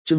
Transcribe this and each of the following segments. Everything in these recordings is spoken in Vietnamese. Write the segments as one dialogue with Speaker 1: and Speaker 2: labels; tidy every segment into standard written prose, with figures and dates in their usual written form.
Speaker 1: Chương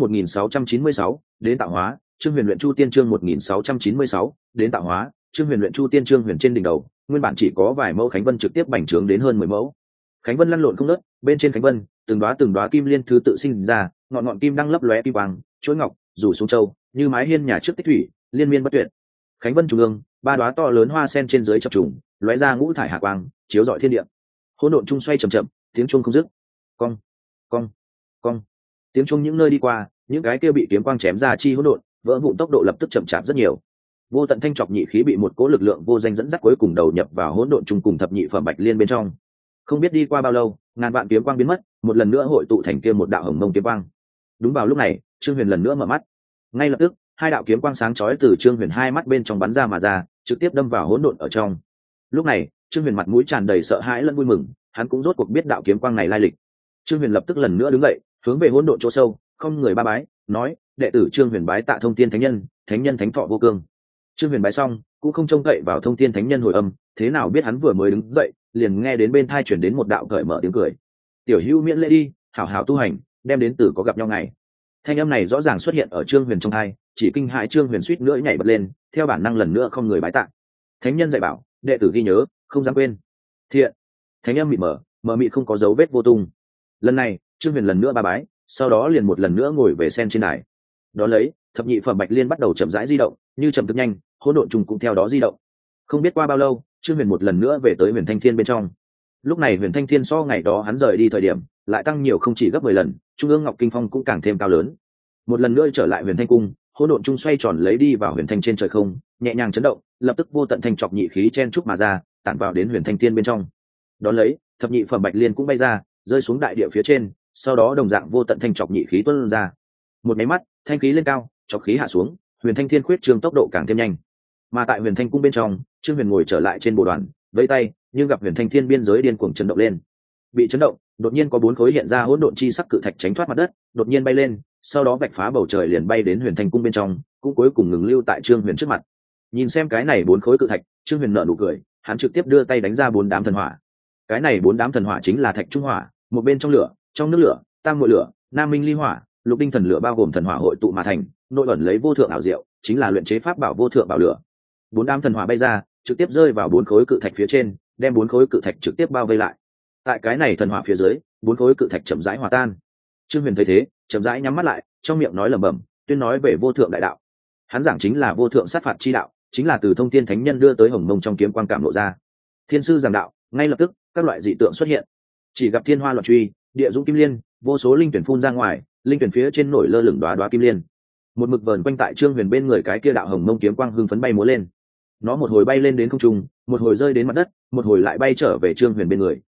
Speaker 1: 1696, đến tạo hóa, Chương Huyền luyện Chu Tiên chương 1696, đến tạo hóa, Chương Huyền luyện Chu Tiên chương huyền trên đỉnh đầu, nguyên bản chỉ có vài mẫu khánh vân trực tiếp bành trướng đến hơn 10 mẫu. Khánh vân lăn lộn không ngớt, bên trên khánh vân, từng đóa kim liên thứ tự sinh ra, ngọn kim đang lấp lóe kim quang, chuỗi ngọc, rủ xuống châu, như mái hiên nhà trước tích thủy, liên miên bất tuyệt. Khánh vân trung ương, ba đóa to lớn hoa sen trên dưới chập trùng, lóe ra ngũ thải hạ quang, chiếu rọi thiên địa. Hỗn độn trung xoay chậm chậm, tiếng chuông không dứt. Cong, cong, cong. Tiếng chuông những nơi đi qua, những cái kia bị kiếm quang chém ra chi hỗn độn, vỡ vụn tốc độ lập tức chậm chạp rất nhiều. Vô tận thanh trọc nhị khí bị một cỗ lực lượng vô danh dẫn dắt cuối cùng đầu nhập vào hỗn độn trung cùng thập nhị phẩm bạch liên bên trong. Không biết đi qua bao lâu, ngàn vạn kiếm quang biến mất, một lần nữa hội tụ thành kia một đạo hồng mông kiếm quang. Đúng vào lúc này, Trương Huyền lần nữa mở mắt. Ngay lập tức, hai đạo kiếm quang sáng chói từ Trương Huyền hai mắt bên trong bắn ra mà ra, trực tiếp đâm vào hỗn độn ở trong. Lúc này, Trương Huyền mặt mũi tràn đầy sợ hãi lẫn vui mừng, hắn cũng rốt cuộc biết đạo kiếm quang này lai lịch. Trương Huyền lập tức lần nữa đứng dậy, hướng về hỗn độn chỗ sâu, không người ba bái, nói: "Đệ tử Trương Huyền bái tạ Thông Thiên Thánh Nhân, Thánh Nhân thánh thọ vô cương." Trương Huyền bái xong, cũng không trông cậy vào Thông Thiên Thánh Nhân hồi âm, thế nào biết hắn vừa mới đứng dậy, liền nghe đến bên tai truyền đến một đạo cởi mở tiếng cười. "Tiểu Hữu miễn lễ đi, hảo hảo tu hành, đem đến tử có gặp nhau ngày." Thanh âm này rõ ràng xuất hiện ở Trương Huyền trong tai, chỉ kinh hãi Trương Huyền suýt nữa nhảy bật lên, theo bản năng lần nữa không người bái tạ. Thánh Nhân dạy bảo, đệ tử ghi nhớ, không dám quên. Thiện. Thánh âm mịt mờ mịt không có dấu vết vô tung. Lần này, Trương Huyền lần nữa ba bái, sau đó liền một lần nữa ngồi về sen trên đài. Đó lấy, thập nhị phẩm bạch liên bắt đầu chậm rãi di động, như chậm thực nhanh, hỗn độn trùng cũng theo đó di động. Không biết qua bao lâu, Trương Huyền một lần nữa về tới Huyền Thanh Thiên bên trong. Lúc này Huyền Thanh Thiên so ngày đó hắn rời đi thời điểm, lại tăng nhiều không chỉ gấp 10 lần, trung ương ngọc kinh phong cũng càng thêm cao lớn. Một lần nữa trở lại Huyền Thanh cung, hỗn độn trung xoay tròn lấy đi vào Huyền Thanh trên trời không, nhẹ nhàng chấn động, lập tức vô tận thanh trọc nhị khí chen chúc mà ra, tản vào đến Huyền Thanh Thiên bên trong. Đó lấy, thập nhị phẩm bạch liên cũng bay ra, rơi xuống đại địa phía trên, sau đó đồng dạng vô tận thanh trọc nhị khí tuôn ra. Một máy mắt, thanh khí lên cao, trọc khí hạ xuống, Huyền Thanh Thiên khuyết trương tốc độ càng thêm nhanh. Mà tại Huyền Thanh cung bên trong, Trương Huyền ngồi trở lại trên bồ đoàn, vẫy tay, nhưng gặp Huyền Thanh Thiên biên giới điên cuồng chấn động lên. Bị chấn động, đột nhiên có bốn khối hiện ra hỗn độn chi sắc cự thạch tránh thoát mặt đất, đột nhiên bay lên, sau đó vạch phá bầu trời liền bay đến Huyền Thanh cung bên trong, cũng cuối cùng ngừng lưu tại Trương Huyền trước mặt. Nhìn xem cái này bốn khối cự thạch, Trương Huyền nở nụ cười, hắn trực tiếp đưa tay đánh ra bốn đám thần hỏa. Cái này bốn đám thần hỏa chính là thạch trung hỏa, một bên trong lửa, trong nước lửa, tam muội lửa, nam minh ly hỏa, lục đinh thần lửa bao gồm thần hỏa hội tụ mà thành, nội ẩn lấy vô thượng ảo diệu, chính là luyện chế pháp bảo vô thượng bảo lửa. Bốn đám thần hỏa bay ra, trực tiếp rơi vào bốn khối cự thạch phía trên, đem bốn khối cự thạch trực tiếp bao vây lại. Tại cái này thần hỏa phía dưới, bốn khối cự thạch chậm rãi hòa tan. Trương Huyền thấy thế, chậm rãi nhắm mắt lại, trong miệng nói lẩm bẩm, tuyên nói về vô thượng đại đạo. Hắn giảng chính là vô thượng sát phạt chi đạo, chính là từ Thông Thiên Thánh Nhân đưa tới Hồng Mông trong kiếm quang cảm lộ ra. Thiên sư giảng đạo, ngay lập tức, các loại dị tượng xuất hiện. Chỉ gặp thiên hoa loạn truy, địa dũng kim liên, vô số linh tuyển phun ra ngoài, linh tuyển phía trên nổi lơ lửng đóa kim liên. Một mực vờn quanh tại Trương Huyền bên người cái kia đạo Hồng Mông kiếm quang hưng phấn bay múa lên. Nó một hồi bay lên đến không trung, một hồi rơi đến mặt đất, một hồi lại bay trở về Trương Huyền bên người,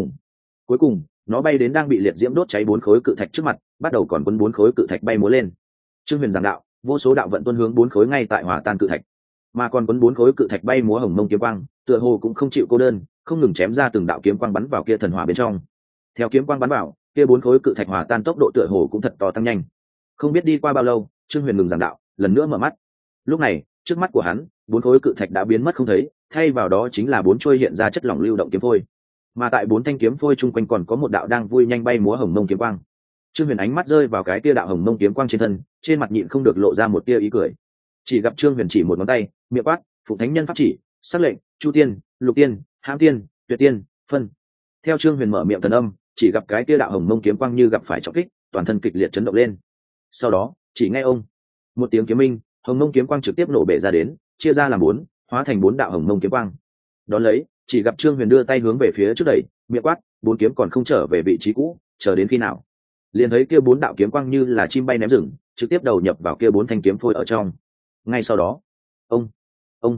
Speaker 1: cuối cùng nó bay đến đang bị liệt diễm đốt cháy bốn khối cự thạch trước mặt, bắt đầu còn quấn bốn khối cự thạch bay múa lên. Trương Huyền giảng đạo, vô số đạo vận tuôn hướng bốn khối ngay tại hòa tan cự thạch, mà còn quấn bốn khối cự thạch bay múa Hồng Mông kiếm quang, tựa hồ cũng không chịu cô đơn, không ngừng chém ra từng đạo kiếm quang bắn vào kia thần hỏa bên trong. Theo kiếm quang bắn vào, kia bốn khối cự thạch hòa tan tốc độ tựa hồ cũng thật to tăng nhanh. Không biết đi qua bao lâu, Trương Huyền ngừng giảng đạo, lần nữa mở mắt. Lúc này, trước mắt của hắn, bốn khối cự thạch đã biến mất không thấy, thay vào đó chính là bốn trôi hiện ra chất lỏng lưu động kiếm phôi. Mà tại bốn thanh kiếm phôi chung quanh còn có một đạo đang vui nhanh bay múa Hồng Mông kiếm quang. Trương Huyền ánh mắt rơi vào cái tia đạo Hồng Mông kiếm quang trên thân, trên mặt nhịn không được lộ ra một tia ý cười. Chỉ gặp Trương Huyền chỉ một ngón tay, miệng quát, "Phụ Thánh Nhân pháp chỉ, sắc lệnh, Chu Tiên, Lục Tiên, Hãm Tiên, Tuyệt Tiên, phân." Theo Trương Huyền mở miệng thần âm, chỉ gặp cái tia đạo Hồng Mông kiếm quang như gặp phải trọng kích, toàn thân kịch liệt chấn động lên. Sau đó, chỉ nghe ông một tiếng kiếm minh, Hồng Mông kiếm quang trực tiếp nổ bể ra đến, chia ra làm bốn, hóa thành bốn đạo Hồng Mông kiếm quang. Đón lấy, chỉ gặp Trương Huyền đưa tay hướng về phía trước đẩy, miệng quát, "Bốn kiếm còn không trở về vị trí cũ, chờ đến khi nào?" Liền thấy kia bốn đạo kiếm quang như là chim bay ném rừng, trực tiếp đầu nhập vào kia bốn thanh kiếm phôi ở trong. Ngay sau đó, ông ông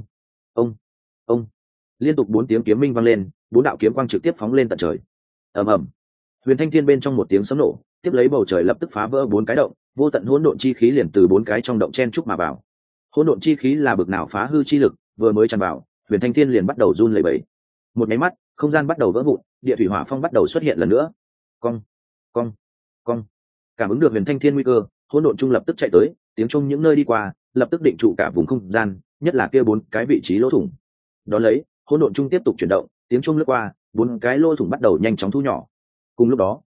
Speaker 1: ông liên tục bốn tiếng kiếm minh vang lên, bốn đạo kiếm quang trực tiếp phóng lên tận trời. Ầm ầm, Huyền Thanh Thiên bên trong một tiếng sấm nổ, tiếp lấy bầu trời lập tức phá vỡ bốn cái động, vô tận hỗn độn chi khí liền từ bốn cái trong động chen chúc mà vào. Hỗn độn chi khí là bực nào phá hư chi lực, vừa mới tràn vào, Huyền Thanh Thiên liền bắt đầu run lẩy bẩy. Một máy mắt, không gian bắt đầu vỡ vụn, địa thủy hỏa phong bắt đầu xuất hiện lần nữa. Cong, cong, cong. Cảm ứng được Huyền Thanh Thiên nguy cơ, hỗn độn trung lập tức chạy tới, tiếng trung những nơi đi qua, lập tức định trụ cả vùng không gian, nhất là kia bốn cái vị trí lỗ thủng. Đón lấy, hỗn độn trung tiếp tục chuyển động, tiếng trung lướt qua, bốn cái lỗ thủng bắt đầu nhanh chóng thu nhỏ. Cùng lúc đó,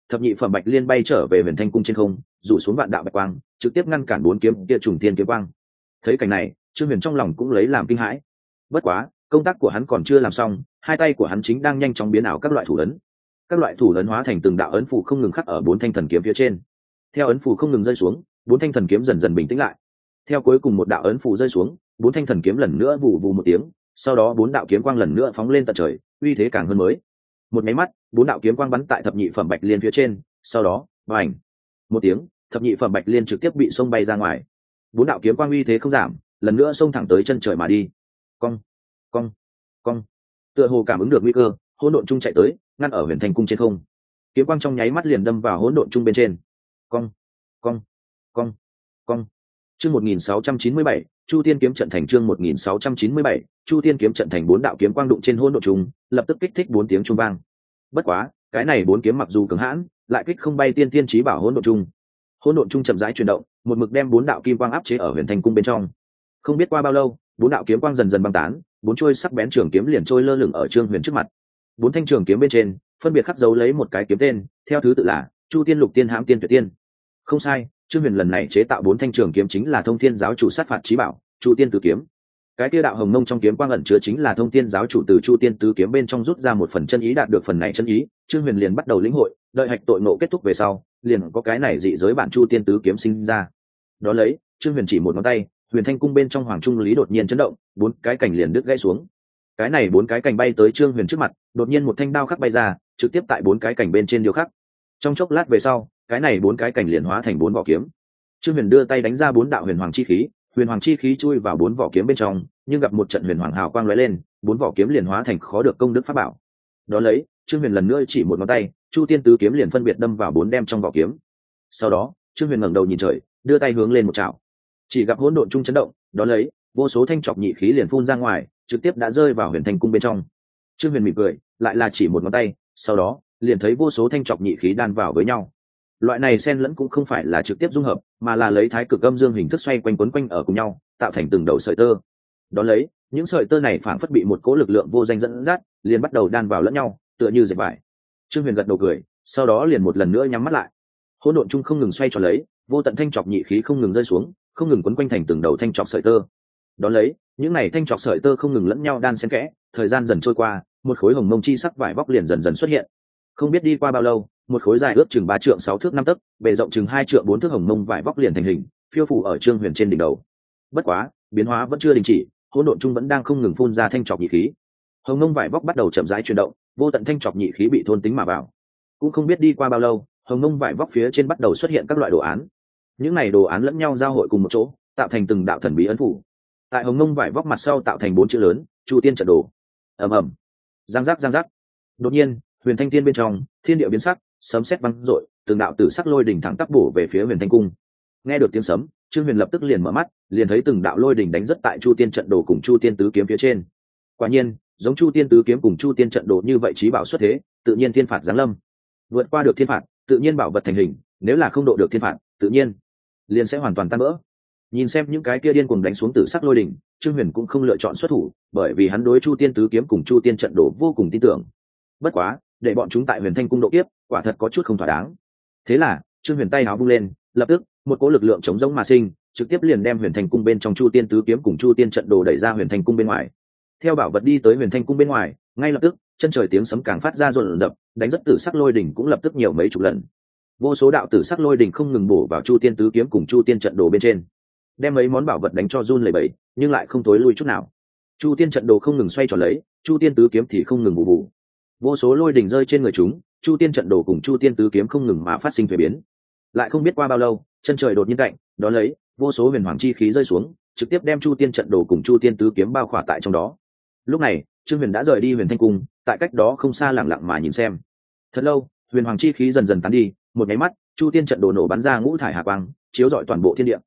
Speaker 1: thập nhị phẩm bạch liên bay trở về huyền thanh cung trên không, rủ xuống vạn đạo bạch quang, trực tiếp ngăn cản bốn kiếm kia trùng thiên kiếm quang. Thấy cảnh này, Trương Huyền trong lòng cũng lấy làm kinh hãi. Bất quá, công tác của hắn còn chưa làm xong, hai tay của hắn chính đang nhanh chóng biến ảo các loại thủ ấn. Các loại thủ ấn hóa thành từng đạo ấn phù không ngừng khắc ở bốn thanh thần kiếm phía trên. Theo ấn phù không ngừng rơi xuống, bốn thanh thần kiếm dần dần bình tĩnh lại. Theo cuối cùng một đạo ấn phù rơi xuống, bốn thanh thần kiếm lần nữa vụ vụ một tiếng, sau đó bốn đạo kiếm quang lần nữa phóng lên tận trời, uy thế càng hơn mới. Một máy mắt, bốn đạo kiếm quang bắn tại thập nhị phẩm bạch liên phía trên, sau đó, bành, một tiếng, thập nhị phẩm bạch liên trực tiếp bị xông bay ra ngoài. Bốn đạo kiếm quang uy thế không giảm, lần nữa xông thẳng tới chân trời mà đi. Cong, cong, cong. Tựa hồ cảm ứng được nguy cơ, hỗn độn trung chạy tới, ngăn ở huyền thanh cung trên không. Kiếm quang trong nháy mắt liền đâm vào hỗn độn trung bên trên. Cong, cong, cong, cong. Chương 1697, Chu Tiên kiếm trận thành. Chương 1697, Chu Tiên kiếm trận thành. Bốn đạo kiếm quang đụng trên hỗn độn trung, lập tức kích thích bốn tiếng trung vang. Bất quá, cái này bốn kiếm mặc dù cứng hãn, lại kích không bay tiên tiên chí bảo hỗn độn trung. Hỗn độn trung chậm rãi chuyển động, một mực đem bốn đạo kim quang áp chế ở huyền thanh cung bên trong. Không biết qua bao lâu, bốn đạo kiếm quang dần dần băng tán, bốn chuôi sắc bén trường kiếm liền trôi lơ lửng ở Trương Huyền trước mặt. Bốn thanh trường kiếm bên trên, phân biệt khắc dấu lấy một cái kiếm tên, theo thứ tự là Chu Tiên, Lục Tiên, Hãm Tiên, Tuyệt Tiên. Không sai, Trương Huyền lần này chế tạo bốn thanh trường kiếm chính là Thông Thiên giáo chủ sát phạt chí bảo, Chu Tiên tứ kiếm. Cái kia đạo hồng mông trong kiếm quang ẩn chứa chính là Thông Thiên giáo chủ từ Chu Tiên tứ kiếm bên trong rút ra một phần chân ý, đạt được phần này chân ý, Trương Huyền liền bắt đầu lĩnh hội, đợi hạch tội ngộ kết thúc về sau, liền có cái này dị giới bản Chu Tiên tứ kiếm sinh ra. Đó lấy, Trương Huyền chỉ một ngón tay, huyền thanh cung bên trong hoàng trung lý đột nhiên chấn động, bốn cái cành liền đứt gãy xuống. Cái này bốn cái cành bay tới Trương Huyền trước mặt, đột nhiên một thanh đao khắc bay ra, trực tiếp tại bốn cái cành bên trên điêu khắc. Trong chốc lát về sau, cái này bốn cái cành liền hóa thành bốn vỏ kiếm. Trương Huyền đưa tay đánh ra bốn đạo huyền hoàng chi khí, huyền hoàng chi khí chui vào bốn vỏ kiếm bên trong, nhưng gặp một trận huyền hoàng hào quang lóe lên, bốn vỏ kiếm liền hóa thành khó được công đức pháp bảo. Đó lấy, Trương Huyền lần nữa chỉ một ngón tay, Chu Tiên tứ kiếm liền phân biệt đâm vào bốn đem trong vỏ kiếm. Sau đó, Trương Huyền ngẩng đầu nhìn trời, đưa tay hướng lên một chảo. Chỉ gặp hỗn độn trung chấn động, đó lấy, vô số thanh trọc nhị khí liền phun ra ngoài, trực tiếp đã rơi vào huyền thanh cung bên trong. Trương Huyền mỉm cười, lại là chỉ một ngón tay, sau đó, liền thấy vô số thanh trọc nhị khí đan vào với nhau. Loại này xen lẫn cũng không phải là trực tiếp dung hợp, mà là lấy thái cực âm dương hình thức xoay quanh quấn quanh ở cùng nhau, tạo thành từng đầu sợi tơ. Đó lấy, những sợi tơ này phản phất bị một cỗ lực lượng vô danh dẫn dắt, liền bắt đầu đan vào lẫn nhau, tựa như dệt vải. Trương Huyền gật đầu cười, sau đó liền một lần nữa nhắm mắt lại. Hỗn độn trung không ngừng xoay tròn lấy, vô tận thanh trọc nhị khí không ngừng rơi xuống, không ngừng quấn quanh thành từng đầu thanh trọc sợi tơ. Đó lấy, những này thanh trọc sợi tơ không ngừng lẫn nhau đan xen kẽ, thời gian dần trôi qua, một khối hồng mông chi sắc vải vóc liền dần dần xuất hiện. Không biết đi qua bao lâu, một khối dài ước chừng 3 trượng 6 thước 5 tấc, bề rộng chừng 2 trượng 4 thước hồng mông vải vóc liền thành hình, phiêu phù ở Trương Huyền trên đỉnh đầu. Bất quá, biến hóa vẫn chưa đình chỉ, hỗn độn trung vẫn đang không ngừng phun ra thanh trọc nhị khí. Hồng mông vải vóc bắt đầu chậm rãi chuyển động, vô tận thanh trọc nhị khí bị thôn tính mà vào. Cũng không biết đi qua bao lâu, hồng mông vải vóc phía trên bắt đầu xuất hiện các loại đồ án. Những này đồ án lẫn nhau giao hội cùng một chỗ, tạo thành từng đạo thần bí ấn phủ. Tại hồng mông vải vóc mặt sau tạo thành 4 chữ lớn, Chu Tiên trận đồ. Ầm ầm, giang giác giang giác. Đột nhiên, huyền thanh tiên bên trong, thiên địa biến sắc, sấm sét vang rội, từng đạo tử sắc lôi đỉnh thẳng tắp bổ về phía huyền thanh cung. Nghe được tiếng sấm, Trương Huyền lập tức liền mở mắt, liền thấy từng đạo lôi đỉnh đánh rất tại Chu Tiên trận đồ cùng Chu Tiên tứ kiếm phía trên. Quả nhiên, giống Chu Tiên tứ kiếm cùng Chu Tiên trận đồ như vậy chí bảo xuất thế, tự nhiên thiên phạt giáng lâm. Vượt qua được thiên phạt, tự nhiên bảo vật thành hình, nếu là không độ được thiên phạt, tự nhiên liền sẽ hoàn toàn tan vỡ. Nhìn xem những cái kia điên cuồng đánh xuống tử sắc lôi đỉnh, Trương Huyền cũng không lựa chọn xuất thủ, bởi vì hắn đối Chu Tiên tứ kiếm cùng Chu Tiên trận đồ vô cùng tin tưởng. Bất quá, để bọn chúng tại huyền thanh cung độ kiếp, quả thật có chút không thỏa đáng. Thế là, Trương Huyền tay áo vung lên, lập tức một cỗ lực lượng chống giống mà sinh, trực tiếp liền đem huyền thanh cung bên trong Chu Tiên tứ kiếm cùng Chu Tiên trận đồ đẩy ra huyền thanh cung bên ngoài. Theo bảo vật đi tới huyền thanh cung bên ngoài, ngay lập tức chân trời tiếng sấm càng phát ra rộn rập, đánh rất tử sắc lôi đỉnh cũng lập tức nhiều mấy chục lần. Vô số đạo tử sắc lôi đỉnh không ngừng bổ vào Chu Tiên tứ kiếm cùng Chu Tiên trận đồ bên trên, đem mấy món bảo vật đánh cho run lẩy bẩy, nhưng lại không tối lui chút nào. Chu Tiên trận đồ không ngừng xoay tròn lấy, Chu Tiên tứ kiếm thì không ngừng bù bù. Vô số lôi đỉnh rơi trên người chúng, Chu Tiên trận đồ cùng Chu Tiên tứ kiếm không ngừng mà phát sinh thay biến. Lại không biết qua bao lâu, chân trời đột nhiên cạnh, đó lấy vô số huyền hoàng chi khí rơi xuống, trực tiếp đem Chu Tiên trận đồ cùng Chu Tiên tứ kiếm bao khỏa tại trong đó. Lúc này, Trương Huyền đã rời đi huyền thanh cung, tại cách đó không xa lặng lặng mà nhìn xem. Thật lâu, huyền hoàng chi khí dần dần tán đi, một cái mắt, Chu Tiên trận đồ nổ bắn ra ngũ thải hà quang, chiếu rọi toàn bộ thiên địa.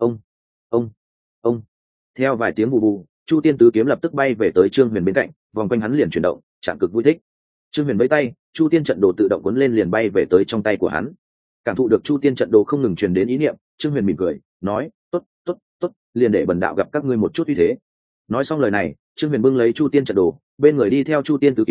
Speaker 1: Ông. Theo vài tiếng bù bù, Chu Tiên tứ kiếm lập tức bay về tới Trương Huyền bên cạnh, vòng quanh hắn liền chuyển động, trạng cực vui thích. Trương Huyền vẫy tay, Chu Tiên trận đồ tự động cuốn lên liền bay về tới trong tay của hắn. Cảm thụ được Chu Tiên trận đồ không ngừng truyền đến ý niệm, Trương Huyền mỉm cười, nói, tốt, tốt, tốt, liền để bần đạo gặp các ngươi một chút uy thế. Nói xong lời này, Trương Huyền bưng lấy Chu Tiên trận đồ, bên người đi theo Chu Tiên tứ kiếm,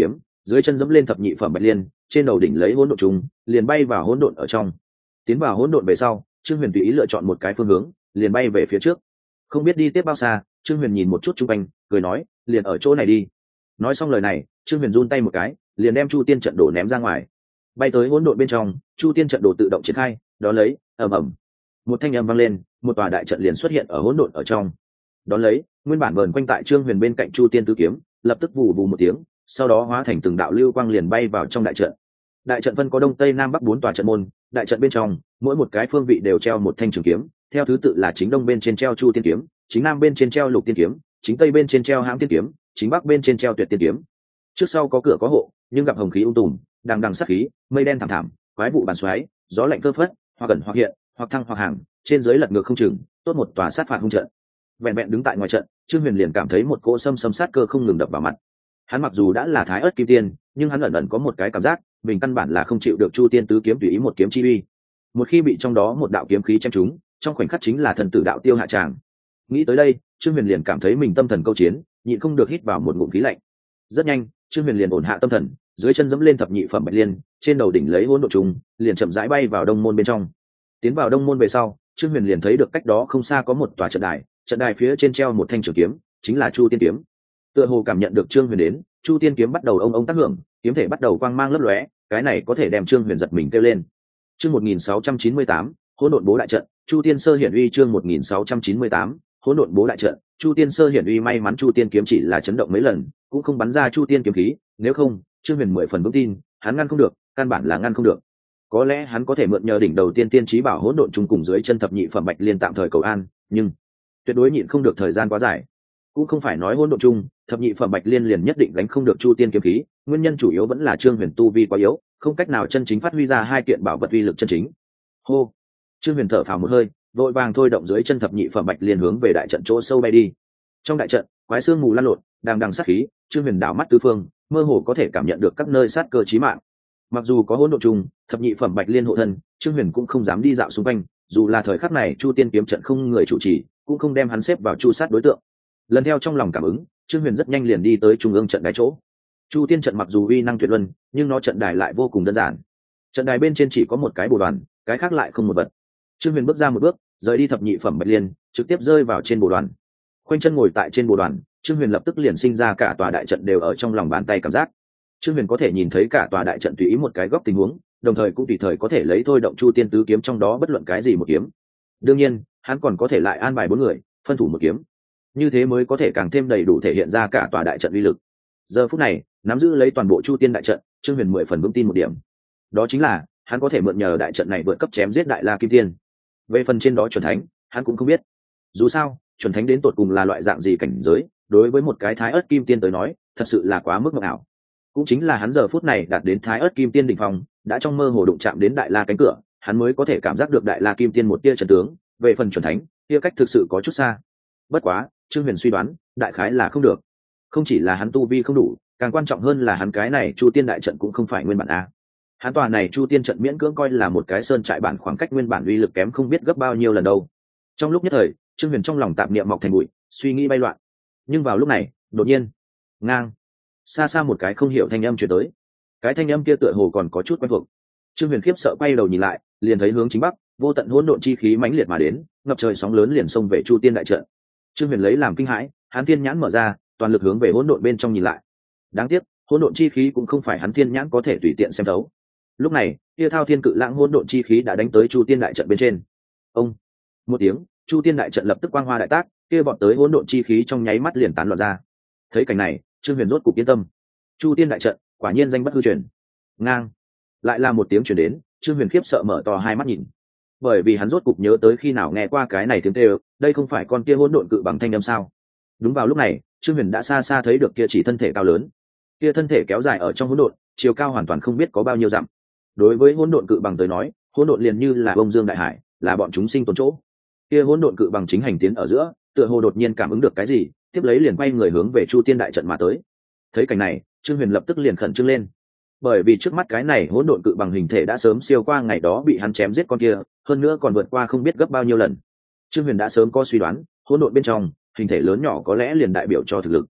Speaker 1: dưới chân dẫm lên thập nhị phẩm bạch liên, trên đầu đỉnh lấy hỗn độn trùng, liền bay vào hỗn độn ở trong. Tiến vào hỗn độn về sau, Trương Huyền tùy ý lựa chọn một cái phương hướng, liền bay về phía trước. Không biết đi tiếp bao xa, Trương Huyền nhìn một chút xung quanh, cười nói, liền ở chỗ này đi. Nói xong lời này, Trương Huyền run tay một cái, liền đem Chu Tiên trận đồ ném ra ngoài. Bay tới hỗn độn bên trong, Chu Tiên trận đồ tự động triển khai, đó lấy, ầm ầm, một thanh âm vang lên, một tòa đại trận liền xuất hiện ở hỗn độn ở trong. Đó lấy, nguyên bản vờn quanh tại Trương Huyền bên cạnh Chu Tiên tứ kiếm, lập tức vù vù một tiếng, sau đó hóa thành từng đạo lưu quang liền bay vào trong đại trận. Đại trận phân có đông tây nam bắc 4 tòa trận môn, đại trận bên trong, mỗi một cái phương vị đều treo một thanh trường kiếm, theo thứ tự là chính đông bên trên treo Chu Tiên kiếm, chính nam bên trên treo Lục Tiên kiếm, chính tây bên trên treo Hãm Tiên kiếm, chính bắc bên trên treo Tuyệt Tiên kiếm. Trước sau có cửa có hộ, nhưng gặp hồng khí tùm, đằng đằng sát khí, mây đen thảm thảm, quái vụ bàn xoáy, gió lạnh phơ phất, hoặc gần hoặc hiện, hoặc thăng hoặc hàng, trên dưới lật ngược không chừng, tốt một tòa sát phạt hung trận. Vẹn vẹn đứng tại ngoài trận, Trương Huyền liền cảm thấy một cỗ xâm sát cơ không ngừng đập vào mặt. Hắn mặc dù đã là Thái Ức Kim Tiên, nhưng hắn ẩn ẩn có một cái cảm giác, mình căn bản là không chịu được Chu Tiên tứ kiếm tùy ý một kiếm chi uy. Một khi bị trong đó một đạo kiếm khí chém trúng, trong khoảnh khắc chính là thần tử đạo tiêu hạ tràng. Nghĩ tới đây, Trương Huyền liền cảm thấy mình tâm thần câu chiến, nhịn không được hít vào một ngụm khí lạnh. Rất nhanh, Trương Huyền liền ổn hạ tâm thần, dưới chân dẫm lên thập nhị phẩm bạch liên, trên đầu đỉnh lấy hỗn độn trùng, liền chậm rãi bay vào đông môn bên trong. Tiến vào đông môn về sau, Trương Huyền liền thấy được cách đó không xa có một tòa trận đài phía trên treo một thanh trường kiếm, chính là Chu Tiên kiếm. Tựa hồ cảm nhận được Trương Huyền đến, Chu Tiên kiếm bắt đầu ông tác hưởng, kiếm thể bắt đầu quang mang lấp lóe, cái này có thể đem Trương Huyền giật mình kêu lên. Chương 1698, Hỗn độn bố đại trận, Chu Tiên sơ hiển uy. Chương 1698, Hỗn độn bố đại trận, Chu Tiên sơ hiển uy. May mắn Chu Tiên kiếm chỉ là chấn động mấy lần, cũng không bắn ra Chu Tiên kiếm khí, nếu không, Trương Huyền 10 phần vững tin, hắn ngăn không được, căn bản là ngăn không được. Có lẽ hắn có thể mượn nhờ đỉnh đầu tiên chí bảo hỗn độn chung cùng dưới chân thập nhị phẩm bạch liên tạm thời cầu an, nhưng tuyệt đối nhịn không được thời gian quá dài. Cũng không phải nói hỗn độn chung, thập nhị phẩm bạch liên liền nhất định đánh không được Chu Tiên kiếm khí, nguyên nhân chủ yếu vẫn là Trương Huyền tu vi quá yếu, không cách nào chân chính phát huy ra hai kiện bảo vật uy lực chân chính. Hô, Trương Huyền thở phào một hơi, vội vàng thôi động dưới chân thập nhị phẩm bạch liên hướng về đại trận chỗ sâu bay đi. Trong đại trận, quái xương mù lan lộn, đang đằng sát khí, Trương Huyền đảo mắt tứ phương, mơ hồ có thể cảm nhận được các nơi sát cơ chí mạng. Mặc dù có hỗn độn chung, thập nhị phẩm bạch liên hộ thân, Trương Huyền cũng không dám đi dạo xung quanh, dù là thời khắc này Chu Tiên kiếm trận không người chủ trì, cũng không đem hắn xếp vào chu sát đối tượng. Lần theo trong lòng cảm ứng, Trương Huyền rất nhanh liền đi tới trung ương trận đài chỗ. Chu Tiên trận mặc dù uy năng tuyệt luân, nhưng nó trận đài lại vô cùng đơn giản. Trận đài bên trên chỉ có một cái bồ đoàn, cái khác lại không một vật. Trương Huyền bước ra một bước, rời đi thập nhị phẩm bạch liên, trực tiếp rơi vào trên bồ đoàn. Khoanh chân ngồi tại trên bồ đoàn, Trương Huyền lập tức liền sinh ra cả tòa đại trận đều ở trong lòng bàn tay cảm giác. Trương Huyền có thể nhìn thấy cả tòa đại trận tùy ý một cái góc tình huống, đồng thời cũng tùy thời có thể lấy thôi động Chu Tiên tứ kiếm trong đó bất luận cái gì một kiếm. Đương nhiên, hắn còn có thể lại an bài 4 người, phân thủ một kiếm. Như thế mới có thể càng thêm đầy đủ thể hiện ra cả tòa đại trận uy lực. Giờ phút này, nắm giữ lấy toàn bộ Chu Tiên đại trận, Trương Huyền 10 phần vững tin một điểm. Đó chính là, hắn có thể mượn nhờ đại trận này vượt cấp chém giết Đại La Kim Tiên. Về phần trên đó chuẩn thánh, hắn cũng không biết. Dù sao, chuẩn thánh đến tột cùng là loại dạng gì cảnh giới, đối với một cái Thái Ức Kim Tiên tới nói, thật sự là quá mức mộng ảo. Cũng chính là hắn giờ phút này đạt đến Thái Ức Kim Tiên đỉnh phong, đã trong mơ hồ đụng chạm đến Đại La cánh cửa, hắn mới có thể cảm giác được Đại La Kim Tiên một tia trận tướng, về phần chuẩn thánh, kia cách thực sự có chút xa. Bất quá, Trương Huyền suy đoán, đại khái là không được. Không chỉ là hắn tu vi không đủ, càng quan trọng hơn là hắn cái này Chu Tiên đại trận cũng không phải nguyên bản a. Hắn tòa này Chu Tiên trận miễn cưỡng coi là một cái sơn trại bản, khoảng cách nguyên bản uy lực kém không biết gấp bao nhiêu lần đâu. Trong lúc nhất thời, Trương Huyền trong lòng tạp niệm mọc thành bụi, suy nghĩ bay loạn. Nhưng vào lúc này, đột nhiên, ngang, xa xa một cái không hiểu thanh âm truyền tới. Cái thanh âm kia tựa hồ còn có chút quen thuộc. Trương Huyền khiếp sợ quay đầu nhìn lại, liền thấy hướng chính bắc, vô tận hỗn độn chi khí mãnh liệt mà đến, ngập trời sóng lớn liền xông về Chu Tiên đại trận. Trương Huyền lấy làm kinh hãi, hắn thiên nhãn mở ra, toàn lực hướng về hỗn độn bên trong nhìn lại. Đáng tiếc, hỗn độn chi khí cũng không phải hắn thiên nhãn có thể tùy tiện xem thấu. Lúc này, kia thao thiên cự lãng hỗn độn chi khí đã đánh tới Chu Tiên đại trận bên trên. Ông, một tiếng, Chu Tiên đại trận lập tức quang hoa đại tác, kia bọn tới hỗn độn chi khí trong nháy mắt liền tán loạn ra. Thấy cảnh này, Trương Huyền rốt cục yên tâm. Chu Tiên đại trận, quả nhiên danh bất hư truyền. Ngang, lại là một tiếng truyền đến, Trương Huyền khiếp sợ mở to hai mắt nhìn. Bởi vì hắn rốt cục nhớ tới khi nào nghe qua cái này tiếng kêu, đây không phải con kia hỗn độn cự bằng thanh âm sao? Đúng vào lúc này, Trương Huyền đã xa xa thấy được kia chỉ thân thể cao lớn. Kia thân thể kéo dài ở trong hỗn độn, chiều cao hoàn toàn không biết có bao nhiêu dặm. Đối với hỗn độn cự bằng tới nói, hỗn độn liền như là bông dương đại hải, là bọn chúng sinh tồn chỗ. Kia hỗn độn cự bằng chính hành tiến ở giữa, tựa hồ đột nhiên cảm ứng được cái gì, tiếp lấy liền quay người hướng về Chu Tiên đại trận mà tới. Thấy cảnh này, Trương Huyền lập tức liền khẩn trương lên. Bởi vì trước mắt cái này hỗn độn cự bằng hình thể đã sớm siêu qua ngày đó bị hắn chém giết con kia, hơn nữa còn vượt qua không biết gấp bao nhiêu lần. Trương Huyền đã sớm có suy đoán, hỗn độn bên trong, hình thể lớn nhỏ có lẽ liền đại biểu cho thực lực.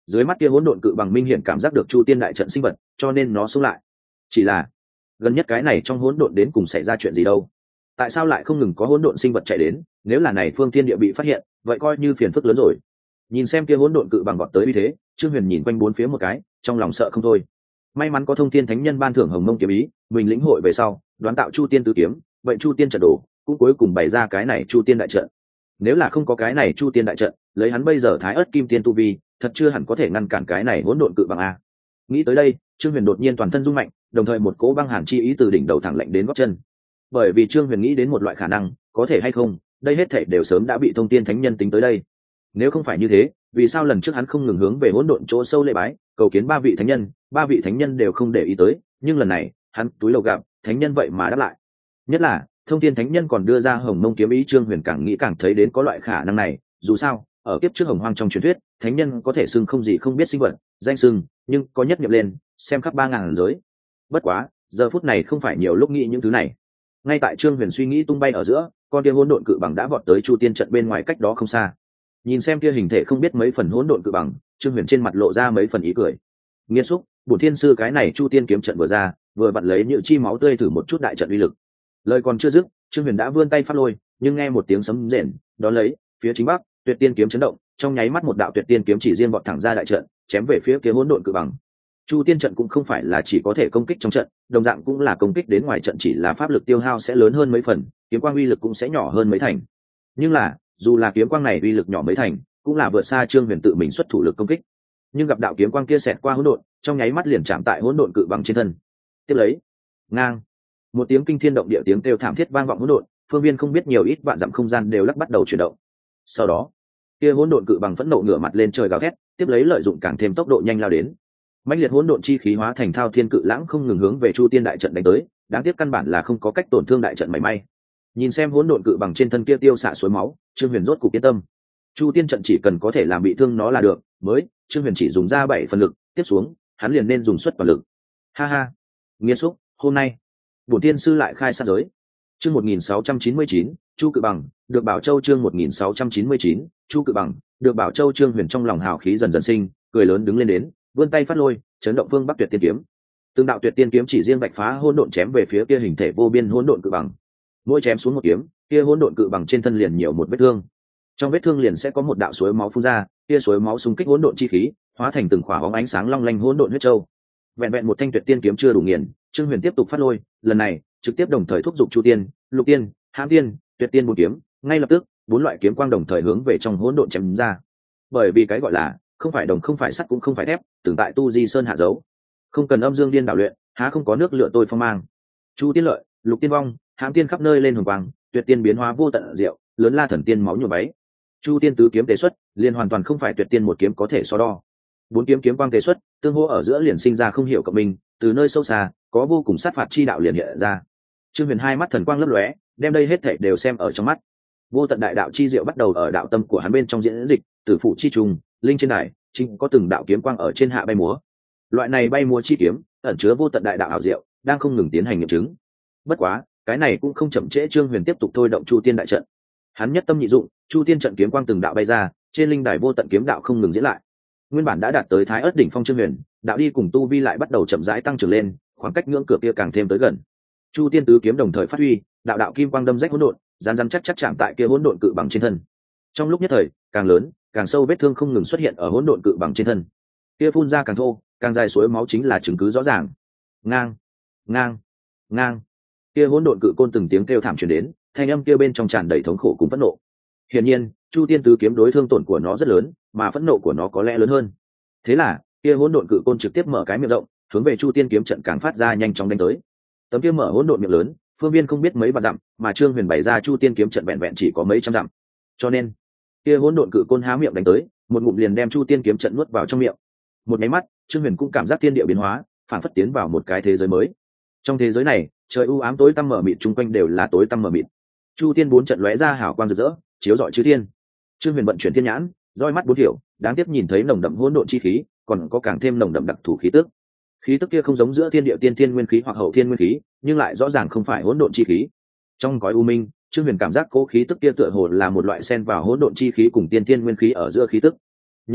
Speaker 1: Dưới mắt kia hỗn độn cự bằng minh hiển cảm giác được chu tiên đại trận sinh vật, cho nên nó xuống lại. Chỉ là gần nhất cái này trong hỗn độn đến cùng xảy ra chuyện gì đâu? Tại sao lại không ngừng có hỗn độn sinh vật chạy đến? Nếu là này phương thiên địa bị phát hiện, vậy coi như phiền phức lớn rồi. Nhìn xem kia hỗn độn cự bằng vọt tới như thế, Trương Huyền nhìn quanh bốn phía một cái, trong lòng sợ không thôi. May mắn có Thông Thiên Thánh Nhân ban thưởng Hồng Mông kiếm ý, mình lĩnh hội về sau, đoán tạo Chu Tiên tứ kiếm, vậy Chu Tiên trận đồ, cũng cuối cùng bày ra cái này Chu Tiên đại trận. Nếu là không có cái này Chu Tiên đại trận, lấy hắn bây giờ Thái Ức Kim Tiên tu vi, thật chưa hẳn có thể ngăn cản cái này hỗn độn cự bằng a. Nghĩ tới đây, Trương Huyền đột nhiên toàn thân rung mạnh, đồng thời một cỗ băng hàn chi ý từ đỉnh đầu thẳng lạnh đến gót chân. Bởi vì Trương Huyền nghĩ đến một loại khả năng, có thể hay không, đây hết thảy đều sớm đã bị Thông Tiên Thánh Nhân tính tới đây. Nếu không phải như thế, vì sao lần trước hắn không ngừng hướng về hỗn độn chỗ sâu lễ bái, cầu kiến ba vị thánh nhân đều không để ý tới, nhưng lần này, hắn túi lầu gặp, thánh nhân vậy mà đáp lại. Nhất là, Thông Thiên Thánh Nhân còn đưa ra Hồng Mông kiếm ý, Trương Huyền càng nghĩ càng thấy đến có loại khả năng này, dù sao, ở kiếp trước Hồng Hoang trong truyền thuyết, thánh nhân có thể xưng không gì không biết sinh vật, danh xưng, nhưng có nhất nhập lên, xem khắp 3000 giới. Bất quá, giờ phút này không phải nhiều lúc nghĩ những thứ này. Ngay tại Trương Huyền suy nghĩ tung bay ở giữa, con kia hỗn độn cự bằng đã vọt tới Chu Tiên trận bên ngoài cách đó không xa. Nhìn xem kia hình thể không biết mấy phần hỗn độn cự bằng, Trương Huyền trên mặt lộ ra mấy phần ý cười. Nghiên xúc, bổn thiên sư cái này Chu Tiên kiếm trận vừa ra, vừa vặn lấy nhự chi máu tươi thử một chút đại trận uy lực. Lời còn chưa dứt, Trương Huyền đã vươn tay phát lôi, nhưng nghe một tiếng sấm rền, đó lấy, phía chính bắc, Tuyệt Tiên kiếm chấn động, trong nháy mắt một đạo Tuyệt Tiên kiếm chỉ riêng vọt thẳng ra đại trận, chém về phía kia hỗn độn cự bằng. Chu Tiên trận cũng không phải là chỉ có thể công kích trong trận, đồng dạng cũng là công kích đến ngoài trận, chỉ là pháp lực tiêu hao sẽ lớn hơn mấy phần, kiếm quang uy lực cũng sẽ nhỏ hơn mấy thành. Nhưng là, dù là kiếm quang này uy lực nhỏ mấy thành, cũng là vượt xa Trương Huyền tự mình xuất thủ lực công kích. Nhưng gặp đạo kiếm quang kia xẹt qua hỗn độn, trong nháy mắt liền chạm tại hỗn độn cự bằng trên thân. Tiếp lấy, ngang, một tiếng kinh thiên động địa tiếng kêu thảm thiết vang vọng hỗn độn, phương viên không biết nhiều ít vạn dặm không gian đều lắc bắt đầu chuyển động. Sau đó, kia hỗn độn cự bằng phẫn nộ ngửa mặt lên trời gào thét, tiếp lấy lợi dụng càng thêm tốc độ nhanh lao đến. Mãnh liệt hỗn độn chi khí hóa thành thao thiên cự lãng không ngừng hướng về Chu Tiên đại trận đánh tới, đáng tiếc căn bản là không có cách tổn thương đại trận mảy may. Nhìn xem hỗn độn cự bằng trên thân kia tiêu xạ suối máu, Trương Huyền rốt cục yên tâm. Chu Tiên trận chỉ cần có thể làm bị thương nó là được, mới Trương Huyền chỉ dùng ra 7 phần lực, tiếp xuống, hắn liền nên dùng suất toàn lực. Ha ha, nghiên xúc, hôm nay, bổn tiên sư lại khai sát giới. Chương 1699, Chu Cự Bằng, được Bảo Châu. Chương 1699, Chu Cự Bằng, được Bảo Châu. Trương Huyền trong lòng hào khí dần dần sinh, cười lớn đứng lên đến, vươn tay phát lôi, chấn động phương Bắc Tuyệt Tiên kiếm. Từng đạo Tuyệt Tiên kiếm chỉ riêng vạch phá hỗn độn chém về phía kia hình thể vô biên hỗn độn cự bằng. Mỗi chém xuống một kiếm, kia hỗn độn cự bằng trên thân liền nhiều một vết thương. Trong vết thương liền sẽ có một đạo suối máu phun ra, kia suối máu xung kích hỗn độn chi khí, hóa thành từng khỏa bóng ánh sáng long lanh hỗn độn huyết châu. Vẹn vẹn một thanh Tuyệt Tiên kiếm chưa đủ nghiền, Trương Huyền tiếp tục phát lôi, lần này trực tiếp đồng thời thúc giục Chu Tiên, Lục Tiên, Hãm Tiên, Tuyệt Tiên bốn kiếm, ngay lập tức, bốn loại kiếm quang đồng thời hướng về trong hỗn độn chém ra. Bởi vì cái gọi là không phải đồng không phải sắt cũng không phải thép, từng tại Tu Di Sơn hạ dấu. Không cần âm dương điên đảo luyện, há không có nước lựa tôi phong mang. Chu Tiên lợi, Lục Tiên vong, Hãm Tiên khắp nơi lên hồng quang, Tuyệt Tiên biến hóa vô tận diệu, lớn la thần tiên máu nhuộm váy. Chu Tiên tứ kiếm tế xuất, liền hoàn toàn không phải Tuyệt Tiên một kiếm có thể so đo. Bốn kiếm kiếm quang tế xuất, tương hỗ ở giữa liền sinh ra không hiểu cộng minh, từ nơi sâu xa có vô cùng sát phạt chi đạo liền hiện ra. Trương Huyền hai mắt thần quang lấp lóe, đem đây hết thảy đều xem ở trong mắt. Vô tận đại đạo chi diệu bắt đầu ở đạo tâm của hắn bên trong diễn dịch, tử phụ chi trùng, linh trên đài, chính có từng đạo kiếm quang ở trên hạ bay múa. Loại này bay múa chi kiếm, ẩn chứa vô tận đại đạo ảo diệu, đang không ngừng tiến hành nghiệm chứng. Bất quá, cái này cũng không chậm trễ Trương Huyền tiếp tục thôi động Chu Tiên đại trận. Hắn nhất tâm nhị dụng, Chu Tiên trận kiếm quang từng đạo bay ra, trên linh đài vô tận kiếm đạo không ngừng diễn lại. Nguyên bản đã đạt tới Thái Ức đỉnh phong Trương Huyền, đạo đi cùng tu vi lại bắt đầu chậm rãi tăng trưởng lên, khoảng cách ngưỡng cửa kia càng thêm tới gần. Chu Tiên tứ kiếm đồng thời phát huy, đạo đạo kim quang đâm rách hỗn độn, rán rán chắc chạm tại kia hỗn độn cự bằng trên thân. Trong lúc nhất thời, càng lớn, càng sâu vết thương không ngừng xuất hiện ở hỗn độn cự bằng trên thân. Kia phun ra càng thô, càng dài suối máu chính là chứng cứ rõ ràng. Ngang, ngang, ngang. Kia hỗn độn cự côn từng tiếng kêu thảm truyền đến, thanh âm kia bên trong tràn đầy thống khổ cùng phẫn nộ. Hiển nhiên, Chu Tiên tứ kiếm đối thương tổn của nó rất lớn, mà phẫn nộ của nó có lẽ lớn hơn. Thế là, kia hỗn độn cự côn trực tiếp mở cái miệng rộng, hướng về Chu Tiên kiếm trận càng phát ra nhanh chóng đánh tới. Tấm kia mở hỗn độn miệng lớn, phương viên không biết mấy vạn dặm, mà Trương Huyền bày ra Chu Tiên kiếm trận vẹn vẹn chỉ có mấy trăm dặm. Cho nên, kia hỗn độn cự côn há miệng đánh tới, một ngụm liền đem Chu Tiên kiếm trận nuốt vào trong miệng. Một cái mắt, Trương Huyền cũng cảm giác thiên địa biến hóa, phản phất tiến vào một cái thế giới mới. Trong thế giới này, trời u ám tối tăm mờ mịt, chung quanh đều là tối tăm mờ mịt. Chu Tiên bốn trận lóe ra hào quang rực rỡ, chiếu rọi chư thiên. Trương Huyền vận chuyển thiên nhãn, roi mắt bốn hiểu, đáng tiếc nhìn thấy nồng đậm hỗn độn chi khí, còn có càng thêm nồng đậm đặc thù khí tức. Khí tức kia không giống giữa thiên địa tiên thiên nguyên khí hoặc hậu thiên nguyên khí, nhưng lại rõ ràng không phải hỗn độn chi khí. Trong cõi u minh, Trương Huyền cảm giác cố khí tức kia tựa hồ là một loại xen vào hỗn độn chi khí cùng tiên thiên nguyên khí ở giữa khí tức. Nhưng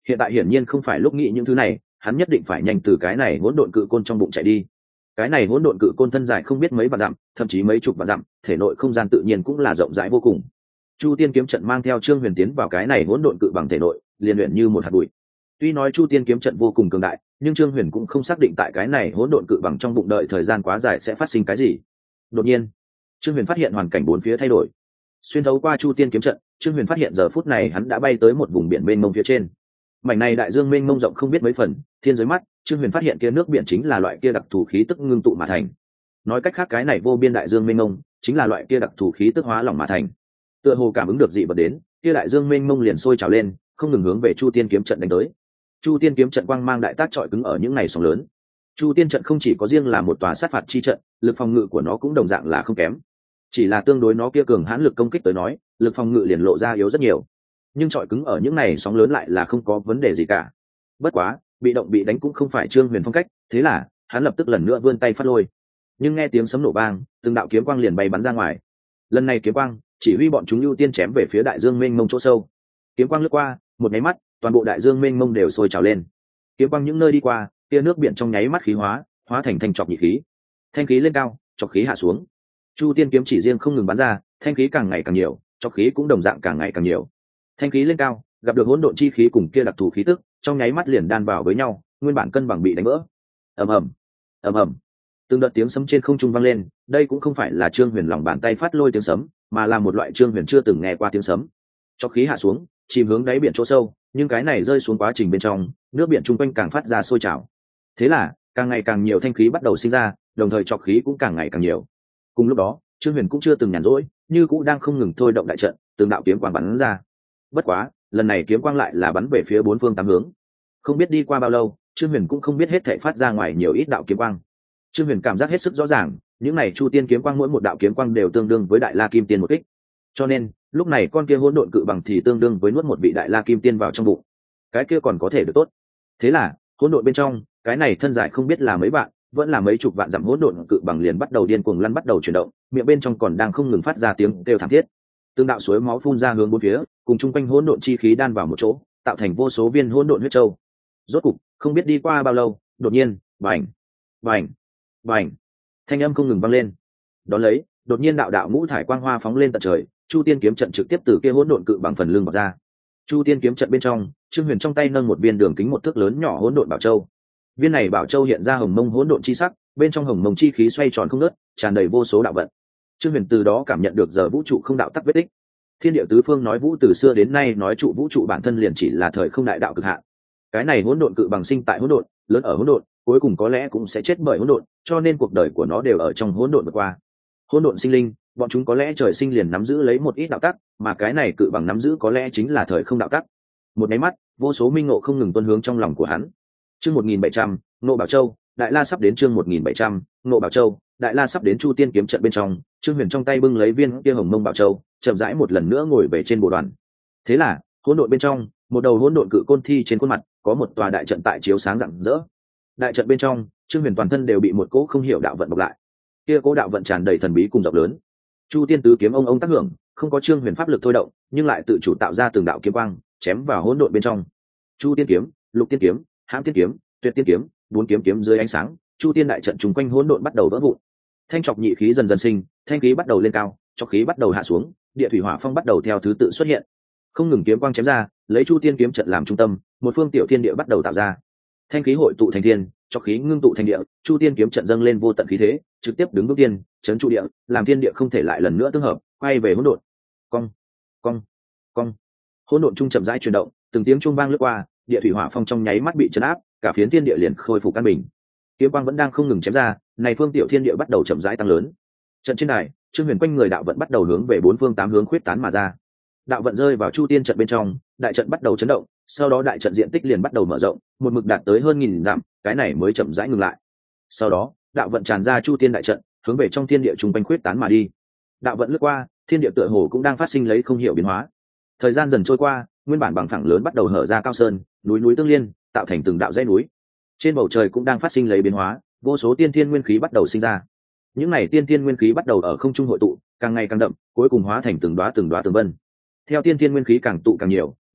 Speaker 1: Hiện tại hiển nhiên không phải lúc nghĩ những thứ này, hắn nhất định phải nhanh từ cái này hỗn độn cự côn trong bụng chạy đi. Cái này hỗn độn cự côn thân dài không biết mấy vạn dặm, thậm chí mấy chục vạn dặm, thể nội không gian tự nhiên cũng là rộng rãi vô cùng. Chu Tiên kiếm trận mang theo Trương Huyền tiến vào cái này hỗn độn cự bằng thể nội, liền luyện như một hạt bụi. Tuy nói Chu Tiên kiếm trận vô cùng cường đại, nhưng Trương Huyền cũng không xác định tại cái này hỗn độn cự bằng trong bụng đợi thời gian quá dài sẽ phát sinh cái gì. Đột nhiên, Trương Huyền phát hiện hoàn cảnh bốn phía thay đổi. Xuyên thấu qua Chu Tiên kiếm trận, Trương Huyền phát hiện giờ phút này hắn đã bay tới một vùng biển mênh mông phía trên. Mảnh này đại dương mênh mông rộng không biết mấy phần, thiên giới mắt, Trương Huyền phát hiện kia nước biển chính là loại kia đặc thù khí tức ngưng tụ mà thành. Nói cách khác cái này vô biên đại dương mênh mông chính là loại kia đặc thù khí tức hóa lỏng mà thành. Tựa hồ cảm ứng được dị vật đến, kia đại dương mênh mông liền sôi trào lên, không ngừng hướng về Chu Tiên kiếm trận đánh tới. Chu Tiên kiếm trận quang mang đại tác trọi cứng ở những này sóng lớn. Chu Tiên trận không chỉ có riêng là một tòa sát phạt chi trận, lực phòng ngự của nó cũng đồng dạng là không kém. Chỉ là tương đối nó kia cường hãn lực công kích tới nói, lực phòng ngự liền lộ ra yếu rất nhiều. Nhưng trọi cứng ở những này sóng lớn lại là không có vấn đề gì cả. Bất quá, bị động bị đánh cũng không phải Trương Huyền phong cách, thế là hắn lập tức lần nữa vươn tay phát lôi. Nhưng nghe tiếng sấm nổ vang, từng đạo kiếm quang liền bay bắn ra ngoài. Lần này kiếm quang chỉ huy bọn chúng ưu tiên chém về phía đại dương mênh mông chỗ sâu. Kiếm quang lướt qua, một nháy mắt, toàn bộ đại dương mênh mông đều sôi trào lên. Kiếm quang những nơi đi qua, tia nước biển trong nháy mắt khí hóa thành thanh trọc nhị khí. Thanh khí lên cao, trọc khí hạ xuống. Chu Tiên kiếm chỉ riêng không ngừng bắn ra, thanh khí càng ngày càng nhiều, trọc khí cũng đồng dạng càng ngày càng nhiều. Thanh khí lên cao, gặp được hỗn độn chi khí cùng kia đặc thù khí tức, trong nháy mắt liền đan vào với nhau, nguyên bản cân bằng bị đánh vỡ. Ầm ầm, ầm ầm. Từng đợt tiếng sấm trên không trung vang lên, đây cũng không phải là Trương Huyền lòng bàn tay phát lôi tiếng sấm, mà là một loại Trương Huyền chưa từng nghe qua tiếng sấm. Trọc khí hạ xuống, chìm hướng đáy biển chỗ sâu, nhưng cái này rơi xuống quá trình bên trong, nước biển chung quanh càng phát ra sôi trào. Thế là, càng ngày càng nhiều thanh khí bắt đầu sinh ra, đồng thời trọc khí cũng càng ngày càng nhiều. Cùng lúc đó, Trương Huyền cũng chưa từng nhàn rỗi, như cũng đang không ngừng thôi động đại trận, từng đạo kiếm quang bắn ra. Bất quá, lần này kiếm quang lại là bắn về phía bốn phương tám hướng. Không biết đi qua bao lâu, Trương Huyền cũng không biết hết thảy phát ra ngoài nhiều ít đạo kiếm quang. Trương Huyền cảm giác hết sức rõ ràng, những này Chu Tiên kiếm quang mỗi một đạo kiếm quang đều tương đương với Đại La Kim Tiên một kích. Cho nên, lúc này con kia hỗn độn cự bằng thì tương đương với nuốt một vị Đại La Kim Tiên vào trong bụng. Cái kia còn có thể được tốt. Thế là, hỗn độn bên trong, cái này thân dài không biết là mấy vạn, vẫn là mấy chục vạn dặm hỗn độn cự bằng liền bắt đầu điên cuồng lăn bắt đầu chuyển động, miệng bên trong còn đang không ngừng phát ra tiếng kêu thảm thiết. Tương đạo suối máu phun ra hướng bốn phía, cùng chung quanh hỗn độn chi khí đan vào một chỗ, tạo thành vô số viên hỗn độn huyết châu. Rốt cục, không biết đi qua bao lâu, đột nhiên, bành, bành, bành, thanh âm không ngừng vang lên. Đón lấy, đột nhiên đạo đạo ngũ thải quang hoa phóng lên tận trời, Chu Tiên kiếm trận trực tiếp từ kia hỗn độn cự bằng phần lưng bật ra. Chu Tiên kiếm trận bên trong, Trương Huyền trong tay nâng một viên đường kính một thước lớn nhỏ hỗn độn bảo châu. Viên này bảo châu hiện ra hồng mông hỗn độn chi sắc, bên trong hồng mông chi khí xoay tròn không ngớt, tràn đầy vô số đạo vận. Trương Huyền từ đó cảm nhận được giờ vũ trụ không đạo tắc vết tích. Thiên địa tứ phương nói vũ từ xưa đến nay nói trụ vũ trụ bản thân liền chỉ là thời không đại đạo cực hạn. Cái này hỗn độn cự bằng sinh tại hỗn độn, lớn ở hỗn độn, cuối cùng có lẽ cũng sẽ chết bởi hỗn độn, cho nên cuộc đời của nó đều ở trong hỗn độn vượt qua. Hỗn độn sinh linh, bọn chúng có lẽ trời sinh liền nắm giữ lấy một ít đạo tắc, mà cái này cự bằng nắm giữ có lẽ chính là thời không đạo tắc. Một cái mắt, vô số minh ngộ không ngừng tuôn hướng trong lòng của hắn. Chương 1700, Ngộ Bảo Châu, Đại La sắp đến. Chương 1700, Ngộ Bảo Châu, Đại La sắp đến. Chu Tiên kiếm trận bên trong, Trương Huyền trong tay bưng lấy viên kia hồng mông bảo châu, chậm rãi một lần nữa ngồi về trên bộ đoàn. Thế là, hỗn độn bên trong, một đầu hỗn độn cự côn thi trên khuôn mặt, có một tòa đại trận tại chiếu sáng rạng rỡ. Đại trận bên trong, Trương Huyền toàn thân đều bị một cỗ không hiểu đạo vận bọc lại. Kia cỗ đạo vận tràn đầy thần bí cùng rộng lớn. Chu Tiên tứ kiếm ông tác hưởng, không có Trương Huyền pháp lực thôi động, nhưng lại tự chủ tạo ra từng đạo kiếm quang, chém vào hỗn độn bên trong. Chu Tiên kiếm, Lục Tiên kiếm, Hãm Tiên kiếm, Tuyệt Tiên kiếm, bốn kiếm kiếm dưới ánh sáng, Chu Tiên đại trận trùng quanh hỗn độn bắt đầu vỡ vụn. Thanh trọc nhị khí dần dần sinh, thanh khí bắt đầu lên cao, trọc khí bắt đầu hạ xuống, địa thủy hỏa phong bắt đầu theo thứ tự xuất hiện. Không ngừng kiếm quang chém ra, lấy Chu Tiên kiếm trận làm trung tâm, một phương tiểu thiên địa bắt đầu tạo ra. Thanh khí hội tụ thành thiên, trọc khí ngưng tụ thành địa, Chu Tiên kiếm trận dâng lên vô tận khí thế, trực tiếp đứng bước tiên, chấn trụ địa, làm thiên địa không thể lại lần nữa tương hợp, quay về hỗn độn. Cong, cong, cong. Hỗn độn trung chậm rãi chuyển động, từng tiếng chuông vang lướt qua, địa thủy hỏa phong trong nháy mắt bị chấn áp, cả phiến thiên địa liền khôi phục căn bình. Kiếm quang vẫn đang không ngừng chém ra, này phương tiểu thiên địa bắt đầu chậm rãi tăng lớn. Trận trên đài, Trương Huyền quanh người đạo vận bắt đầu hướng về bốn phương tám hướng khuyết tán mà ra. Đạo vận rơi vào Chu Tiên trận bên trong, đại trận bắt đầu chấn động, sau đó đại trận diện tích liền bắt đầu mở rộng, một mực đạt tới hơn 1000 dặm, cái này mới chậm rãi ngừng lại. Sau đó, đạo vận tràn ra Chu Tiên đại trận, hướng về trong thiên địa trung quanh khuyết tán mà đi. Đạo vận lướt qua, thiên địa tựa hồ cũng đang phát sinh lấy không hiểu biến hóa. Thời gian dần trôi qua, nguyên bản bằng phẳng lớn bắt đầu hở ra cao sơn, núi núi tương liên, tạo thành từng đạo dãy núi. Trên bầu trời cũng đang phát sinh lấy biến hóa, vô số tiên thiên nguyên khí bắt đầu sinh ra. Những này tiên thiên nguyên khí bắt đầu ở không trung hội tụ, càng ngày càng đậm, cuối cùng hóa thành từng đóa tường vân. Theo tiên thiên nguyên khí càng tụ càng nhiều,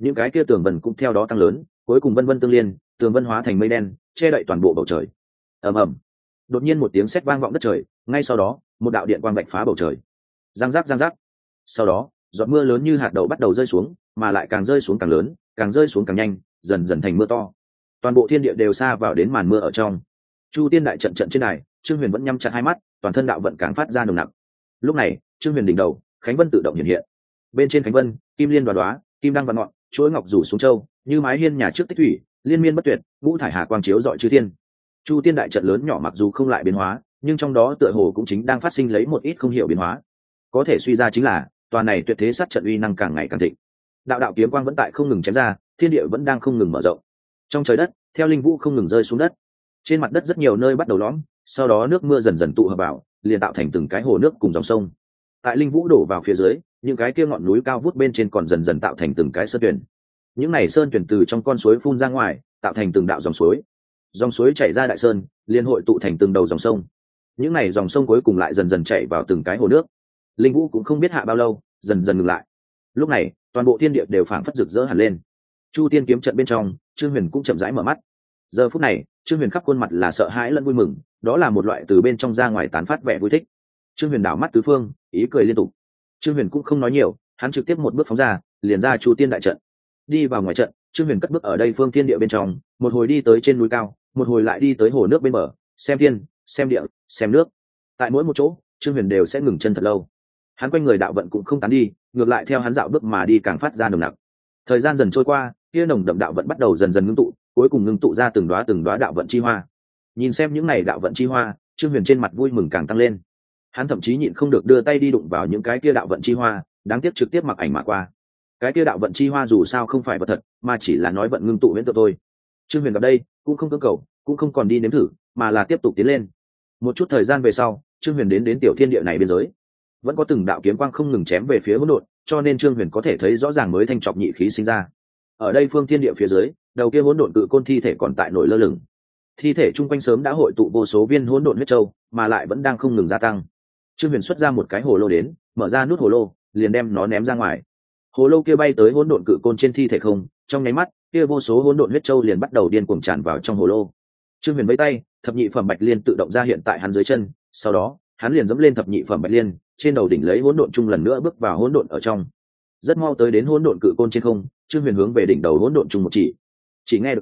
Speaker 1: những cái kia tường vân cũng theo đó tăng lớn, cuối cùng vân vân tương liên, tường vân hóa thành mây đen che đậy toàn bộ bầu trời. ầm ầm, đột nhiên một tiếng sét vang vọng đất trời, ngay sau đó một đạo điện quang bạch phá bầu trời. Giang giác giang giác. Sau đó giọt mưa lớn như hạt đậu bắt đầu rơi xuống, mà lại càng rơi xuống càng lớn, càng rơi xuống càng nhanh, dần dần thành mưa to. Toàn bộ thiên địa đều sa vào đến màn mưa ở trong. Chu tiên đại trận trận trên đài, Trương Huyền vẫn nhắm chặt hai mắt, toàn thân đạo vận càng phát ra nồng nặc. Lúc này Trương Huyền đỉnh đầu khánh vân tự động hiện hiện, bên trên khánh vân kim liên đoá đoá, kim đăng vạn ngọn, chuỗi ngọc rủ xuống châu, như mái hiên nhà trước tích thủy, liên miên bất tuyệt, ngũ thải hà quang chiếu rọi chư thiên. Chu tiên đại trận lớn nhỏ mặc dù không lại biến hóa, nhưng trong đó tựa hồ cũng chính đang phát sinh lấy một ít không hiểu biến hóa. Có thể suy ra chính là toàn này tuyệt thế sát trận uy năng càng ngày càng thịnh. Đạo đạo kiếm quang vẫn tại không ngừng chém ra, thiên địa vẫn đang không ngừng mở rộng. Trong trời đất theo linh vũ không ngừng rơi xuống đất, trên mặt đất rất nhiều nơi bắt đầu lõm, sau đó nước mưa dần dần tụ hợp vào, liền tạo thành từng cái hồ nước cùng dòng sông. Tại linh vũ đổ vào phía dưới, những cái kia ngọn núi cao vút bên trên còn dần dần tạo thành từng cái sơn tuyển. Những này sơn tuyển từ trong con suối phun ra ngoài, tạo thành từng đạo dòng suối. Dòng suối chảy ra đại sơn, liên hội tụ thành từng đầu dòng sông. Những này dòng sông cuối cùng lại dần dần chảy vào từng cái hồ nước. Linh vũ cũng không biết hạ bao lâu, dần dần ngừng lại. Lúc này toàn bộ thiên địa đều phảng phất rực rỡ hẳn lên. Chu tiên kiếm trận bên trong, Trương Huyền cũng chậm rãi mở mắt. Giờ phút này Trương Huyền khắp khuôn mặt là sợ hãi lẫn vui mừng, đó là một loại từ bên trong ra ngoài tán phát vẻ vui thích. Trương Huyền đảo mắt tứ phương, ý cười liên tục. Trương Huyền cũng không nói nhiều, hắn trực tiếp một bước phóng ra, liền ra Chu tiên đại trận. Đi vào ngoài trận, Trương Huyền cất bước ở đây phương thiên địa bên trong, một hồi đi tới trên núi cao, một hồi lại đi tới hồ nước bên bờ, xem thiên, xem địa, xem nước. Tại mỗi một chỗ, Trương Huyền đều sẽ ngừng chân thật lâu. Hắn quanh người đạo vận cũng không tán đi, ngược lại theo hắn dạo bước mà đi càng phát ra nồng nặc. Thời gian dần trôi qua, kia nồng đậm đạo vận bắt đầu dần dần ngưng tụ, cuối cùng ngưng tụ ra từng đóa đạo vận chi hoa. Nhìn xem những này đạo vận chi hoa, Trương Huyền trên mặt vui mừng càng tăng lên. Hắn thậm chí nhịn không được đưa tay đi đụng vào những cái kia đạo vận chi hoa, đáng tiếc trực tiếp mặc ảnh mà qua. Cái kia đạo vận chi hoa dù sao không phải vật thật, mà chỉ là nói vận ngưng tụ huyễn tượng thôi. Trương Huyền gặp đây, cũng không cưỡng cầu, cũng không còn đi nếm thử, mà là tiếp tục tiến lên. Một chút thời gian về sau, Trương Huyền đến tiểu thiên địa này biên giới. Vẫn có từng đạo kiếm quang không ngừng chém về phía hỗn độn, cho nên Trương Huyền có thể thấy rõ ràng mới thanh trọc nhị khí sinh ra. Ở đây phương thiên địa phía dưới, đầu kia hỗn độn cự côn thi thể còn tại nổi lơ lửng. Thi thể chung quanh sớm đã hội tụ vô số viên hỗn độn huyết châu, mà lại vẫn đang không ngừng gia tăng. Trương Huyền xuất ra một cái hồ lô đến, mở ra nút hồ lô, liền đem nó ném ra ngoài. Hồ lô kia bay tới hỗn độn cự côn trên thi thể không, trong nháy mắt, kia vô số hỗn độn huyết châu liền bắt đầu điên cuồng tràn vào trong hồ lô. Trương Huyền vẫy tay, thập nhị phẩm bạch liên tự động ra hiện tại hắn dưới chân, sau đó, hắn liền dẫm lên thập nhị phẩm bạch liên, trên đầu đỉnh lấy hỗn độn chung lần nữa bước vào hỗn độn ở trong. Rất mau tới đến hỗn độn cự côn trên không, Trương Huyền hướng về đỉnh đầu hỗn độn chung một chỉ nghe được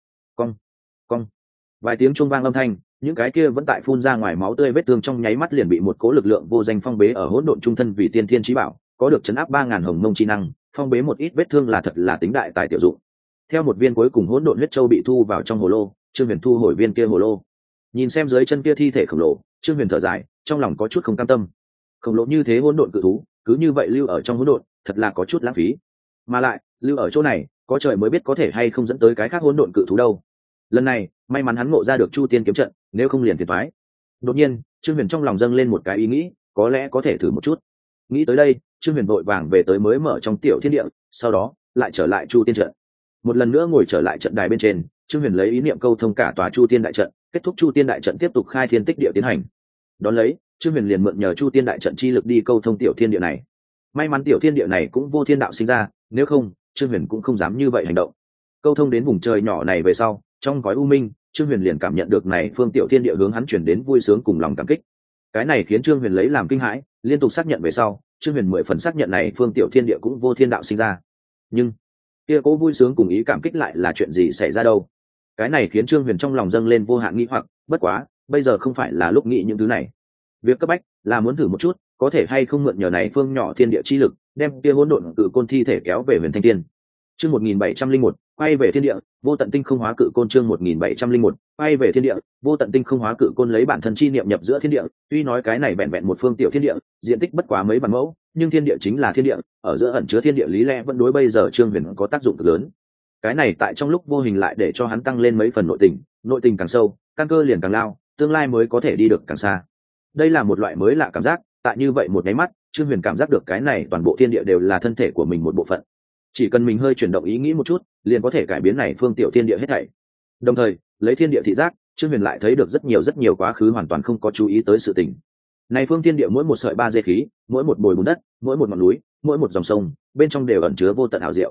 Speaker 1: cong vài tiếng chuông vang âm thanh, những cái kia vẫn tại phun ra ngoài máu tươi vết thương trong nháy mắt liền bị một cố lực lượng vô danh phong bế ở hỗn độn trung thân vì tiên thiên chí bảo, có được chấn áp 3000 hồng mông chi năng, phong bế một ít vết thương là thật là tính đại tài tiểu dụng. Theo một viên cuối cùng hỗn độn huyết châu bị thu vào trong hồ lô, Trương Huyền thu hồi viên kia hồ lô. Nhìn xem dưới chân kia thi thể khổng lồ, Trương Huyền thở dài, trong lòng có chút không cam tâm. Khổng lồ như thế hỗn độn cự thú, cứ như vậy lưu ở trong hỗn độn, thật là có chút lãng phí. Mà lại, lưu ở chỗ này, có trời mới biết có thể hay không dẫn tới cái khác hỗn độn cự thú đâu. Lần này, may mắn hắn ngộ ra được Chu Tiên kiếm trận, nếu không liền phiền toái. Đột nhiên, Trương Huyền trong lòng dâng lên một cái ý nghĩ, có lẽ có thể thử một chút. Nghĩ tới đây, Trương Huyền vội vàng về tới mới mở trong tiểu thiên địa, sau đó lại trở lại Chu Tiên trận. Một lần nữa ngồi trở lại trận đài bên trên, Trương Huyền lấy ý niệm câu thông cả tòa Chu Tiên đại trận, kết thúc Chu Tiên đại trận tiếp tục khai thiên tích địa tiến hành. Đón lấy, Trương Huyền liền mượn nhờ Chu Tiên đại trận chi lực đi câu thông tiểu thiên địa này. May mắn tiểu thiên địa này cũng vô thiên đạo sinh ra, nếu không, Trương Huyền cũng không dám như vậy hành động. Câu thông đến vùng trời nhỏ này về sau, trong gói u minh, Trương Huyền liền cảm nhận được này phương tiểu thiên địa hướng hắn chuyển đến vui sướng cùng lòng cảm kích. Cái này khiến Trương Huyền lấy làm kinh hãi, liên tục xác nhận về sau, Trương Huyền 10 phần xác nhận này phương tiểu thiên địa cũng vô thiên đạo sinh ra. Nhưng kia cố vui sướng cùng ý cảm kích lại là chuyện gì xảy ra đâu? Cái này khiến Trương Huyền trong lòng dâng lên vô hạn nghi hoặc, bất quá, bây giờ không phải là lúc nghĩ những thứ này. Việc cấp bách là muốn thử một chút, có thể hay không mượn nhờ này phương nhỏ thiên địa chi lực, đem kia hỗn độn cự côn thi thể kéo về Huyền Thanh Tiên. Chương 1701, quay về thiên địa, vô tận tinh không hóa cự côn. Chương 1701, quay về thiên địa, vô tận tinh không hóa cự côn lấy bản thân chi niệm nhập giữa thiên địa, tuy nói cái này vẹn vẹn một phương tiểu thiên địa, diện tích bất quá mấy vạn mẫu, nhưng thiên địa chính là thiên địa, ở giữa ẩn chứa thiên địa lý lẽ vẫn đối bây giờ Trương Huyền có tác dụng cực lớn. Cái này tại trong lúc vô hình lại để cho hắn tăng lên mấy phần nội tình càng sâu, căn cơ liền càng lao, tương lai mới có thể đi được càng xa. Đây là một loại mới lạ cảm giác, tại như vậy một cái mắt, Trương Huyền cảm giác được cái này toàn bộ thiên địa đều là thân thể của mình một bộ phận. Chỉ cần mình hơi chuyển động ý nghĩ một chút, liền có thể cải biến này phương tiểu thiên địa hết thảy. Đồng thời, lấy thiên địa thị giác, Trương Huyền lại thấy được rất nhiều quá khứ hoàn toàn không có chú ý tới sự tình. Này phương thiên địa mỗi một sợi ba dê khí, mỗi một bồi bùn đất, mỗi một ngọn núi, mỗi một dòng sông, bên trong đều ẩn chứa vô tận ảo diệu.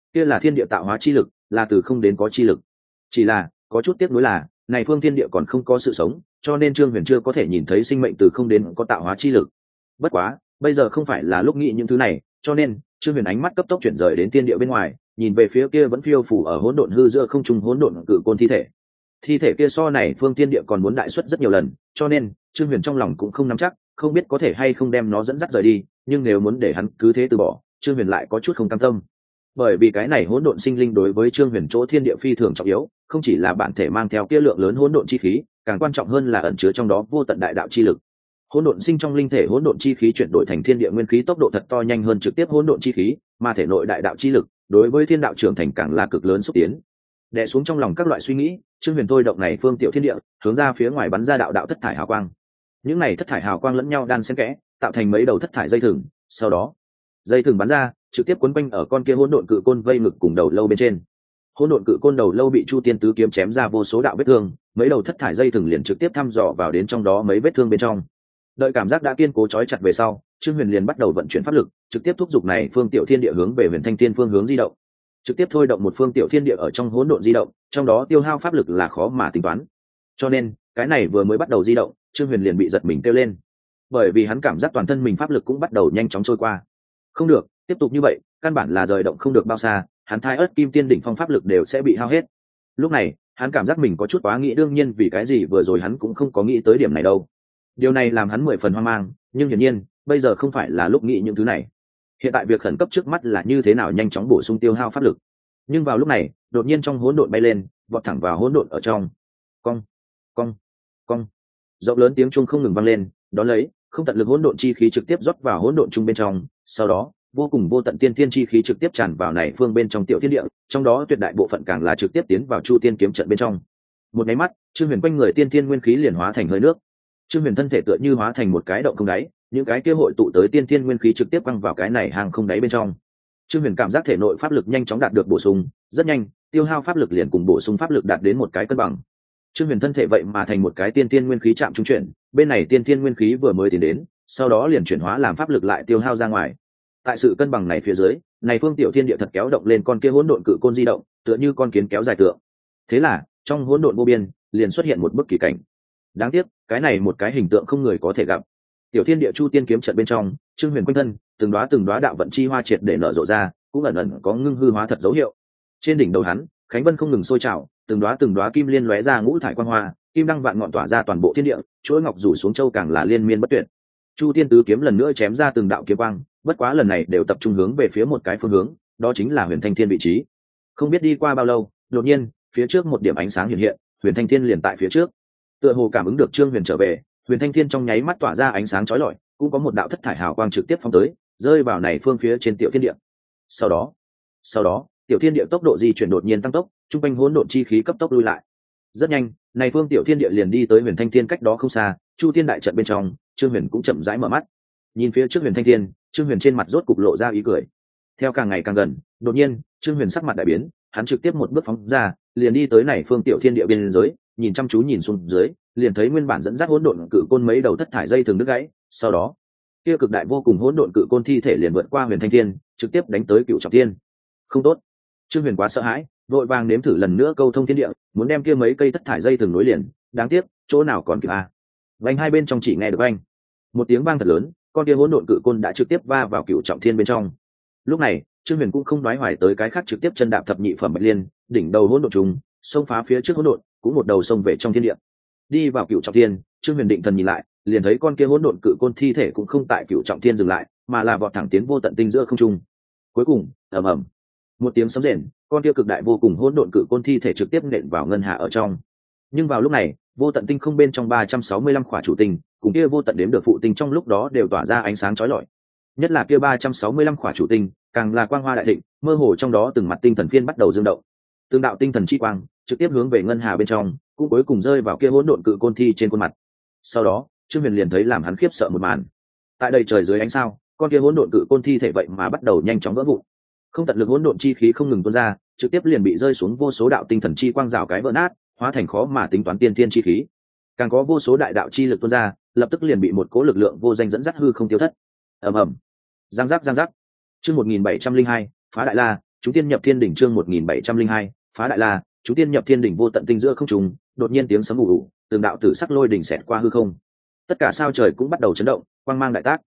Speaker 1: kia là thiên địa tạo hóa chi lực, là từ không đến có chi lực. Chỉ là có chút tiếc nuối là này phương thiên địa còn không có sự sống, cho nên Trương Huyền chưa có thể nhìn thấy sinh mệnh từ không đến có tạo hóa chi lực. Bất quá bây giờ không phải là lúc nghĩ những thứ này, cho nên Trương Huyền ánh mắt cấp tốc chuyển rời đến thiên địa bên ngoài, nhìn về phía kia vẫn phiêu phù ở hỗn độn hư giữa không trung hỗn độn cự côn thi thể. Thi thể kia so này phương thiên địa còn muốn đại suất rất nhiều lần, cho nên Trương Huyền trong lòng cũng không nắm chắc, không biết có thể hay không đem nó dẫn dắt rời đi, nhưng nếu muốn để hắn cứ thế từ bỏ, Trương Huyền lại có chút không cam tâm. Bởi vì cái này hỗn độn sinh linh đối với Trương Huyền chỗ thiên địa phi thường trọng yếu, không chỉ là bản thể mang theo kia lượng lớn hỗn độn chi khí, càng quan trọng hơn là ẩn chứa trong đó vô tận đại đạo chi lực. Hỗn độn sinh trong linh thể hỗn độn chi khí chuyển đổi thành thiên địa nguyên khí tốc độ thật to nhanh hơn trực tiếp hỗn độn chi khí, mà thể nội đại đạo chi lực đối với thiên đạo trưởng thành càng là cực lớn xúc tiến. Đè xuống trong lòng các loại suy nghĩ, Trương Huyền thôi động này phương tiểu thiên địa, hướng ra phía ngoài bắn ra đạo đạo thất thải hào quang. Những này thất thải hào quang lẫn nhau đan xen kẽ, tạo thành mấy đầu thất thải dây thừng, sau đó, dây thừng bắn ra, trực tiếp quấn quanh ở con kia hỗn độn cự côn vây ngực cùng đầu lâu bên trên. Hỗn độn cự côn đầu lâu bị Chu Tiên tứ kiếm chém ra vô số đạo vết thương, mấy đầu thất thải dây thừng liền trực tiếp thăm dò vào đến trong đó mấy vết thương bên trong. Đợi cảm giác đã kiên cố trói chặt về sau, Trương Huyền liền bắt đầu vận chuyển pháp lực, trực tiếp thúc giục này phương tiểu thiên địa hướng về Huyền Thanh Thiên phương hướng di động. Trực tiếp thôi động một phương tiểu thiên địa ở trong hỗn độn di động, trong đó tiêu hao pháp lực là khó mà tính toán. Cho nên, cái này vừa mới bắt đầu di động, Trương Huyền liền bị giật mình kêu lên. Bởi vì hắn cảm giác toàn thân mình pháp lực cũng bắt đầu nhanh chóng trôi qua. Không được, tiếp tục như vậy, căn bản là rời động không được bao xa, hắn Thái Ức Kim Tiên đỉnh phong pháp lực đều sẽ bị hao hết. Lúc này, hắn cảm giác mình có chút quá nghĩ, đương nhiên vì cái gì vừa rồi hắn cũng không có nghĩ tới điểm này đâu. Điều này làm hắn 10 phần hoang mang, nhưng hiển nhiên, bây giờ không phải là lúc nghĩ những thứ này. Hiện tại việc khẩn cấp trước mắt là như thế nào nhanh chóng bổ sung tiêu hao pháp lực. Nhưng vào lúc này, đột nhiên trong hỗn độn bay lên, vọt thẳng vào hỗn độn ở trong. Cong, cong, cong. Rộng lớn tiếng chuông không ngừng vang lên, đón lấy, không tận lực hỗn độn chi khí trực tiếp rót vào hỗn độn trung bên trong, sau đó, vô cùng vô tận tiên thiên chi khí trực tiếp tràn vào này phương bên trong tiểu thiên địa, trong đó tuyệt đại bộ phận càng là trực tiếp tiến vào Chu Tiên kiếm trận bên trong. Một cái mắt, Trương Huyền quanh người tiên thiên nguyên khí liền hóa thành hơi nước. Trương Huyền thân thể tựa như hóa thành một cái động không đáy, những cái kia hội tụ tới tiên thiên nguyên khí trực tiếp quăng vào cái này hàng không đáy bên trong. Trương Huyền cảm giác thể nội pháp lực nhanh chóng đạt được bổ sung, rất nhanh, tiêu hao pháp lực liền cùng bổ sung pháp lực đạt đến một cái cân bằng. Trương Huyền thân thể vậy mà thành một cái tiên thiên nguyên khí chạm trung chuyển, bên này tiên thiên nguyên khí vừa mới tiến đến, sau đó liền chuyển hóa làm pháp lực lại tiêu hao ra ngoài. Tại sự cân bằng này phía dưới, này phương tiểu thiên địa thật kéo động lên con kia hỗn độn cự côn di động, tựa như con kiến kéo dài tượng. Thế là, trong hỗn độn vô biên, liền xuất hiện một bức kỳ cảnh. Đáng tiếc, cái này một cái hình tượng không người có thể gặp. Tiểu thiên địa Chu Tiên kiếm trận bên trong, Trương Huyền quanh thân, từng đóa đạo vận chi hoa triệt để nở rộ ra, cũng ẩn ẩn có ngưng hư hóa thật dấu hiệu. Trên đỉnh đầu hắn, khánh vân không ngừng sôi trào, từng đóa kim liên lóe ra ngũ thải quang hoa, kim đăng vạn ngọn tỏa ra toàn bộ thiên địa, chuỗi ngọc rủ xuống châu càng là liên miên bất tuyệt. Chu Tiên tứ kiếm lần nữa chém ra từng đạo kiếm quang, bất quá lần này đều tập trung hướng về phía một cái phương hướng, đó chính là Huyền Thanh Thiên vị trí. Không biết đi qua bao lâu, đột nhiên, phía trước một điểm ánh sáng hiện hiện, Huyền Thanh Thiên liền tại phía trước. Tựa hồ cảm ứng được Trương Huyền trở về, Huyền Thanh Thiên trong nháy mắt tỏa ra ánh sáng chói lọi, cũng có một đạo thất thải hào quang trực tiếp phóng tới, rơi vào này phương phía trên tiểu thiên địa. Sau đó, tiểu thiên địa tốc độ di chuyển đột nhiên tăng tốc, trung quanh hỗn độn chi khí cấp tốc lui lại. Rất nhanh, này phương tiểu thiên địa liền đi tới Huyền Thanh Thiên cách đó không xa, Chu Tiên đại trận bên trong, Trương Huyền cũng chậm rãi mở mắt. Nhìn phía trước Huyền Thanh Thiên, Trương Huyền trên mặt rốt cục lộ ra ý cười. Theo càng ngày càng gần, đột nhiên, Trương Huyền sắc mặt đại biến, hắn trực tiếp một bước phóng ra, liền đi tới này phương tiểu thiên địa biên giới, nhìn chăm chú nhìn xuống dưới, liền thấy nguyên bản dẫn dắt hỗn độn cự côn mấy đầu thất thải dây thường đứt gãy, sau đó, kia cực đại vô cùng hỗn độn cự côn thi thể liền vượt qua Huyền Thanh Thiên, trực tiếp đánh tới Cựu Trọng Thiên. Không tốt. Trương Huyền quá sợ hãi, vội vàng nếm thử lần nữa câu thông thiên địa, muốn đem kia mấy cây thất thải dây thường nối liền, đáng tiếc, chỗ nào còn kịp a. Vành hai bên trong chỉ nghe được anh một tiếng vang thật lớn, con kia hỗn độn cự côn đã trực tiếp va vào Cựu Trọng Thiên bên trong. Lúc này, Trương Huyền cũng không đoái hoài tới cái khác, trực tiếp chân đạp thập nhị phẩm bạch liên, đỉnh đầu hỗn độn trùng, xông phá phía trước hỗn độn, cũng một đầu xông về trong thiên địa. Đi vào Cựu Trọng Thiên, Trương Huyền định thần nhìn lại, liền thấy con kia hỗn độn cự côn thi thể cũng không tại Cựu Trọng Thiên dừng lại, mà là vọt thẳng tiến vô tận tinh giữa không trung. Cuối cùng, ầm ầm, một tiếng sấm rền, con kia cực đại vô cùng hỗn độn cự côn thi thể trực tiếp nện vào ngân hà ở trong. Nhưng vào lúc này, vô tận tinh không bên trong 365 khỏa chủ tinh, cùng kia vô tận đếm được phụ tinh trong lúc đó đều tỏa ra ánh sáng chói lọi. Nhất là kia 365 khỏa chủ tinh, càng là quang hoa đại thịnh, mơ hồ trong đó từng mặt tinh thần phiên bắt đầu dương động. Từng đạo tinh thần chi quang trực tiếp hướng về ngân hà bên trong, cũng cuối cùng rơi vào kia hỗn độn cự côn thi trên khuôn mặt. Sau đó, Trương Huyền liền thấy làm hắn khiếp sợ một màn. Tại đây trời dưới ánh sao, con kia hỗn độn cự côn thi thể vậy mà bắt đầu nhanh chóng vỡ vụn. Không tận lực hỗn độn chi khí không ngừng tuôn ra, trực tiếp liền bị rơi xuống vô số đạo tinh thần chi quang rào cái vỡ nát, hóa thành khó mà tính toán tiên thiên chi khí. Càng có vô số đại đạo chi lực tuôn ra, lập tức liền bị một cỗ lực lượng vô danh dẫn dắt hư không tiêu thất. Ầm ầm. Giang giác. Chương 1702, phá đại la, chúng tiên nhập thiên đỉnh chương 1702, phá đại la, chúng tiên nhập thiên đỉnh vô tận tinh giữa không trung, đột nhiên tiếng sấm ù ù, từng đạo tử sắc lôi đỉnh xẹt qua hư không. Tất cả sao trời cũng bắt đầu chấn động, quang mang đại tác.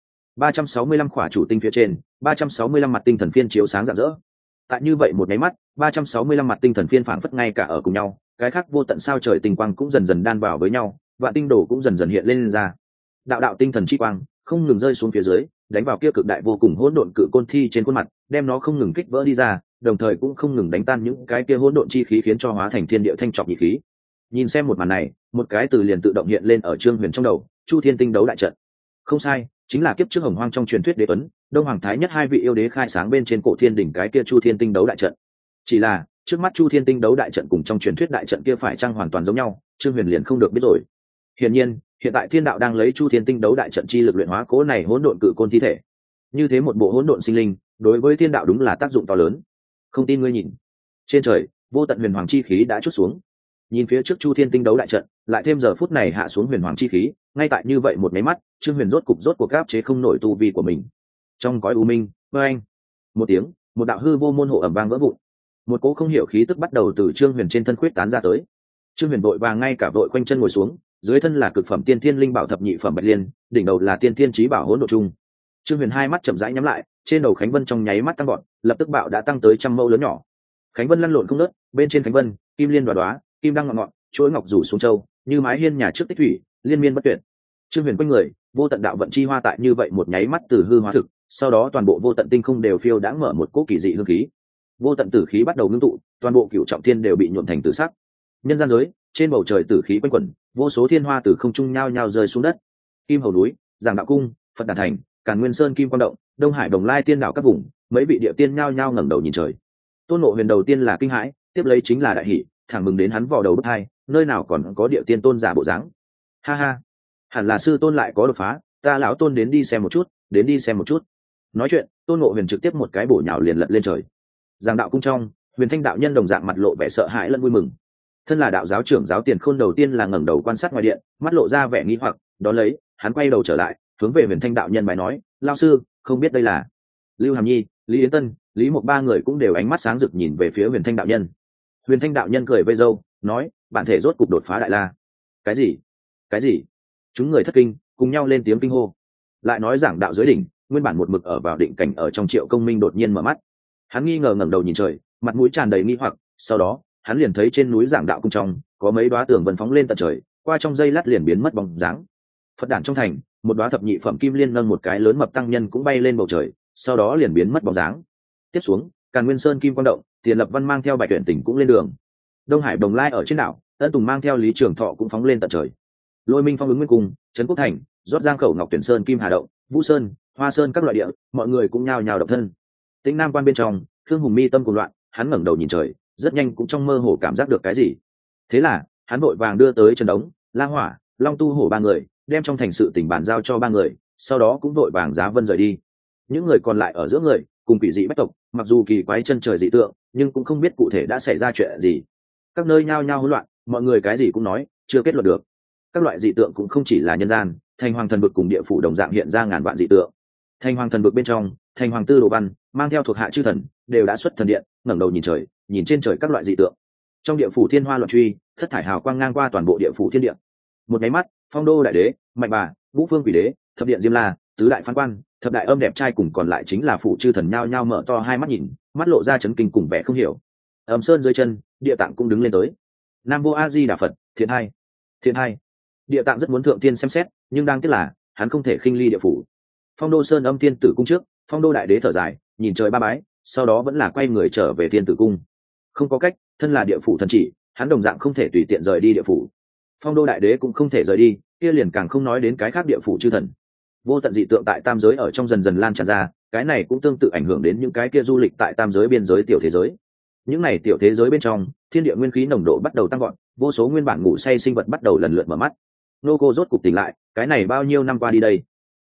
Speaker 1: 365 khỏa chủ tinh phía trên, 365 mặt tinh thần phiên chiếu sáng rạng rỡ. Tại như vậy một cái mắt, 365 mặt tinh thần phiên phảng phất ngay cả ở cùng nhau, cái khác vô tận sao trời tinh quang cũng dần dần đan vào với nhau, vạn tinh đồ cũng dần dần hiện lên ra. Đạo đạo tinh thần chi quang không ngừng rơi xuống phía dưới, đánh vào kia cực đại vô cùng hỗn độn cự côn thi trên khuôn mặt, đem nó không ngừng kích vỡ đi ra, đồng thời cũng không ngừng đánh tan những cái kia hỗn độn chi khí khiến cho hóa thành thiên địa thanh trọng nhị khí. Nhìn xem một màn này, một cái từ liền tự động hiện lên ở Trương Huyền trong đầu, Chu Thiên Tinh đấu đại trận. Không sai, chính là kiếp trước Hồng Hoang trong truyền thuyết đế tuấn, Đông Hoàng Thái Nhất hai vị yêu đế khai sáng bên trên cổ thiên đỉnh cái kia Chu Thiên Tinh đấu đại trận. Chỉ là, trước mắt Chu Thiên Tinh đấu đại trận cùng trong truyền thuyết đại trận kia phải chăng hoàn toàn giống nhau, Trương Huyền liền không được biết rồi. Hiển nhiên, hiện tại Thiên Đạo đang lấy Chu Thiên Tinh đấu đại trận chi lực luyện hóa cố này hỗn độn cự côn thi thể. Như thế một bộ hỗn độn sinh linh, đối với Thiên Đạo đúng là tác dụng to lớn. Không tin ngươi nhìn, trên trời, vô tận huyền hoàng chi khí đã chút xuống. Nhìn phía trước Chu Thiên Tinh đấu đại trận, lại thêm giờ phút này hạ xuống huyền hoàng chi khí, ngay tại như vậy một cái mắt, Trương Huyền rốt cuộc áp chế không nổi tu vi của mình. Trong cõi u minh, oeng, một tiếng, một đạo hư vô môn hộ ầm vang vỡ vụn. Một cỗ không hiểu khí tức bắt đầu từ Trương Huyền trên thân khuyết tán ra tới. Trương Huyền vội vàng ngay cả vội quanh chân ngồi xuống, dưới thân là cực phẩm tiên thiên linh bảo thập nhị phẩm bạch liên, đỉnh đầu là tiên thiên chí bảo hỗn độn trung. Trương Huyền hai mắt chậm rãi nhắm lại, trên đầu Khánh Vân trong nháy mắt tăng vọt, lập tức bạo đã tăng tới 100 mẫu lớn nhỏ. Khánh Vân lăn lộn không ngớt, bên trên Khánh Vân, kim liên đóa, kim đăng ngọn ngọn, chuỗi ngọc rủ xuống châu, như mái hiên nhà trước tích thủy, liên miên bất tuyệt. Trương Huyền quanh người, vô tận đạo vận chi hoa tại như vậy một nháy mắt từ hư hóa thực, sau đó toàn bộ vô tận tinh không đều phiêu đãng mở một cỗ kỳ dị hương khí. Vô tận tử khí bắt đầu ngưng tụ, toàn bộ cửu trọng thiên đều bị nhuộm thành tử sắc. Nhân gian giới, trên bầu trời tử khí quanh quẩn, vô số thiên hoa từ không trung nhao nhao rơi xuống đất. Kim Hầu núi, Giảng Đạo cung, Phật Đản thành, Càn Nguyên sơn kim quang động, Đông Hải Đồng Lai tiên đảo các vùng, mấy vị địa tiên nhao nhao ngẩng đầu nhìn trời. Tôn Ngộ Huyền đầu tiên là kinh hãi, tiếp lấy chính là đại hỉ, thẳng mừng đến hắn vò đầu bứt tai, nơi nào còn có địa tiên tôn giả bộ dáng. Ha ha, hẳn là sư tôn lại có đột phá, ta lão tôn đến đi xem một chút, đến đi xem một chút. Nói chuyện, Tôn Ngộ Huyền trực tiếp một cái bổ nhào liền lật lên trời. Giảng Đạo cung trong, Huyền Thanh đạo nhân đồng dạng mặt lộ vẻ sợ hãi lẫn vui mừng. Thân là đạo giáo trưởng giáo Tiền Khôn đầu tiên là ngẩng đầu quan sát ngoài điện, mắt lộ ra vẻ nghi hoặc, đó lấy, hắn quay đầu trở lại, hướng về Huyền Thanh đạo nhân bài nói, lão sư, không biết đây là. Lưu Hàm Nhi, Lý Yến Tân, Lý Mộc ba người cũng đều ánh mắt sáng rực nhìn về phía Huyền Thanh đạo nhân. Huyền Thanh đạo nhân cười vây râu, nói, bản thể rốt cục đột phá đại la. Cái gì? Cái gì? Chúng người thất kinh, cùng nhau lên tiếng kinh hô. Lại nói giảng đạo dưới đỉnh, nguyên bản một mực ở vào định cảnh ở trong Triệu Công Minh đột nhiên mở mắt. Hắn nghi ngờ ngẩng đầu nhìn trời, mặt mũi tràn đầy nghi hoặc, sau đó, hắn liền thấy trên núi giảng đạo cung trong, có mấy đóa tường vân phóng lên tận trời, qua trong giây lát liền biến mất bóng dáng. Phật Đản trong thành, một đóa thập nhị phẩm kim liên nâng một cái lớn mập tăng nhân cũng bay lên bầu trời, sau đó liền biến mất bóng dáng. Tiếp xuống, Càn Nguyên sơn kim quang động, Tiền Lập Văn mang theo Bạch Tuyển Tỉnh cũng lên đường. Đông Hải Đồng Lai ở trên đảo, Ân Tùng mang theo Lý Trường Thọ cũng phóng lên tận trời. Lôi Minh phong ứng nguyên cung, Trấn Quốc thành, rót giang khẩu Ngọc Tuyển sơn kim hà động, Vũ sơn, Hoa sơn các loại địa, mọi người cũng nhao nhao động thân. Tĩnh Nam quan bên trong, Khương Hùng mi tâm cuồng loạn, hắn ngẩng đầu nhìn trời, rất nhanh cũng trong mơ hồ cảm giác được cái gì. Thế là, hắn vội vàng đưa tới Trần Đống, La Hỏa, Long Tu Hổ ba người, đem trong thành sự tình bàn giao cho ba người, sau đó cũng vội vàng giá vân rời đi. Những người còn lại ở giữa người, cùng quỷ dị bách tộc, mặc dù kỳ quái chân trời dị tượng, nhưng cũng không biết cụ thể đã xảy ra chuyện gì. Các nơi nhao nhao hỗn loạn, mọi người cái gì cũng nói, chưa kết luận được. Các loại dị tượng cũng không chỉ là nhân gian, thành hoàng thần vực cùng địa phủ đồng dạng hiện ra ngàn vạn dị tượng. Thành hoàng thần vực bên trong, thành hoàng tư đồ văn mang theo thuộc hạ chư thần, đều đã xuất thần điện, ngẩng đầu nhìn trời, nhìn trên trời các loại dị tượng. Trong địa phủ thiên hoa loạn truy, thất thải hào quang ngang qua toàn bộ địa phủ thiên địa. Một cái mắt, Phong Đô đại đế, Mạnh Bà, Vũ Phương quỷ đế, thập điện Diêm La, tứ đại phán quan, thập đại âm đẹp trai cùng còn lại chính là phụ chư thần nhao nhao mở to hai mắt nhìn, mắt lộ ra chấn kinh cùng vẻ không hiểu. Ẩm sơn dưới chân, địa tạng cũng đứng lên tới. Nam Vô A Di Đà Phật, thiện hai, thiện hai. Địa tạng rất muốn thượng tiên xem xét, nhưng đang tiếc là hắn không thể khinh ly địa phủ. Phong Đô sơn âm thiên tử cung trước, Phong Đô đại đế thở dài, nhìn trời ba bái, sau đó vẫn là quay người trở về thiên tử cung. Không có cách, thân là địa phủ thần chỉ, hắn đồng dạng không thể tùy tiện rời đi địa phủ. Phong Đô đại đế cũng không thể rời đi, kia liền càng không nói đến cái khác địa phủ chư thần. Vô tận dị tượng tại tam giới ở trong dần dần lan tràn ra, cái này cũng tương tự ảnh hưởng đến những cái kia du lịch tại tam giới biên giới tiểu thế giới. Những này tiểu thế giới bên trong, thiên địa nguyên khí nồng độ bắt đầu tăng gọn, vô số nguyên bản ngủ say sinh vật bắt đầu lần lượt mở mắt. Nô cô rốt cục tỉnh lại, cái này bao nhiêu năm qua đi đây?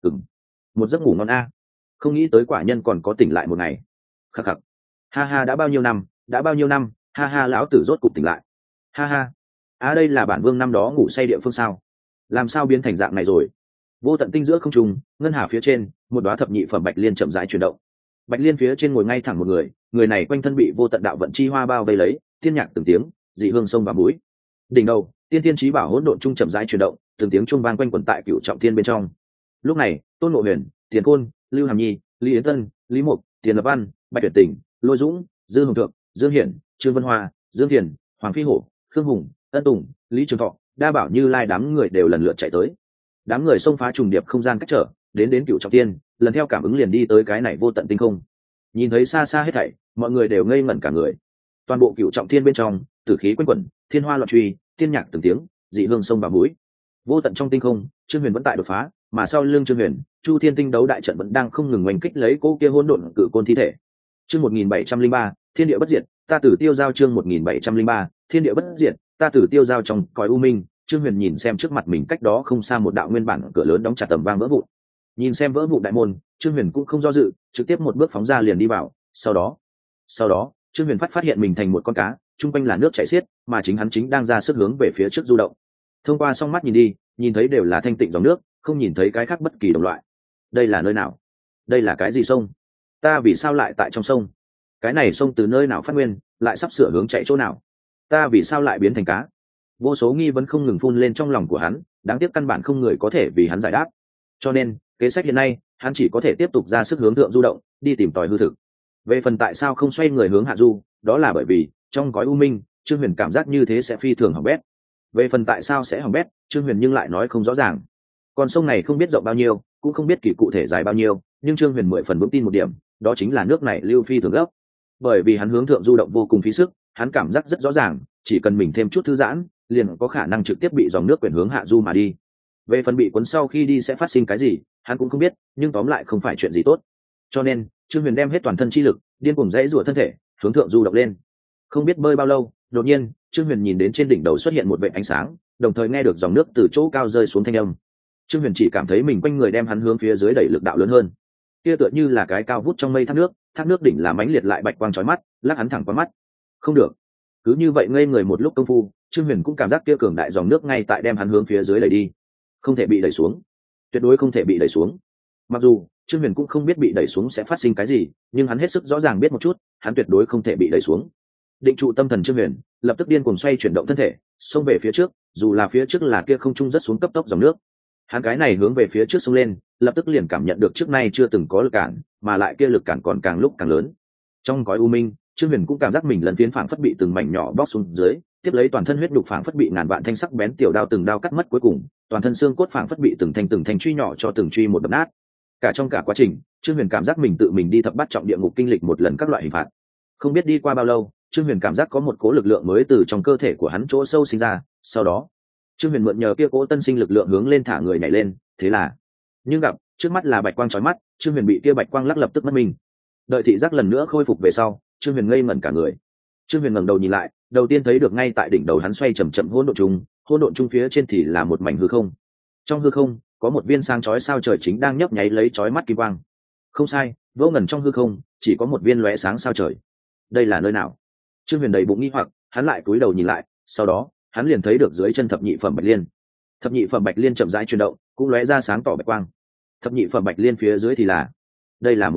Speaker 1: Một giấc ngủ ngon a. Không nghĩ tới quả nhân còn có tỉnh lại một ngày. Khắc khắc. Ha ha, đã bao nhiêu năm, ha ha, lão tử rốt cục tỉnh lại. Ha ha. Đây là bản vương năm đó ngủ say địa phương sao? Làm sao biến thành dạng này rồi? Vô tận tinh giữa không trung, ngân hà phía trên, một đóa thập nhị phẩm bạch liên chậm rãi chuyển động. Bạch liên phía trên ngồi ngay thẳng một người, người này quanh thân bị vô tận đạo vận chi hoa bao vây lấy, tiên nhạc từng tiếng, dị hương sông vào mũi. Đỉnh đầu tiên tiên chí bảo hỗn độn trung chậm rãi chuyển động, từng tiếng chuông vang quanh quẩn tại cửu trọng thiên bên trong. Lúc này Tôn Ngộ Huyền, Tiền Côn, Lưu Hàm Nhi, Lý Yến Tân, Lý Mục, Tiền Lập Văn, Bạch Tuyệt Tình, Lôi Dũng, Dư Hồng Thượng, Dương Hiển, Trương Vân Hoa, Dương Thiền, Hoàng Phi Hổ, Khương Hùng, Ân Tùng, Lý Trường Thọ, Đa Bảo Như Lai đám người đều lần lượt chạy tới. Đám người xông phá trùng điệp không gian cách trở, đến cửu trọng thiên, lần theo cảm ứng liền đi tới cái này vô tận tinh không. Nhìn thấy xa xa hết thảy, mọi người đều ngây ngẩn cả người. Toàn bộ cửu trọng thiên bên trong, tử khí quanh quẩn, thiên hoa loạn truy, tiên nhạc từng tiếng, dị hương sông vào mũi. Vô tận trong tinh không, Trương Huyền vẫn tại đột phá, mà sau lưng Trương Huyền, Chu Thiên Tinh đấu đại trận vẫn đang không ngừng oanh kích lấy cô kia hỗn độn cự côn thi thể. Chương 1703, Thiên địa bất diệt, ta tử tiêu giao. Chương 1703, Thiên địa bất diệt, ta tử tiêu giao. Trong cõi u minh, Trương Huyền nhìn xem trước mặt mình cách đó không xa một đạo nguyên bản cửa lớn đóng chặt tầm vang vỡ vụn. Nhìn xem vỡ vụn đại môn, Trương Huyền cũng không do dự, trực tiếp một bước phóng ra liền đi vào. Sau đó, Trương Huyền phát hiện mình thành một con cá, trung quanh là nước chảy xiết, mà chính hắn chính đang ra sức hướng về phía trước du động. Thông qua song mắt nhìn đi, nhìn thấy đều là thanh tịnh dòng nước, không nhìn thấy cái khác bất kỳ đồng loại. Đây là nơi nào? Đây là cái gì sông? Ta vì sao lại tại trong sông? Cái này sông từ nơi nào phát nguyên, lại sắp sửa hướng chạy chỗ nào? Ta vì sao lại biến thành cá? Vô số nghi vấn không ngừng phun lên trong lòng của hắn, đáng tiếc căn bản không người có thể vì hắn giải đáp. Cho nên, kế sách hiện nay, hắn chỉ có thể tiếp tục ra sức hướng thượng du động, đi tìm tòi hư thực. Về phần tại sao không xoay người hướng hạ du, đó là bởi vì trong cõi u minh, Trương Huyền cảm giác như thế sẽ phi thường hỏng bét. Về phần tại sao sẽ hỏng bét, Trương Huyền nhưng lại nói không rõ ràng. Con sông này không biết rộng bao nhiêu, cũng không biết kỳ cụ thể dài bao nhiêu, nhưng Trương Huyền 10 phần vững tin một điểm, đó chính là nước này lưu phi thường gấp. Bởi vì hắn hướng thượng du động vô cùng phí sức, hắn cảm giác rất rõ ràng, chỉ cần mình thêm chút thư giãn, liền có khả năng trực tiếp bị dòng nước quyển hướng hạ du mà đi. Về phần bị cuốn sau khi đi sẽ phát sinh cái gì, hắn cũng không biết, nhưng tóm lại không phải chuyện gì tốt. Cho nên, Trương Huyền đem hết toàn thân chi lực, điên cuồng dãy rủa thân thể, hướng thượng du động lên. Không biết bơi bao lâu, đột nhiên, Trương Huyền nhìn đến trên đỉnh đầu xuất hiện một vệt ánh sáng, đồng thời nghe được dòng nước từ chỗ cao rơi xuống thanh âm. Trương Huyền chỉ cảm thấy mình quanh người đem hắn hướng phía dưới đẩy lực đạo lớn hơn. Kia tựa như là cái cao vút trong mây thác nước đỉnh là mãnh liệt lại bạch quang chói mắt, lắc hắn thẳng qua mắt. Không được. Cứ như vậy ngây người một lúc công phu, Trương Huyền cũng cảm giác kia cường đại dòng nước ngay tại đem hắn hướng phía dưới đẩy đi. Không thể bị đẩy xuống. Tuyệt đối không thể bị đẩy xuống. Mặc dù Trương Huyền cũng không biết bị đẩy xuống sẽ phát sinh cái gì, nhưng hắn hết sức rõ ràng biết một chút, hắn tuyệt đối không thể bị đẩy xuống. Định trụ tâm thần Trương Huyền, lập tức điên cuồng xoay chuyển động thân thể, xông về phía trước, dù là phía trước là kia không trung rất xuống cấp tốc dòng nước. Hắn cái này hướng về phía trước xông lên, lập tức liền cảm nhận được trước nay chưa từng có lực cản, mà lại kia lực cản còn càng lúc càng lớn. Trong cõi u minh, Trương Huyền cũng cảm giác mình lần phiến phảng phất bị từng mảnh nhỏ bóc xuống dưới, tiếp lấy toàn thân huyết đục phảng phất bị ngàn vạn thanh sắc bén tiểu đao từng đao cắt mất, cuối cùng toàn thân xương cốt phảng phất bị từng thanh truy nhỏ cho từng truy một đập nát. Cả trong cả quá trình, Trương Huyền cảm giác mình tự mình đi thập bát trọng địa ngục kinh lịch một lần các loại hình phạt. Không biết đi qua bao lâu, Trương Huyền cảm giác có một cỗ lực lượng mới từ trong cơ thể của hắn chỗ sâu sinh ra, sau đó Trương Huyền mượn nhờ kia cỗ tân sinh lực lượng hướng lên thả người nhảy lên, thế là nhưng gặp trước mắt là bạch quang chói mắt, Trương Huyền bị kia bạch quang lắc lập tức mất mình. Đợi thị giác lần nữa khôi phục về sau, Trương Huyền ngây ngẩn cả người. Trương Huyền ngẩng đầu nhìn lại, đầu tiên thấy được ngay tại đỉnh đầu hắn xoay chậm chậm hỗn độn trung phía trên thì là một mảnh hư không. Trong hư không có một viên sáng chói sao trời chính đang nhấp nháy lấy chói mắt kim quang. Không sai, vô ngần trong hư không chỉ có một viên lóe sáng sao trời. Đây là nơi nào? Trương Huyền đầy bụng nghi hoặc, hắn lại cúi đầu nhìn lại, sau đó hắn liền thấy được dưới chân thập nhị phẩm bạch liên. Thập nhị phẩm bạch liên chậm rãi chuyển động, cũng lóe ra sáng tỏ bạch quang. Thập nhị phẩm bạch liên phía dưới thì là, đây là một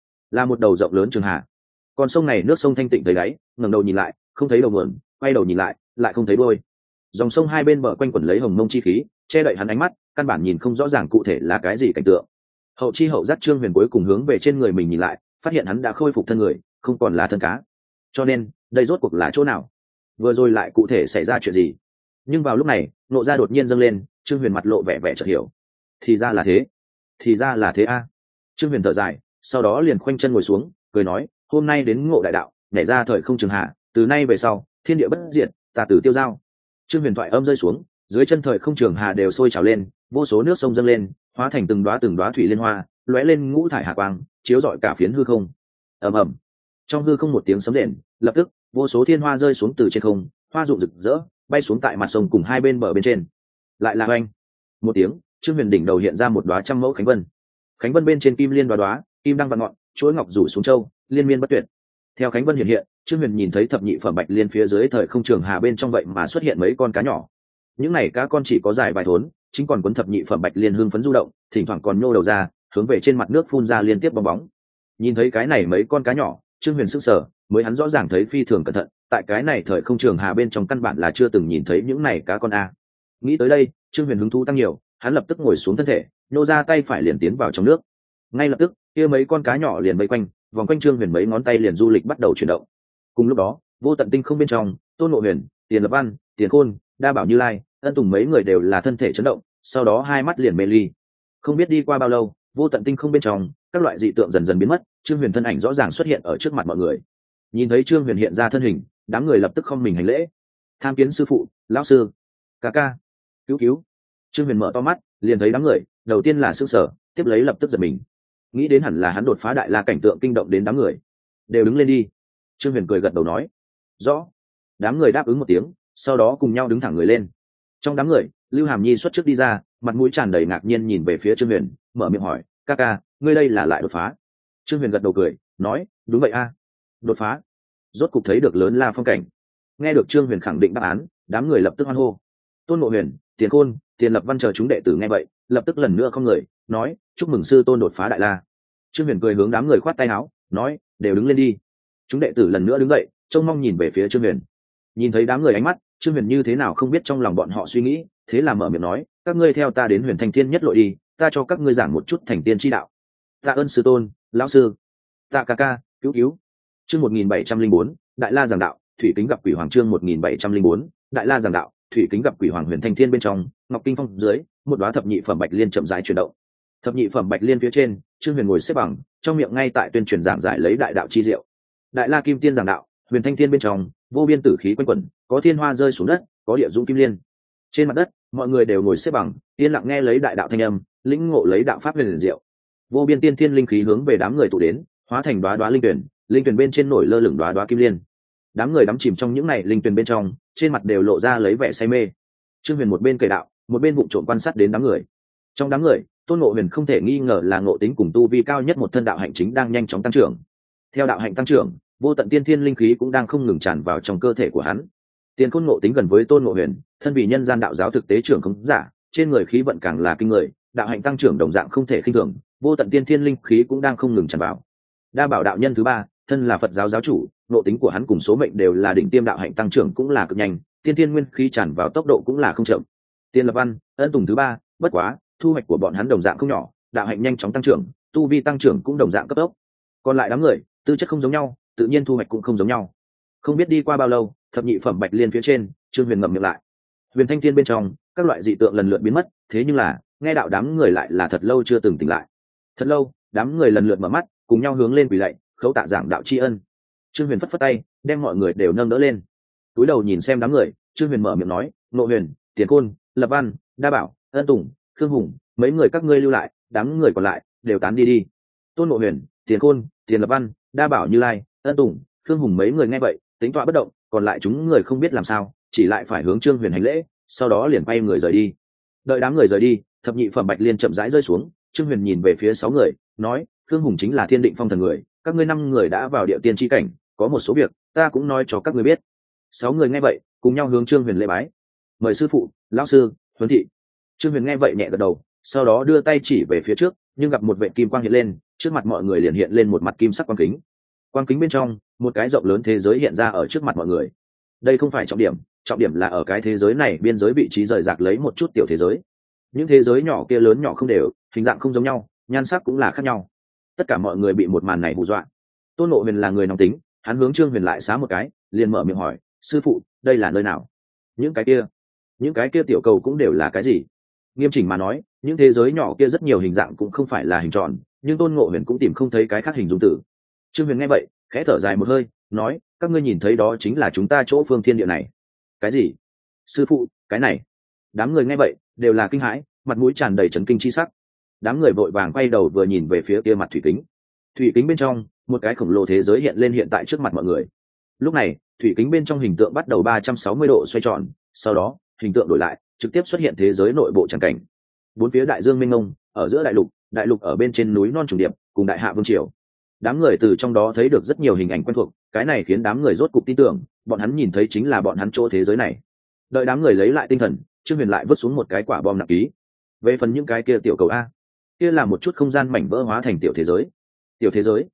Speaker 1: đầu rộng lớn trường hà. Con sông này nước sông thanh tịnh tới đáy, ngẩng đầu nhìn lại, không thấy đầu nguồn, quay đầu nhìn lại, lại không thấy đuôi. Dòng sông hai bên bờ quanh quẩn lấy hồng mông chi khí, che đậy hắn ánh mắt, căn bản nhìn không rõ ràng cụ thể là cái gì cảnh tượng. Hậu chi hậu giác, Trương Huyền cuối cùng hướng về trên người mình nhìn lại, phát hiện hắn đã khôi phục thân người, không còn là thân cá. Cho nên, đây rốt cuộc là chỗ nào? Vừa rồi lại cụ thể xảy ra chuyện gì? Nhưng vào lúc này, nộ ra đột nhiên dâng lên, Trương Huyền mặt lộ vẻ vẻ chợt hiểu. Thì ra là thế a. Trương Huyền thở dài, sau đó liền khoanh chân ngồi xuống, cười nói, hôm nay đến ngộ đại đạo, nhảy ra thời không trường hạ, từ nay về sau, thiên địa bất diệt, ta tử tiêu giao. Trương Huyền thoại âm rơi xuống, dưới chân thời không trường hà đều sôi trào lên, vô số nước sông dâng lên, hóa thành từng đóa thủy liên hoa, lóe lên ngũ thải hà quang, chiếu rọi cả phiến hư không. Ầm ầm. Trong hư không một tiếng sấm rền, lập tức vô số thiên hoa rơi xuống từ trên không, hoa rụng rực rỡ, bay xuống tại mặt sông cùng hai bên bờ bên trên. Lại là oanh một tiếng, Trương Huyền đỉnh đầu hiện ra một đóa trăm mẫu khánh vân. Khánh vân bên trên kim liên đóa, kim đăng vạn ngọn, chuỗi ngọc rủ xuống châu, liên miên bất tuyệt. Theo khánh vân hiện, Trương Huyền nhìn thấy thập nhị phẩm bạch liên phía dưới thời không trường hà bên trong vậy mà xuất hiện mấy con cá nhỏ. Những này cá con chỉ có dài vài thốn, chính còn cuốn thập nhị phẩm bạch liên hương phấn du động, thỉnh thoảng còn nhô đầu ra, hướng về trên mặt nước phun ra liên tiếp bong bóng. Nhìn thấy cái này mấy con cá nhỏ, Trương Huyền sững sờ, mới hắn rõ ràng thấy phi thường cẩn thận, tại cái này thời không trường hà bên trong căn bản là chưa từng nhìn thấy những này cá con a. Nghĩ tới đây, Trương Huyền hứng thú tăng nhiều, hắn lập tức ngồi xuống thân thể, nhô ra tay phải liền tiến vào trong nước. Ngay lập tức, kia mấy con cá nhỏ liền vây quanh, vòng quanh Trương Huyền mấy ngón tay liền du lịch bắt đầu chuyển động. Cùng lúc đó, vô tận tinh không bên trong, Tôn Ngộ Huyền, Tiền Lập Văn, Tiền Khôn, Đa Bảo Như Lai, Ân Tùng mấy người đều là thân thể chấn động, sau đó hai mắt liền mê ly. Không biết đi qua bao lâu, vô tận tinh không bên trong, các loại dị tượng dần dần biến mất, Trương Huyền thân ảnh rõ ràng xuất hiện ở trước mặt mọi người. Nhìn thấy Trương Huyền hiện ra thân hình, đám người lập tức không mình hành lễ. Tham kiến sư phụ, lão sư, ca ca, cứu cứu. Trương Huyền mở to mắt, liền thấy đám người, đầu tiên là sững sờ, tiếp lấy lập tức giật mình. Nghĩ đến hẳn là hắn đột phá đại la cảnh tượng kinh động đến đám người. Đều đứng lên đi. Trương Huyền cười gật đầu nói. Rõ. Đám người đáp ứng một tiếng, sau đó cùng nhau đứng thẳng người lên. Trong đám người, Lưu Hàm Nhi xuất trước đi ra, mặt mũi tràn đầy ngạc nhiên nhìn về phía Trương Huyền, mở miệng hỏi, ca ca, ngươi đây là lại đột phá? Trương Huyền gật đầu cười, nói, đúng vậy a, đột phá. Rốt cục thấy được lớn la phong cảnh. Nghe được Trương Huyền khẳng định đáp án, đám người lập tức hoan hô. Tôn Ngộ Huyền, Tiền Khôn, Tiền Lập Văn chờ chúng đệ tử nghe vậy, lập tức lần nữa không người, nói, chúc mừng sư tôn đột phá đại la. Trương Huyền cười hướng đám người khoát tay áo, nói, đều đứng lên đi. Chúng đệ tử lần nữa đứng dậy, trông mong nhìn về phía Trương Huyền. Nhìn thấy đám người ánh mắt, Trương Huyền như thế nào không biết trong lòng bọn họ suy nghĩ, thế là mở miệng nói, các ngươi theo ta đến Huyền Thanh Thiên nhất lội đi, ta cho các ngươi giảng một chút thành tiên chi đạo. Tạ ơn sư tôn, lão sư. Tạ ca ca, cứu cứu. Chương 1704, Đại La giảng đạo, thủy kính gặp quỷ hoàng. Chương 1704, Đại La giảng đạo, thủy kính gặp quỷ hoàng. Huyền Thanh Thiên bên trong, Ngọc Kinh Phong dưới, một đóa thập nhị phẩm bạch liên chậm rãi chuyển động. Thập nhị phẩm bạch liên phía trên, Trương Huyền ngồi xếp bằng, trong miệng ngay tại tuyên truyền giảng giải lấy đại đạo chi diệu. Đại La Kim Tiên giảng đạo, Huyền Thanh Thiên bên trong, vô biên tử khí quanh quẩn, có thiên hoa rơi xuống đất, có địa dũng kim liên. Trên mặt đất, mọi người đều ngồi xếp bằng, yên lặng nghe lấy đại đạo thanh âm, lĩnh ngộ lấy đạo pháp huyền diệu. Vô biên tiên thiên linh khí hướng về đám người tụ đến, hóa thành đóa đóa linh tuyển, linh tuyển bên trên nổi lơ lửng đóa đóa kim liên. Đám người đắm chìm trong những này linh tuyển bên trong, trên mặt đều lộ ra lấy vẻ say mê. Trương Huyền một bên kể đạo, một bên vụng trộm quan sát đến đám người. Trong đám người, Tôn Ngộ Huyền không thể nghi ngờ là ngộ tính cùng tu vi cao nhất một thân đạo hạnh chính đang nhanh chóng tăng trưởng. Theo đạo hạnh tăng trưởng, vô tận tiên thiên linh khí cũng đang không ngừng tràn vào trong cơ thể của hắn. Tiền Khôn ngộ tính gần với Tôn Ngộ Huyền, thân vì nhân gian đạo giáo thực tế trưởng không giả, trên người khí vận càng là kinh người, đạo hạnh tăng trưởng đồng dạng không thể khinh thường, vô tận tiên thiên linh khí cũng đang không ngừng tràn vào. Đa Bảo đạo nhân thứ ba, thân là Phật giáo giáo chủ, ngộ tính của hắn cùng số mệnh đều là đỉnh tiêm, đạo hạnh tăng trưởng cũng là cực nhanh, tiên thiên nguyên khí tràn vào tốc độ cũng là không chậm. Tiền Lập Văn, Ân Tùng thứ ba, bất quá, thu hoạch của bọn hắn đồng dạng không nhỏ, đạo hạnh nhanh chóng tăng trưởng, tu vi tăng trưởng cũng đồng dạng cấp tốc. Còn lại đám người, tư chất không giống nhau, tự nhiên thu hoạch cũng không giống nhau. Không biết đi qua bao lâu, thập nhị phẩm bạch liên phía trên, Trương Huyền ngậm miệng lại. Huyền Thanh Thiên bên trong, các loại dị tượng lần lượt biến mất, thế nhưng là, nghe đạo đám người lại là thật lâu chưa từng tỉnh lại. Thật lâu, đám người lần lượt mở mắt, cùng nhau hướng lên quỳ lạy, khấu tạ giảng đạo tri ân. Trương Huyền phất phất tay, đem mọi người đều nâng đỡ lên. Cúi đầu nhìn xem đám người, Trương Huyền mở miệng nói, Ngộ Huyền, Tiền Khôn, Lập Văn, Đa Bảo, Ân Tùng, Khương Hùng, mấy người các ngươi lưu lại, đám người còn lại đều tán đi đi. Tôn Ngộ Huyền, Tiền Khôn, Tiền Lập Văn, Đa Bảo Như Lai, Ân Tùng, Khương Hùng mấy người nghe vậy, tính tọa bất động, còn lại chúng người không biết làm sao, chỉ lại phải hướng Trương Huyền hành lễ, sau đó liền quay người rời đi. Đợi đám người rời đi, thập nhị phẩm bạch liên chậm rãi rơi xuống, Trương Huyền nhìn về phía 6 người, nói, Khương Hùng chính là Thiên Định Phong thần người, các ngươi 5 người đã vào địa tiên chi cảnh, có một số việc ta cũng nói cho các ngươi biết. 6 người nghe vậy, cùng nhau hướng Trương Huyền lễ bái. Mời sư phụ, lão sư, huấn thị. Trương Huyền nghe vậy nhẹ gật đầu, sau đó đưa tay chỉ về phía trước, nhưng gặp một vệt kim quang hiện lên, trước mặt mọi người liền hiện lên một mặt kim sắc quang kính. Quang kính bên trong, một cái rộng lớn thế giới hiện ra ở trước mặt mọi người. Đây không phải trọng điểm là ở cái thế giới này biên giới vị trí rời rạc lấy một chút tiểu thế giới. Những thế giới nhỏ kia lớn nhỏ không đều, hình dạng không giống nhau, nhan sắc cũng là khác nhau. Tất cả mọi người bị một màn này hù dọa. Tôn Ngộ Huyền là người nóng tính, hắn hướng Trương Huyền lại xá một cái, liền mở miệng hỏi, sư phụ, đây là nơi nào? Những cái kia tiểu cầu cũng đều là cái gì? Nghiêm chỉnh mà nói, những thế giới nhỏ kia rất nhiều hình dạng cũng không phải là hình tròn, nhưng Tôn Ngộ Huyền cũng tìm không thấy cái khác hình dung tử. Trương Huyền nghe vậy, khẽ thở dài một hơi, nói, các ngươi nhìn thấy đó chính là chúng ta chỗ phương thiên địa này. Cái gì? Sư phụ, cái này? Đám người nghe vậy, đều là kinh hãi, mặt mũi tràn đầy chấn kinh chi sắc. Đám người vội vàng quay đầu vừa nhìn về phía kia mặt thủy kính. Thủy kính bên trong, một cái khổng lồ thế giới hiện lên hiện tại trước mặt mọi người. Lúc này, thủy kính bên trong hình tượng bắt đầu 360 độ xoay tròn, sau đó, hình tượng đổi lại, trực tiếp xuất hiện thế giới nội bộ tràng cảnh. Bốn phía đại dương mênh mông, ở giữa đại lục ở bên trên núi non trùng điệp, cùng đại hạ vương triều. Đám người từ trong đó thấy được rất nhiều hình ảnh quen thuộc, cái này khiến đám người rốt cục tin tưởng, bọn hắn nhìn thấy chính là bọn hắn chỗ thế giới này. Đợi đám người lấy lại tinh thần, Trương Huyền lại vứt xuống một cái quả bom nặng ký. Về phần những cái kia tiểu cầu a, kia là một chút không gian mảnh vỡ hóa thành tiểu thế giới. Tiểu thế giới?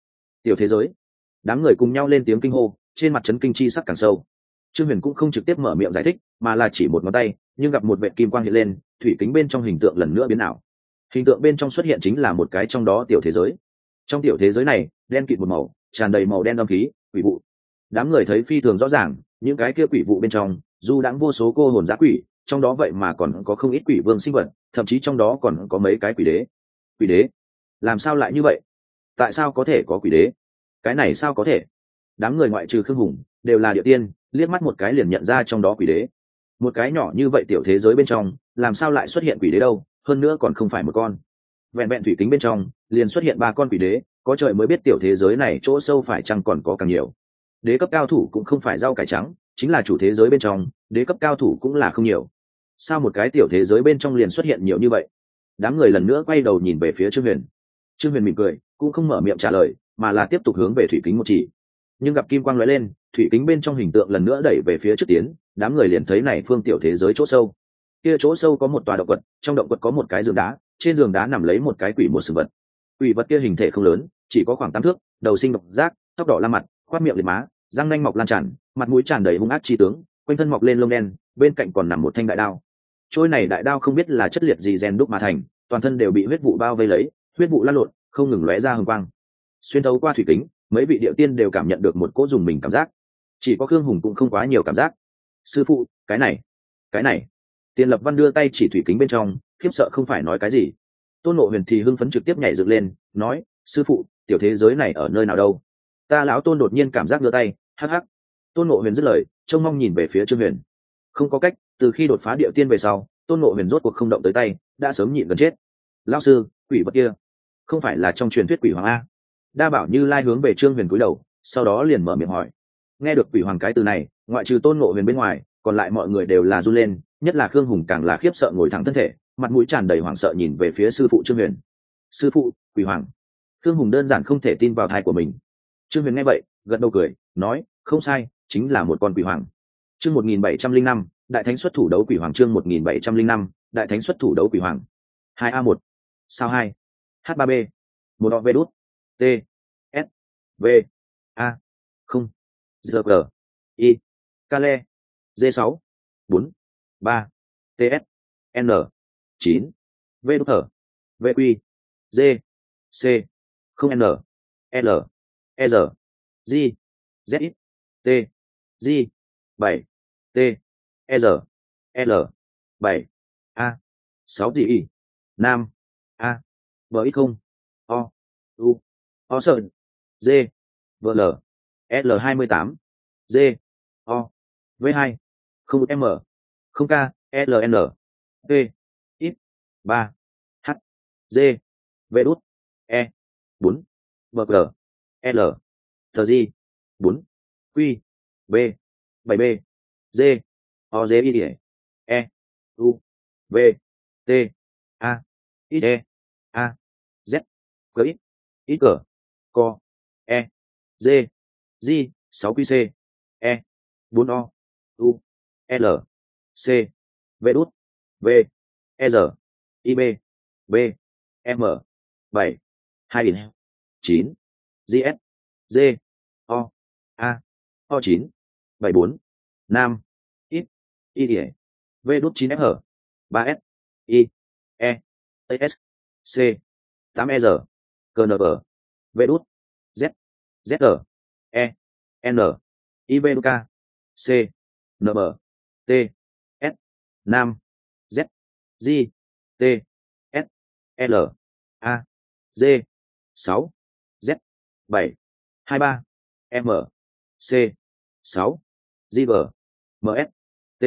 Speaker 1: tiểu thế giới. Đám người cùng nhau lên tiếng kinh hô, trên mặt chấn kinh chi sắc càng sâu. Trương Huyền cũng không trực tiếp mở miệng giải thích, mà là chỉ một ngón tay, nhưng gặp một vệt kim quang hiện lên, thủy kính bên trong hình tượng lần nữa biến ảo. Hình tượng bên trong xuất hiện chính là một cái trong đó tiểu thế giới. Trong tiểu thế giới này, đen kịt một màu, tràn đầy màu đen âm khí, quỷ vụ. Đám người thấy phi thường rõ ràng, những cái kia quỷ vụ bên trong, dù đãng vô số cô hồn dã quỷ, trong đó vậy mà còn có không ít quỷ vương sinh vật, thậm chí trong đó còn có mấy cái quỷ đế. Quỷ đế? Làm sao lại như vậy? Tại sao có thể có quỷ đế? Cái này sao có thể? Đám người ngoại trừ Khương Hùng, đều là địa tiên, liếc mắt một cái liền nhận ra trong đó quỷ đế. Một cái nhỏ như vậy tiểu thế giới bên trong, làm sao lại xuất hiện quỷ đế đâu, hơn nữa còn không phải một con. Vẹn vẹn thủy kính bên trong, liền xuất hiện 3 con quỷ đế, có trời mới biết tiểu thế giới này chỗ sâu phải chăng còn có càng nhiều. Đế cấp cao thủ cũng không phải rau cải trắng, chính là chủ thế giới bên trong, đế cấp cao thủ cũng là không nhiều. Sao một cái tiểu thế giới bên trong liền xuất hiện nhiều như vậy? Đám người lần nữa quay đầu nhìn về phía Trương Huyền. Trương Huyền mỉm cười, cũng không mở miệng trả lời, mà là tiếp tục hướng về thủy kính một chỉ. Nhưng gặp kim quang lóe lên, thủy kính bên trong hình tượng lần nữa đẩy về phía trước tiến, đám người liền thấy này phương tiểu thế giới chỗ sâu. Kia chỗ sâu có một tòa động quật, trong động quật có một cái giường đá, trên giường đá nằm lấy một cái quỷ một sừng vật. Quỷ vật kia hình thể không lớn, chỉ có khoảng 8 thước, đầu sinh độc giác, tóc đỏ la mặt, khoát miệng liệt má, răng nanh mọc lan tràn, mặt mũi tràn đầy hung ác chi tướng, quanh thân mọc lên lông đen, bên cạnh còn nằm một thanh đại đao. Trôi này đại đao không biết là chất liệt gì rèn đúc mà thành, toàn thân đều bị huyết vụ bao vây lấy, huyết vụ lan lộn, không ngừng lóe ra hừng quang. Xuyên thấu qua thủy kính, mấy vị điệu tiên đều cảm nhận được một cỗ dùng mình cảm giác. Chỉ có Khương Hùng cũng không quá nhiều cảm giác. Sư phụ, cái này. Tiền Lập Văn đưa tay chỉ thủy kính bên trong, khiếp sợ không phải nói cái gì. Tôn Ngộ Huyền thì hưng phấn trực tiếp nhảy dựng lên, nói: sư phụ, tiểu thế giới này ở nơi nào đâu? Ta lão Tôn đột nhiên cảm giác đưa tay, hắc hắc. Tôn Ngộ Huyền dứt lời, trông mong nhìn về phía Trương Huyền. Không có cách, từ khi đột phá địa tiên về sau, Tôn Ngộ Huyền rốt cuộc không động tới tay, đã sớm nhịn gần chết. Lão sư, quỷ vật kia, không phải là trong truyền thuyết quỷ hoàng a? Đa Bảo Như Lai hướng về Trương Huyền cúi đầu, sau đó liền mở miệng hỏi. Nghe được quỷ hoàng cái từ này, ngoại trừ Tôn Ngộ Huyền bên ngoài, còn lại mọi người đều là run lên, nhất là Khương Hùng càng là khiếp sợ ngồi thẳng thân thể, mặt mũi tràn đầy hoảng sợ nhìn về phía sư phụ Trương Huyền. Sư phụ, quỷ hoàng? Khương Hùng đơn giản không thể tin vào tai của mình. Trương Huyền nghe vậy, gật đầu cười, nói: không sai, chính là một con quỷ hoàng. Chương 1705, Đại Thánh xuất thủ đấu quỷ hoàng. Chương 1705, Đại Thánh xuất thủ đấu quỷ hoàng. 2A1, sao 2, H3B, 1 V đút, T, S, V, A, không, G, I, Kale, D6, 4, 3, TS, N, 9, V đút thở, VQ, G, C, không N, L, R, G, Z, T, G, 7, T, R, L, 7, A, 6 gì Y, Nam, A, B ít không, O, U, O sơn, G, V L, L 28, G, O, V 2, không M, không K, L N, P, X, 3, H, G, V đút, E, 4, V G, L, T G, 4, Q, B, 7 B, G, O G I E, U, V, T, A, I E, A, Z, G X, X G, Co, E, G, G, 6 QC, E, 4 O, U, L, C, V đút, V, R, I B, B, M, 7, 2 9, GS, G, O, A, O 9, 74, Nam, X, I D, V đút 9 F, 3 S, I, E, S, C, 8 R, KNV, V đút, Z, ZR, E, N, I B K, C, NB, T, S, Nam, Z, G, T, S, L, A, G, 6, Z, 7, 23, M, C, 6, GG, MS, T,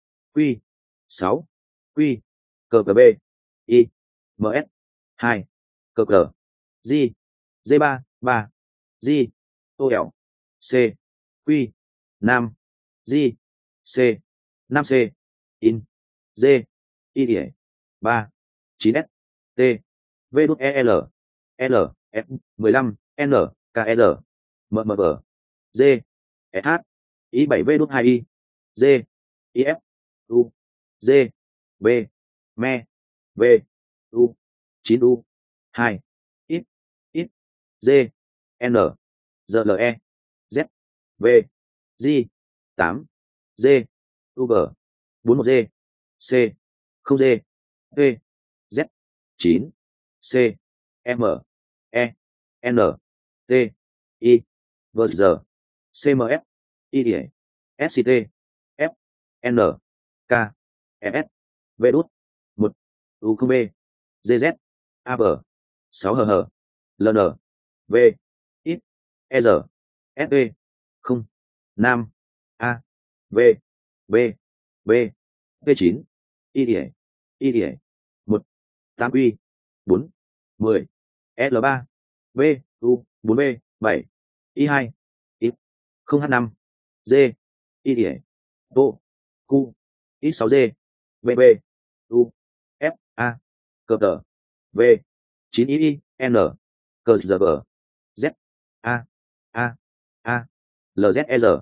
Speaker 1: Q, 6, Q, CB, I, MS, 2, CG, G, G3, 3, G, OL, C, Q, Nam, G, C, 5 C, In, G, I D, 3, 9 S, T, V đút EL, L, F, 15, N, KR, MMG, G, SH, I 7 V đút 2 I, G, IF, U, G, B, Me, V, U, 9 U, 2, X, X, G, N, GLE Z V G 8 G UG 41 G C 0 G P Z 9 C M E N T I V G CMF I SCT F N K FS V đút 1 U không B GZ AB 6 HH LN V X R FV không Nam A V B B V9 I 1 8 Q 4 10 L3 V U 4 B 7 I2 X 0 H5 G I Bộ Q X6 G BB U F A cờ tờ V 9 I N cờ giờ cờ Z A A LZR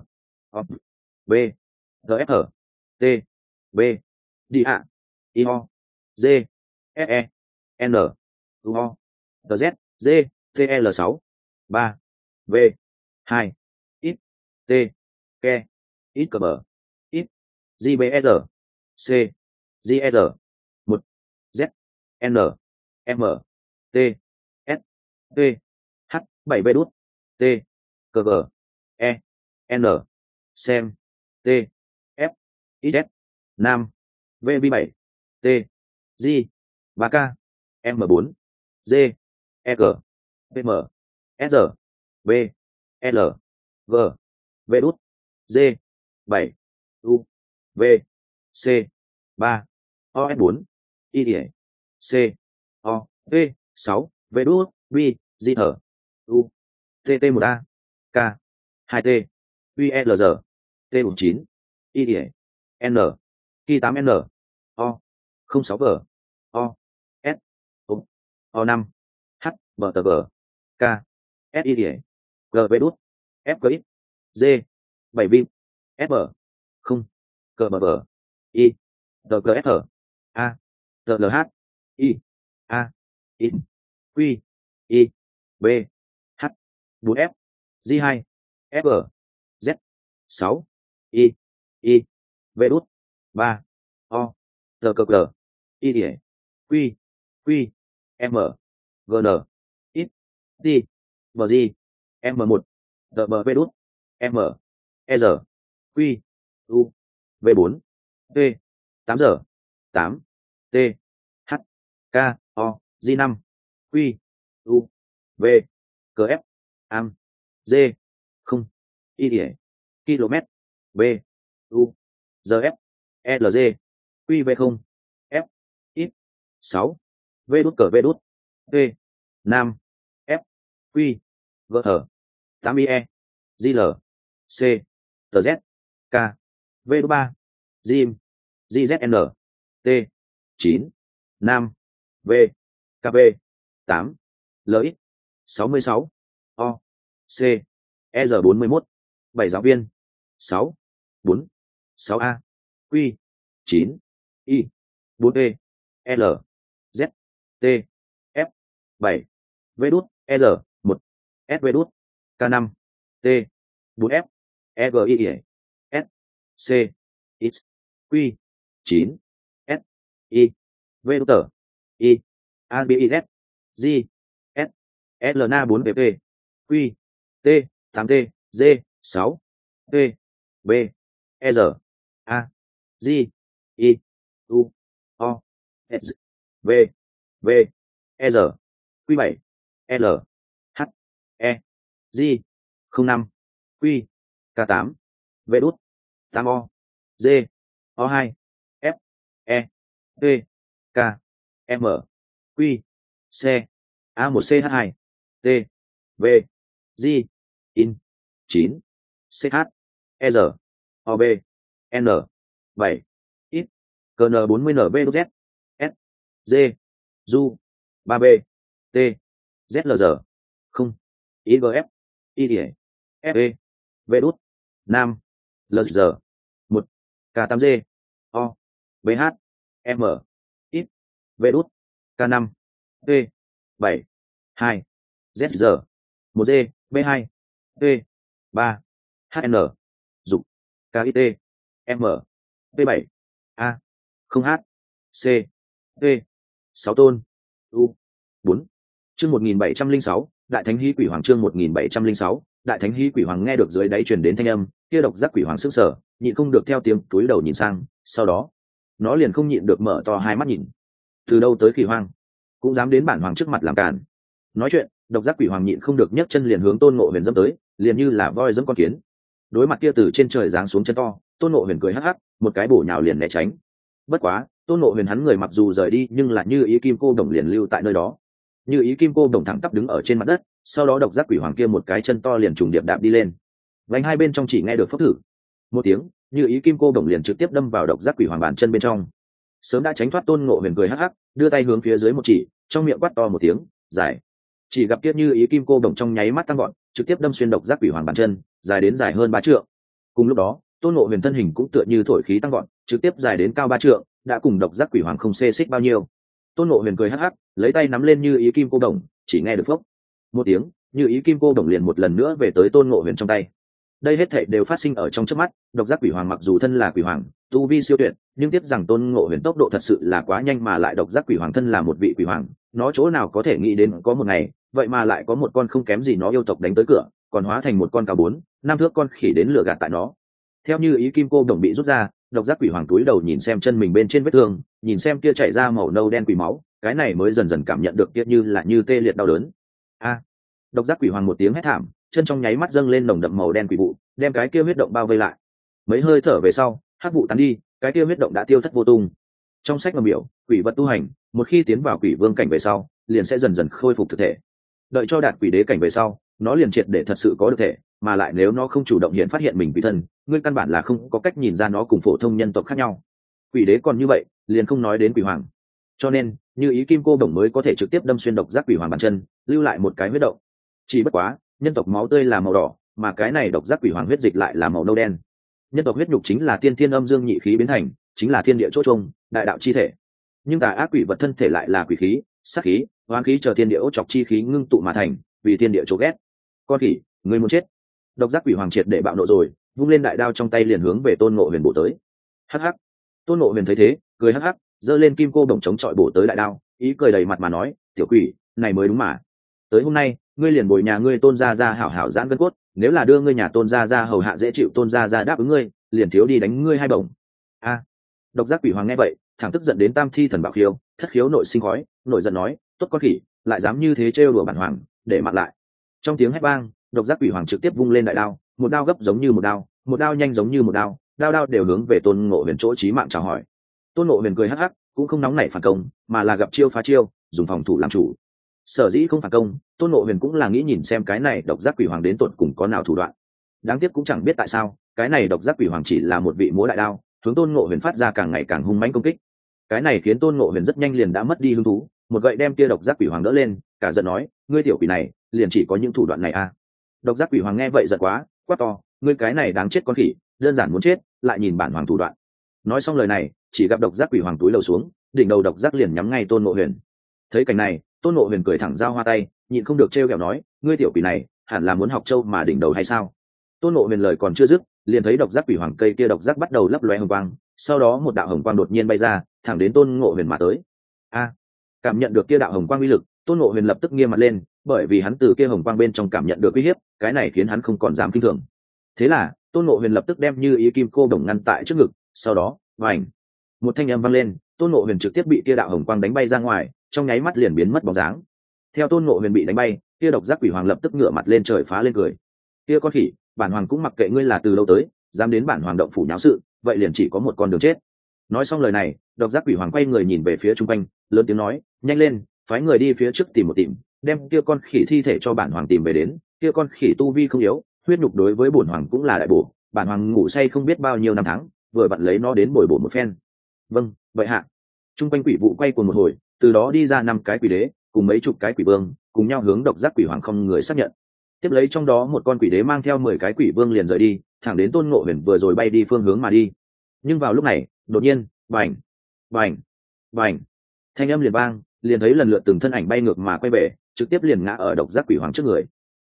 Speaker 1: B GFR T B đi A I ho G E N U ho GZ G TL 6 3 V 2 X T Ke X cờ bờ X GBR C GR 1 Z N M T S T H 7 B đút T cờ gờ E N xem T F XS Nam VB 7 T G 3 K M 4 G E G PM S B L G V đút G 7 U V C 3 OS 4 I C O V 6 V đút B G hở U TT 1 A K 2 T ULR T 9 I N Ki 8 N O 06 G O S O 5 H B T G K S I G V đút F G G 7 B F không G B G I G G F A G L H I A I Q I B H 4 F G 2 F G Z 6 I I V đút 3 O T C G I Q Q M G N X T M G M 1 G B V đút M E R Q U V 4 T 8 giờ 8 T H K O G 5 Q U V C F am G không I km B U G F L G Q V không F X 6 V đút cờ V đút T Nam F Q V hở 8 IE G L C T Z K V đút 3 Jim G Z N T 9 Nam V KB 8 LX 66 O C E R 41 7 giáo viên 6 4 6 A Q 9 I 4 E L Z T F 7 V đút R 1 S V đút K 5 T 4 F E G I S C X Q 9 S I V đút tờ I A B I Z G S L N 4 VP Q T 8 T G 6 T B R A G I U O S V V R Q 7 L H E G 05 Q K 8 V đút 8 O G O 2 F E P K M Q C A 1 C H 2 T V G in 9 C H R O B N 7 X CN 40 NB Z S G Du 3 B T ZLR không IGF IDE FE V đút Nam LG 1 K8G O BH M X V đút K5 T 7 2 ZG 1G B2 p 3 hn dục kit m p 7 a không h c p 6 tôn u 4. Chương 1706, đại thánh hí quỷ hoàng. Chương 1706, đại thánh hí quỷ hoàng. Nghe được dưới đáy truyền đến thanh âm kia, độc giác quỷ hoàng sững sờ, nhịn không được theo tiếng túi đầu nhìn sang, sau đó nó liền không nhịn được mở to hai mắt nhìn. Từ đâu tới khỉ hoang cũng dám đến bản hoàng trước mặt làm cản. Nói chuyện, độc giác quỷ hoàng nhịn không được nhấc chân liền hướng Tôn Ngộ Huyền dẫm tới, liền như là voi dẫm con kiến. Đối mặt kia từ trên trời giáng xuống chân to, Tôn Ngộ Huyền cười hắc hắc, một cái bổ nhào liền né tránh. Bất quá, Tôn Ngộ Huyền hắn người mặc dù rời đi, nhưng là Như Ý Kim Cô Đồng liền lưu tại nơi đó. Như Ý Kim Cô Đồng thẳng tắp đứng ở trên mặt đất, sau đó độc giác quỷ hoàng kia một cái chân to liền trùng điệp đạp đi lên. Vành hai bên trong chỉ nghe được phốc thử một tiếng, Như Ý Kim Cô Đồng liền trực tiếp đâm vào độc giác quỷ hoàng bàn chân bên trong. Sớm đã tránh thoát Tôn Ngộ Huyền cười hắc hắc, đưa tay hướng phía dưới một chỉ, trong miệng quát to một tiếng, "Giải!" Chỉ gặp kia Như Ý Kim Cô Đồng trong nháy mắt tăng gọn, trực tiếp đâm xuyên độc giác quỷ hoàng bàn chân, dài đến dài hơn 3 trượng. Cùng lúc đó, Tôn Ngộ Huyền thân hình cũng tựa như thổi khí tăng gọn, trực tiếp dài đến cao 3 trượng, đã cùng độc giác quỷ hoàng không xê xích bao nhiêu. Tôn Ngộ Huyền cười hắc hắc, lấy tay nắm lên Như Ý Kim Cô Đồng, chỉ nghe được phốc một tiếng, Như Ý Kim Cô Đồng liền một lần nữa về tới Tôn Ngộ Huyền trong tay. Đây hết thảy đều phát sinh ở trong chớp mắt. Độc giác quỷ hoàng mặc dù thân là quỷ hoàng, tu vi siêu tuyệt, nhưng tiếc rằng Tôn Ngộ Huyền tốc độ thật sự là quá nhanh, mà lại độc giác quỷ hoàng thân là một vị quỷ hoàng, nó chỗ nào có thể nghĩ đến có một ngày, vậy mà lại có một con không kém gì nó yêu tộc đánh tới cửa, còn hóa thành một con cao 4-5 thước con khỉ đến lừa gạt tại nó. Theo Như Ý Kim Cô Đồng bị rút ra, độc giác quỷ hoàng túi đầu nhìn xem chân mình bên trên vết thương, nhìn xem kia chảy ra màu nâu đen quỷ máu, cái này mới dần dần cảm nhận được kia như tê liệt đau đớn. A! Độc giác quỷ hoàng một tiếng hét thảm, chân trong nháy mắt dâng lên nồng đậm màu đen quỷ vụ, đem cái kia huyết động bao vây lại. Mấy hơi thở về sau, hắc vụ tán đi, cái kia huyết động đã tiêu thất vô tung. Trong sách ngầm biểu, quỷ vật tu hành, một khi tiến vào quỷ vương cảnh về sau, liền sẽ dần dần khôi phục thực thể. Đợi cho đạt quỷ đế cảnh về sau, nó liền triệt để thật sự có được thể, mà lại nếu nó không chủ động hiện phát hiện mình quỷ thân, ngươi căn bản là không có cách nhìn ra nó cùng phổ thông nhân tộc khác nhau. Quỷ đế còn như vậy, liền không nói đến quỷ hoàng. Cho nên, Như Ý Kim Cô Đồng mới có thể trực tiếp đâm xuyên độc giác quỷ hoàng bàn chân, lưu lại một cái huyết động. Chỉ bất quá, nhân tộc máu tươi là màu đỏ, mà cái này độc giác quỷ hoàng huyết dịch lại là màu nâu đen. Nhân tộc huyết nhục chính là tiên thiên âm dương nhị khí biến thành, chính là thiên địa chỗ trông, đại đạo chi thể. Nhưng tà ác quỷ vật thân thể lại là quỷ khí, sát khí, hoán khí chờ thiên địa ốt chọc chi khí ngưng tụ mà thành, vì thiên địa chỗ ghét. Con khỉ, ngươi muốn chết! Độc giác quỷ hoàng triệt để bạo nộ rồi, vung lên đại đao trong tay liền hướng về Tôn Ngộ Huyền bổ tới. Hắc hắc! Tôn Ngộ Huyền thấy thế, cười hắc hắc, giơ lên Kim Cô Đồng chống chọi bổ tới đại đao, ý cười đầy mặt mà nói, tiểu quỷ, này mới đúng mà. Tới hôm nay, ngươi liền bồi nhà ngươi Tôn gia gia hảo hảo giãn gân cốt, nếu là đưa ngươi nhà Tôn gia gia hầu hạ dễ chịu, Tôn gia gia đáp ứng ngươi, liền thiếu đi đánh ngươi 2 bổng. A! Độc giác quỷ hoàng nghe vậy, thẳng tức giận đến tam thi thần bạo khiếu, thất khiếu nội sinh khói, nội giận nói, tốt con khỉ, lại dám như thế trêu đùa bản hoàng, để mặc lại. Trong tiếng hét vang, độc giác quỷ hoàng trực tiếp vung lên đại đao, một đao gấp giống như một đao nhanh giống như một đao, đao đều hướng về Tôn Ngộ Huyền chỗ chí mạng chào hỏi. Tôn Ngộ Huyền cười hắc hắc, cũng không nóng nảy phản công, mà là gặp chiêu phá chiêu, dùng phòng thủ làm chủ. Sở dĩ không phản công, Tôn Ngộ Huyền cũng là nghĩ nhìn xem cái này độc giác quỷ hoàng đến tột cùng có nào thủ đoạn. Đáng tiếc cũng chẳng biết tại sao, cái này độc giác quỷ hoàng chỉ là một vị múa đại đao, hướng Tôn Ngộ Huyền phát ra càng ngày càng hung mãnh công kích. Cái này khiến Tôn Ngộ Huyền rất nhanh liền đã mất đi hứng thú, một gậy đem kia độc giác quỷ hoàng đỡ lên, cả giận nói, ngươi tiểu quỷ này, liền chỉ có những thủ đoạn này à? Độc giác quỷ hoàng nghe vậy giận quá, quát to, ngươi cái này đáng chết con khỉ, đơn giản muốn chết, lại nhìn bản hoàng thủ đoạn. Nói xong lời này, chỉ gặp độc giác quỷ hoàng túi lầu xuống, đỉnh đầu độc giác liền nhắm ngay Tôn Ngộ Huyền. Thấy cảnh này, Tôn Ngộ Huyền cười thẳng giao hoa tay, nhịn không được trêu ghẹo nói, ngươi tiểu quỷ này, hẳn là muốn học châu mà đỉnh đầu hay sao? Tôn Ngộ Huyền lời còn chưa dứt, liền thấy độc giác quỷ hoàng cây kia độc giác bắt đầu lấp loé hồng quang, sau đó một đạo hồng quang đột nhiên bay ra, thẳng đến Tôn Ngộ Huyền mà tới. A! Cảm nhận được kia đạo hồng quang uy lực, Tôn Ngộ Huyền lập tức nghiêm mặt lên, bởi vì hắn từ kia hồng quang bên trong cảm nhận được uy hiếp, cái này khiến hắn không còn dám kinh thường. Thế là, Tôn Ngộ Huyền lập tức đem Như Ý Kim Cô Đồng ngăn tại trước ngực, sau đó, vành, một thanh âm vang lên, Tôn Ngộ Huyền trực tiếp bị kia đạo hồng quang đánh bay ra ngoài, trong nháy mắt liền biến mất bóng dáng. Theo Tôn Ngộ Huyền bị đánh bay, kia độc giác quỷ hoàng lập tức ngửa mặt lên trời phá lên cười. Kia con khỉ, bản hoàng cũng mặc kệ ngươi là từ lâu tới, dám đến bản hoàng động phủ nháo sự, vậy liền chỉ có một con đường chết. Nói xong lời này, độc giác quỷ hoàng quay người nhìn về phía chung quanh, lớn tiếng nói, nhanh lên, phái người đi phía trước tìm một tìm, đem kia con khỉ thi thể cho bản hoàng tìm về đến. Kia con khỉ tu vi không yếu, huyết nhục đối với bổn hoàng cũng là đại bổ, bản hoàng ngủ say không biết bao nhiêu năm tháng, vừa vặn lấy nó đến bồi bổ một phen. Vâng, vậy hạ. Trung quanh quỷ vụ quay cuồng một hồi, từ đó đi ra 5 cái quỷ đế, cùng mấy chục cái quỷ vương, cùng nhau hướng độc giác quỷ hoàng không người xác nhận. Tiếp lấy trong đó một con quỷ đế mang theo 10 cái quỷ vương liền rời đi, thẳng đến Tôn Ngộ Huyền vừa rồi bay đi phương hướng mà đi. Nhưng vào lúc này, đột nhiên, bành, bành, bành, thanh âm liền vang, liền thấy lần lượt từng thân ảnh bay ngược mà quay về, trực tiếp liền ngã ở độc giác quỷ hoàng trước người.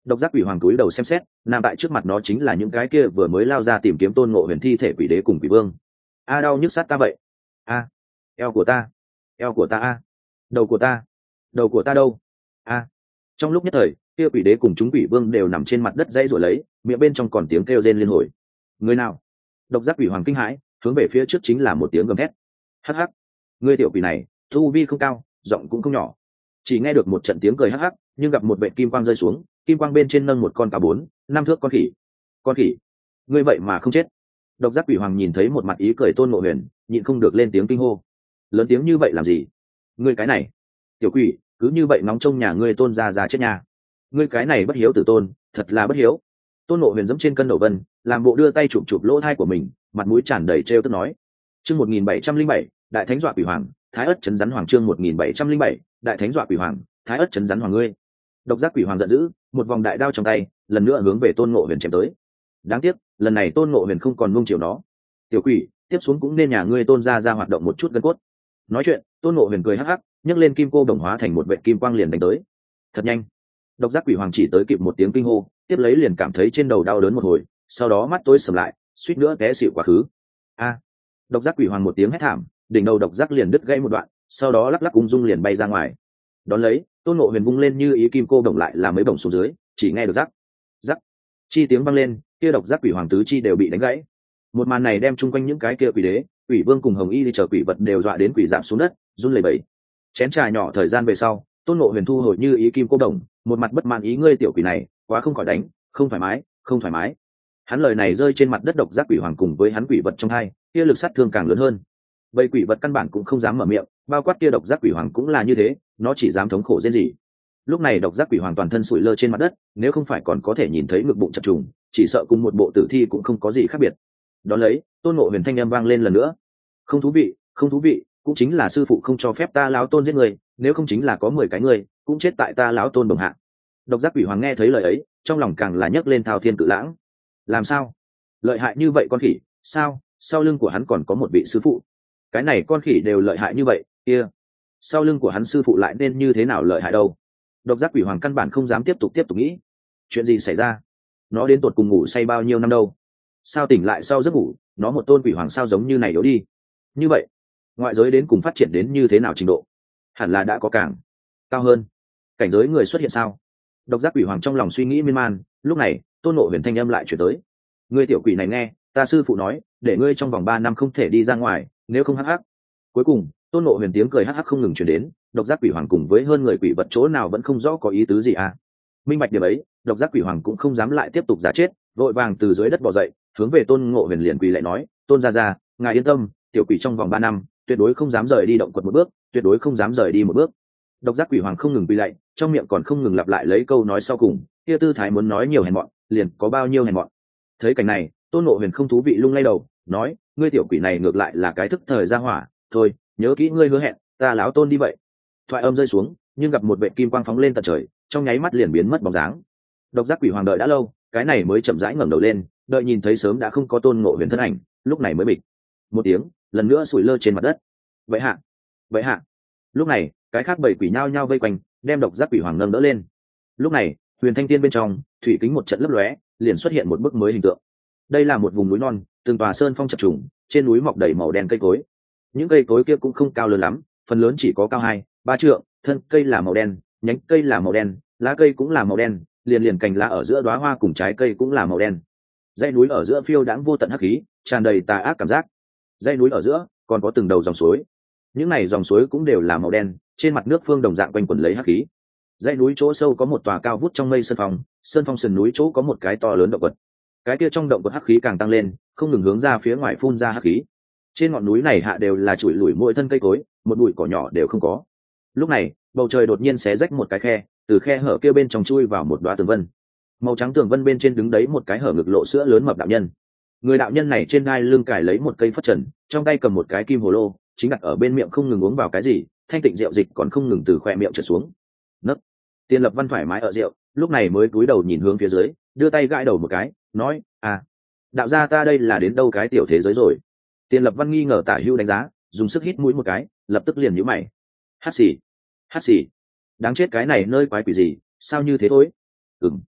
Speaker 1: Độc giác quỷ hoàng túi đầu xem xét, nằm tại trước mặt nó chính là những cái kia vừa mới lao ra tìm kiếm Tôn Ngộ Huyền thi thể quỷ đế cùng quỷ vương. A, đau nhức sát ta vậy. A, eo của ta, eo của ta. A, đầu của ta, đầu của ta đâu. A. Trong lúc nhất thời, kia quỷ đế cùng chúng quỷ vương đều nằm trên mặt đất dãy rồi lấy, miệng bên trong còn tiếng kêu rên liên hồi. Người nào? Độc giác quỷ hoàng kinh hãi, hướng về phía trước chính là một tiếng gầm thét. Hắc hắc, ngươi tiểu quỷ này, tu vi không cao, giọng cũng không nhỏ. Chỉ nghe được một trận tiếng cười hắc hắc, nhưng gặp một vệt kim quang rơi xuống, kim quang bên trên nâng một con cá 4-5 thước con khỉ. Con khỉ, ngươi vậy mà không chết. Độc giác quỷ hoàng nhìn thấy một mặt ý cười Tôn Ngộ Huyền, nhịn không được lên tiếng kinh hô. Lớn tiếng như vậy làm gì? Ngươi cái này, tiểu quỷ, cứ như vậy nóng trông nhà ngươi Tôn ra chết nhà. Ngươi cái này bất hiếu tử tôn, thật là bất hiếu. Tôn Ngộ Huyền giẫm trên cân đầu vân, làm bộ đưa tay chụp chụp lỗ tai của mình, mặt mũi tràn đầy trêu tức nói. Chương 1707, Đại Thánh dọa quỷ hoàng, Thái Ức trấn rắn hoàng. Chương 1707, Đại Thánh dọa quỷ hoàng, Thái Ức trấn rắn hoàng ngươi. Độc giác quỷ hoàng giận dữ, một vòng đại đao trong tay, lần nữa hướng về Tôn Ngộ Huyền chém tới. Đáng tiếc, lần này Tôn Ngộ Huyền không còn nuông chiều nó. Tiểu quỷ, tiếp xuống cũng nên nhà ngươi Tôn ra hoạt động một chút gân cốt. Nói chuyện, Tôn Ngộ Huyền cười hắc hắc, nhấc lên kim cô đồng hóa thành một vệt kim quang liền đánh tới. Thật nhanh. Độc giác quỷ hoàng chỉ tới kịp một tiếng kinh hô, tiếp lấy liền cảm thấy trên đầu đau đớn một hồi, sau đó mắt tối sầm lại, suýt nữa té xỉu quá khứ. A! Độc giác quỷ hoàng một tiếng hét thảm, đỉnh đầu độc giác liền đứt gãy một đoạn, sau đó lắc lắc ung dung liền bay ra ngoài. Đón lấy, Tôn Ngộ Huyền vung lên như ý kim cô đồng lại là mấy bổng xuống dưới, chỉ nghe được rắc, rắc, chi tiếng vang lên, kia độc giác quỷ hoàng tứ chi đều bị đánh gãy. Một màn này đem chung quanh những cái kia quỷ đế, quỷ vương cùng hồng y đi chờ quỷ vật đều dọa đến quỷ giảm xuống đất, run lẩy bẩy. Chén trà nhỏ thời gian về sau, Tôn Ngộ Huyền thu hồi như ý kim cô đồng, một mặt bất mãn ý ngươi tiểu quỷ này, quá không khỏi đánh, không thoải mái, không thoải mái. Hắn lời này rơi trên mặt đất độc giác quỷ hoàng cùng với hắn quỷ vật trong hai, kia lực sát thương càng lớn hơn. Vậy quỷ vật căn bản cũng không dám mở miệng, bao quát kia độc giác quỷ hoàng cũng là như thế, nó chỉ dám thống khổ rên rỉ. Lúc này độc giác quỷ hoàng toàn thân sủi lơ trên mặt đất, nếu không phải còn có thể nhìn thấy ngực bụng chập trùng, chỉ sợ cùng một bộ tử thi cũng không có gì khác biệt. Đó lấy, Tôn Ngộ Huyền thanh âm vang lên lần nữa. Không thú vị, không thú vị, cũng chính là sư phụ không cho phép ta lão Tôn giết người, nếu không chính là có 10 cái người cũng chết tại ta lão Tôn đồng hạ. Độc giác quỷ hoàng nghe thấy lời ấy, trong lòng càng là nhấc lên thao thiên cự lãng. Làm sao? Lợi hại như vậy con khỉ, sao? Sau lưng của hắn còn có một vị sư phụ. Cái này con khỉ đều lợi hại như vậy, kia, sau lưng của hắn sư phụ lại nên như thế nào lợi hại đâu? Độc giác quỷ hoàng căn bản không dám tiếp tục nghĩ. Chuyện gì xảy ra? Nó đến tột cùng ngủ say bao nhiêu năm đâu? Sao tỉnh lại sau giấc ngủ, nó một tôn quỷ hoàng sao giống như này yếu đi? Như vậy, ngoại giới đến cùng phát triển đến như thế nào trình độ? Hẳn là đã có càng cao hơn. Cảnh giới người xuất hiện sao? Độc giác quỷ hoàng trong lòng suy nghĩ miên man, lúc này, Tôn Ngộ Huyền thanh âm lại chuyển tới. Ngươi tiểu quỷ này nghe, ta sư phụ nói, để ngươi trong vòng 3 năm không thể đi ra ngoài, nếu không hắc hắc. Cuối cùng, Tôn Ngộ Huyền tiếng cười hắc hắc không ngừng truyền đến, độc giác quỷ hoàng cùng với hơn người quỷ vật chỗ nào vẫn không rõ có ý tứ gì à. Minh bạch điểm ấy, độc giác quỷ hoàng cũng không dám lại tiếp tục giả chết, vội vàng từ dưới đất bò dậy, hướng về Tôn Ngộ Huyền liền quỳ lại nói, Tôn gia, ngài yên tâm, tiểu quỷ trong vòng 3 năm, tuyệt đối không dám rời đi động quật một bước, tuyệt đối không dám rời đi một bước. Độc giác quỷ hoàng không ngừng quỳ lạy, trong miệng còn không ngừng lặp lại lấy câu nói sau cùng, kia tư thái muốn nói nhiều hèn mọn, liền có bao nhiêu hèn mọn. Thấy cảnh này, Tôn Ngộ Huyền không thú vị lung lay đầu, nói, ngươi tiểu quỷ này ngược lại là cái thức thời ra hỏa, thôi, nhớ kỹ ngươi hứa hẹn, ta lão Tôn đi vậy. Thoại âm rơi xuống, nhưng gặp một vệt kim quang phóng lên tận trời, trong nháy mắt liền biến mất bóng dáng. Độc giác quỷ hoàng đợi đã lâu, cái này mới chậm rãi ngẩng đầu lên, đợi nhìn thấy sớm đã không có Tôn Ngộ Huyền thân ảnh, lúc này mới bịch một tiếng, lần nữa sủi lơ trên mặt đất. Vậy hạ, vậy hạ. Lúc này, cái khác bảy quỷ nhao nhao vây quanh, đem độc giác quỷ hoàng nâng đỡ lên. Lúc này, huyền thanh tiên bên trong, thủy kính một trận lấp lóe, liền xuất hiện một bức mới hình tượng. Đây là một vùng núi non, từng tòa sơn phong chập trùng, trên núi mọc đầy màu đen cây cối. Những cây cối kia cũng không cao lớn lắm, phần lớn chỉ có cao 2-3 trượng, thân cây là màu đen, nhánh cây là màu đen, lá cây cũng là màu đen, liền cành lá ở giữa đóa hoa cùng trái cây cũng là màu đen. Dãy núi ở giữa phiêu đãng vô tận hắc khí, tràn đầy tà ác cảm giác. Dãy núi ở giữa còn có từng đầu dòng suối. Những này dòng suối cũng đều là màu đen, trên mặt nước phương đồng dạng quanh quẩn lấy hắc khí. Dãy núi chỗ sâu có một tòa cao vút trong mây sơn phong sườn núi chỗ có một cái to lớn động vật. Cái kia trong động vật hắc khí càng tăng lên, không ngừng hướng ra phía ngoài phun ra hắc khí. Trên ngọn núi này hạ đều là chùi lủi mỗi thân cây cối, một bụi cỏ nhỏ đều không có. Lúc này, bầu trời đột nhiên xé rách một cái khe, từ khe hở kia bên trong chui vào một đóa tường vân. Màu trắng tường vân bên trên đứng đấy một cái hở ngực lộ sữa lớn mập đạo nhân. Người đạo nhân này trên đai lưng cài lấy một cây phất trần, trong tay cầm một cái kim hồ lô, chính đặt ở bên miệng không ngừng uống vào cái gì, thanh tịnh rượu dịch còn không ngừng từ khoe miệng trượt xuống. Nấc. Tiên Lập Văn thoải mái ở rượu, lúc này mới cúi đầu nhìn hướng phía dưới, đưa tay gãi đầu một cái, nói: "À, đạo gia ta đây là đến đâu cái tiểu thế giới rồi?" Tiên Lập Văn nghi ngờ Tả Hữu đánh giá, dùng sức hít mũi một cái, lập tức liền nhíu mày. Hát xì, đáng chết cái này nơi quái quỷ gì, sao như thế thôi?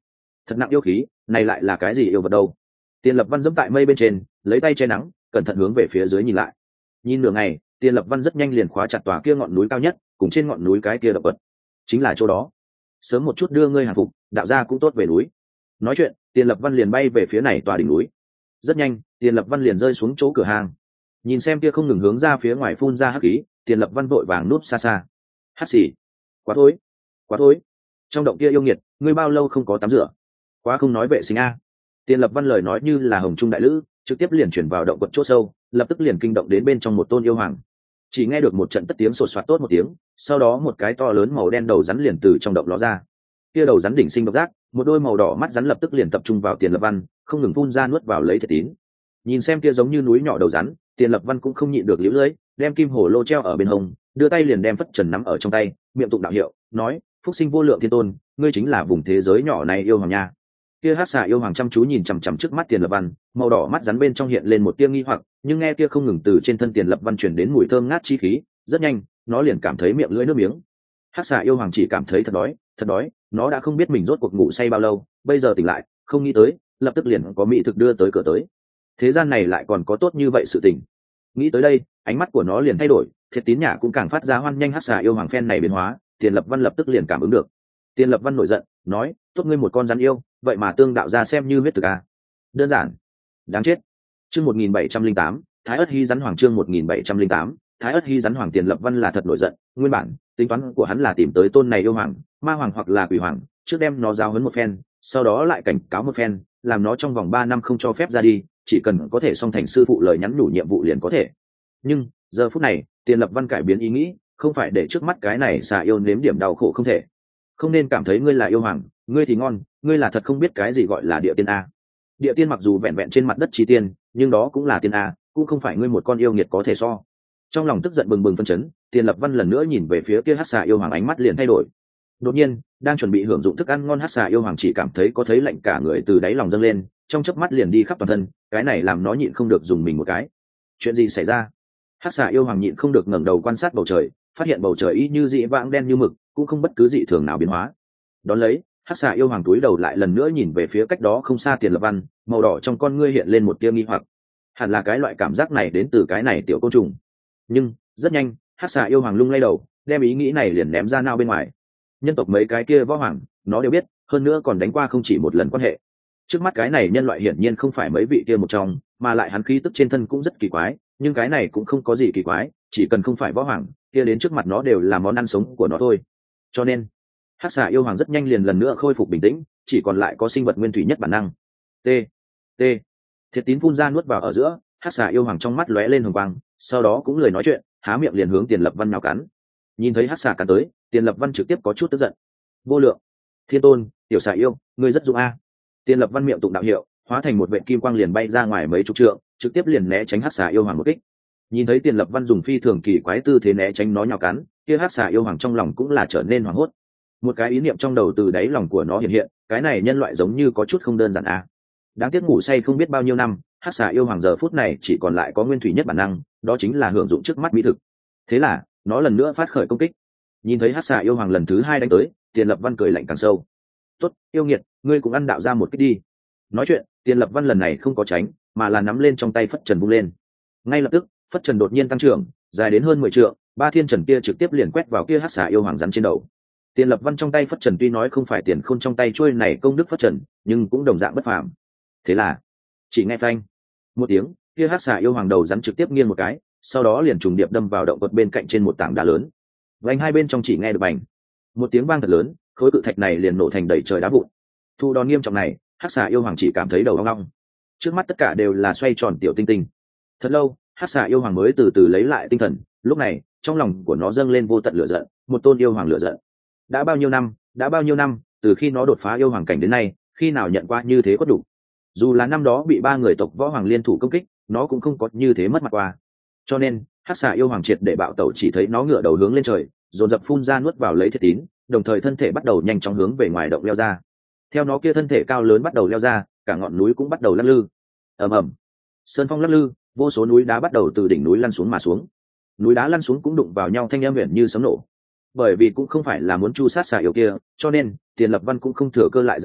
Speaker 1: thật nặng yêu khí, này lại là cái gì yêu vật đâu? Tiền Lập Văn dẫm tại mây bên trên, lấy tay che nắng, cẩn thận hướng về phía dưới nhìn lại. Nhìn nửa ngày, Tiền Lập Văn rất nhanh liền khóa chặt tòa kia ngọn núi cao nhất, cùng trên ngọn núi cái kia động vật, chính là chỗ đó. Sớm một chút đưa ngươi hàng phục, đạo gia cũng tốt về núi. Nói chuyện, Tiền Lập Văn liền bay về phía này tòa đỉnh núi. Rất nhanh, Tiền Lập Văn liền rơi xuống chỗ cửa hàng. Nhìn xem kia không ngừng hướng ra phía ngoài phun ra hắc khí, Tiền Lập Văn vội vàng núp xa xa. Hắc xì, quá thối, quá thối. Trong động kia yêu nghiệt, ngươi bao lâu không có tắm rửa? Quá không nói vệ sinh a. Tiền Lập Văn lời nói như là hồng trung đại lữ, trực tiếp liền chuyển vào động quật chỗ sâu, lập tức liền kinh động đến bên trong một tôn yêu hoàng. Chỉ nghe được một trận tất tiếng sột soạt tốt một tiếng, sau đó một cái to lớn màu đen đầu rắn liền từ trong động ló ra. Kia đầu rắn đỉnh sinh độc giác, một đôi màu đỏ mắt rắn lập tức liền tập trung vào Tiền Lập Văn, không ngừng phun ra nuốt vào lấy thiệt tín. Nhìn xem kia giống như núi nhỏ đầu rắn, Tiền Lập Văn cũng không nhịn được liễu lưỡi, đem kim hổ lô treo ở bên hông, đưa tay liền đem phất trần nắm ở trong tay, miệng tụng đạo hiệu, nói: phúc sinh vô lượng thiên tôn, ngươi chính là vùng thế giới nhỏ này yêu hoàng nha. Kia hắc xà yêu hoàng chăm chú nhìn chằm chằm trước mắt Tiền Lập Văn, màu đỏ mắt rắn bên trong hiện lên một tia nghi hoặc, nhưng nghe kia không ngừng từ trên thân Tiền Lập Văn truyền đến mùi thơm ngát chi khí, rất nhanh nó liền cảm thấy miệng lưỡi nước miếng. Hắc xà yêu hoàng chỉ cảm thấy thật đói, nó đã không biết mình rốt cuộc ngủ say bao lâu, bây giờ tỉnh lại, không nghĩ tới, lập tức liền có mỹ thực đưa tới cửa tới. Thế gian này lại còn có tốt như vậy sự tình. Nghĩ tới đây, ánh mắt của nó liền thay đổi, thiệt tín nhã cũng càng phát ra hoan nhanh hắc xà yêu hoàng phen này biến hóa. Tiền Lập Văn lập tức liền cảm ứng được. Tiền Lập Văn nổi giận, nói: tốt ngươi một con rắn yêu, vậy mà tương đạo ra xem như huyết thực à? Đơn giản, đáng chết. Chương 1708, Thái Ức Hy rắn hoàng. Chương 1708, Thái Ức Hy rắn hoàng. Tiền Lập Văn là thật nổi giận, nguyên bản tính toán của hắn là tìm tới tôn này yêu hoàng, ma hoàng hoặc là quỷ hoàng, trước đem nó giao huấn một phen, sau đó lại cảnh cáo một phen, làm nó trong vòng 3 năm không cho phép ra đi, chỉ cần có thể song thành sư phụ lời nhắn nhủ nhiệm vụ liền có thể. Nhưng giờ phút này, Tiền Lập Văn cải biến ý nghĩ, không phải để trước mắt cái này xà yêu nếm điểm đau khổ không thể. Không nên cảm thấy ngươi là yêu hoàng, ngươi thì ngon, ngươi là thật không biết cái gì gọi là địa tiên a. Địa tiên mặc dù vẹn vẹn trên mặt đất chi tiên, nhưng đó cũng là tiên a, cũng không phải ngươi một con yêu nghiệt có thể so. Trong lòng tức giận bừng bừng phân chấn, Tiền Lập Văn lần nữa nhìn về phía kia hắc xà yêu hoàng, ánh mắt liền thay đổi. Đột nhiên, đang chuẩn bị hưởng dụng thức ăn ngon hắc xà yêu hoàng chỉ cảm thấy có thấy lạnh cả người từ đáy lòng dâng lên, trong chớp mắt liền đi khắp toàn thân, cái này làm nó nhịn không được dùng mình một cái. Chuyện gì xảy ra? Hắc xà yêu hoàng nhịn không được ngẩng đầu quan sát bầu trời, phát hiện bầu trời y như dị vãng đen như mực, cũng không bất cứ dị thường nào biến hóa. Đón lấy, hắc xà yêu hoàng túi đầu lại lần nữa nhìn về phía cách đó không xa Tiền Lập Văn, màu đỏ trong con ngươi hiện lên một tia nghi hoặc. Hẳn là cái loại cảm giác này đến từ cái này tiểu côn trùng. Nhưng rất nhanh, hắc xà yêu hoàng lung lay đầu, đem ý nghĩ này liền ném ra nao bên ngoài. Nhân tộc mấy cái kia võ hoàng, nó đều biết, hơn nữa còn đánh qua không chỉ một lần quan hệ. Trước mắt cái này nhân loại hiển nhiên không phải mấy vị kia một trong, mà lại hắn khí tức trên thân cũng rất kỳ quái, nhưng cái này cũng không có gì kỳ quái, chỉ cần không phải võ hoàng, kia đến trước mặt nó đều là món ăn sống của nó thôi. Cho nên, hắc xà yêu hoàng rất nhanh liền lần nữa khôi phục bình tĩnh, chỉ còn lại có sinh vật nguyên thủy nhất bản năng. T T Thiệt tín phun ra nuốt vào ở giữa, hắc xà yêu hoàng trong mắt lóe lên hồng quang, sau đó cũng lười nói chuyện, há miệng liền hướng Tiền Lập Văn nhào cắn. Nhìn thấy hắc xà cắn tới, Tiền Lập Văn trực tiếp có chút tức giận. Vô lượng thiên tôn, tiểu xà yêu, ngươi rất dũng a. Tiền Lập Văn miệng tụng đạo hiệu, hóa thành một vệt kim quang liền bay ra ngoài mấy chục trượng, trực tiếp liền né tránh hắc xà yêu hoàng một kích. Nhìn thấy Tiền Lập Văn dùng phi thường kỳ quái tư thế né tránh nó nhào cắn, kia hắc xà yêu hoàng trong lòng cũng là trở nên hoảng hốt. Một cái ý niệm trong đầu từ đáy lòng của nó hiện hiện, cái này nhân loại giống như có chút không đơn giản a. Đáng tiếc ngủ say không biết bao nhiêu năm, hắc xà yêu hoàng giờ phút này chỉ còn lại có nguyên thủy nhất bản năng, đó chính là hưởng dụng trước mắt mỹ thực. Thế là nó lần nữa phát khởi công kích. Nhìn thấy hắc xà yêu hoàng lần thứ hai đánh tới, Tiền Lập Văn cười lạnh càng sâu. Tốt, yêu nghiệt, ngươi cũng ăn đạo ra một kích đi. Nói chuyện, Tiền Lập Văn lần này không có tránh, mà là nắm lên trong tay phất trần vung lên. Ngay lập tức, phất trần đột nhiên tăng trưởng, dài đến hơn 10 trượng, ba thiên trần kia trực tiếp liền quét vào kia hắc xà yêu hoàng rắn trên đầu. Tiền Lập Văn trong tay phất trần tuy nói không phải tiền khôn trong tay trôi này công đức phất trần, nhưng cũng đồng dạng bất phàm. Thế là, chỉ nghe phanh một tiếng, kia hắc xà yêu hoàng đầu rắn trực tiếp nghiêng một cái, sau đó liền trùng điệp đâm vào động vật bên cạnh trên một tảng đá lớn. Vành hai bên trong chỉ nghe được bành một tiếng vang thật lớn, khối cự thạch này liền nổ thành đầy trời đá vụn. Thu đòn nghiêm trọng này, hắc xà yêu hoàng chỉ cảm thấy đầu ong ong, trước mắt tất cả đều là xoay tròn tiểu tinh tinh. Thật lâu, hắc xà yêu hoàng mới từ từ lấy lại tinh thần, lúc này trong lòng của nó dâng lên vô tận lửa giận, một tôn yêu hoàng lửa giận. Đã bao nhiêu năm, từ khi nó đột phá yêu hoàng cảnh đến nay, khi nào nhận qua như thế có đủ. Dù là năm đó bị 3 người tộc võ hoàng liên thủ công kích, nó cũng không có như thế mất mặt qua. Cho nên hắc xà yêu hoàng triệt để bạo tẩu, chỉ thấy nó ngửa đầu hướng lên trời, dồn dập phun ra nuốt vào lấy thiệt tín, đồng thời thân thể bắt đầu nhanh chóng hướng về ngoài động leo ra. Theo nó kia thân thể cao lớn bắt đầu leo ra, cả ngọn núi cũng bắt đầu lắc lư. Ầm ầm, sơn phong lắc lư, vô số núi đá bắt đầu từ đỉnh núi lăn xuống mà xuống. Núi đá lăn xuống cũng đụng vào nhau, thanh âm huyền như sấm nổ. Bởi vì cũng không phải là muốn chu sát xà yêu kia, cho nên Tiền Lập Văn cũng không thừa cơ lại ra tay,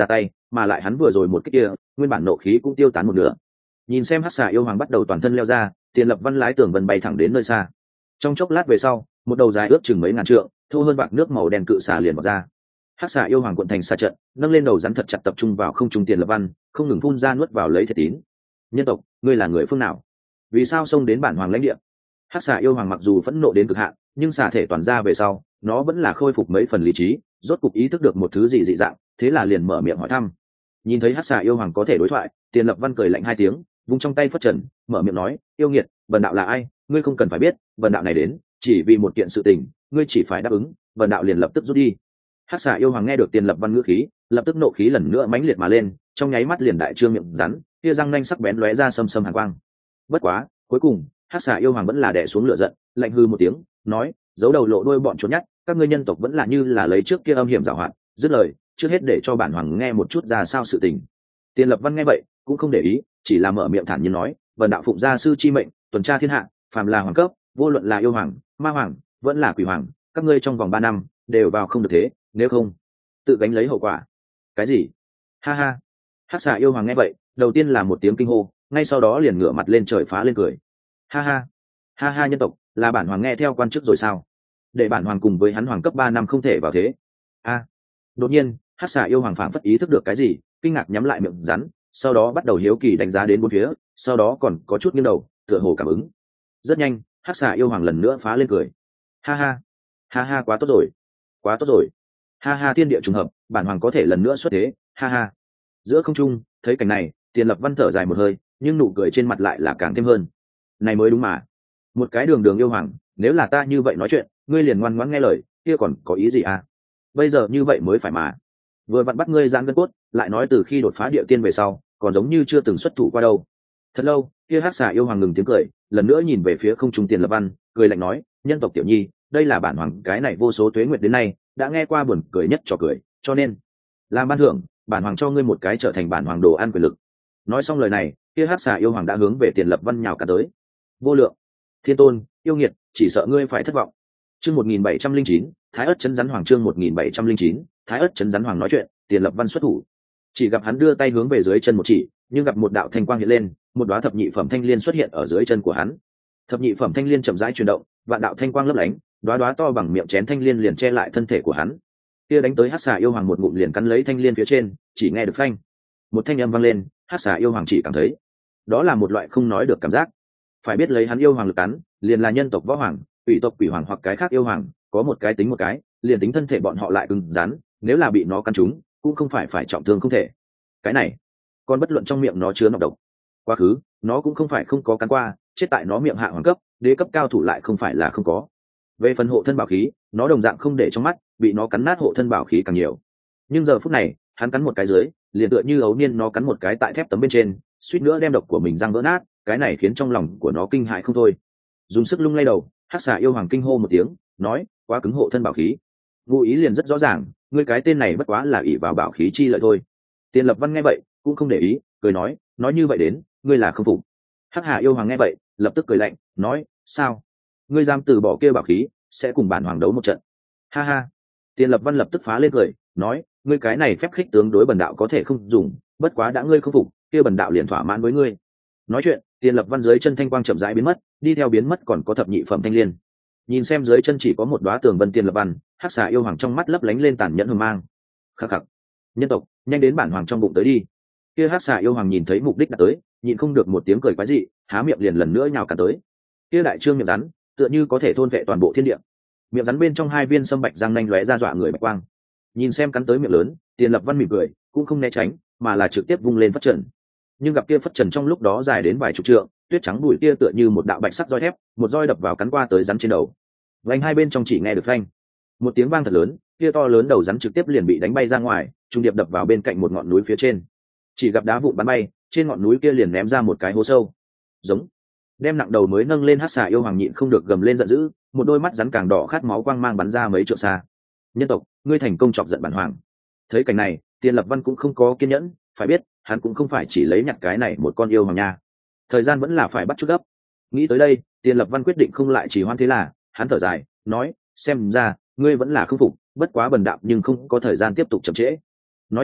Speaker 1: mà lại hắn vừa rồi một cái kia nguyên bản nộ khí cũng tiêu tán một nửa. Nhìn xem hắc xà yêu hoàng bắt đầu toàn thân leo ra, Tiền Lập Văn lái tường vân bay thẳng đến nơi xa. Trong chốc lát về sau, một đầu dài ước chừng mấy ngàn trượng, thô hơn bạc nước màu đen cự xà liền vọt ra. Hắc xà yêu hoàng cuộn thành xà trận, nâng lên đầu rắn thật chặt tập trung vào không trung Tiền Lập Văn, không ngừng phun ra nuốt vào lấy thể tín. Nhân tộc, ngươi là người phương nào? Vì sao xông đến bản hoàng lãnh địa? Hắc xà yêu hoàng mặc dù phẫn nộ đến cực hạn, nhưng xà thể toàn ra về sau, nó vẫn là khôi phục mấy phần lý trí, rốt cục ý thức được một thứ gì dị dạng, thế là liền mở miệng hỏi thăm. Nhìn thấy hắc xà yêu hoàng có thể đối thoại, Tiền Lập Văn cười lạnh hai tiếng, vung trong tay phất trần, mở miệng nói: yêu nghiệt, bần đạo là ai, ngươi không cần phải biết, bần đạo này đến chỉ vì một kiện sự tình, ngươi chỉ phải đáp ứng, bần đạo liền lập tức rút đi. Hắc xà yêu hoàng nghe được Tiền Lập Văn ngữ khí, lập tức nộ khí lần nữa mãnh liệt mà lên, trong nháy mắt liền đại trương miệng rắn, kia răng nanh sắc bén lóe ra sâm sâm hàn quang. Bất quá, cuối cùng, hắc xà yêu hoàng vẫn là đè xuống lửa giận, lạnh hư một tiếng, nói: giấu đầu lộ đuôi bọn trốn nhát, các ngươi nhân tộc vẫn là như là lấy trước kia âm hiểm giảo hoạt. Dứt lời, trước hết để cho bản hoàng nghe một chút ra sao sự tình. Tiền Lập Văn nghe vậy cũng không để ý, chỉ là mở miệng thản nhiên nói: vần đạo phụng gia sư chi mệnh, tuần tra thiên hạ, phàm là hoàng cấp, vô luận là yêu hoàng, ma hoàng, vẫn là quỷ hoàng, các ngươi trong vòng 3 năm đều vào không được thế, nếu không tự gánh lấy hậu quả. Cái gì? Ha ha. Hắc xà yêu hoàng nghe vậy, đầu tiên là một tiếng kinh hô, ngay sau đó liền ngửa mặt lên trời phá lên cười. Ha ha. Ha ha, nhân tộc, là bản hoàng nghe theo quan chức rồi sao? Để bản hoàng cùng với hắn hoàng cấp 3 năm không thể vào thế. A. Đột nhiên, hắc xà yêu hoàng phảng phất ý thức được cái gì, kinh ngạc nhắm lại miệng rắn, sau đó bắt đầu hiếu kỳ đánh giá đến bốn phía, sau đó còn có chút nghiêng đầu, tựa hồ cảm ứng. Rất nhanh, hắc xà yêu hoàng lần nữa phá lên cười. Ha ha. Ha ha, quá tốt rồi. Quá tốt rồi. Ha ha, thiên địa trùng hợp, bản hoàng có thể lần nữa xuất thế. Ha ha. Giữa không trung, thấy cảnh này, Tiền Lập Văn thở dài một hơi, nhưng nụ cười trên mặt lại là càng thêm hơn. Này mới đúng mà. Một cái đường đường yêu hoàng, nếu là ta như vậy nói chuyện, ngươi liền ngoan ngoãn nghe lời, kia còn có ý gì à? Bây giờ như vậy mới phải mà. Vừa vặn bắt ngươi giãn gân cốt, lại nói từ khi đột phá địa tiên về sau, còn giống như chưa từng xuất thủ qua đâu. Thật lâu, kia hắc xà yêu hoàng ngừng tiếng cười, lần nữa nhìn về phía không trung Tiền Lập Văn, cười lạnh nói: nhân tộc tiểu nhi, đây là bản hoàng cái này vô số tuế nguyệt đến nay đã nghe qua buồn cười nhất trò cười, cho nên làm ban thưởng, bản hoàng cho ngươi một cái trở thành bản hoàng đồ ăn quyền lực. Nói xong lời này, kia hắc xà yêu hoàng đã hướng về Tiền Lập Văn nhào cả tới. Vô lượng, thiên tôn, yêu nghiệt, chỉ sợ ngươi phải thất vọng. Chương 1709, Thái Ức Chấn Rắn Hoàng. Chương 1709, Thái Ức Chấn Rắn Hoàng. Nói chuyện, Tiền Lập Văn xuất thủ, chỉ gặp hắn đưa tay hướng về dưới chân một chỉ, nhưng gặp một đạo thanh quang hiện lên, một đóa thập nhị phẩm thanh liên xuất hiện ở dưới chân của hắn. Thập nhị phẩm thanh liên chậm rãi chuyển động, vạn đạo thanh quang lấp lánh, đóa to bằng miệng chén thanh liên liền che lại thân thể của hắn. Kia đánh tới hắc xà yêu hoàng một ngụm liền cắn lấy thanh liên phía trên, chỉ nghe được phanh một thanh âm vang lên, hắc xà yêu hoàng chỉ cảm thấy đó là một loại không nói được cảm giác. Phải biết lấy hắn yêu hoàng lực cắn, liền là nhân tộc võ hoàng, quỷ tộc quỷ hoàng hoặc cái khác yêu hoàng, có một cái tính một cái, liền tính thân thể bọn họ lại cứng rắn, nếu là bị nó cắn trúng, cũng không phải trọng thương không thể. Cái này, còn bất luận trong miệng nó chứa nọc độc. Quá khứ, nó cũng không phải không có cắn qua, chết tại nó miệng hạ hoàng cấp, đế cấp cao thủ lại không phải là không có. Về phần hộ thân bảo khí, nó đồng dạng không để trong mắt, bị nó cắn nát hộ thân bảo khí càng nhiều. Nhưng giờ phút này, hắn cắn một cái dưới, liền tựa như ấu niên nó cắn một cái tại thép tấm bên trên, suýt nữa đem độc của mình răng vỡ nát, cái này khiến trong lòng của nó kinh hãi không thôi. Dùng sức lung lay đầu, hắc xà yêu hoàng kinh hô một tiếng, nói: quá cứng hộ thân bảo khí. Ngụ ý liền rất rõ ràng, ngươi cái tên này bất quá là ỷ vào bảo khí chi lợi thôi. Tiền Lập Văn nghe vậy cũng không để ý, cười nói: nói như vậy đến, ngươi là không phục. Hắc hà yêu hoàng nghe vậy lập tức cười lạnh, nói: sao, ngươi dám từ bỏ kia bảo khí, sẽ cùng bản hoàng đấu một trận? Ha ha. Tiền Lập Văn lập tức phá lên cười, nói: ngươi cái này phép khích tướng đối bần đạo có thể không dùng, bất quá đã ngươi không phục, kia bần đạo liền thỏa mãn với ngươi. Nói chuyện, Tiền Lập Văn dưới chân thanh quang chậm rãi biến mất, đi theo biến mất còn có thập nhị phẩm thanh liên. Nhìn xem dưới chân chỉ có một đóa tường vân Tiền Lập Văn, hắc xà yêu hoàng trong mắt lấp lánh lên tàn nhẫn hùng mang. Khắc khắc, nhân tộc, nhanh đến bản hoàng trong bụng tới đi. Kia hắc xà yêu hoàng nhìn thấy mục đích đã tới, nhịn không được một tiếng cười quái dị, há miệng liền lần nữa nhào cả tới. Kia đại trương miệng rắn, tựa như có thể thôn vệ toàn bộ thiên địa. Miệng rắn bên trong hai viên sâm bạch răng nanh lóe ra dọa người bạch quang. Nhìn xem cắn tới miệng lớn, Tiền Lập Văn mỉm cười, cũng không né tránh, mà là trực tiếp vung lên phất trần. Nhưng gặp kia phất trần trong lúc đó dài đến vài chục trượng, tuyết trắng bụi kia tựa như một đạo bạch sắc roi thép, một roi đập vào cắn qua tới rắn trên đầu. Vành hai bên trong chỉ nghe được phanh một tiếng vang thật lớn, kia to lớn đầu rắn trực tiếp liền bị đánh bay ra ngoài, trung điệp đập vào bên cạnh một ngọn núi phía trên. Chỉ gặp đá vụn bắn bay, trên ngọn núi kia liền ném ra một cái hố sâu. Giống. Đem nặng đầu mới nâng lên, hắc xà yêu hoàng nhịn không được gầm lên giận dữ, một đôi mắt rắn càng đỏ khát máu quang mang bắn ra mấy trượng xa. Nhân tộc, ngươi thành công chọc giận bản hoàng. Thấy cảnh này, Tiền Lập Văn cũng không có kiên nhẫn, phải biết hắn cũng không phải chỉ lấy nhặt cái này một con yêu hoàng nha, thời gian vẫn là phải bắt chút gấp. Nghĩ tới đây, Tiền Lập Văn quyết định không lại chỉ hoan, thế là hắn thở dài, nói: xem ra ngươi vẫn là không phục, bất quá bần đạo nhưng không có thời gian tiếp tục chậm trễ. Nói chuyện,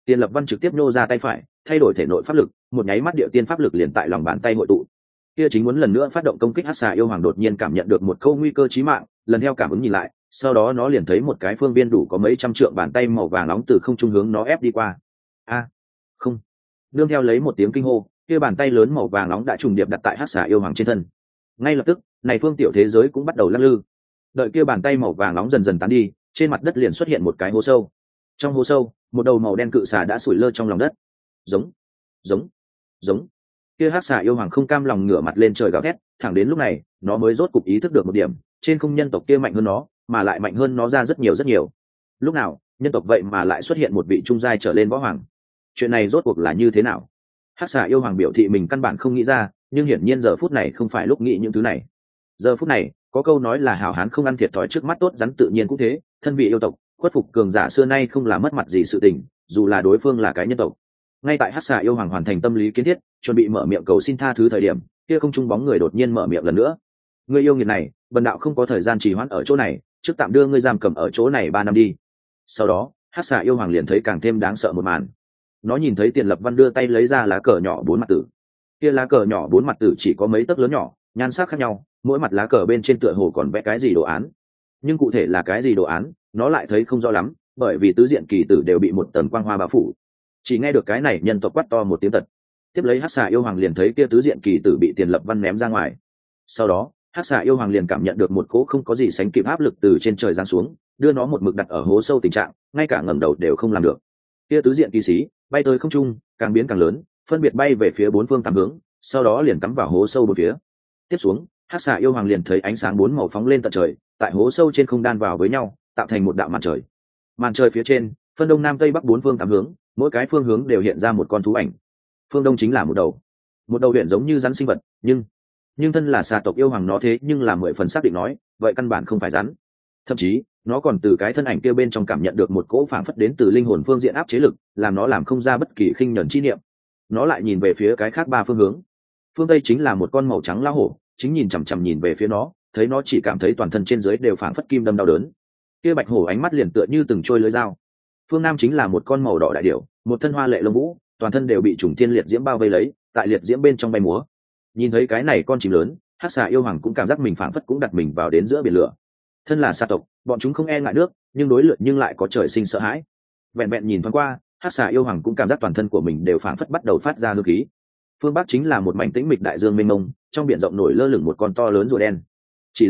Speaker 1: Tiền Lập Văn trực tiếp nhô ra tay phải, thay đổi thể nội pháp lực, một nháy mắt địa tiên pháp lực liền tại lòng bàn tay hội tụ. Kia chính muốn lần nữa phát động công kích Hắc Xà yêu hoàng đột nhiên cảm nhận được một câu nguy cơ chí mạng, lần theo cảm ứng nhìn lại, sau đó nó liền thấy một cái phương viên đủ có mấy trăm trượng bàn tay màu vàng nóng từ không trung hướng nó ép đi qua. A, không. Nương theo lấy một tiếng kinh hô, kia bàn tay lớn màu vàng nóng đã trùng điệp đặt tại Hắc Xà yêu hoàng trên thân. Ngay lập tức, này phương tiểu thế giới cũng bắt đầu lắc lư. Đợi kia bàn tay màu vàng nóng dần dần tán đi, trên mặt đất liền xuất hiện một cái hố sâu. Trong hố sâu, một đầu màu đen cự xà đã sủi lơ trong lòng đất. Giống, giống, giống. Kia Hắc Xà yêu hoàng không cam lòng ngửa mặt lên trời gào thét, thẳng đến lúc này, nó mới rốt cục ý thức được một điểm, trên không nhân tộc kia mạnh hơn nó, mà lại mạnh hơn nó ra rất nhiều rất nhiều. Lúc nào, nhân tộc vậy mà lại xuất hiện một vị trung giai trở lên võ hoàng. Chuyện này rốt cuộc là như thế nào? Hắc Xà yêu hoàng biểu thị mình căn bản không nghĩ ra, nhưng hiển nhiên giờ phút này không phải lúc nghĩ những thứ này. Giờ phút này, có câu nói là hảo hán không ăn thiệt thòi trước mắt tốt rắn tự nhiên cũng thế, thân vị yêu tộc, khuất phục cường giả xưa nay không là mất mặt gì sự tình, dù là đối phương là cái nhân tộc. Ngay tại Hắc Xà yêu hoàng hoàn thành tâm lý kiến thiết, chuẩn bị mở miệng cầu xin tha thứ thời điểm, kia không trung bóng người đột nhiên mở miệng lần nữa. Ngươi yêu nghiệt này, bần đạo không có thời gian trì hoãn ở chỗ này, trước tạm đưa ngươi giam cầm ở chỗ này 3 năm đi. Sau đó, Hắc Xà yêu hoàng liền thấy càng thêm đáng sợ một màn. Nó nhìn thấy Tiền Lập Văn đưa tay lấy ra lá cờ nhỏ 4 mặt tử. Kia lá cờ nhỏ 4 mặt tử chỉ có mấy tấc lớn nhỏ, nhan sắc khác nhau, mỗi mặt lá cờ bên trên tựa hồ còn vẽ cái gì đồ án, nhưng cụ thể là cái gì đồ án nó lại thấy không rõ lắm, bởi vì tứ diện kỳ tử đều bị một tầng quang hoa bao phủ. Chỉ nghe được cái này nhân tộc quát to một tiếng tật, tiếp lấy Hắc Xà yêu hoàng liền thấy kia tứ diện kỳ tử bị Tiền Lập Văn ném ra ngoài. Sau đó Hắc Xà yêu hoàng liền cảm nhận được một cỗ không có gì sánh kịp áp lực từ trên trời giáng xuống, đưa nó một mực đặt ở hố sâu tình trạng, ngay cả ngẩng đầu đều không làm được. Kia tứ diện kỳ sĩ bay tới không trung, càng biến càng lớn, phân biệt bay về phía 4 phương 8 hướng, sau đó liền cắm vào hố sâu bốn phía. Tiếp xuống, Hắc Xà yêu hoàng liền thấy ánh sáng 4 màu phóng lên tận trời, tại hố sâu trên không đan vào với nhau, tạo thành một đạo màn trời. Màn trời phía trên, phân đông nam tây bắc 4 phương 8 hướng, mỗi cái phương hướng đều hiện ra một con thú ảnh. Phương đông chính là một đầu huyện giống như rắn sinh vật, nhưng thân là xà tộc yêu hoàng nó thế nhưng là 10 phần xác định nói, vậy căn bản không phải rắn. Thậm chí, nó còn từ cái thân ảnh kia bên trong cảm nhận được một cỗ phảng phất đến từ linh hồn phương diện áp chế lực, làm nó làm không ra bất kỳ khinh nhẫn chi niệm. Nó lại nhìn về phía cái khác 3 phương hướng. Phương tây chính là một con màu trắng lão hổ, chính nhìn chằm chằm nhìn về phía nó, thấy nó chỉ cảm thấy toàn thân trên dưới đều phảng phất kim đâm đau đớn. Kia bạch hổ ánh mắt liền tựa như từng trôi lưỡi dao. Phương nam chính là một con màu đỏ đại điểu, một thân hoa lệ lông vũ, toàn thân đều bị trùng thiên liệt diễm bao vây lấy, tại liệt diễm bên trong bay múa. Nhìn thấy cái này con chim lớn, Hắc Xà yêu hoàng cũng cảm giác mình phảng phất cũng đặt mình vào đến giữa biển lửa. Thân là sa tộc, bọn chúng không e ngại nước, nhưng đối lượn nhưng lại có trời sinh sợ hãi. Vẹn vẹn nhìn thoáng qua, Hắc Xà yêu hoàng cũng cảm giác toàn thân của mình đều phảng phất bắt đầu phát ra hương khí. Phương bắc chính là một mảnh tĩnh mịch đại dương mênh mông, trong biển rộng nổi lơ lửng một con to lớn rùa đen. Chỉ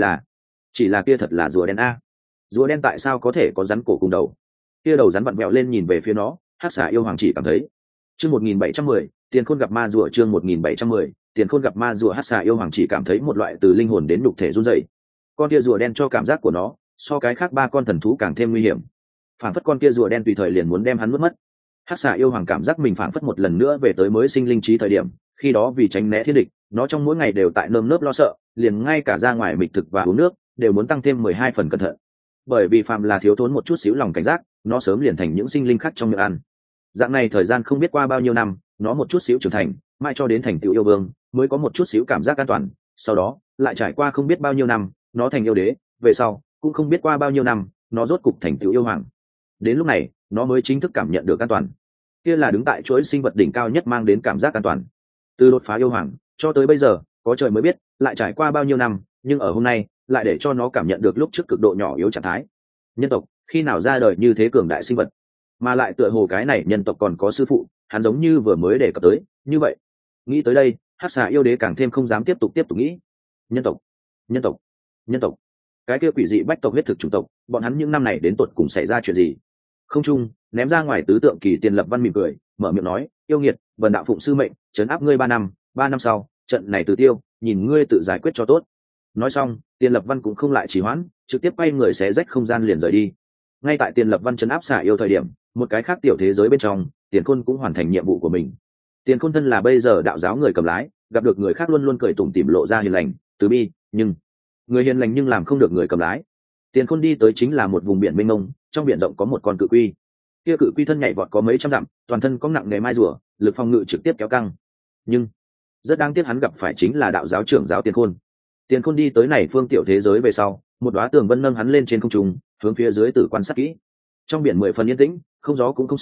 Speaker 1: là kia thật là rùa đen a. Rùa đen tại sao có thể có rắn cổ cùng đầu? Kia đầu rắn vặn vẹo lên nhìn về phía nó, Hắc Xà yêu hoàng chỉ cảm thấy. Chương 1710, Tiền Khôn gặp ma rùa. Chương 1710, Tiền Khôn gặp ma rùa. Hắc Xà yêu hoàng chỉ cảm thấy một loại từ linh hồn đến nhục thể run rẩy. Con kia rùa đen cho cảm giác của nó so cái khác 3 con thần thú càng thêm nguy hiểm, phảng phất con kia rùa đen tùy thời liền muốn đem hắn mất. Hắc Xà yêu hoàng cảm giác mình phảng phất một lần nữa về tới mới sinh linh trí thời điểm, khi đó vì tránh né thiên địch, nó trong mỗi ngày đều tại nơm nớp lo sợ, liền ngay cả ra ngoài mịch thực và uống nước đều muốn tăng thêm 12 phần cẩn thận. Bởi vì phàm là thiếu thốn một chút xíu lòng cảnh giác, nó sớm liền thành những sinh linh khác trong miệng ăn. Dạng này thời gian không biết qua bao nhiêu năm, nó một chút xíu trưởng thành, mãi cho đến thành tựu yêu vương, mới có một chút xíu cảm giác an toàn. Sau đó, lại trải qua không biết bao nhiêu năm, nó thành yêu đế, về sau cũng không biết qua bao nhiêu năm, nó rốt cục thành tựu yêu hoàng. Đến lúc này, nó mới chính thức cảm nhận được an toàn. Kia là đứng tại chuỗi sinh vật đỉnh cao nhất mang đến cảm giác an toàn. Từ đột phá yêu hoàng cho tới bây giờ, có trời mới biết, lại trải qua bao nhiêu năm, nhưng ở hôm nay, lại để cho nó cảm nhận được lúc trước cực độ nhỏ yếu trạng thái. Nhân tộc, khi nào ra đời như thế cường đại sinh vật? Mà lại tựa hồ cái này nhân tộc còn có sư phụ, hắn giống như vừa mới đề cập tới, như vậy. Nghĩ tới đây, Hắc Xà yêu đế càng thêm không dám tiếp tục nghĩ. Nhân tộc, cái kia quỷ dị bách tộc huyết thực chủng tộc, bọn hắn những năm này đến tột cùng xảy ra chuyện gì? Không trung ném ra ngoài tứ tượng kỳ Tiền Lập Văn mỉm cười, mở miệng nói, yêu nghiệt, vần đạo phụng sư mệnh, trấn áp ngươi 3 năm, 3 năm sau, trận này từ tiêu, nhìn ngươi tự giải quyết cho tốt. Nói xong, Tiền Lập Văn cũng không lại trì hoãn, trực tiếp quay người xé rách không gian liền rời đi. Ngay tại Tiền Lập Văn trấn áp xà yêu thời điểm, một cái khác tiểu thế giới bên trong, Tiền Khôn cũng hoàn thành nhiệm vụ của mình. Tiền Khôn thân là bây giờ đạo giáo người cầm lái, gặp được người khác luôn luôn cười tủm tỉm lộ ra hiền lành, từ bi, nhưng người hiền lành nhưng làm không được người cầm lái. Tiền Khôn đi tới chính là một vùng biển mênh mông, trong biển rộng có một con cự quy. Kia cự quy thân nhảy vọt có mấy trăm dặm, toàn thân có nặng nề mai rùa, lực phòng ngự trực tiếp kéo căng. Nhưng rất đáng tiếc hắn gặp phải chính là đạo giáo trưởng giáo Tiền Khôn. Tiền Khôn đi tới này phương tiểu thế giới về sau, một đóa tường vân nâng hắn lên trên không trung, hướng phía dưới tử quan sát kỹ. Trong biển 10 phần yên tĩnh, không gió cũng không sóng,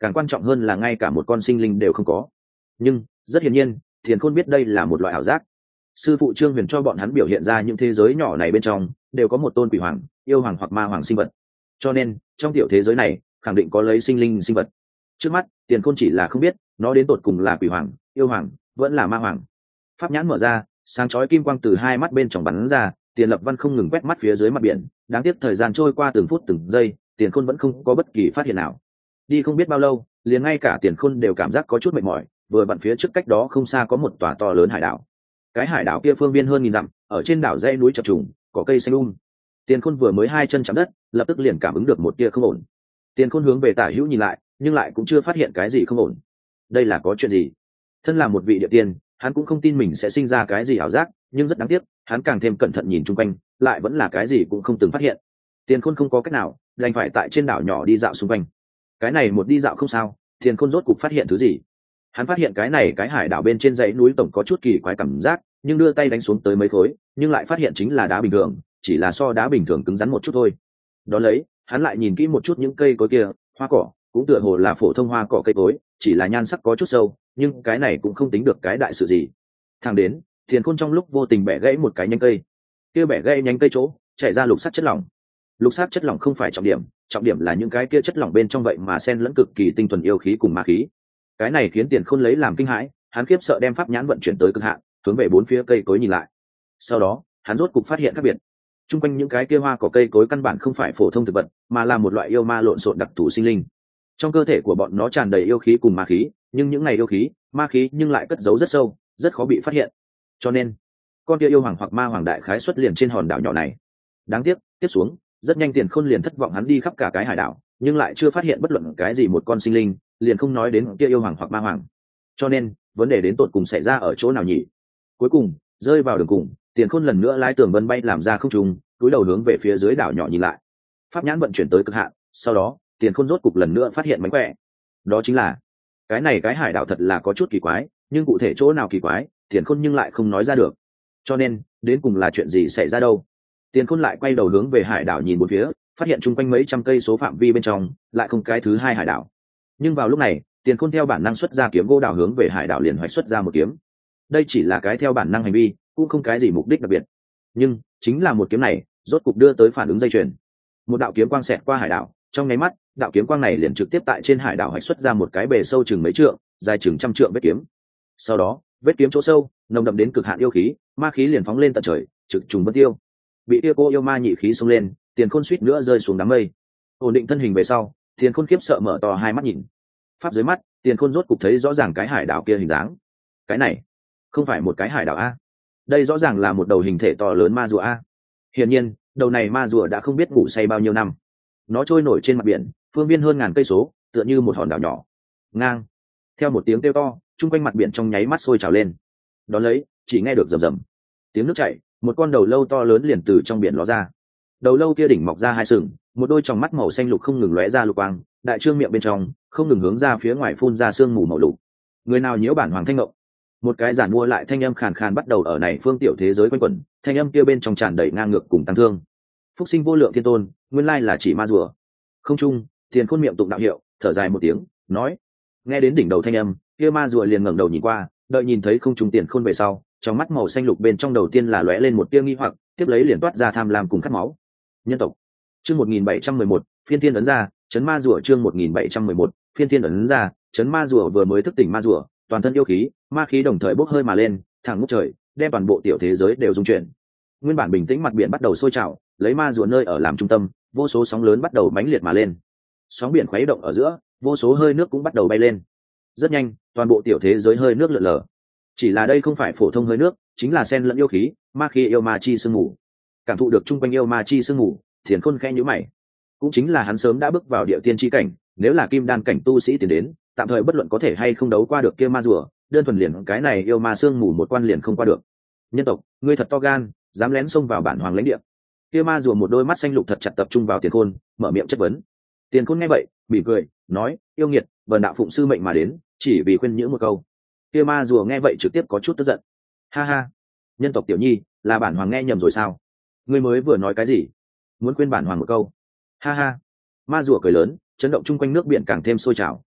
Speaker 1: càng quan trọng hơn là ngay cả một con sinh linh đều không có. Nhưng rất hiển nhiên Tiền Khôn biết đây là một loại ảo giác. Sư phụ Trương Huyền cho bọn hắn biểu hiện ra những thế giới nhỏ này bên trong đều có một tôn quỷ hoàng, yêu hoàng hoặc ma hoàng sinh vật, cho nên trong tiểu thế giới này khẳng định có lấy sinh linh sinh vật. Trước mắt Tiền Khôn chỉ là không biết nó đến tột cùng là quỷ hoàng, yêu hoàng vẫn là ma hoàng. Pháp nhãn mở ra, sáng chói kim quang từ hai mắt bên trong bắn ra, Tiền Lập Văn không ngừng quét mắt phía dưới mặt biển. Đáng tiếc thời gian trôi qua từng phút từng giây, Tiền Khôn vẫn không có bất kỳ phát hiện nào. Đi không biết bao lâu, liền ngay cả Tiền Khôn đều cảm giác có chút mệt mỏi. Vừa vặn phía trước cách đó không xa có một tòa to lớn hải đảo. Cái hải đảo kia phương viên hơn 1000 dặm, ở trên đảo dãy núi chập trùng, cỏ cây xanh Tiền Khôn vừa mới hai chân chạm đất, lập tức liền cảm ứng được một tia không ổn. Tiền Khôn hướng về tả hữu nhìn lại, nhưng lại cũng chưa phát hiện cái gì không ổn. Đây là có chuyện gì? Thân là một vị địa tiên, hắn cũng không tin mình sẽ sinh ra cái gì ảo giác, nhưng rất đáng tiếc, hắn càng thêm cẩn thận nhìn chung quanh, lại vẫn là cái gì cũng không từng phát hiện. Tiền Khôn không có cách nào, đành phải tại trên đảo nhỏ đi dạo xung quanh. Cái này một đi dạo không sao, Tiền Khôn rốt cục phát hiện thứ gì? Hắn phát hiện cái hải đảo bên trên dãy núi tổng có chút kỳ quái cảm giác, nhưng đưa tay đánh xuống tới mấy khối, nhưng lại phát hiện chính là đá bình thường, chỉ là so đá bình thường cứng rắn một chút thôi. Đó lấy, hắn lại nhìn kỹ một chút những cây cối kia, hoa cỏ, cũng tựa hồ là phổ thông hoa cỏ cây cối, chỉ là nhan sắc có chút sâu, nhưng cái này cũng không tính được cái đại sự gì. Thang đến, Tiền Khôn trong lúc vô tình bẻ gãy một cái nhánh cây. Kia bẻ gãy nhánh cây chỗ, chảy ra lục sắc chất lỏng. Lục sắc chất lỏng không phải trọng điểm là những cái kia chất lỏng bên trong vậy mà xen lẫn cực kỳ tinh thuần yêu khí cùng ma khí. Cái này khiến Tiền Khôn lấy làm kinh hãi, hắn khiếp sợ đem pháp nhãn vận chuyển tới cực hạn, hướng về bốn phía cây cối nhìn lại. Sau đó, hắn rốt cục phát hiện khác biệt. Trung quanh những cái kia hoa cỏ cây cối căn bản không phải phổ thông thực vật, mà là một loại yêu ma lộn xộn đặc thù sinh linh. Trong cơ thể của bọn nó tràn đầy yêu khí cùng ma khí, nhưng những này yêu khí, ma khí nhưng lại cất giấu rất sâu, rất khó bị phát hiện. Cho nên, con kia yêu hoàng hoặc ma hoàng đại khái xuất liền trên hòn đảo nhỏ này. Đáng tiếc, tiếp xuống, rất nhanh Tiền Khôn liền thất vọng, hắn đi khắp cả cái hải đảo, nhưng lại chưa phát hiện bất luận cái gì một con sinh linh, liền không nói đến kia yêu hoàng hoặc ma hoàng. Cho nên, vấn đề đến tột cùng xảy ra ở chỗ nào nhỉ? Cuối cùng, rơi vào đường cùng, Tiền Khôn lần nữa lái tường vân bay làm ra không trung, cúi đầu hướng về phía dưới đảo nhỏ nhìn lại. Pháp nhãn vận chuyển tới cực hạn, sau đó, Tiền Khôn rốt cục lần nữa phát hiện mánh khỏe. Đó chính là, cái hải đảo thật là có chút kỳ quái, nhưng cụ thể chỗ nào kỳ quái, Tiền Khôn nhưng lại không nói ra được. Cho nên, đến cùng là chuyện gì xảy ra đâu? Tiền Khôn lại quay đầu hướng về hải đảo nhìn bốn phía, phát hiện chung quanh mấy trăm cây số phạm vi bên trong, lại không cái thứ hai hải đảo. Nhưng vào lúc này, Tiền Khôn theo bản năng xuất ra kiếm gỗ đào hướng về hải đảo liền hoạch xuất ra một kiếm. Đây chỉ là cái theo bản năng hành vi, cũng không cái gì mục đích đặc biệt. Nhưng chính là một kiếm này, rốt cục đưa tới phản ứng dây chuyền. Một đạo kiếm quang xẹt qua hải đảo, trong nháy mắt, đạo kiếm quang này liền trực tiếp tại trên hải đảo hoạch xuất ra một cái bề sâu chừng mấy trượng, dài chừng trăm trượng vết kiếm. Sau đó, vết kiếm chỗ sâu, nồng đậm đến cực hạn yêu khí, ma khí liền phóng lên tận trời, trực trùng bất tiêu. Bị kia cô yêu ma nhị khí xông lên, Tiền Khôn suýt nữa rơi xuống đám mây. Ổn định thân hình về sau, Tiền Khôn khiếp sợ mở to hai mắt nhìn. Pháp dưới mắt, Tiền Khôn rốt cục thấy rõ ràng cái hải đảo kia hình dáng. Cái này không phải một cái hải đảo a, đây rõ ràng là một đầu hình thể to lớn ma rùa a. Hiển nhiên, đầu này ma rùa đã không biết ngủ say bao nhiêu năm. Nó trôi nổi trên mặt biển, phương viên hơn 1000 cây số, tựa như một hòn đảo nhỏ. Ngang. Theo một tiếng kêu to, chung quanh mặt biển trong nháy mắt sôi trào lên. Đón lấy, chỉ nghe được rầm rầm tiếng nước chảy, một con đầu lâu to lớn liền từ trong biển ló ra. Đầu lâu kia đỉnh mọc ra hai sừng, một đôi tròng mắt màu xanh lục không ngừng lóe ra lục quang, đại trương miệng bên trong không ngừng hướng ra phía ngoài phun ra sương mù màu lục. Người nào nhiễu bản hoàng thanh ngộng? Một cái giản mua lại thanh âm khàn khàn bắt đầu ở này phương tiểu thế giới quanh quẩn, thanh âm kia bên trong tràn đầy ngang ngược cùng tăng thương. Phúc sinh vô lượng thiên tôn, nguyên lai là chỉ ma rùa. Không trung, Tiền Khôn miệng tụng đạo hiệu, thở dài một tiếng, nói. Nghe đến đỉnh đầu thanh âm, kia ma rùa liền ngẩng đầu nhìn qua, đợi nhìn thấy không trung Tiền Khôn về sau, trong mắt màu xanh lục bên trong đầu tiên là lóe lên một tia nghi hoặc, tiếp lấy liền toát ra tham lam cùng khát máu. Nhân tộc. Chương 1711, phiên thiên ấn ra, chấn ma rùa chương 1711, phiên thiên ấn ra, chấn ma rùa vừa mới thức tỉnh ma rùa, toàn thân yêu khí, ma khí đồng thời bốc hơi mà lên, thẳng ngút trời, đem toàn bộ tiểu thế giới đều rung chuyển. Nguyên bản bình tĩnh mặt biển bắt đầu sôi trào, lấy ma rùa nơi ở làm trung tâm, vô số sóng lớn bắt đầu mãnh liệt mà lên. Sóng biển khuấy động ở giữa, vô số hơi nước cũng bắt đầu bay lên. Rất nhanh, toàn bộ tiểu thế giới hơi nước lượn lờ. Chỉ là đây không phải phổ thông hơi nước, chính là xen lẫn yêu khí, ma khí yêu ma chi sương mù. Cảm thụ được trung quanh yêu ma chi sương mù, Tiền Khôn khẽ nhíu mày. Cũng chính là hắn sớm đã bước vào địa tiên chi cảnh, nếu là kim đan cảnh tu sĩ tiến đến, tạm thời bất luận có thể hay không đấu qua được kia ma rùa, đơn thuần liền cái này yêu ma sương mù một quan liền không qua được. Nhân tộc, ngươi thật to gan, dám lén xông vào bản hoàng lãnh địa. Kia ma rùa một đôi mắt xanh lục thật chặt tập trung vào Tiền Khôn, mở miệng chất vấn. Tiền Khôn nghe vậy, mỉm cười, nói, yêu nghiệt, vần đạo phụng sư mệnh mà đến, chỉ vì khuyên nhữ một câu. Kia ma rùa nghe vậy trực tiếp có chút tức giận. Ha ha, nhân tộc tiểu nhi, là bản hoàng nghe nhầm rồi sao? Ngươi mới vừa nói cái gì? Muốn khuyên bản hoàng một câu? Ha ha. Ma rùa cười lớn, chấn động chung quanh nước biển càng thêm sôi trào.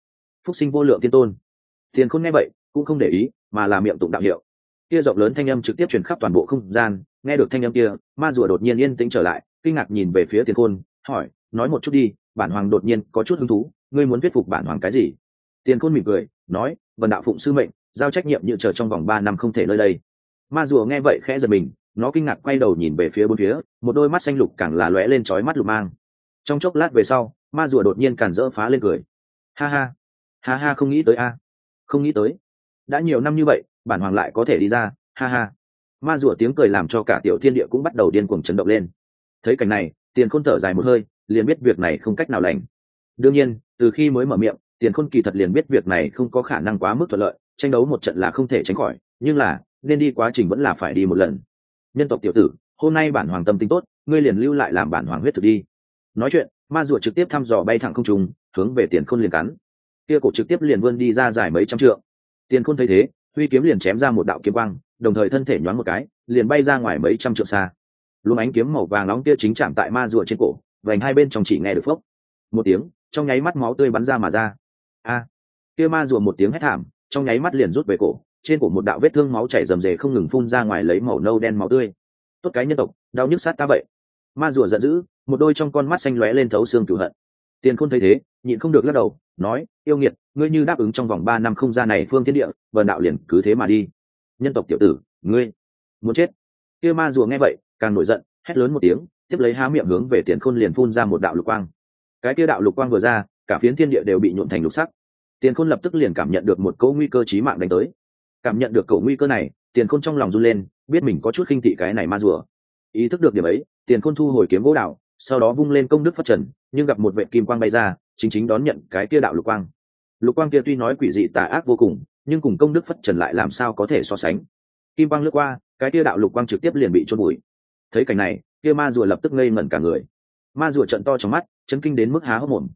Speaker 1: phúc sinh vô lượng tiên tôn. Tiền Khôn nghe vậy cũng không để ý, mà là miệng tụng đạo hiệu. Kia rộng lớn thanh âm trực tiếp truyền khắp toàn bộ không gian. Nghe được thanh âm kia, ma rùa đột nhiên yên tĩnh trở lại, kinh ngạc nhìn về phía Tiền Khôn, hỏi: nói một chút đi, bản hoàng đột nhiên có chút hứng thú, ngươi muốn thuyết phục bản hoàng cái gì? Tiền Khôn mỉm cười nói: vần đạo phụng sư mệnh, giao trách nhiệm như chờ trong vòng 3 năm không thể nơi đây. Ma rùa nghe vậy khẽ giật mình, nó kinh ngạc quay đầu nhìn về phía bốn phía, một đôi mắt xanh lục càng là lóe lên chói mắt lục mang. Trong chốc lát về sau, ma rùa đột nhiên càn rỡ phá lên cười: ha ha, ha ha, không nghĩ tới a, không nghĩ tới, đã nhiều năm như vậy bản hoàng lại có thể đi ra, ha ha. Ma rùa tiếng cười làm cho cả tiểu thiên địa cũng bắt đầu điên cuồng chấn động lên. Thấy cảnh này, Tiền Khôn thở dài một hơi, liền biết việc này không cách nào lành. Đương nhiên, từ khi mới mở miệng, Tiền Khôn kỳ thật liền biết việc này không có khả năng quá mức thuận lợi, tranh đấu một trận là không thể tránh khỏi, nhưng là nên đi quá trình vẫn là phải đi một lần. Nhân tộc tiểu tử, hôm nay bản hoàng tâm tính tốt, ngươi liền lưu lại làm bản hoàng huyết thực đi. Nói chuyện, ma rùa trực tiếp thăm dò bay thẳng không trung, hướng về Tiền Khôn liền cắn. Kia cổ trực tiếp liền vươn đi ra dài mấy trăm trượng. Tiền Khôn thấy thế, huy kiếm liền chém ra một đạo kiếm quang, đồng thời thân thể nhoáng một cái, liền bay ra ngoài mấy trăm trượng xa. Luồng ánh kiếm màu vàng nóng kia chính chạm tại ma rùa trên cổ, vành hai bên trong chỉ nghe được phốc một tiếng, trong nháy mắt máu tươi bắn ra mà ra. A! Kia ma rùa một tiếng hét thảm, trong nháy mắt liền rút về cổ, trên cổ một đạo vết thương máu chảy rầm rề không ngừng phun ra ngoài lấy màu nâu đen máu tươi. Tốt cái nhân tộc, đau nhức sát ta vậy. Ma rùa giận dữ, một đôi trong con mắt xanh lóe lên thấu xương cửu hận. Tiền Khôn thấy thế, nhịn không được lắc đầu, nói: yêu nghiệt, ngươi như đáp ứng trong vòng 3 năm không ra này phương thiên địa, vần đạo liền cứ thế mà đi. Nhân tộc tiểu tử, ngươi muốn chết. Kia ma rùa nghe vậy càng nổi giận, hét lớn một tiếng, tiếp lấy há miệng hướng về Tiền Khôn liền phun ra một đạo lục quang. Cái kia đạo lục quang vừa ra, cả phiến thiên địa đều bị nhuộm thành lục sắc. Tiền Khôn lập tức liền cảm nhận được một cỗ nguy cơ chí mạng đánh tới. Cảm nhận được cỗ nguy cơ này, Tiền Khôn trong lòng run lên, biết mình có chút khinh thị cái này ma rùa. Ý thức được điểm ấy, Tiền Khôn thu hồi kiếm gỗ đạo, sau đó vung lên công đức phất trần, nhưng gặp một vệt kim quang bay ra, chính đón nhận cái kia đạo lục quang. Lục quang kia tuy nói quỷ dị tà ác vô cùng, nhưng cùng công đức phất trần lại làm sao có thể so sánh. Kim quang lướt qua, cái kia đạo lục quang trực tiếp liền bị chôn bụi. Thấy cảnh này, kia ma rùa lập tức ngây ngẩn cả người. Ma rùa trợn to trong mắt, chấn kinh đến mức há hốc mồm.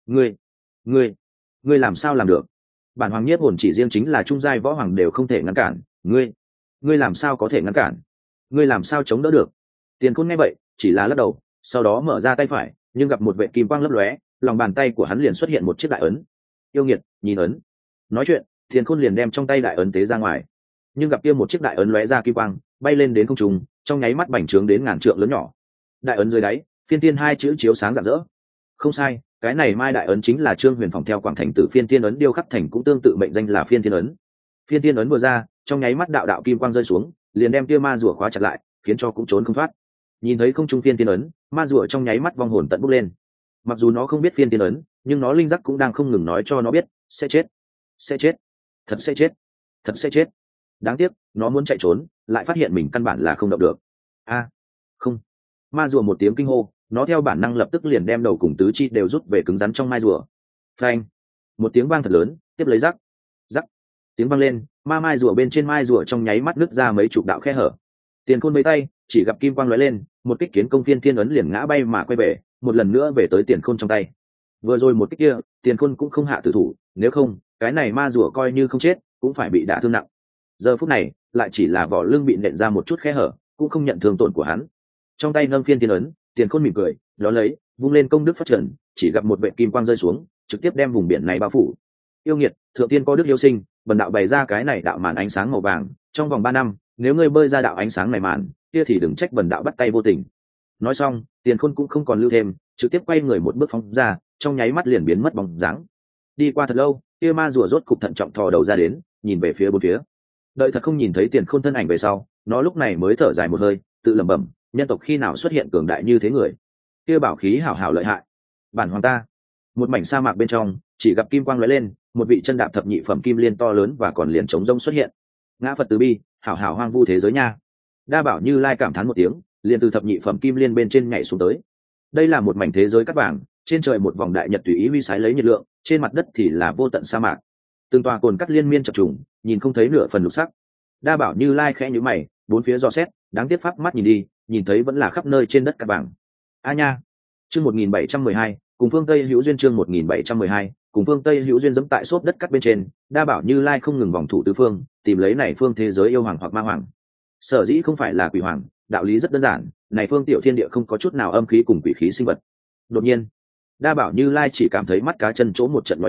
Speaker 1: Ngươi làm sao làm được? Bản hoàng nhiếp hồn chỉ riêng chính là trung giai võ hoàng đều không thể ngăn cản, ngươi làm sao có thể ngăn cản? Ngươi làm sao chống đỡ được? Tiền Khôn nghe vậy, chỉ là lắc đầu, sau đó mở ra tay phải, nhưng gặp một vệt kim quang lấp lóe, lòng bàn tay của hắn liền xuất hiện một chiếc đại ấn. Yêu nghiệt, nhìn ấn. Nói chuyện, Tiền Khôn liền đem trong tay đại ấn tế ra ngoài, nhưng gặp kia một chiếc đại ấn lóe ra kim quang, bay lên đến không trung, trong nháy mắt bành trướng đến ngàn trượng lớn nhỏ. Đại ấn dưới đáy, phiên tiên hai chữ chiếu sáng rạng rỡ. Không sai, cái này mai đại ấn chính là Trương Huyền phòng theo Quảng Thành Tử phiên tiên ấn điêu khắc thành, cũng tương tự mệnh danh là phiên tiên ấn. Phiên tiên ấn vừa ra, trong nháy mắt đạo đạo kim quang rơi xuống, liền đem kia ma rùa khóa chặt lại, khiến cho cũng trốn không thoát. Nhìn thấy không trung phiên tiên ấn, ma rùa trong nháy mắt vong hồn tận bốc lên. Mặc dù nó không biết phiên tiên ấn, nhưng nó linh giác cũng đang không ngừng nói cho nó biết, sẽ chết, sẽ chết, thật sẽ chết, thật sẽ chết. Đáng tiếc, nó muốn chạy trốn, lại phát hiện mình căn bản là không động được. A, không! Ma rùa một tiếng kinh hô, nó theo bản năng lập tức liền đem đầu cùng tứ chi đều rút về cứng rắn trong mai rùa. Phanh! Một tiếng vang thật lớn, tiếp lấy rắc, rắc, tiếng vang lên, mai rùa bên trên mai rùa trong nháy mắt nứt ra mấy chục đạo khe hở. Tiền Khôn mấy tay chỉ gặp kim quang lóe lên, một kích kiến công phiên thiên ấn liền ngã bay mà quay về, một lần nữa về tới Tiền Khôn trong tay. Vừa rồi một kích kia, Tiền Khôn cũng không hạ tử thủ, nếu không, cái này ma rùa coi như không chết, cũng phải bị đả thương nặng. Giờ phút này, lại chỉ là vỏ lưng bị nện ra một chút khe hở, cũng không nhận thương tổn của hắn. Trong tay nâng phiên thiên ấn, Tiền Khôn mỉm cười, đó lấy, vung lên công đức phát trần, chỉ gặp một vệt kim quang rơi xuống, trực tiếp đem vùng biển này bao phủ. Yêu nghiệt, thượng tiên có đức yêu sinh, bần đạo bày ra cái này đạo màn ánh sáng màu vàng, trong vòng 3 năm, nếu ngươi bơi ra đạo ánh sáng này màn, kia thì đừng trách bần đạo bắt tay vô tình. Nói xong, Tiền Khôn cũng không còn lưu thêm, trực tiếp quay người một bước phóng ra, trong nháy mắt liền biến mất bóng dáng. Đi qua thật lâu, kia ma rùa rốt cục thận trọng thò đầu ra đến, nhìn về phía bốn phía. Đợi thật không nhìn thấy Tiền Khôn thân ảnh về sau, nó lúc này mới thở dài một hơi, tự lẩm bẩm, nhân tộc khi nào xuất hiện cường đại như thế người? Kia bảo khí hảo hảo lợi hại. Bản hoàng ta. Một mảnh sa mạc bên trong, chỉ gặp kim quang lóe lên, một vị chân đạp thập nhị phẩm kim liên to lớn và còn liền trống rông xuất hiện. Ngã Phật từ bi, hảo hảo hoang vu thế giới nha. Đa Bảo Như Lai cảm thán một tiếng, liền từ thập nhị phẩm kim liên bên trên nhảy xuống tới. Đây là một mảnh thế giới cát vàng, trên trời một vòng đại nhật tùy ý huy sái lấy nhiệt lượng, trên mặt đất thì là vô tận sa mạc. Từng tòa cồn cắt liên miên chập trùng, nhìn không thấy nửa phần lục sắc. Đa Bảo Như Lai khẽ nhíu mày, bốn phía dò xét, đáng tiếc pháp mắt nhìn đi, nhìn thấy vẫn là khắp nơi trên đất cát vàng. A nha. Chương 1712, cùng phương Tây hữu duyên, chương 1712, cùng phương Tây hữu duyên dẫm tại xốp đất cắt bên trên, Đa Bảo Như Lai không ngừng vòng thủ tứ phương, tìm lấy này phương thế giới yêu hoàng hoặc ma hoàng. Sở dĩ không phải là quỷ hoàng, đạo lý rất đơn giản, này phương tiểu thiên địa không có chút nào âm khí cùng quỷ khí sinh vật. Đột nhiên, Đa Bảo Như Lai chỉ cảm thấy mắt cá chân chỗ một trận nhói nhói,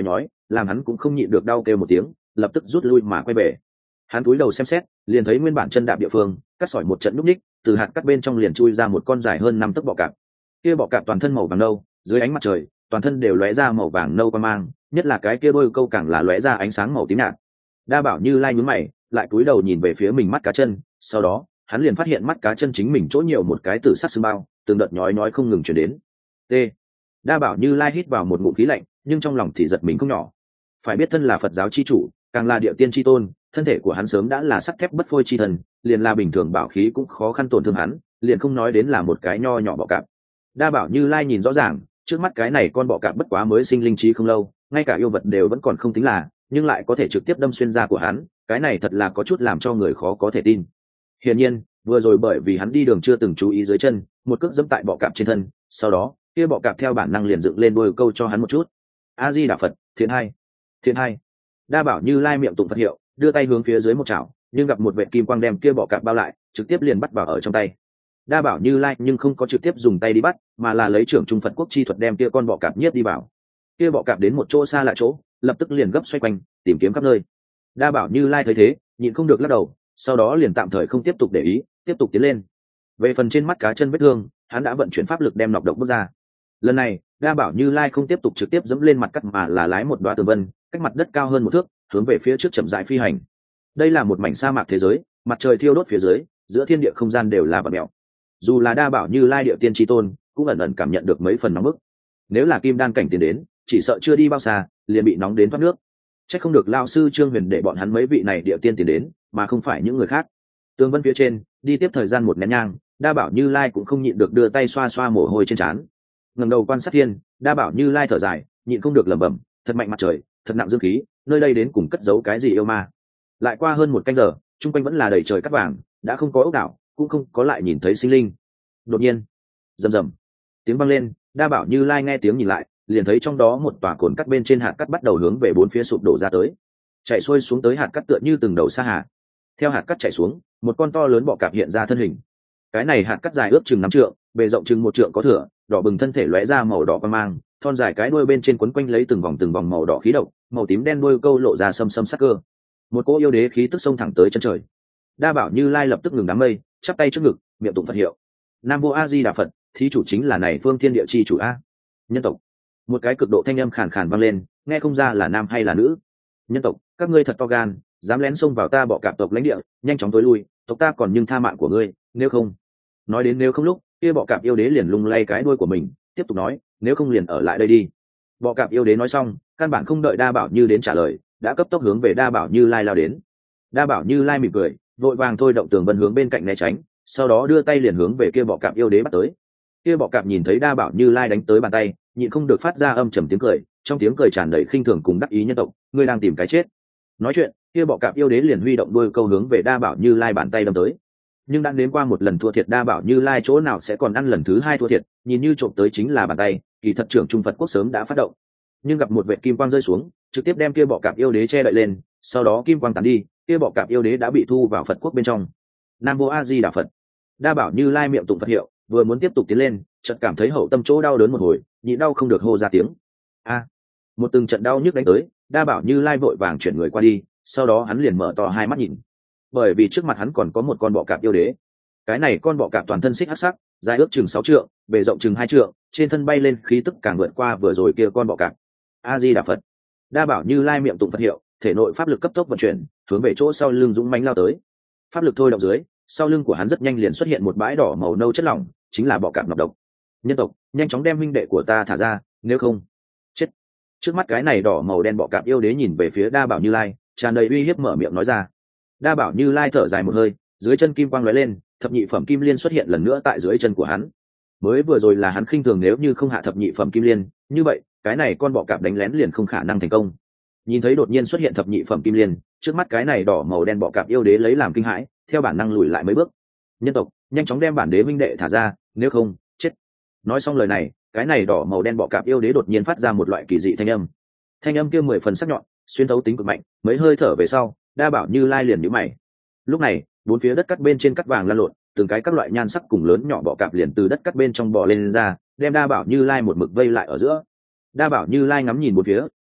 Speaker 1: làm hắn cũng không nhịn được đau kêu một tiếng, lập tức rút lui mà quay về. Hắn cúi đầu xem xét, liền thấy nguyên bản chân đạp địa phương cắt sỏi một trận núp ních, từ hạt cắt bên trong liền chui ra một con dài hơn 5 tấc bọ cạp. Kia bọ cạp toàn thân màu vàng nâu, dưới ánh mặt trời toàn thân đều lóe ra màu vàng nâu qua mang, nhất là cái kia đôi câu càng là lóe ra ánh sáng màu tím nhạt. Đa Bảo Như Lai nhướng mày, lại cúi đầu nhìn về phía mình mắt cá chân, sau đó hắn liền phát hiện mắt cá chân chính mình chỗ nhiều một cái tử sắc sưng bao, từng đợt nhói không ngừng chuyển đến. T. Đa Bảo Như Lai hít vào một ngụm khí lạnh, nhưng trong lòng thì giật mình không nhỏ. Phải biết thân là Phật giáo chi chủ, càng là địa tiên chi tôn, thân thể của hắn sớm đã là sắt thép bất phôi chi thần, liền là bình thường bảo khí cũng khó khăn tổn thương hắn, liền không nói đến là một cái nho nhỏ bọ cạp. Đa Bảo Như Lai nhìn rõ ràng, trước mắt cái này con bọ cạp bất quá mới sinh linh trí không lâu, ngay cả yêu vật đều vẫn còn không tính là, nhưng lại có thể trực tiếp đâm xuyên da của hắn, cái này thật là có chút làm cho người khó có thể tin. Hiển nhiên, vừa rồi bởi vì hắn đi đường chưa từng chú ý dưới chân, một cước dẫm tại bọ cạp trên thân, sau đó, kia bọ cạp theo bản năng liền dựng lên đôi câu cho hắn một chút. A Di Đà Phật, thiện hai, thiện hai. Đa Bảo Như Lai miệng tụng Phật hiệu, đưa tay hướng phía dưới một chảo, nhưng gặp một vệt kim quang đem kia bọ cạp bao lại, trực tiếp liền bắt vào ở trong tay. Đa Bảo Như Lai nhưng không có trực tiếp dùng tay đi bắt, mà là lấy trưởng trung Phật quốc chi thuật đem kia con bọ cạp nhiếp đi vào. Kia bọ cạp đến một chỗ xa lạ chỗ, lập tức liền gấp xoay quanh, tìm kiếm khắp nơi. Đa Bảo Như Lai thấy thế, nhịn không được lắc đầu, sau đó liền tạm thời không tiếp tục để ý, tiếp tục tiến lên. Về phần trên mắt cá chân vết thương, hắn đã vận chuyển pháp lực đem nọc độc bước ra. Lần này, Đa Bảo Như Lai không tiếp tục trực tiếp dẫm lên mặt cắt mà là lái một đoá tường vân, cách mặt đất cao hơn 1 thước, hướng về phía trước chậm rãi phi hành. Đây là một mảnh sa mạc thế giới, mặt trời thiêu đốt phía dưới, giữa thiên địa không gian đều là vặn mèo. Dù là Đa Bảo Như Lai địa tiên chi tôn, cũng ẩn ẩn cảm nhận được mấy phần nóng bức. Nếu là kim đan cảnh tiến đến, chỉ sợ chưa đi bao xa, liền bị nóng đến thoát nước. Chắc không được lão sư Trương Huyền để bọn hắn mấy vị này địa tiên tiến đến, mà không phải những người khác. Tường vân phía trên, đi tiếp thời gian một nén nhang, Đa Bảo Như Lai cũng không nhịn được đưa tay xoa xoa mồ hôi trên trán. Ngẩng đầu quan sát thiên, Đa Bảo Như Lai thở dài, nhịn không được lẩm bẩm, thật mạnh mặt trời, thật nặng dương khí, nơi đây đến cùng cất giấu cái gì yêu ma. Lại qua hơn 1 canh giờ, chung quanh vẫn là đầy trời cát vàng, đã không có ốc đảo, cũng không có lại nhìn thấy sinh linh. Đột nhiên, rầm rầm, tiếng vang lên, Đa Bảo Như Lai nghe tiếng nhìn lại, liền thấy trong đó một tòa cồn cát bên trên hạt cát bắt đầu hướng về 4 phía sụp đổ ra tới, chạy xuôi xuống tới hạt cát tựa như từng đầu sa hà. Theo hạt cát chạy xuống, một con to lớn bọ cạp hiện ra thân hình. Cái này hạt cát dài ước chừng 5 trượng, bề rộng chừng 1 trượng có thửa, đỏ bừng thân thể lóe ra màu đỏ quang mang, thon dài cái đuôi bên trên quấn quanh lấy từng vòng màu đỏ khí độc, màu tím đen đuôi câu lộ ra xâm sắc cơ. Một cỗ yêu đế khí tức xông thẳng tới chân trời. Đa Bảo Như Lai lập tức ngừng đám mây, chắp tay trước ngực, miệng tụng Phật hiệu. Nam Mô A Di Đà Phật, thí chủ chính là này phương thiên địa chi chủ a. Nhân tộc. Một cái cực độ thanh âm khàn khàn vang lên, nghe không ra là nam hay là nữ. Nhân tộc, các ngươi thật to gan, dám lén xông vào ta bọ cạp tộc lãnh địa, nhanh chóng tối lui, tộc ta còn nhưng tha mạng của ngươi, nếu không. Nói đến nếu không lúc, kia bọ cạp yêu đế liền lung lay cái đuôi của mình, tiếp tục nói, nếu không liền ở lại đây đi. Bọ cạp yêu đế nói xong, căn bản không đợi Đa Bảo Như đến trả lời, đã cấp tốc hướng về Đa Bảo Như Lai lao đến. Đa Bảo Như Lai mỉm cười, vội vàng thôi động tường vân hướng bên cạnh né tránh, sau đó đưa tay liền hướng về kia bọ cạp yêu đế bắt tới. Kia bọ cạp nhìn thấy Đa Bảo Như Lai đánh tới bàn tay, nhịn không được phát ra âm trầm tiếng cười, trong tiếng cười tràn đầy khinh thường cùng đắc ý nhân tộc, ngươi đang tìm cái chết. Nói chuyện, kia bọ cạp yêu đế liền huy động đuôi câu hướng về Đa Bảo Như Lai bàn tay đâm tới. Nhưng đã đến qua một lần thua thiệt Đa Bảo Như Lai chỗ nào sẽ còn ăn lần thứ 2 thua thiệt, nhìn như trộm tới chính là bàn tay, kỳ thật trưởng trung Phật quốc sớm đã phát động. Nhưng gặp một vệt kim quang rơi xuống, trực tiếp đem kia bọ cạp yêu đế che đậy lên, sau đó kim quang tán đi, kia bọ cạp yêu đế đã bị thu vào Phật quốc bên trong. Nam Mô A Di Đà Phật. Đa Bảo Như Lai miệng tụng Phật hiệu, vừa muốn tiếp tục tiến lên, chợt cảm thấy hậu tâm chỗ đau đớn một hồi, nhịn đau không được hô ra tiếng. A! Một từng trận đau nhức đánh tới, Đa Bảo Như Lai vội vàng chuyển người qua đi, sau đó hắn liền mở to hai mắt nhìn. Bởi vì trước mặt hắn còn có một con bọ cạp yêu đế. Cái này con bọ cạp toàn thân xích hắc sắc, dài ước chừng 6 trượng, bề rộng chừng 2 trượng, trên thân bay lên khí tức càng vượt qua vừa rồi kia con bọ cạp. A Di Đà Phật. Đa Bảo Như Lai miệng tụng Phật hiệu, thể nội pháp lực cấp tốc vận chuyển, hướng về chỗ sau lưng dũng mãnh lao tới. Pháp lực thôi động dưới, sau lưng của hắn rất nhanh liền xuất hiện một bãi đỏ màu nâu chất lỏng, chính là bọ cạp nọc độc. Nhân tộc, nhanh chóng đem huynh đệ của ta thả ra, nếu không chết. Trước mắt cái này đỏ màu đen bọ cạp yêu đế nhìn về phía Đa Bảo Như Lai, tràn đầy uy hiếp mở miệng nói ra. Đa Bảo Như Lai thở dài một hơi, dưới chân kim quang lóe lên, thập nhị phẩm kim liên xuất hiện lần nữa tại dưới chân của hắn. Mới vừa rồi là hắn khinh thường nếu như không hạ thập nhị phẩm kim liên, như vậy cái này con bọ cạp đánh lén liền không khả năng thành công. Nhìn thấy đột nhiên xuất hiện thập nhị phẩm kim liên, trước mắt cái này đỏ màu đen bọ cạp yêu đế lấy làm kinh hãi, theo bản năng lùi lại mấy bước. Nhân tộc, nhanh chóng đem bản đế minh đệ thả ra, nếu không chết. Nói xong lời này, cái này đỏ màu đen bọ cạp yêu đế đột nhiên phát ra một loại kỳ dị thanh âm. Thanh âm kia 10 phần sắc nhọn, xuyên thấu tính cực mạnh, mấy hơi thở về sau, Đa Bảo Như Lai liền nhíu mày. Lúc này, bốn phía đất cắt bên trên cắt vàng lan lộn, từng cái các loại nhan sắc cùng lớn nhỏ bọ cạp liền từ đất cắt bên trong bò lên ra, đem Đa Bảo Như Lai một mực vây lại ở giữa. Đa Bảo Như Lai ngắm nhìn bốn phía,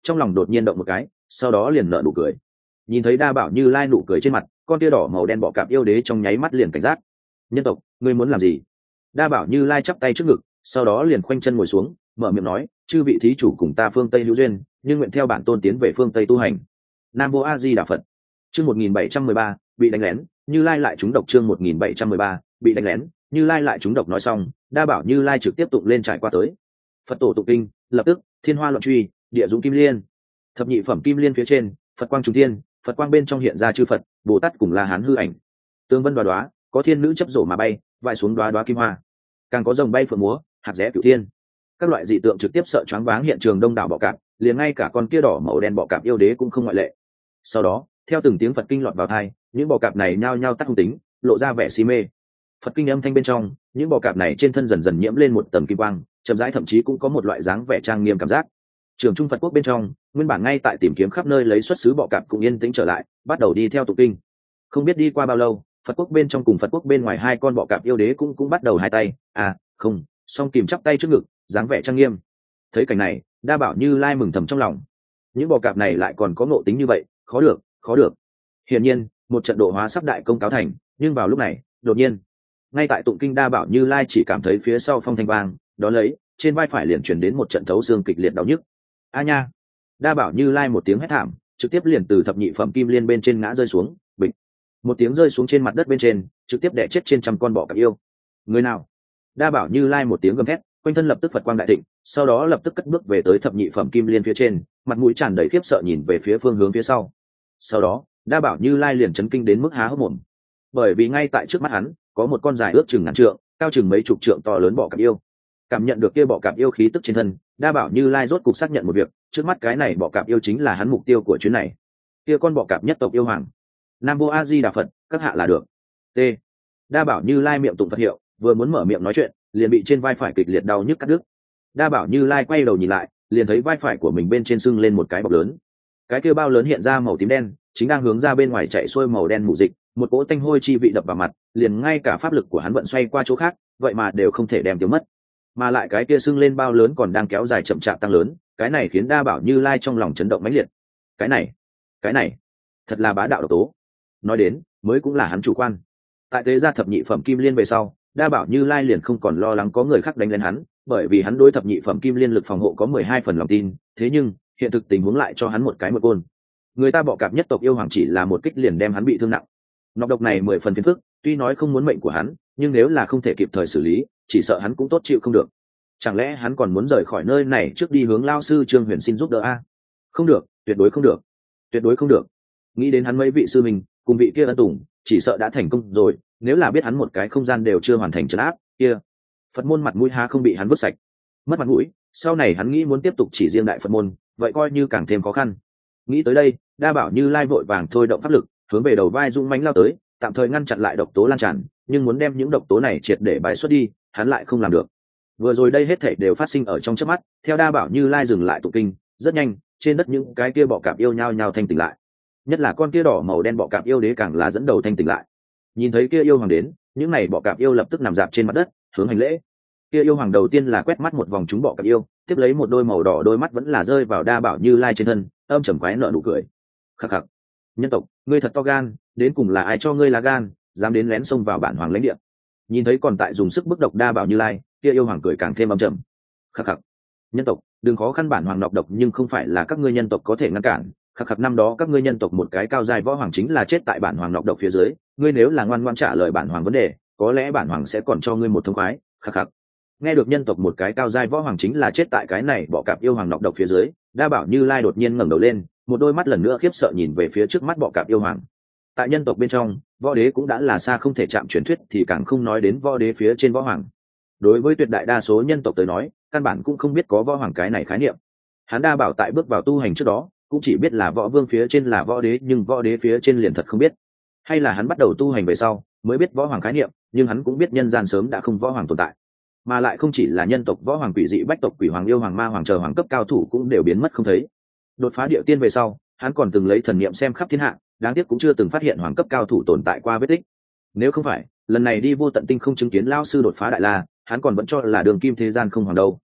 Speaker 1: trong lòng đột nhiên động một cái, sau đó liền nở nụ cười. Nhìn thấy Đa Bảo Như Lai nụ cười trên mặt, con tia đỏ màu đen bọ cạp yêu đế trong nháy mắt liền cảnh giác. Nhân tộc, ngươi muốn làm gì? Đa Bảo Như Lai chắp tay trước ngực, sau đó liền khoanh chân ngồi xuống, mở miệng nói, chư vị thí chủ cùng ta phương Tây hữu duyên, nhưng nguyện theo bản tôn tiến về phương Tây tu hành. Nam Mô A Di Đà Phật. Chương 1713, bị đánh lén, Như Lai lại trúng độc. Chương 1713, bị đánh lén, Như Lai lại trúng độc. Nói xong, Đa Bảo Như Lai trực tiếp tụng lên trải qua tới. Phật tổ tụng kinh, lập tức thiên hoa loạn truy, địa dũng kim liên, thập nhị phẩm kim liên phía trên, Phật quang trùng thiên, Phật quang bên trong hiện ra chư Phật, Bồ Tát cùng La Hán hư ảnh. Tương vân đoá đoá, có thiên nữ chấp rổ mà bay, vãi xuống đoá đoá kim hoa. Càng có rồng bay phượng múa, hạt rẽ cửu thiên. Các loại dị tượng trực tiếp sợ choáng váng hiện trường đông đảo bọ cạp, liền ngay cả con kia đỏ màu đen bọ cạp yêu đế cũng không ngoại lệ. Sau đó, theo từng tiếng Phật kinh lọt vào tai, những bọ cạp này nhao nhao tắt hung tính, lộ ra vẻ si mê. Phật kinh âm thanh bên trong, những bọ cạp này trên thân dần dần nhiễm lên một tầng kim quang, chậm rãi thậm chí cũng có một loại dáng vẻ trang nghiêm cảm giác. Trường Trung Phật quốc bên trong, nguyên bản ngay tại tìm kiếm khắp nơi lấy xuất xứ bọ cạp cũng yên tĩnh trở lại, bắt đầu đi theo tụng kinh. Không biết đi qua bao lâu, Phật quốc bên trong cùng Phật quốc bên ngoài hai con bọ cạp yêu đế cũng bắt đầu hai tay, không, song kìm chắp tay trước ngực, dáng vẻ trang nghiêm. Thấy cảnh này, Đa Bảo Như Lai mừng thầm trong lòng. Những bọ cạp này lại còn có ngộ tính như vậy, khó được. Hiển nhiên, một trận độ hóa sắp đại công cáo thành, nhưng vào lúc này, đột nhiên, ngay tại tụng kinh Đa Bảo Như Lai chỉ cảm thấy phía sau phong thanh vang, đó lấy, trên vai phải liền truyền đến một trận thấu xương kịch liệt đau nhức. A nha! Đa Bảo Như Lai một tiếng hét thảm, trực tiếp liền từ thập nhị phẩm kim liên bên trên ngã rơi xuống, bịch. Một tiếng rơi xuống trên mặt đất bên trên, trực tiếp đè chết trên trăm con bọ cạp yêu. Người nào? Đa Bảo Như Lai một tiếng gầm thét, quanh thân lập tức Phật quang đại thịnh, sau đó lập tức cất bước về tới thập nhị phẩm kim liên phía trên, mặt mũi tràn đầy khiếp sợ nhìn về phía phương hướng phía sau. Sau đó, Đa Bảo Như Lai liền chấn kinh đến mức há hốc mồm, bởi vì ngay tại trước mắt hắn có một con dài ước chừng ngàn trượng, cao chừng mấy chục trượng to lớn bọ cạp yêu. Cảm nhận được kia bọ cạp yêu khí tức trên thân, Đa Bảo Như Lai rốt cục xác nhận một việc, trước mắt cái này bọ cạp yêu chính là hắn mục tiêu của chuyến này. Kia con bọ cạp nhất tộc yêu hoàng. Nam Mô A Di Đà Phật, các hạ là được. T. Đa Bảo Như Lai miệng tụng Phật hiệu, vừa muốn mở miệng nói chuyện, liền bị trên vai phải kịch liệt đau nhức cắt đứt. Đa Bảo Như Lai quay đầu nhìn lại, liền thấy vai phải của mình bên trên sưng lên một cái bọc lớn. Cái kia bao lớn hiện ra màu tím đen, chính đang hướng ra bên ngoài chạy xuôi màu đen mù dịch, một cỗ tanh hôi chi vị đập vào mặt, liền ngay cả pháp lực của hắn vận xoay qua chỗ khác, vậy mà đều không thể đem tiêu mất. Mà lại cái kia sưng lên bao lớn còn đang kéo dài chậm chạp tăng lớn, cái này khiến Đa Bảo Như Lai trong lòng chấn động mãnh liệt. Cái này, thật là bá đạo độc tố. Nói đến, mới cũng là hắn chủ quan. Tại thế gia thập nhị phẩm kim liên về sau, Đa Bảo Như Lai liền không còn lo lắng có người khác đánh lên hắn, bởi vì hắn đối thập nhị phẩm kim liên lực phòng hộ có 12 phần lòng tin, thế nhưng, hiện thực tình huống lại cho hắn một cái một côn. Người ta bọ cạp nhất tộc yêu hoàng chỉ là một kích liền đem hắn bị thương nặng. Nọc độc này 10 phần phiền phức, tuy nói không muốn mệnh của hắn, nhưng nếu là không thể kịp thời xử lý, chỉ sợ hắn cũng tốt chịu không được. Chẳng lẽ hắn còn muốn rời khỏi nơi này trước đi hướng lao sư Trương Huyền xin giúp đỡ a? Không được, tuyệt đối không được. Tuyệt đối không được. Nghĩ đến hắn mấy vị sư mình, cùng vị kia ân tùng, chỉ sợ đã thành công rồi, nếu là biết hắn một cái không gian đều chưa hoàn thành trấn áp, kia, Phật môn mặt mũi há không bị hắn vứt sạch. Mất mặt mũi, sau này hắn nghĩ muốn tiếp tục chỉ riêng đại Phật môn, vậy coi như càng thêm khó khăn. Nghĩ tới đây, Đa Bảo Như Lai vội vàng thôi động pháp lực, hướng về đầu vai dũng mãnh lao tới, tạm thời ngăn chặn lại độc tố lan tràn, nhưng muốn đem những độc tố này triệt để bài xuất đi, hắn lại không làm được. Vừa rồi đây hết thảy đều phát sinh ở trong chớp mắt, theo Đa Bảo Như Lai dừng lại tụng kinh, rất nhanh, trên đất những cái kia bọ cạp yêu nhao nhao thanh tỉnh lại. Nhất là con kia đỏ màu đen bọ cạp yêu đế càng là dẫn đầu thanh tỉnh lại. Nhìn thấy kia yêu hoàng đến, những này bọ cạp yêu lập tức nằm dạp trên mặt đất, hướng hành lễ. Kia yêu hoàng đầu tiên là quét mắt một vòng chúng bọ cạp yêu, tiếp lấy một đôi màu đỏ đôi mắt vẫn là rơi vào Đa Bảo Như Lai trên thân, âm trầm quái nở nụ cười. Khắc khắc, nhân tộc, ngươi thật to gan, đến cùng là ai cho ngươi lá gan, dám đến lén xông vào bản hoàng lãnh địa? Nhìn thấy còn tại dùng sức bức độc Đa Bảo Như Lai, kia yêu hoàng cười càng thêm âm trầm. Khắc khắc, nhân tộc, đừng khó khăn, bản hoàng nọc độc nhưng không phải là các ngươi nhân tộc có thể ngăn cản. Khắc khắc, năm đó các ngươi nhân tộc một cái cao giai võ hoàng chính là chết tại bản hoàng nọc độc phía dưới, ngươi nếu là ngoan ngoãn trả lời bản hoàng vấn đề, có lẽ bản hoàng sẽ còn cho ngươi một thông khoái. Khắc khắc. Nghe được nhân tộc một cái cao giai võ hoàng chính là chết tại cái này bọ cạp yêu hoàng nọc độc phía dưới, Đa Bảo Như Lai đột nhiên ngẩng đầu lên, một đôi mắt lần nữa khiếp sợ nhìn về phía trước mắt bọ cạp yêu hoàng. Tại nhân tộc bên trong, võ đế cũng đã là xa không thể chạm truyền thuyết, thì càng không nói đến võ đế phía trên võ hoàng. Đối với tuyệt đại đa số nhân tộc tới nói, căn bản cũng không biết có võ hoàng cái này khái niệm. Hắn Đa Bảo tại bước vào tu hành trước đó, cũng chỉ biết là võ vương phía trên là võ đế, nhưng võ đế phía trên liền thật không biết. Hay là hắn bắt đầu tu hành về sau mới biết võ hoàng khái niệm, nhưng hắn cũng biết nhân gian sớm đã không võ hoàng tồn tại, mà lại không chỉ là nhân tộc võ hoàng, quỷ dị bách tộc, quỷ hoàng, yêu hoàng, ma hoàng chờ hoàng cấp cao thủ cũng đều biến mất không thấy. Đột phá địa tiên về sau, hắn còn từng lấy thần niệm xem khắp thiên hạ, đáng tiếc cũng chưa từng phát hiện hoàng cấp cao thủ tồn tại qua vết tích. Nếu không phải lần này đi vô tận tinh không chứng kiến lao sư đột phá đại la, hắn còn vẫn cho là đường kim thế gian không hoàng đâu.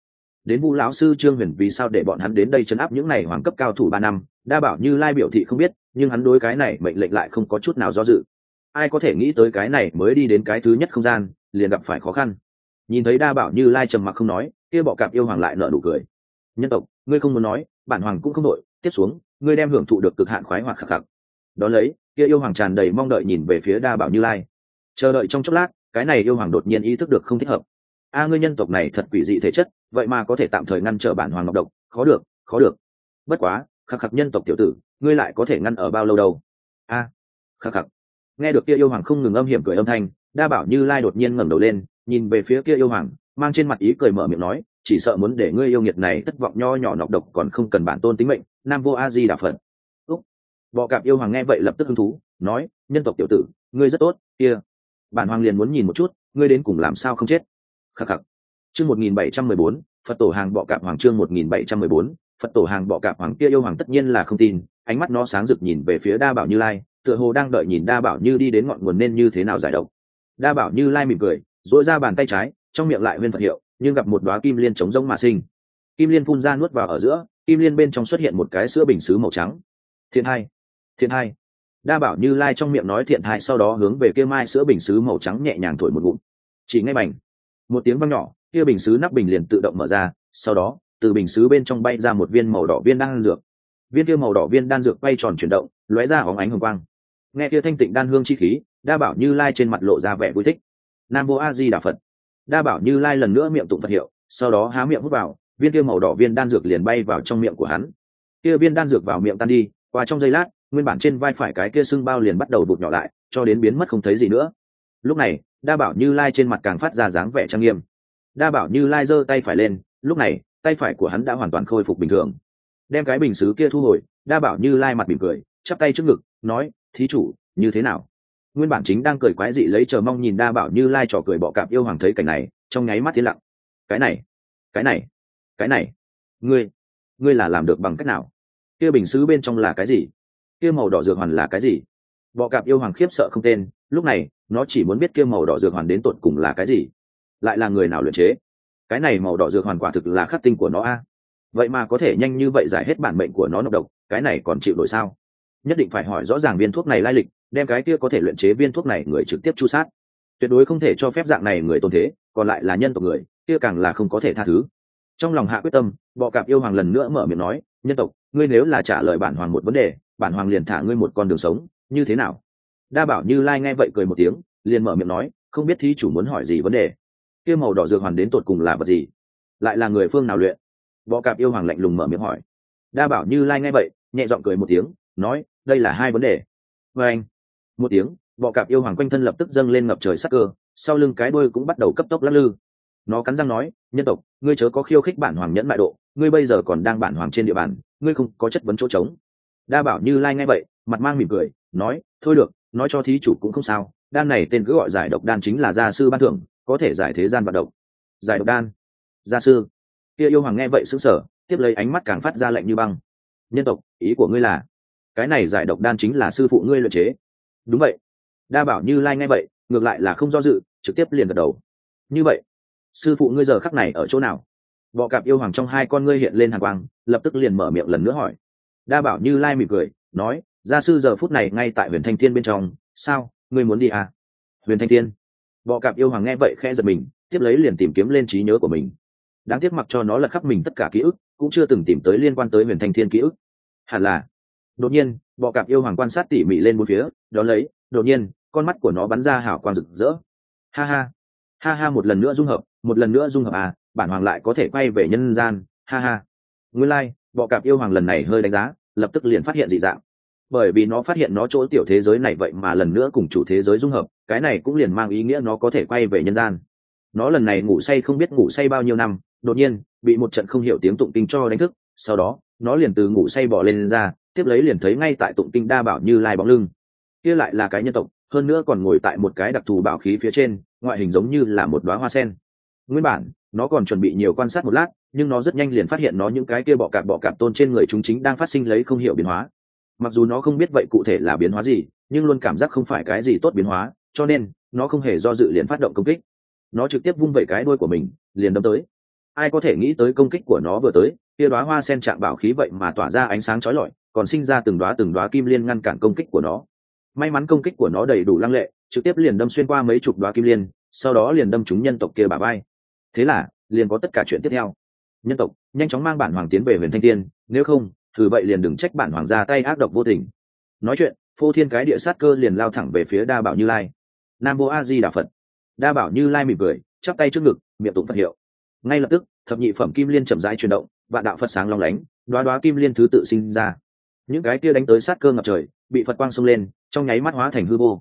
Speaker 1: đến Vu lão sư Trương Huyền vì sao để bọn hắn đến đây trấn áp những này hoàng cấp cao thủ 3 năm, Đa Bảo Như Lai biểu thị không biết, nhưng hắn đối cái này mệnh lệnh lại không có chút nào do dự. Ai có thể nghĩ tới cái này mới đi đến cái thứ nhất không gian, liền gặp phải khó khăn. Nhìn thấy Đa Bảo Như Lai trầm mặc không nói, kia bọ cạp yêu hoàng lại nở nụ cười. Nhân tộc, ngươi không muốn nói, bản hoàng cũng không đội, tiếp xuống, ngươi đem hưởng thụ được cực hạn khoái hoạt khắc khắc. Đó lấy, kia yêu hoàng tràn đầy mong đợi nhìn về phía Đa Bảo Như Lai. Chờ đợi trong chốc lát, cái này yêu hoàng đột nhiên ý thức được không thích hợp. Ngươi nhân tộc này thật quỷ dị thể chất, vậy mà có thể tạm thời ngăn trở bản hoàng ngọc độc, khó được, khó được. Bất quá, khắc khắc nhân tộc tiểu tử, ngươi lại có thể ngăn ở bao lâu đâu? Khắc khắc. Nghe được kia yêu hoàng không ngừng âm hiểm cười âm thanh, Đa Bảo Như Lai đột nhiên ngẩng đầu lên, nhìn về phía kia yêu hoàng, mang trên mặt ý cười mở miệng nói, chỉ sợ muốn để ngươi yêu nghiệt này thất vọng nho nhỏ nọc độc còn không cần bản tôn tính mệnh, Nam Vô A Di Đà Phật. Bọ cạp yêu hoàng nghe vậy lập tức hứng thú, nói, nhân tộc tiểu tử, ngươi rất tốt, kia, bản hoàng liền muốn nhìn một chút, ngươi đến cùng làm sao không chết. Khắc khắc. Chương 1714, Phật tổ hàng bọ cạp hoàng. Chương 1714, Phật tổ hàng bọ cạp hoàng. Kia yêu hoàng tất nhiên là không tin, ánh mắt nó sáng rực nhìn về phía Đa Bảo Như Lai, tựa hồ đang đợi nhìn Đa Bảo Như đi đến ngọn nguồn nên như thế nào giải độc. Đa Bảo Như Lai mỉm cười, duỗi ra bàn tay trái, trong miệng lại huyên Phật hiệu, nhưng gặp một đóa kim liên chống rỗng mà sinh. Kim liên phun ra nuốt vào ở giữa, kim liên bên trong xuất hiện một cái sữa bình sứ màu trắng. Thiện hai, thiện hai. Đa Bảo Như Lai trong miệng nói thiện hai, sau đó hướng về kia mai sữa bình sứ màu trắng nhẹ nhàng thổi một ngụm. Chỉ ngay bành, một tiếng vang nhỏ, kia bình sứ nắp bình liền tự động mở ra, sau đó, từ bình sứ bên trong bay ra một viên màu đỏ viên đan dược. Viên kia màu đỏ viên đan dược bay tròn chuyển động, lóe ra óng ánh hồng quang. Nghe kia thanh tịnh đan hương chi khí, Đa Bảo Như Lai trên mặt lộ ra vẻ vui thích. Nam Mô A Di Đà Phật. Đa Bảo Như Lai lần nữa miệng tụng Phật hiệu, sau đó há miệng hút vào, viên kia màu đỏ viên đan dược liền bay vào trong miệng của hắn. Kia viên đan dược vào miệng tan đi, qua trong giây lát, nguyên bản trên vai phải cái kia sưng bao liền bắt đầu bụt nhỏ lại, cho đến biến mất không thấy gì nữa. Lúc này, Đa Bảo Như Lai trên mặt càng phát ra dáng vẻ trang nghiêm. Đa Bảo Như Lai giơ tay phải lên, lúc này, tay phải của hắn đã hoàn toàn khôi phục bình thường. Đem cái bình sứ kia thu hồi, Đa Bảo Như Lai mặt mỉm cười, chắp tay trước ngực, nói, thí chủ, như thế nào? Nguyên bản chính đang cười quái dị lấy chờ mong nhìn Đa Bảo Như Lai trò cười bọ cạp yêu hoàng thấy cảnh này, trong nháy mắt tiến lặng. Cái này, ngươi là làm được bằng cách nào? Kia bình sứ bên trong là cái gì? Kia màu đỏ dược hoàn là cái gì? Bọ cạp yêu hoàng khiếp sợ không tên, lúc này, nó chỉ muốn biết kia màu đỏ dược hoàn đến tột cùng là cái gì, lại là người nào luyện chế? Cái này màu đỏ dược hoàn quả thực là khắc tinh của nó a. Vậy mà có thể nhanh như vậy giải hết bản mệnh của nó nọc độc, cái này còn chịu nổi sao? Nhất định phải hỏi rõ ràng viên thuốc này lai lịch, đem cái kia có thể luyện chế viên thuốc này người trực tiếp chu sát. Tuyệt đối không thể cho phép dạng này người tồn thế, còn lại là nhân tộc người, kia càng là không có thể tha thứ. Trong lòng hạ quyết tâm, bọ cạp yêu hoàng lần nữa mở miệng nói, nhân tộc, ngươi nếu là trả lời bản hoàng một vấn đề, bản hoàng liền thả ngươi một con đường sống, như thế nào? Đa Bảo Như Lai nghe vậy cười một tiếng, liền mở miệng nói, không biết thí chủ muốn hỏi gì vấn đề? Kia màu đỏ dược hoàn đến tột cùng là vật gì? Lại là người phương nào luyện? Bọ cạp yêu hoàng lạnh lùng mở miệng hỏi. Đa Bảo Như Lai nghe vậy, nhẹ giọng cười một tiếng, nói, đây là hai vấn đề. Và anh, một tiếng, bọ cạp yêu hoàng quanh thân lập tức dâng lên ngập trời sắc cơ, sau lưng cái đuôi cũng bắt đầu cấp tốc lắc lư. Nó cắn răng nói, nhân tộc, ngươi chớ có khiêu khích bản hoàng nhẫn mại độ, ngươi bây giờ còn đang bản hoàng trên địa bàn, ngươi không có chất vấn chỗ trống. Đa Bảo Như Lai nghe vậy, mặt mang mỉm cười, nói, thôi được, nói cho thí chủ cũng không sao, đan này tên cứ gọi giải độc đan, chính là gia sư ban thưởng, có thể giải thế gian vận động. Giải độc đan, gia sư. Kia yêu hoàng nghe vậy sững sờ, tiếp lấy ánh mắt càng phát ra lạnh như băng. Nhân tộc, ý của ngươi là, cái này giải độc đan chính là sư phụ ngươi luyện chế? Đúng vậy. Đa Bảo Như Lai nghe vậy, ngược lại là không do dự, trực tiếp liền gật đầu. Như vậy, sư phụ ngươi giờ khắc này ở chỗ nào? Bọ cạp yêu hoàng trong hai con ngươi hiện lên hàn quang, lập tức liền mở miệng lần nữa hỏi. Đa Bảo Như Lai mỉm cười, nói, gia sư giờ phút này ngay tại Huyền Thanh Thiên bên trong. Sao, ngươi muốn đi à? Huyền Thanh Thiên. Bọ cạp yêu hoàng nghe vậy khẽ giật mình, tiếp lấy liền tìm kiếm lên trí nhớ của mình. Đáng tiếc mặc cho nó lật khắp mình tất cả ký ức, cũng chưa từng tìm tới liên quan tới Huyền Thanh Thiên ký ức. Hẳn là. Đột nhiên, bọ cạp yêu hoàng quan sát tỉ mỉ lên bốn phía, đó lấy, đột nhiên, con mắt của nó bắn ra hào quang rực rỡ. Ha ha, ha ha, một lần nữa dung hợp à, bản hoàng lại có thể quay về nhân gian, ha ha. Nguyên lai, bọ cạp yêu hoàng lần này hơi đánh giá, lập tức liền phát hiện dị dạng. Bởi vì nó phát hiện nó chỗ tiểu thế giới này vậy mà lần nữa cùng chủ thế giới dung hợp, cái này cũng liền mang ý nghĩa nó có thể quay về nhân gian. Nó lần này ngủ say không biết ngủ say bao nhiêu năm, đột nhiên bị một trận không hiểu tiếng tụng kinh cho đánh thức, sau đó nó liền từ ngủ say bỏ lên ra, tiếp lấy liền thấy ngay tại tụng kinh Đa Bảo Như Lai bóng lưng. Kia lại là cái nhân tộc, hơn nữa còn ngồi tại một cái đặc thù bảo khí phía trên, ngoại hình giống như là một đóa hoa sen. Nguyên bản nó còn chuẩn bị nhiều quan sát một lát, nhưng nó rất nhanh liền phát hiện nó những cái kia bọ cạp tôn trên người chúng chính đang phát sinh lấy không hiểu biến hóa. Mặc dù nó không biết vậy cụ thể là biến hóa gì, nhưng luôn cảm giác không phải cái gì tốt biến hóa, cho nên nó không hề do dự liền phát động công kích. Nó trực tiếp vung vẩy cái đuôi của mình, liền đâm tới. ai có thể nghĩ tới công kích của nó vừa tới, kia đóa hoa sen chạm bảo khí vậy mà tỏa ra ánh sáng chói lọi, còn sinh ra từng đóa kim liên ngăn cản công kích của nó. May mắn công kích của nó đầy đủ lăng lệ, trực tiếp liền đâm xuyên qua mấy chục đóa kim liên, sau đó liền đâm trúng nhân tộc kia bả vai. Thế là liền có tất cả chuyện tiếp theo. Nhân tộc nhanh chóng mang bản hoàng tiến về Huyền Thanh Tiên, nếu không thử vậy liền đừng trách bản hoàng ra tay ác độc vô tình. Nói chuyện, phô thiên cái địa sát cơ liền lao thẳng về phía Đa Bảo Như Lai. Nam Mô A Di Đà Phật. Đa Bảo Như Lai mỉm cười, chắp tay trước ngực, miệng tụng Phật hiệu. Ngay lập tức, thập nhị phẩm kim liên chậm rãi chuyển động, vạn đạo Phật sáng long lánh, đóa đóa kim liên thứ tự sinh ra. Những cái kia đánh tới sát cơ ngập trời, bị Phật quang xông lên, trong nháy mắt hóa thành hư vô.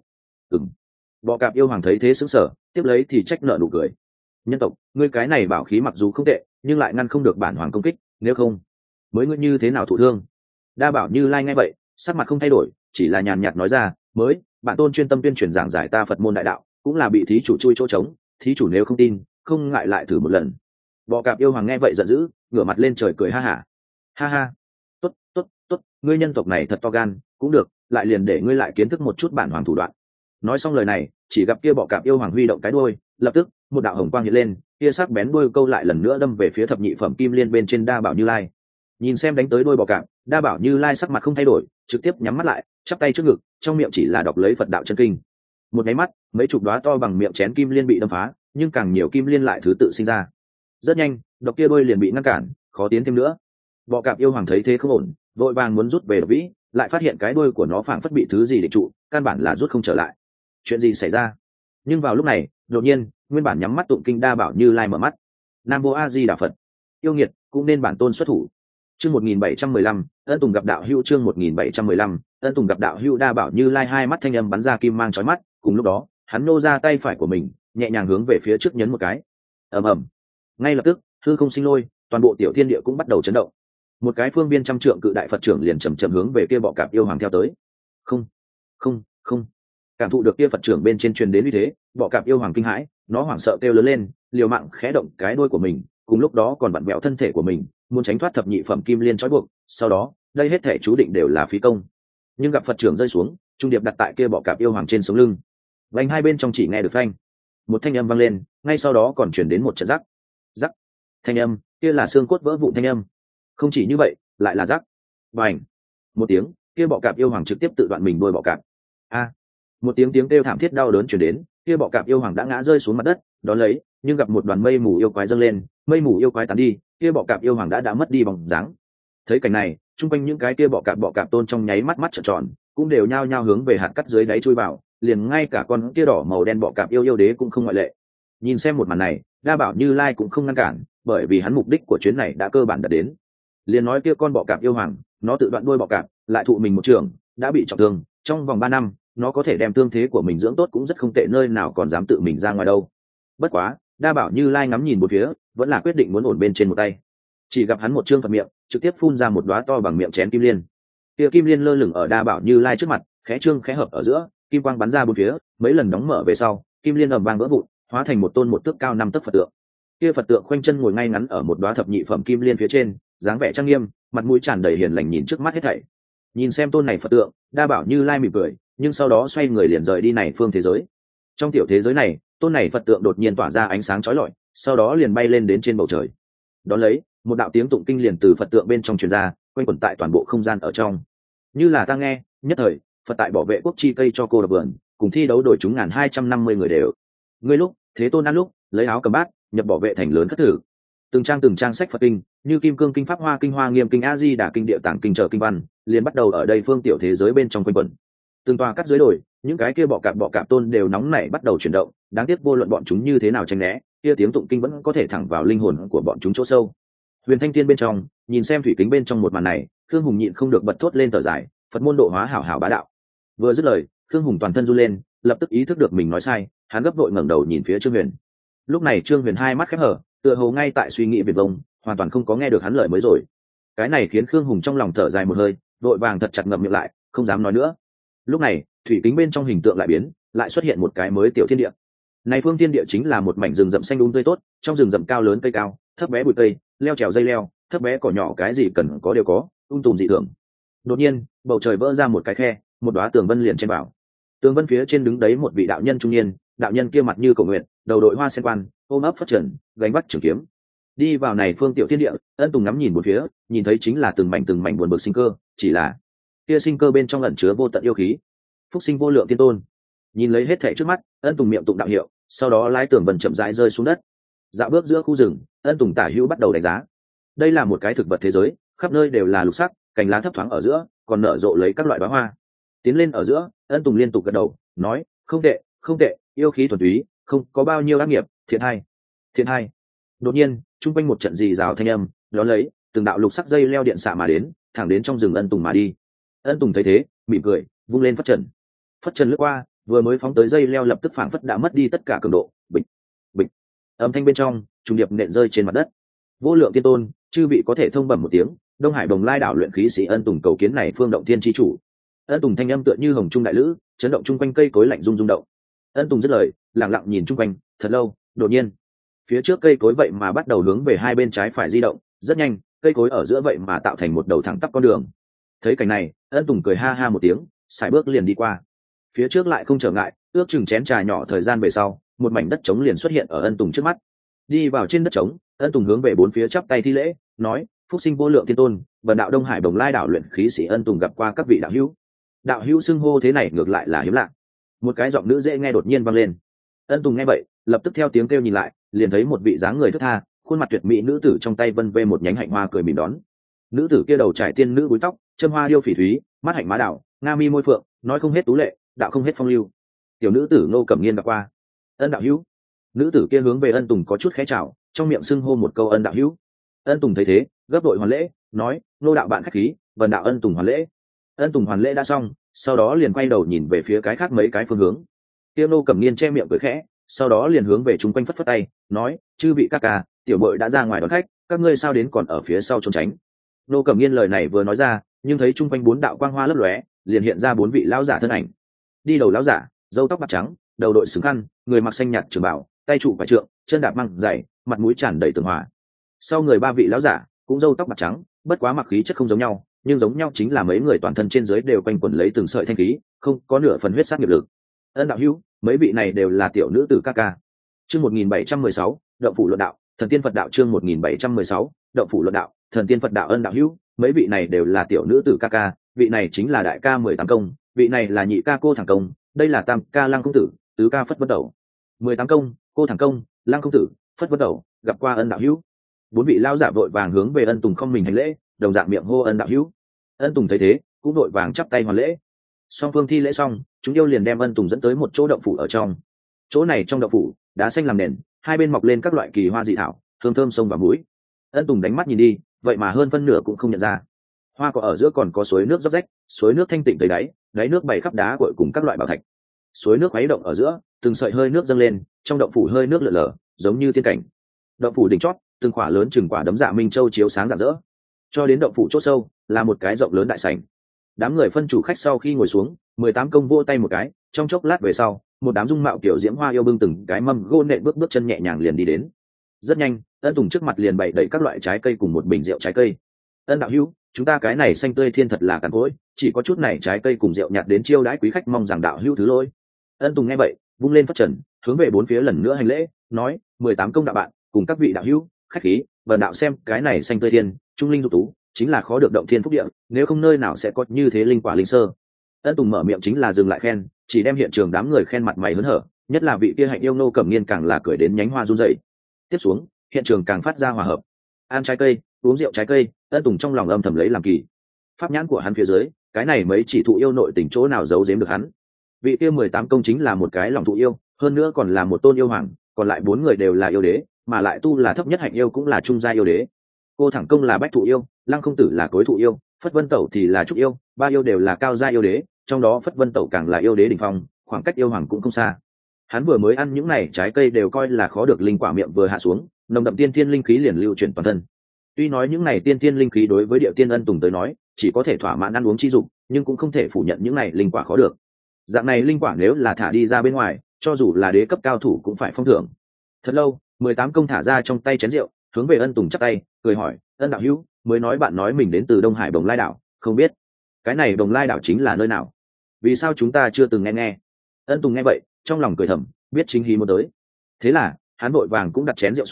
Speaker 1: Bọ Cạp yêu hoàng thấy thế sững sờ, tiếp lấy thì trách nợ nụ cười. Nhân tộc, ngươi cái này bảo khí mặc dù không tệ, nhưng lại ngăn không được bản hoàng công kích, nếu không, mới ngươi như thế nào thụ thương? Đa Bảo Như Lai nghe vậy, sắc mặt không thay đổi, chỉ là nhàn nhạt nói ra, mới, bản tôn chuyên tâm tuyên truyền giảng giải ta Phật môn đại đạo, cũng là bị thí chủ chui chỗ trống, thí chủ nếu không tin, không ngại lại thử một lần. Bọ Cạp yêu hoàng nghe vậy giận dữ, ngửa mặt lên trời cười ha hả. Ha ha, tốt, tốt, tốt, ngươi nhân tộc này thật to gan, cũng được, lại liền để ngươi lại kiến thức một chút bản hoàng thủ đoạn. Nói xong lời này, chỉ gặp kia Bọ Cạp yêu hoàng huy động cái đuôi, lập tức một đạo hồng quang hiện lên, kia sắc bén đuôi câu lại lần nữa đâm về phía thập nhị phẩm kim liên bên trên Đa Bảo Như Lai. Nhìn xem đánh tới đuôi Bọ Cạp, Đa Bảo Như Lai sắc mặt không thay đổi, trực tiếp nhắm mắt lại, chắp tay trước ngực, trong miệng chỉ là đọc lấy Phật đạo chân kinh. Một cái mắt, mấy chục đóa to bằng miệng chén kim liên bị đâm phá, nhưng càng nhiều kim liên lại thứ tự sinh ra. Rất nhanh, độc kia đuôi liền bị ngăn cản, khó tiến thêm nữa. Bọ Cạp yêu hoàng thấy thế không ổn, vội vàng muốn rút về độc vĩ, lại phát hiện cái đuôi của nó phảng phất bị thứ gì định trụ, căn bản là rút không trở lại. Chuyện gì xảy ra? Nhưng vào lúc này, đột nhiên, nguyên bản nhắm mắt tụng kinh Đa Bảo Như Lai mở mắt. Nam Mô A Di Đà Phật. Yêu nghiệt, cũng nên bản tôn xuất thủ. Chương 1715, Ân Tùng gặp đạo hữu. Chương 1715, Ân Tùng gặp đạo hữu. Đa Bảo Như Lai hai mắt thanh âm bắn ra kim mang chói mắt, cùng lúc đó, hắn nô ra tay phải của mình, nhẹ nhàng hướng về phía trước nhấn một cái. Ầm ầm. Ngay lập tức, hư không sinh lôi, toàn bộ tiểu thiên địa cũng bắt đầu chấn động. Một cái phương biên trăm trượng cự đại Phật trưởng liền chậm chậm hướng về kia Bọ Cạp yêu hoàng theo tới. Không, không, không. Cảm thụ được kia Phật trưởng bên trên truyền đến uy thế, Bọ Cạp yêu hoàng kinh hãi, nó hoảng sợ kêu lớn lên, liều mạng khẽ động cái đuôi của mình, cùng lúc đó còn vặn vẹo thân thể của mình, muốn tránh thoát thập nhị phẩm kim liên trói buộc. Sau đó, đây hết thể chú định đều là phí công. Nhưng gặp Phật trưởng rơi xuống, trung điệp đặt tại kia Bọ Cạp yêu hoàng trên sống lưng. Vành hai bên trong chỉ nghe được phanh, một thanh âm vang lên, ngay sau đó còn truyền đến một trận rắc, rắc. Thanh âm kia là xương cốt vỡ vụn thanh âm. Không chỉ như vậy, lại là rắc, bành. Một tiếng, kia Bọ Cạp yêu hoàng trực tiếp tự đoạn mình đuôi bọ cạp. A. Một tiếng kêu thảm thiết đau đớn truyền đến, kia Bọ Cạp yêu hoàng đã ngã rơi xuống mặt đất, đón lấy, nhưng gặp một đoàn mây mù yêu quái dâng lên, mây mù yêu quái tán đi, kia Bọ Cạp yêu hoàng đã mất đi bóng dáng. Thấy cảnh này, chung quanh những cái kia bọ cạp tôn trong nháy mắt trợn tròn, cũng đều nhao nhao hướng về hạt cắt dưới đáy chui vào, liền ngay cả con kia đỏ màu đen bọ cạp yêu đế cũng không ngoại lệ. Nhìn xem một màn này, Đa Bảo Như Lai cũng không ngăn cản, bởi vì hắn mục đích của chuyến này đã cơ bản đạt đến. Liền nói kia con bọ cạp yêu hoàng, nó tự đoạn đuôi bọ cạp, lại thụ mình một trường, đã bị trọng thương, trong vòng 3 năm, nó có thể đem thương thế của mình dưỡng tốt cũng rất không tệ, nơi nào còn dám tự mình ra ngoài đâu. Bất quá, Đa Bảo Như Lai ngắm nhìn một phía, vẫn là quyết định muốn ổn bên trên một tay. Chỉ gặp hắn một trương Phật miệng, trực tiếp phun ra một đóa to bằng miệng chén kim liên. Kia kim liên lơ lửng ở Đa Bảo Như Lai trước mặt, khẽ trương khẽ hợp ở giữa, kim quang bắn ra bốn phía, mấy lần đóng mở về sau, kim liên ầm vang vỡ vụn, hóa thành một tôn một thước cao 5 tấc Phật tượng. Kia Phật tượng khoanh chân ngồi ngay ngắn ở một đóa thập nhị phẩm kim liên phía trên, dáng vẻ trang nghiêm, mặt mũi tràn đầy hiền lành nhìn trước mắt hết thảy. Nhìn xem tôn này Phật tượng, Đa Bảo Như Lai mỉm cười, nhưng sau đó xoay người liền rời đi này phương thế giới. Trong tiểu thế giới này, tôn này Phật tượng đột nhiên tỏa ra ánh sáng chói lọi, sau đó liền bay lên đến trên bầu trời. Đón lấy, một đạo tiếng tụng kinh liền từ Phật tượng bên trong truyền ra, quanh quẩn tại toàn bộ không gian ở trong. Như là ta nghe, nhất thời, Phật tại bảo vệ quốc chi cây cho cô độc vườn, cùng thi đấu đổi chúng 1250 người đều. Ngươi lúc, Thế Tôn ăn lúc, lấy áo cầm bát, nhập bảo vệ thành lớn khất thử. Từng trang sách Phật kinh, như Kim Cương kinh, Pháp Hoa kinh, Hoa Nghiêm kinh, A Di Đà kinh, Địa Tạng kinh chờ kinh văn, liền bắt đầu ở đây phương tiểu thế giới bên trong quanh quẩn. Từng tòa cắt dưới đồi, những cái kia bọ cạp tôn đều nóng nảy bắt đầu chuyển động, đáng tiếc vô luận bọn chúng như thế nào tránh né, kia tiếng tụng kinh vẫn có thể thẳng vào linh hồn của bọn chúng chỗ sâu. Huyền Thanh Thiên bên trong, nhìn xem thủy kính bên trong một màn này, Khương Hùng nhịn không được bật thốt lên thở dài, Phật môn độ hóa hảo hảo bá đạo. Vừa dứt lời, Khương Hùng toàn thân run lên, lập tức ý thức được mình nói sai, hắn gấp vội ngẩng đầu nhìn phía Trương Huyền. Lúc này Trương Huyền hai mắt khép hở, tựa hồ ngay tại suy nghĩ viển vông, hoàn toàn không có nghe được hắn lời mới rồi. Cái này khiến Khương Hùng trong lòng thở dài một hơi, vội vàng thật chặt ngậm miệng lại, không dám nói nữa. Lúc này, thủy kính bên trong hình tượng lại biến, lại xuất hiện một cái mới tiểu thiên địa. Này phương thiên địa chính là một mảnh rừng rậm xanh tươi tốt, trong rừng rậm cao lớn cây cao, thấp bé bụi cây, leo trèo dây leo, thấp bé cỏ nhỏ, cái gì cần có đều có, tùm dị thường. Đột nhiên, bầu trời vỡ ra một cái khe, một đóa tường vân liền trên vào. Tường vân phía trên đứng đấy một vị đạo nhân trung niên, đạo nhân kia mặt như cầu nguyện, đầu đội hoa sen quan, ôm ấp phất trần, gánh vác trường kiếm. đi vào này phương tiểu thiên địa, ân tùng ngắm nhìn một phía, nhìn thấy chính là từng mảnh buồn bực sinh cơ, chỉ là kia sinh cơ bên trong ẩn chứa vô tận yêu khí, phúc sinh vô lượng tiên tôn. Nhìn lấy hết thảy trước mắt, ân tùng miệng tụng đạo hiệu, sau đó lái tưởng vần chậm rãi rơi xuống đất. Dạo bước giữa khu rừng, ân tùng tả hữu bắt đầu đánh giá. Đây là một cái thực vật thế giới, khắp nơi đều là lục sắc, cành lá thấp thoáng ở giữa còn nở rộ lấy các loại bá hoa. Tiến lên ở giữa, ân tùng liên tục gật đầu nói, không tệ không tệ, yêu khí thuần túy, không có bao nhiêu ác nghiệp, thiện hay thiện hay. Đột nhiên trung quanh một trận rì rào thanh âm, đó lấy từng đạo lục sắc dây leo điện xạ mà đến, thẳng đến trong rừng ân tùng mà đi. Ân tùng thấy thế mỉm cười, vung lên phất trần lướt qua, vừa mới phóng tới dây leo lập tức phảng phất đã mất đi tất cả cường độ, bịch bịch, âm thanh bên trong trùng điệp nện rơi trên mặt đất. Vô lượng tiên tôn, chư vị có thể thông bẩm một tiếng, Đông Hải Bồng Lai đảo luyện khí sĩ ân tùng cầu kiến này phương động tiên chi chủ. Ân tùng thanh âm tựa như hồng trung đại lữ, chấn động chung quanh cây cối lạnh rung động. Ân tùng dứt lời, lặng lặng nhìn chung quanh thật lâu, đột nhiên phía trước cây cối vậy mà bắt đầu hướng về hai bên trái phải di động, rất nhanh cây cối ở giữa vậy mà tạo thành một đầu thẳng tắp con đường. Thấy cảnh này, ân tùng cười ha ha một tiếng, sải bước liền đi qua. Phía trước lại không trở ngại, ước chừng chén trà nhỏ thời gian về sau, một mảnh đất trống liền xuất hiện ở ân tùng trước mắt. Đi vào trên đất trống, ân tùng hướng về bốn phía chắp tay thi lễ, nói, phúc sinh vô lượng tiên tôn, bần đạo Đông Hải Bồng Lai đảo luyện khí sĩ ân tùng gặp qua các vị đạo hữu. Đạo hữu xưng hô thế này ngược lại là hiếm lạ. Một cái giọng nữ dễ nghe đột nhiên vang lên. Ân tùng nghe vậy, lập tức theo tiếng kêu nhìn lại, liền thấy một vị dáng người thướt tha, khuôn mặt tuyệt mỹ nữ tử trong tay vân vê một nhánh hạnh hoa cười mỉm đón. Nữ tử kia đầu trải tiên nữ búi tóc, châm hoa điêu phỉ thúy, mắt hạnh má đảo, nga mi môi phượng, nói không hết tú lệ, đạo không hết phong lưu. Tiểu nữ tử Ngô Cẩm Nghiên gặp qua. Ân đạo hữu. Nữ tử kia hướng về ân tùng có chút khẽ chào, trong miệng xưng hô một câu ân đạo hữu. Ân tùng thấy thế, gấp đội hoàn lễ, nói, nô đạo bạn khách khí, vần đạo ân tùng hoàn lễ. Ân tùng hoàn lễ đã xong, sau đó liền quay đầu nhìn về phía cái khác mấy cái phương hướng. Tiêu Ngô Cẩm Nghiên che miệng cười khẽ, sau đó liền hướng về chúng quanh phất phất tay, nói, chư vị các ca, tiểu bội đã ra ngoài đón khách, các ngươi sao đến còn ở phía sau trốn tránh. Ngô Cẩm Nghiên lời này vừa nói ra, nhưng thấy chung quanh bốn đạo quang hoa lấp lóe, liền hiện ra bốn vị lão giả thân ảnh. Đi đầu lão giả, râu tóc bạc trắng, đầu đội xứng khăn, người mặc xanh nhạt trường bảo, tay trụ phải trượng, chân đạp măng dày, mặt mũi tràn đầy tường hòa. Sau người ba vị lão giả, cũng râu tóc bạc trắng, bất quá mặc khí chất không giống nhau, nhưng giống nhau chính là mấy người toàn thân trên dưới đều quanh quẩn lấy từng sợi thanh khí, không có nửa phần huyết sát nghiệp lực. Ân đạo hữu, mấy vị này đều là tiểu nữ tử ca ca. Chương 1716, động phủ luận đạo, thần tiên Phật đạo. Chương 1716, động phủ luận đạo, thần tiên Phật đạo. Ân đạo hữu, mấy vị này đều là tiểu nữ tử ca ca, vị này chính là đại ca 18 công, vị này là nhị ca cô thẳng công, đây là tam ca Lăng công tử, tứ ca Phất Vân Đầu. 18 công, cô thẳng công, Lăng công tử, Phất Vân Đầu, gặp qua ân đạo hữu. Bốn vị lão giả vội vàng hướng về ân tùng không mình hành lễ, đồng dạng miệng hô ân đạo hữu. Ân tùng thấy thế, cũng vội vàng chắp tay hoàn lễ. Song phương thi lễ xong, chúng yêu liền đem ân tùng dẫn tới một chỗ động phủ ở trong. Chỗ này trong động phủ, đá xanh làm nền, hai bên mọc lên các loại kỳ hoa dị thảo, thơm thơm sông vào mũi. Ân tùng đánh mắt nhìn đi, vậy mà hơn phân nửa cũng không nhận ra. Hoa cỏ ở giữa còn có suối nước róc rách, suối nước thanh tịnh tới đáy, đáy nước bày khắp đá cội cùng các loại bảo thạch. Suối nước khuấy động ở giữa, từng sợi hơi nước dâng lên, trong động phủ hơi nước lở lở, giống như tiên cảnh. Động phủ đỉnh chót, từng quả lớn chừng quả đấm dạ minh châu chiếu sáng rạng rỡ. Cho đến động phủ chốt sâu, là một cái rộng lớn đại sảnh. Đám người phân chủ khách sau khi ngồi xuống, 18 công vỗ tay một cái, trong chốc lát về sau, một đám dung mạo kiểu diễm hoa yêu bưng từng cái mâm gỗ nện bước bước chân nhẹ nhàng liền đi đến. Rất nhanh, ân tùng trước mặt liền bày đầy các loại trái cây cùng một bình rượu trái cây. Ân đạo hữu, chúng ta cái này xanh tươi thiên thật là cằn cỗi, chỉ có chút này trái cây cùng rượu nhạt đến chiêu đãi quý khách, mong rằng đạo hữu thứ lỗi. Ân tùng nghe vậy, vung lên phất trần, hướng về bốn phía lần nữa hành lễ, nói, 18 công đạo bạn, cùng các vị đạo hữu, khách khí, bần đạo xem cái này xanh tươi thiên, trung linh dục tú, chính là khó được động thiên phúc địa, nếu không nơi nào sẽ có như thế linh quả linh sơ. Ân tùng mở miệng chính là dừng lại khen, chỉ đem hiện trường đám người khen mặt mày hớn hở, nhất là vị kia hạnh yêu Ngô Cẩm Nghiên càng là cười đến nhánh hoa run rẩy. Tiếp xuống, hiện trường càng phát ra hòa hợp. Ăn trái cây, uống rượu trái cây, ân tùng trong lòng âm thầm lấy làm kỳ. Pháp nhãn của hắn phía dưới, cái này mấy chỉ thụ yêu nội tình chỗ nào giấu giếm được hắn. Vị kia 18 công chính là một cái lòng thụ yêu, hơn nữa còn là một tôn yêu hoàng, còn lại 4 người đều là yêu đế, mà lại tu là thấp nhất hạnh yêu cũng là trung gia yêu đế. Cô thẳng công là bách thụ yêu, Lăng công tử là cối thụ yêu, Phất Vân Tẩu thì là trúc yêu, ba yêu đều là cao gia yêu đế, trong đó Phất Vân Tẩu càng là yêu đế đỉnh phong, khoảng cách yêu hoàng cũng không xa. Hắn vừa mới ăn những này trái cây đều coi là khó được linh quả, miệng vừa hạ xuống, nồng đậm tiên thiên linh khí liền lưu chuyển toàn thân. Tuy nói những này tiên thiên linh khí đối với địa tiên ân tùng tới nói chỉ có thể thỏa mãn ăn uống chi dụng, nhưng cũng không thể phủ nhận những này linh quả khó được. Dạng này linh quả nếu là thả đi ra bên ngoài, cho dù là đế cấp cao thủ cũng phải phong thưởng. Thật lâu, 18 công thả ra trong tay chén rượu, hướng về ân tùng chắp tay, cười hỏi, ân đạo hữu, mới nói bạn nói mình đến từ Đông Hải Bồng Lai đảo, không biết cái này Bồng Lai đảo chính là nơi nào? Vì sao chúng ta chưa từng nghe? Ân tùng nghe vậy, trong lòng cười thầm, biết chính hí muốn tới. Thế là hắn vội vàng cũng đặt chén rượu xuống,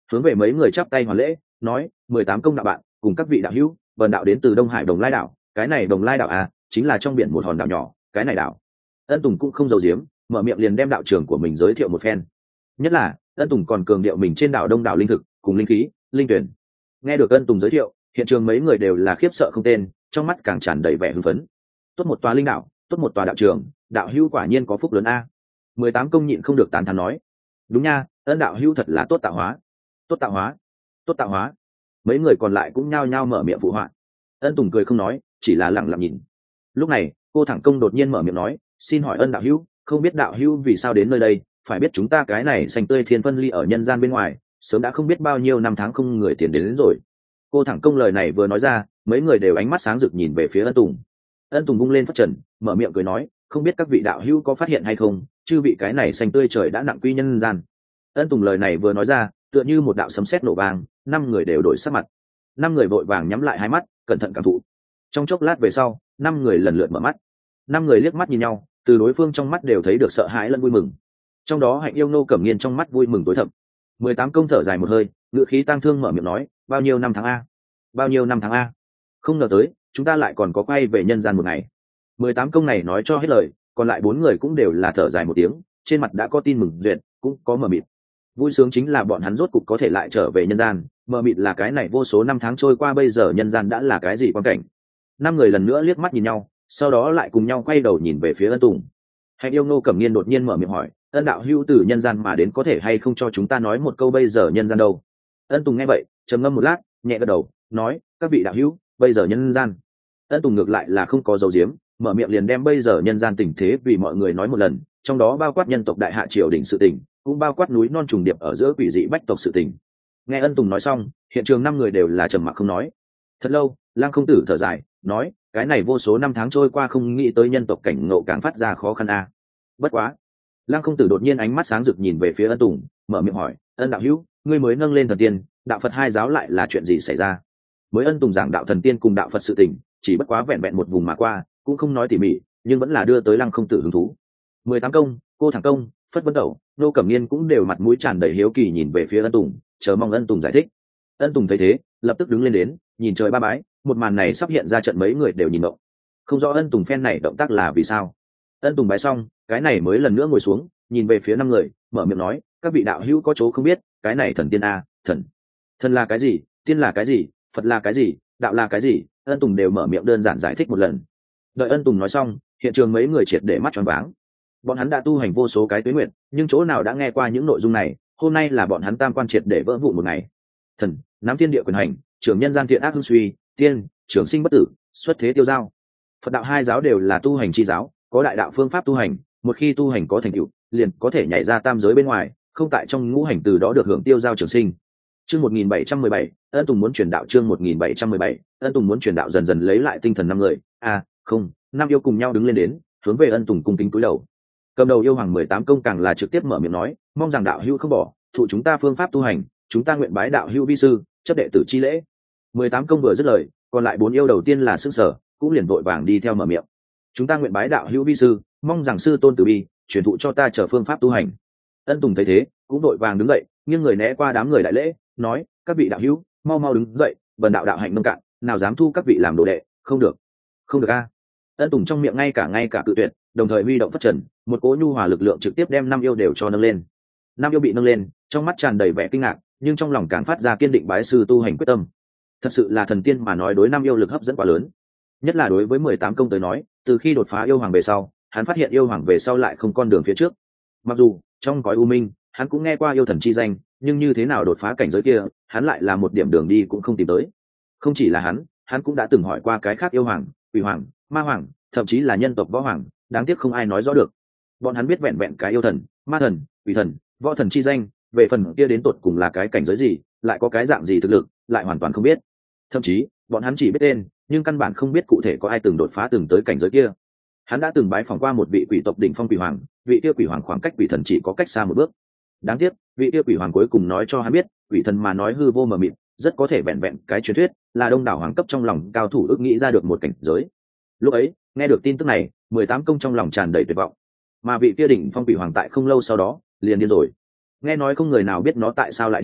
Speaker 1: hướng về mấy người chắp tay hoàn lễ nói: 18 công đạo bạn cùng các vị đạo hữu, vần đạo đến từ Đông Hải Đồng Lai đảo. Cái này Đồng Lai đảo à, chính là trong biển một hòn đảo nhỏ. Cái này đảo, Ân Tùng cũng không giấu giếm, mở miệng liền đem đạo trưởng của mình giới thiệu một phen. Nhất là Ân Tùng còn cường điệu mình trên đảo đông đảo linh thực cùng linh khí linh tuyển. Nghe được Ân Tùng giới thiệu, hiện trường mấy người đều là khiếp sợ không tên, trong mắt càng tràn đầy vẻ hưng phấn. Tốt một tòa linh đảo, tốt một tòa đạo trường, đạo hữu quả nhiên có phúc lớn a. 18 công nhịn không được tán thán nói: đúng nha, Ân đạo hữu thật là tốt tạo hóa, tốt tạo hóa, tốt tạo hóa. Mấy người còn lại cũng nhao nhao mở miệng phụ họa. Ân Tùng cười không nói, chỉ là lặng lặng nhìn. Lúc này cô thẳng công đột nhiên mở miệng nói: xin hỏi Ân đạo hữu, không biết đạo hữu vì sao đến nơi đây? Phải biết chúng ta cái này xanh tươi thiên phân ly ở nhân gian bên ngoài, sớm đã không biết bao nhiêu năm tháng không người tiền đến rồi. Cô thẳng công lời này vừa nói ra, mấy người đều ánh mắt sáng rực nhìn về phía Ân Tùng. Ân Tùng bung lên phất trần, mở miệng cười nói: không biết các vị đạo hữu có phát hiện hay không, chư vị cái này xanh tươi trời đã nặng quy nhân gian. Ân Tùng lời này vừa nói ra, tựa như một đạo sấm sét nổ vang, 5 người đều đổi sắc mặt. 5 người vội vàng nhắm lại hai mắt, cẩn thận cảm thụ. Trong chốc lát về sau, 5 người lần lượt mở mắt. 5 người liếc mắt nhìn nhau, từ đối phương trong mắt đều thấy được sợ hãi lẫn vui mừng. Trong đó Hạnh Yêu Nô Cẩm Nghiên trong mắt vui mừng tối thầm. 18 công thở dài một hơi, ngữ khí tang thương mở miệng nói: bao nhiêu năm tháng a, bao nhiêu năm tháng a, không ngờ tới chúng ta lại còn có quay về nhân gian một ngày. 18 công này nói cho hết lời, còn lại 4 người cũng đều là thở dài một tiếng, trên mặt đã có tin mừng duyệt, cũng có mờ mịt. Vui sướng chính là bọn hắn rốt cục có thể lại trở về nhân gian, mờ mịt là cái này vô số năm tháng trôi qua bây giờ nhân gian đã là cái gì quan cảnh. 5 người lần nữa liếc mắt nhìn nhau, sau đó lại cùng nhau quay đầu nhìn về phía Ân Tùng. Hạnh Yêu Nô Cẩm Nghiên đột nhiên mở miệng hỏi: Ân đạo hữu từ nhân gian mà đến, có thể hay không cho chúng ta nói một câu bây giờ nhân gian đâu? Ân Tùng nghe vậy trầm ngâm một lát, nhẹ gật đầu nói: các vị đạo hữu, bây giờ nhân gian. Ân Tùng ngược lại là không có dấu diếm, mở miệng liền đem bây giờ nhân gian tình thế vì mọi người nói một lần, trong đó bao quát nhân tộc đại hạ triều đình sự tình, cũng bao quát núi non trùng điệp ở giữa quỷ dị bách tộc sự tình. Nghe Ân Tùng nói xong, hiện trường 5 người đều là trầm mặc không nói. Thật lâu, Lăng Không Tử thở dài nói: cái này vô số năm tháng trôi qua, không nghĩ tới nhân tộc cảnh ngộ càng phát ra khó khăn a. Bất quá, Lăng Không Tử đột nhiên ánh mắt sáng rực nhìn về phía Ân Tùng, mở miệng hỏi: Ân đạo hữu, ngươi mới nâng lên thần tiên, đạo Phật hai giáo lại là chuyện gì xảy ra? Mới Ân Tùng giảng đạo thần tiên cùng đạo Phật sự tình, chỉ bất quá vẹn vẹn một vùng mà qua, cũng không nói tỉ mỉ, nhưng vẫn là đưa tới Lăng Không Tử hứng thú. 18 công, cô thẳng công, Phất Vân Tẩu, Nô Cẩm Nghiên cũng đều mặt mũi tràn đầy hiếu kỳ nhìn về phía Ân Tùng, chờ mong Ân Tùng giải thích. Ân Tùng thấy thế, lập tức đứng lên đến, nhìn trời ba bái, một màn này sắp hiện ra trận mấy người đều nhìn động. Không rõ Ân Tùng phen này động tác là vì sao. Ân Tùng bái xong, cái này mới lần nữa ngồi xuống, nhìn về phía 5 người, mở miệng nói: các vị đạo hữu có chỗ không biết, cái này thần tiên a, thần là cái gì, tiên là cái gì, Phật là cái gì, đạo là cái gì, Ân Tùng đều mở miệng đơn giản giải thích một lần. Đợi Ân Tùng nói xong, hiện trường mấy người triệt để mắt tròn váng. Bọn hắn đã tu hành vô số cái tuế nguyện, nhưng chỗ nào đã nghe qua những nội dung này, hôm nay là bọn hắn tam quan triệt để vỡ vụn một ngày. Thần, nắm thiên địa quyền hành, trưởng nhân gian thiện ác hưng suy, tiên, trường sinh bất tử, xuất thế tiêu giao. Phật đạo hai giáo đều là tu hành chi giáo, có đại đạo phương pháp tu hành, một khi tu hành có thành tựu, liền có thể nhảy ra tam giới bên ngoài, không tại trong ngũ hành, từ đó được hưởng tiêu giao trường sinh. Chương 1717, Ân Tùng muốn truyền đạo. Chương 1717, Ân Tùng muốn truyền đạo. Dần dần lấy lại tinh thần 5 người, không, 5 yêu cùng nhau đứng lên đến, hướng về Ân Tùng cung kính cúi đầu. Cầm đầu yêu hoàng 18 công càng là trực tiếp mở miệng nói: mong rằng đạo hữu không bỏ, thụ chúng ta phương pháp tu hành, chúng ta nguyện bái đạo hữu vi sư, chấp đệ tử chi lễ. 18 công vừa dứt lời, còn lại 4 yêu đầu tiên là sững sờ, cũng liền vội vàng đi theo mở miệng: chúng ta nguyện bái đạo hữu vi sư, mong rằng sư tôn từ bi truyền thụ cho ta chờ phương pháp tu hành. Ân Tùng thấy thế, cũng vội vàng đứng dậy, nghiêng người né qua đám người đại lễ, nói: các vị đạo hữu, mau mau đứng dậy, bần đạo đạo hạnh nông cạn, nào dám thu các vị làm đồ đệ, không được, không được a. Ân Tùng trong miệng ngay cả cự tuyệt, đồng thời huy động phất trần, một cỗ nhu hòa lực lượng trực tiếp đem 5 yêu đều cho nâng lên. 5 yêu bị nâng lên, trong mắt tràn đầy vẻ kinh ngạc, nhưng trong lòng càng phát ra kiên định bái sư tu hành quyết tâm. Thật sự là thần tiên mà nói, đối 5 yêu lực hấp dẫn quá lớn, nhất là đối với 18 công tới nói, từ khi đột phá yêu hoàng về sau, hắn phát hiện yêu hoàng về sau lại không con đường phía trước. Mặc dù trong cõi u minh, hắn cũng nghe qua yêu thần chi danh, nhưng như thế nào đột phá cảnh giới kia, hắn lại là một điểm đường đi cũng không tìm tới. Không chỉ là hắn cũng đã từng hỏi qua cái khác yêu hoàng, quỷ hoàng, ma hoàng, thậm chí là nhân tộc võ hoàng, đáng tiếc không ai nói rõ được. Bọn hắn biết vẹn vẹn cái yêu thần, ma thần, quỷ thần, võ thần chi danh, về phần kia đến tột cùng là cái cảnh giới gì, lại có cái dạng gì thực lực, lại hoàn toàn không biết. Thậm chí bọn hắn chỉ biết tên, nhưng căn bản không biết cụ thể có ai từng đột phá từng tới cảnh giới kia. Hắn đã từng bái phỏng qua một vị quỷ tộc đỉnh phong quỷ hoàng, vị kia quỷ hoàng khoảng cách quỷ thần chỉ có cách xa một bước. Đáng tiếc vị kia quỷ hoàng cuối cùng nói cho hắn biết, quỷ thần mà nói hư vô mờ mịt, rất có thể vẹn vẹn cái truyền thuyết, là đông đảo hoàng cấp trong lòng cao thủ ước nghĩ ra được một cảnh giới. Lúc ấy nghe được tin tức này, 18 công trong lòng tràn đầy tuyệt vọng. Mà vị kia đỉnh phong quỷ hoàng tại không lâu sau đó liền điên rồi. Nghe nói không người nào biết nó tại sao lại điên,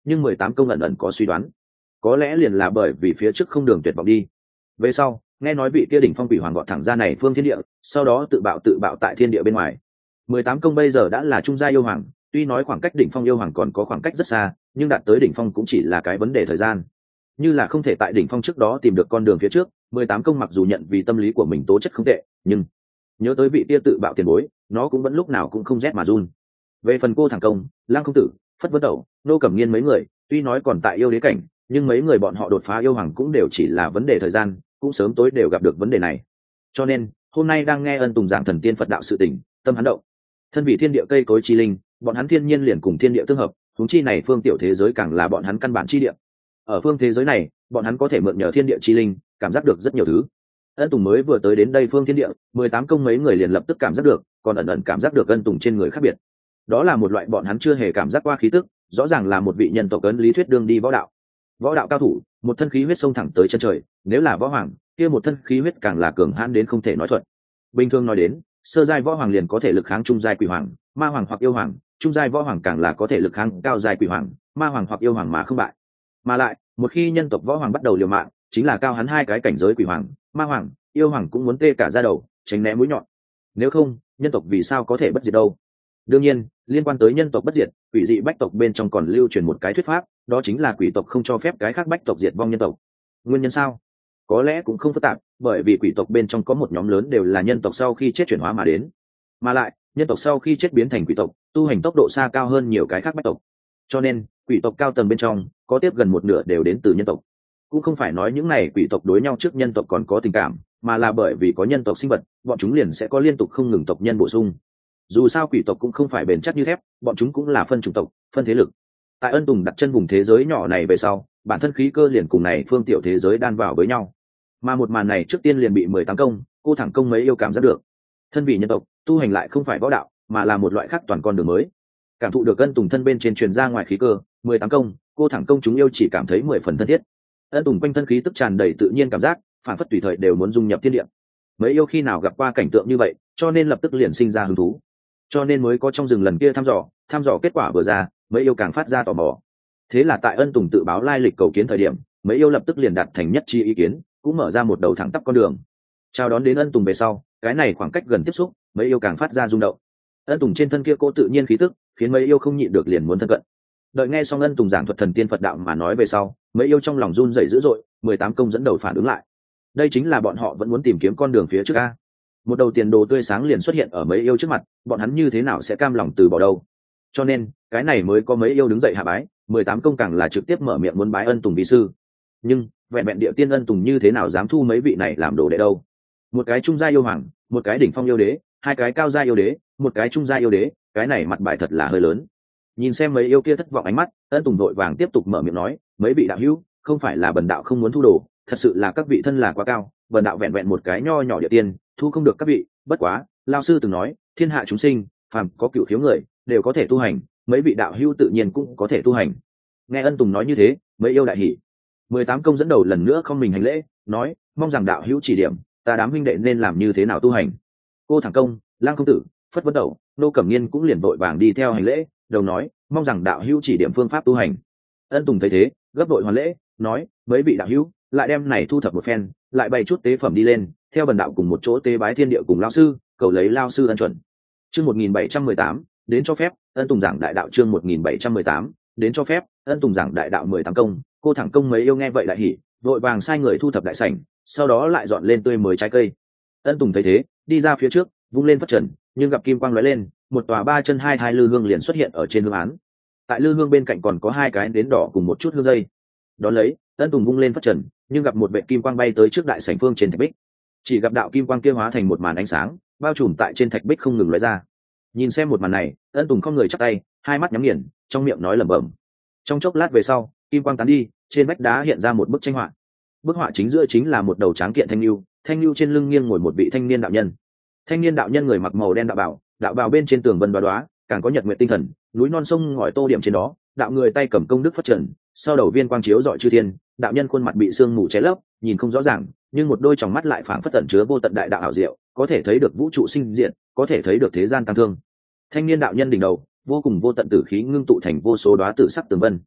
Speaker 1: nhưng 18 công ẩn ẩn có suy đoán, có lẽ liền là bởi vì phía trước không đường tuyệt vọng đi. Về sau nghe nói vị kia đỉnh phong quỷ hoàng gọt thẳng ra này phương thiên địa, sau đó tự bạo tại thiên địa bên ngoài. 18 công bây giờ đã là trung gia yêu hoàng, tuy nói khoảng cách đỉnh phong yêu hoàng còn có khoảng cách rất xa, nhưng đạt tới đỉnh phong cũng chỉ là cái vấn đề thời gian. Như là không thể tại đỉnh phong trước đó tìm được con đường phía trước, 18 công mặc dù nhận vì tâm lý của mình tố chất không tệ, nhưng nhớ tới vị kia tự bạo tiền bối, nó cũng vẫn lúc nào cũng không rét mà run. Về phần cô thẳng công, Lang công tử, Phất Vân Tẩu, Nô Cẩm Nghiên mấy người, tuy nói còn tại yêu đế cảnh, nhưng mấy người bọn họ đột phá yêu hoàng cũng đều chỉ là vấn đề thời gian, cũng sớm tối đều gặp được vấn đề này. Cho nên hôm nay đang nghe Ân Tùng giảng thần tiên Phật đạo sự tình, tâm hắn động. Thân vị thiên địa cây cối chi linh, bọn hắn thiên nhiên liền cùng thiên địa tương hợp, huống chi này phương tiểu thế giới càng là bọn hắn căn bản chi địa. Ở phương thế giới này, bọn hắn có thể mượn nhờ thiên địa chi linh, cảm giác được rất nhiều thứ. Ân Tùng mới vừa tới đến đây phương thiên địa, 18 công mấy người liền lập tức cảm giác được, còn ẩn ẩn cảm giác được Ân Tùng trên người khác biệt. Đó là một loại bọn hắn chưa hề cảm giác qua khí tức, rõ ràng là một vị nhân tộc ấn lý thuyết đương đi võ đạo cao thủ, một thân khí huyết xông thẳng tới chân trời, nếu là võ hoàng, kia một thân khí huyết càng là cường hãn đến không thể nói thuận. Bình thường nói đến, sơ giai võ hoàng liền có thể lực kháng trung giai quỷ hoàng, ma hoàng hoặc yêu hoàng, trung giai võ hoàng càng là có thể lực kháng cao giai quỷ hoàng, ma hoàng hoặc yêu hoàng mà không bại. Mà lại, một khi nhân tộc võ hoàng bắt đầu liều mạng, chính là cao hắn hai cái cảnh giới quỷ hoàng, ma hoàng, yêu hoàng cũng muốn tê cả da đầu, tránh né mũi nhọn. Nếu không, nhân tộc vì sao có thể bất diệt đâu? Đương nhiên, liên quan tới nhân tộc bất diệt, quỷ dị bách tộc bên trong còn lưu truyền một cái thuyết pháp, đó chính là quỷ tộc không cho phép cái khác bách tộc diệt vong nhân tộc. Nguyên nhân sao? Có lẽ cũng không phức tạp, bởi vì quỷ tộc bên trong có một nhóm lớn đều là nhân tộc sau khi chết chuyển hóa mà đến. Mà lại, nhân tộc sau khi chết biến thành quỷ tộc, tu hành tốc độ xa cao hơn nhiều cái khác bách tộc. Cho nên, quỷ tộc cao tầng bên trong, có tiếp gần một nửa đều đến từ nhân tộc. Cũng không phải nói những này quỷ tộc đối nhau trước nhân tộc còn có tình cảm, mà là bởi vì có nhân tộc sinh vật, bọn chúng liền sẽ có liên tục không ngừng tộc nhân bổ sung. Dù sao quỷ tộc cũng không phải bền chắc như thép, bọn chúng cũng là phân chủng tộc, phân thế lực. Tại Ân Tùng đặt chân vùng thế giới nhỏ này về sau, bản thân khí cơ liền cùng này phương tiểu thế giới đan vào với nhau. Mà một màn này trước tiên liền bị 18 công, cô thẳng công mấy yêu cảm giác được. Thân vị nhân tộc, tu hành lại không phải võ đạo, mà là một loại khác toàn con đường mới. Cảm thụ được Ân Tùng thân bên trên truyền ra ngoài khí cơ, 18 công, cô thẳng công chúng yêu chỉ cảm thấy 10 phần thân thiết. Ân Tùng quanh thân khí tức tràn đầy tự nhiên cảm giác, phản phất tùy thời đều muốn dung nhập thiên địa. Mấy yêu khi nào gặp qua cảnh tượng như vậy, cho nên lập tức liền sinh ra hứng thú. Cho nên mới có trong rừng lần kia thăm dò kết quả vừa ra, mấy yêu càng phát ra tò mò. Thế là tại Ân Tùng tự báo lai lịch cầu kiến thời điểm, mấy yêu lập tức liền đạt thành nhất chi ý kiến, cũng mở ra một đầu thẳng tắp con đường chào đón đến Ân Tùng về sau. Cái này khoảng cách gần tiếp xúc, mấy yêu càng phát ra rung động. Ân Tùng trên thân kia cô tự nhiên khí tức, khiến mấy yêu không nhịn được liền muốn thân cận. Đợi nghe xong Ân Tùng giảng thuật thần tiên Phật đạo mà nói về sau, mấy yêu trong lòng run rẩy dữ dội. 18 công dẫn đầu phản ứng lại, đây chính là bọn họ vẫn muốn tìm kiếm con đường phía trước a. Một đầu tiền đồ tươi sáng liền xuất hiện ở mấy yêu trước mặt, bọn hắn như thế nào sẽ cam lòng từ bỏ đâu? Cho nên cái này mới có mấy yêu đứng dậy hạ bái. 18 công càng là trực tiếp mở miệng muốn bái Ân Tùng vi sư. Nhưng vẹn vẹn địa tiên Ân Tùng như thế nào dám thu mấy vị này làm đồ đệ đâu? Một cái trung gia yêu hoàng, một cái đỉnh phong yêu đế, hai cái cao gia yêu đế, một cái trung gia yêu đế, cái này mặt bài thật là hơi lớn. Nhìn xem mấy yêu kia thất vọng ánh mắt, Ân Tùng vội vàng tiếp tục mở miệng nói, mấy vị đạo hữu, không phải là bần đạo không muốn thu đồ, thật sự là các vị thân là quá cao, bần đạo vẹn vẹn một cái nho nhỏ địa tiên, thu không được các vị. Bất quá lao sư từng nói, thiên hạ chúng sinh phàm có cửu khiếu người đều có thể tu hành, mấy vị đạo hữu tự nhiên cũng có thể tu hành. Nghe Ân Tùng nói như thế, mấy yêu đại hỉ. 18 công dẫn đầu lần nữa không mình hành lễ, nói, mong rằng đạo hữu chỉ điểm, ta đám huynh đệ nên làm như thế nào tu hành. Cô thẳng công, Lang công tử, Phất Vân Tẩu, Nô Cẩm Nghiên cũng liền vội vàng đi theo hành lễ, đầu nói, mong rằng đạo hữu chỉ điểm phương pháp tu hành. Ân Tùng thấy thế, gấp đội hoàn lễ, nói, mấy vị đạo hữu lại đem này thu thập một phen, lại bày chút tế phẩm đi lên, theo bần đạo cùng một chỗ tế bái thiên địa cùng lao sư, cầu lấy lao sư ân chuẩn. Chương 1718, đến cho phép. Ân Tùng giảng đại đạo. Chương 1718, đến cho phép. Ân Tùng giảng đại đạo. 18 công, cô thẳng công mấy yêu nghe vậy lại hỉ, vội vàng sai người thu thập đại sảnh, sau đó lại dọn lên tươi mới trái cây. Ân Tùng thấy thế, đi ra phía trước, vung lên phất trần, nhưng gặp kim quang lóe lên, một tòa 3 chân 2 thai lư hương liền xuất hiện ở trên hương án. Tại lư hương bên cạnh còn có 2 cái nến đỏ cùng một chút hương dây. Đón lấy, Ân Tùng vung lên phất trần, nhưng gặp một vệ kim quang bay tới trước đại sảnh phương trên thạch bích. Chỉ gặp đạo kim quang kia hóa thành một màn ánh sáng, bao trùm tại trên thạch bích không ngừng lóe ra. Nhìn xem một màn này, Ân Tùng không người chắp tay, hai mắt nhắm nghiền, trong miệng nói lẩm bẩm. Trong chốc lát về sau, kim quang tán đi, trên vách đá hiện ra một bức tranh họa. Bức họa chính giữa chính là một đầu tráng kiện thanh lưu trên lưng nghiêng ngồi một vị thanh niên đạo nhân. Thanh niên đạo nhân người mặc màu đen đạo bào bên trên tường vân đoá đoá, càng có nhật nguyện tinh thần, núi non sông ngòi tô điểm trên đó. Đạo người tay cầm công đức phất trần, sau đầu viên quang chiếu rọi chư thiên. Đạo nhân khuôn mặt bị sương mù che lấp, nhìn không rõ ràng, nhưng một đôi tròng mắt lại phảng phất tận chứa vô tận đại đạo ảo diệu, có thể thấy được vũ trụ sinh diệt, có thể thấy được thế gian tăng thương. Thanh niên đạo nhân đỉnh đầu vô cùng vô tận tử khí ngưng tụ thành vô số đóa tử sắc tường vân.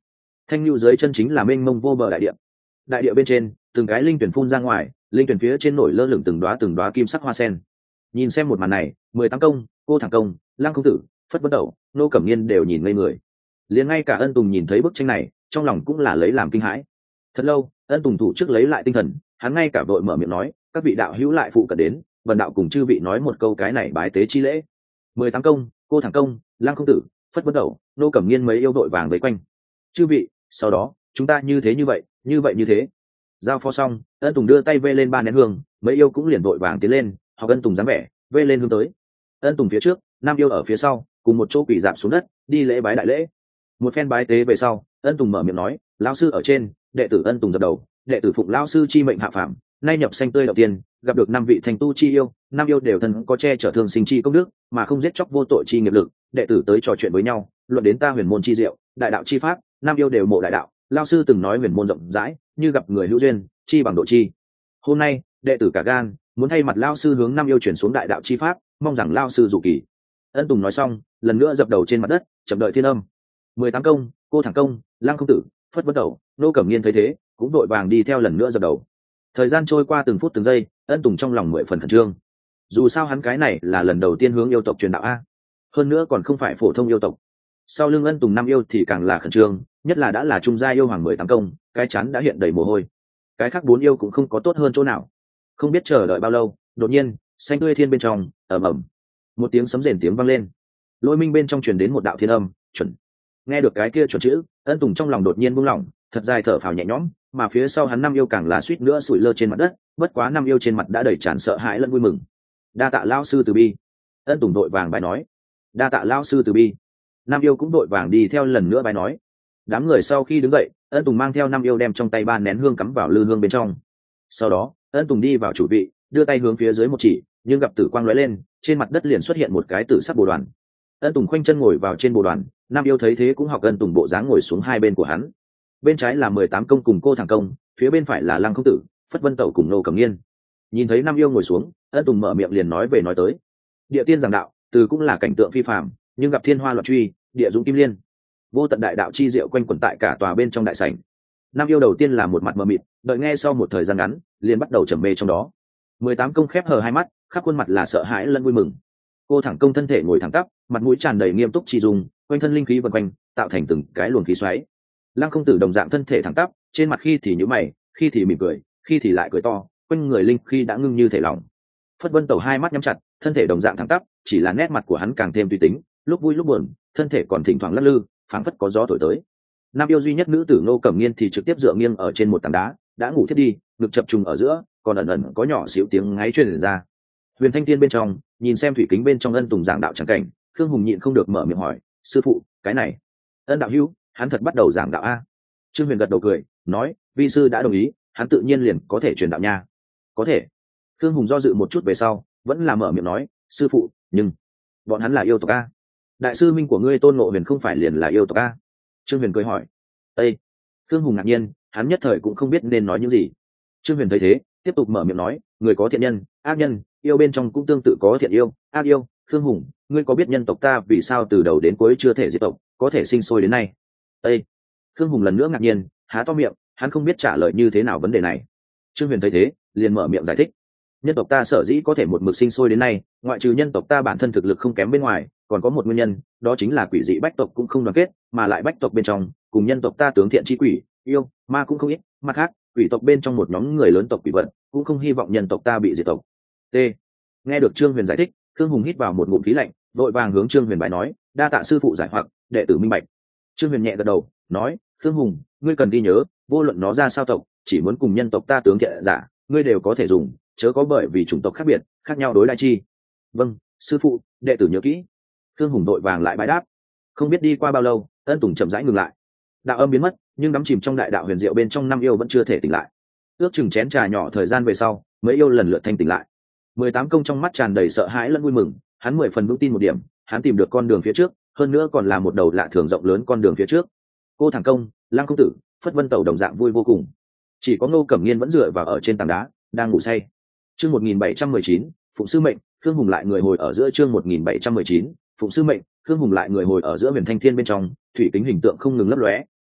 Speaker 1: Thanh lưu dưới chân chính là mênh mông vô bờ đại địa bên trên từng cái linh tuyển phun ra ngoài, linh tuyển phía trên nổi lơ lửng từng đóa kim sắc hoa sen. Nhìn xem một màn này, 18 công, cô thẳng công, lăng công tử, phất vân đậu, nô cẩm nghiên đều nhìn ngây người. Liền ngay cả Ân Tùng nhìn thấy bức tranh này, trong lòng cũng là lấy làm kinh hãi. Thật lâu, Ân Tùng thủ trước lấy lại tinh thần, hắn ngay cả vội mở miệng nói, các vị đạo hữu lại phụ cận đến, vần đạo cùng chư vị nói một câu cái này bái tế chi lễ. 18 công, cô thẳng công, lăng công tử, phất vân đậu, nô cẩm nghiên mấy yêu đội vàng vây quanh. Chư vị, sau đó chúng ta như thế như thế. Giao phó xong, Ân Tùng đưa tay vê lên 3 nén hương, mấy yêu cũng liền vội vàng tiến lên, học Ân Tùng dáng vẻ vê lên hương tới. Ân Tùng phía trước, nam yêu ở phía sau, cùng một chỗ quỳ dạp xuống đất đi lễ bái đại lễ. Một phen bái tế về sau, Ân Tùng mở miệng nói, lão sư ở trên, đệ tử Ân Tùng dập đầu, đệ tử phụng lão sư chi mệnh hạ phàm, nay nhập sanh tươi đầu tiên, gặp được 5 vị thành tu chi yêu, 5 yêu đều thân có che chở thương sinh chi công đức, mà không giết chóc vô tội chi nghiệp lực, đệ tử tới trò chuyện với nhau, luận đến ta huyền môn chi diệu, đại đạo chi pháp, 5 yêu đều mộ đại đạo, lão sư từng nói huyền môn rộng rãi, như gặp người hữu duyên, chi bằng độ chi. Hôm nay, đệ tử cả gan muốn thay mặt lão sư hướng 5 yêu chuyển xuống đại đạo chi pháp, mong rằng lão sư dụ kỳ. Ân Tùng nói xong, lần nữa dập đầu trên mặt đất, chậm đợi thiên âm. 18 công, cô thẳng công, lăng công tử, phất vân đầu, nô cẩm nghiên thấy thế, cũng đội vàng đi theo lần nữa dập đầu. Thời gian trôi qua từng phút từng giây, Ân Tùng trong lòng 10 phần khẩn trương. Dù sao hắn cái này là lần đầu tiên hướng yêu tộc truyền đạo a, hơn nữa còn không phải phổ thông yêu tộc. Sau lưng Ân Tùng 5 yêu thì càng là khẩn trương, nhất là đã là trung gia yêu hoàng 18 công, cái chán đã hiện đầy mồ hôi. Cái khác 4 yêu cũng không có tốt hơn chỗ nào. Không biết chờ đợi bao lâu, đột nhiên, xanh tươi thiên bên trong, ầm ầm, một tiếng sấm rền tiếng vang lên. Lôi minh bên trong truyền đến một đạo thiên âm, chuẩn. Nghe được cái kia chuẩn chữ, Ân Tùng trong lòng đột nhiên buông lỏng, thật dài thở phào nhẹ nhõm, mà phía sau hắn 5 yêu càng là suýt nữa sủi lơ trên mặt đất, bất quá 5 yêu trên mặt đã đầy tràn sợ hãi lẫn vui mừng. Đa tạ lão sư từ bi. Ân Tùng đội vàng bài nói. Đa tạ lão sư từ bi. 5 yêu cũng đội vàng đi theo lần nữa bài nói. Đám người sau khi đứng dậy, Ân Tùng mang theo 5 yêu đem trong tay 3 nén hương cắm vào lư hương bên trong. Sau đó, Ân Tùng đi vào chủ vị, đưa tay hướng phía dưới một chỉ, nhưng gặp tử quang lóe lên, trên mặt đất liền xuất hiện một cái tử sắc bồ đoàn. Ân Tùng khoanh chân ngồi vào trên bồ đoàn, nam yêu thấy thế cũng học Ân Tùng bộ dáng ngồi xuống hai bên của hắn. Bên trái là 18 công cùng cô thẳng công, phía bên phải là lăng công tử, phất vân tẩu cùng nô cẩm nghiên. Nhìn thấy nam yêu ngồi xuống, Ân Tùng mở miệng liền nói về nói tới. Địa tiên giảng đạo, từ cũng là cảnh tượng phi phàm, nhưng gặp thiên hoa loạn truy, địa dũng kim liên, vô tận đại đạo chi diệu quanh quẩn tại cả tòa bên trong đại sảnh. Nam yêu đầu tiên là một mặt mờ mịt, đợi nghe sau một thời gian ngắn, liền bắt đầu trầm mê trong đó. 18 công khép hờ hai mắt, khắp khuôn mặt là sợ hãi lẫn vui mừng. Cô thẳng công thân thể ngồi thẳng tắp, mặt mũi tràn đầy nghiêm túc chỉ dùng, quanh thân linh khí vần quanh, tạo thành từng cái luồng khí xoáy. Lăng công tử đồng dạng thân thể thẳng tắp, trên mặt khi thì nhíu mày, khi thì mỉm cười, khi thì lại cười to, quanh người linh khí đã ngưng như thể lỏng. Phất Vân Tẩu hai mắt nhắm chặt, thân thể đồng dạng thẳng tắp, chỉ là nét mặt của hắn càng thêm tùy tính, lúc vui lúc buồn, thân thể còn thỉnh thoảng lắc lư, phảng phất có gió thổi tới. Nam yêu duy nhất nữ tử Ngô Cẩm Nghiên thì trực tiếp dựa nghiêng ở trên một tảng đá, đã ngủ thiết đi, ngực chập trùng ở giữa, còn ẩn ẩn có nhỏ xíu tiếng ngáy truyền ra. Huyền Thanh Tiên bên trong, nhìn xem thủy kính bên trong Ân Tùng giảng đạo chẳng cảnh, Khương Hùng nhịn không được mở miệng hỏi, sư phụ, cái này, Ân đạo hữu, hắn thật bắt đầu giảng đạo a? Trương Huyền gật đầu cười, nói, vi sư đã đồng ý, hắn tự nhiên liền có thể truyền đạo nha. Có thể. Khương Hùng do dự một chút về sau, vẫn là mở miệng nói, sư phụ, nhưng bọn hắn là yêu tộc a. Đại sư minh của ngươi Tôn Ngộ Huyền không phải liền là yêu tộc a? Trương Huyền cười hỏi. Ê! Khương Hùng ngạc nhiên, hắn nhất thời cũng không biết nên nói những gì. Trương Huyền thấy thế, tiếp tục mở miệng nói, người có thiện nhân, ác nhân, yêu bên trong cũng tương tự có thiện yêu, ác yêu. Khương Hùng, ngươi có biết nhân tộc ta vì sao từ đầu đến cuối chưa thể diệt tộc, có thể sinh sôi đến nay? Ê! Khương Hùng lần nữa ngạc nhiên, há to miệng, hắn không biết trả lời như thế nào vấn đề này. Trương Huyền thấy thế, liền mở miệng giải thích. Nhân tộc ta sở dĩ có thể một mực sinh sôi đến nay, ngoại trừ nhân tộc ta bản thân thực lực không kém bên ngoài, còn có một nguyên nhân, đó chính là quỷ dị bách tộc cũng không đoàn kết, mà lại bách tộc bên trong, cùng nhân tộc ta tướng thiện chi quỷ, yêu, ma cũng không ít, mặt khác, quỷ tộc bên trong một nhóm người lớn tộc quỷ vật, cũng không hy vọng nhân tộc ta bị diệt tộc. T. Nghe được Trương Huyền giải thích, Khương Hùng hít vào một ngụm khí lạnh, vội vàng hướng Trương Huyền bài nói, đa tạ sư phụ giải hoặc, đệ tử minh bạch. Trương Huyền nhẹ gật đầu, nói, Khương Hùng, ngươi cần đi nhớ, vô luận nó ra sao tộc, chỉ muốn cùng nhân tộc ta tướng thiện giả, ngươi đều có thể dùng, chớ có bởi vì chủng tộc khác biệt, khác nhau đối đãi chi. Vâng, sư phụ, đệ tử nhớ kỹ. Khương Hùng đội vàng lại bái đáp. Không biết đi qua bao lâu, Ân Tùng chậm rãi ngừng lại. Đạo âm biến mất, nhưng đắm chìm trong đại đạo huyền diệu bên trong năm yêu vẫn chưa thể tỉnh lại. Ước chừng chén trà nhỏ thời gian về sau, mấy yêu lần lượt thanh tỉnh lại. 18 công trong mắt tràn đầy sợ hãi lẫn vui mừng, hắn 10 phần vững tin một điểm, hắn tìm được con đường phía trước, hơn nữa còn là một đầu lạ thường rộng lớn con đường phía trước. Cô thẳng công, Lăng công tử, Phất Vân Tẩu đồng dạng vui vô cùng. Chỉ có Ngô Cẩm Nghiên vẫn dựa vào ở trên tảng đá, đang ngủ say. Chương 1719, phụng sư mệnh, Khương Hùng lại người hồi ở giữa chương 1719, phụng sư mệnh, Khương Hùng lại người hồi ở giữa Huyền Thanh Thiên bên trong, thủy kính hình tượng không ngừng lấp lóe,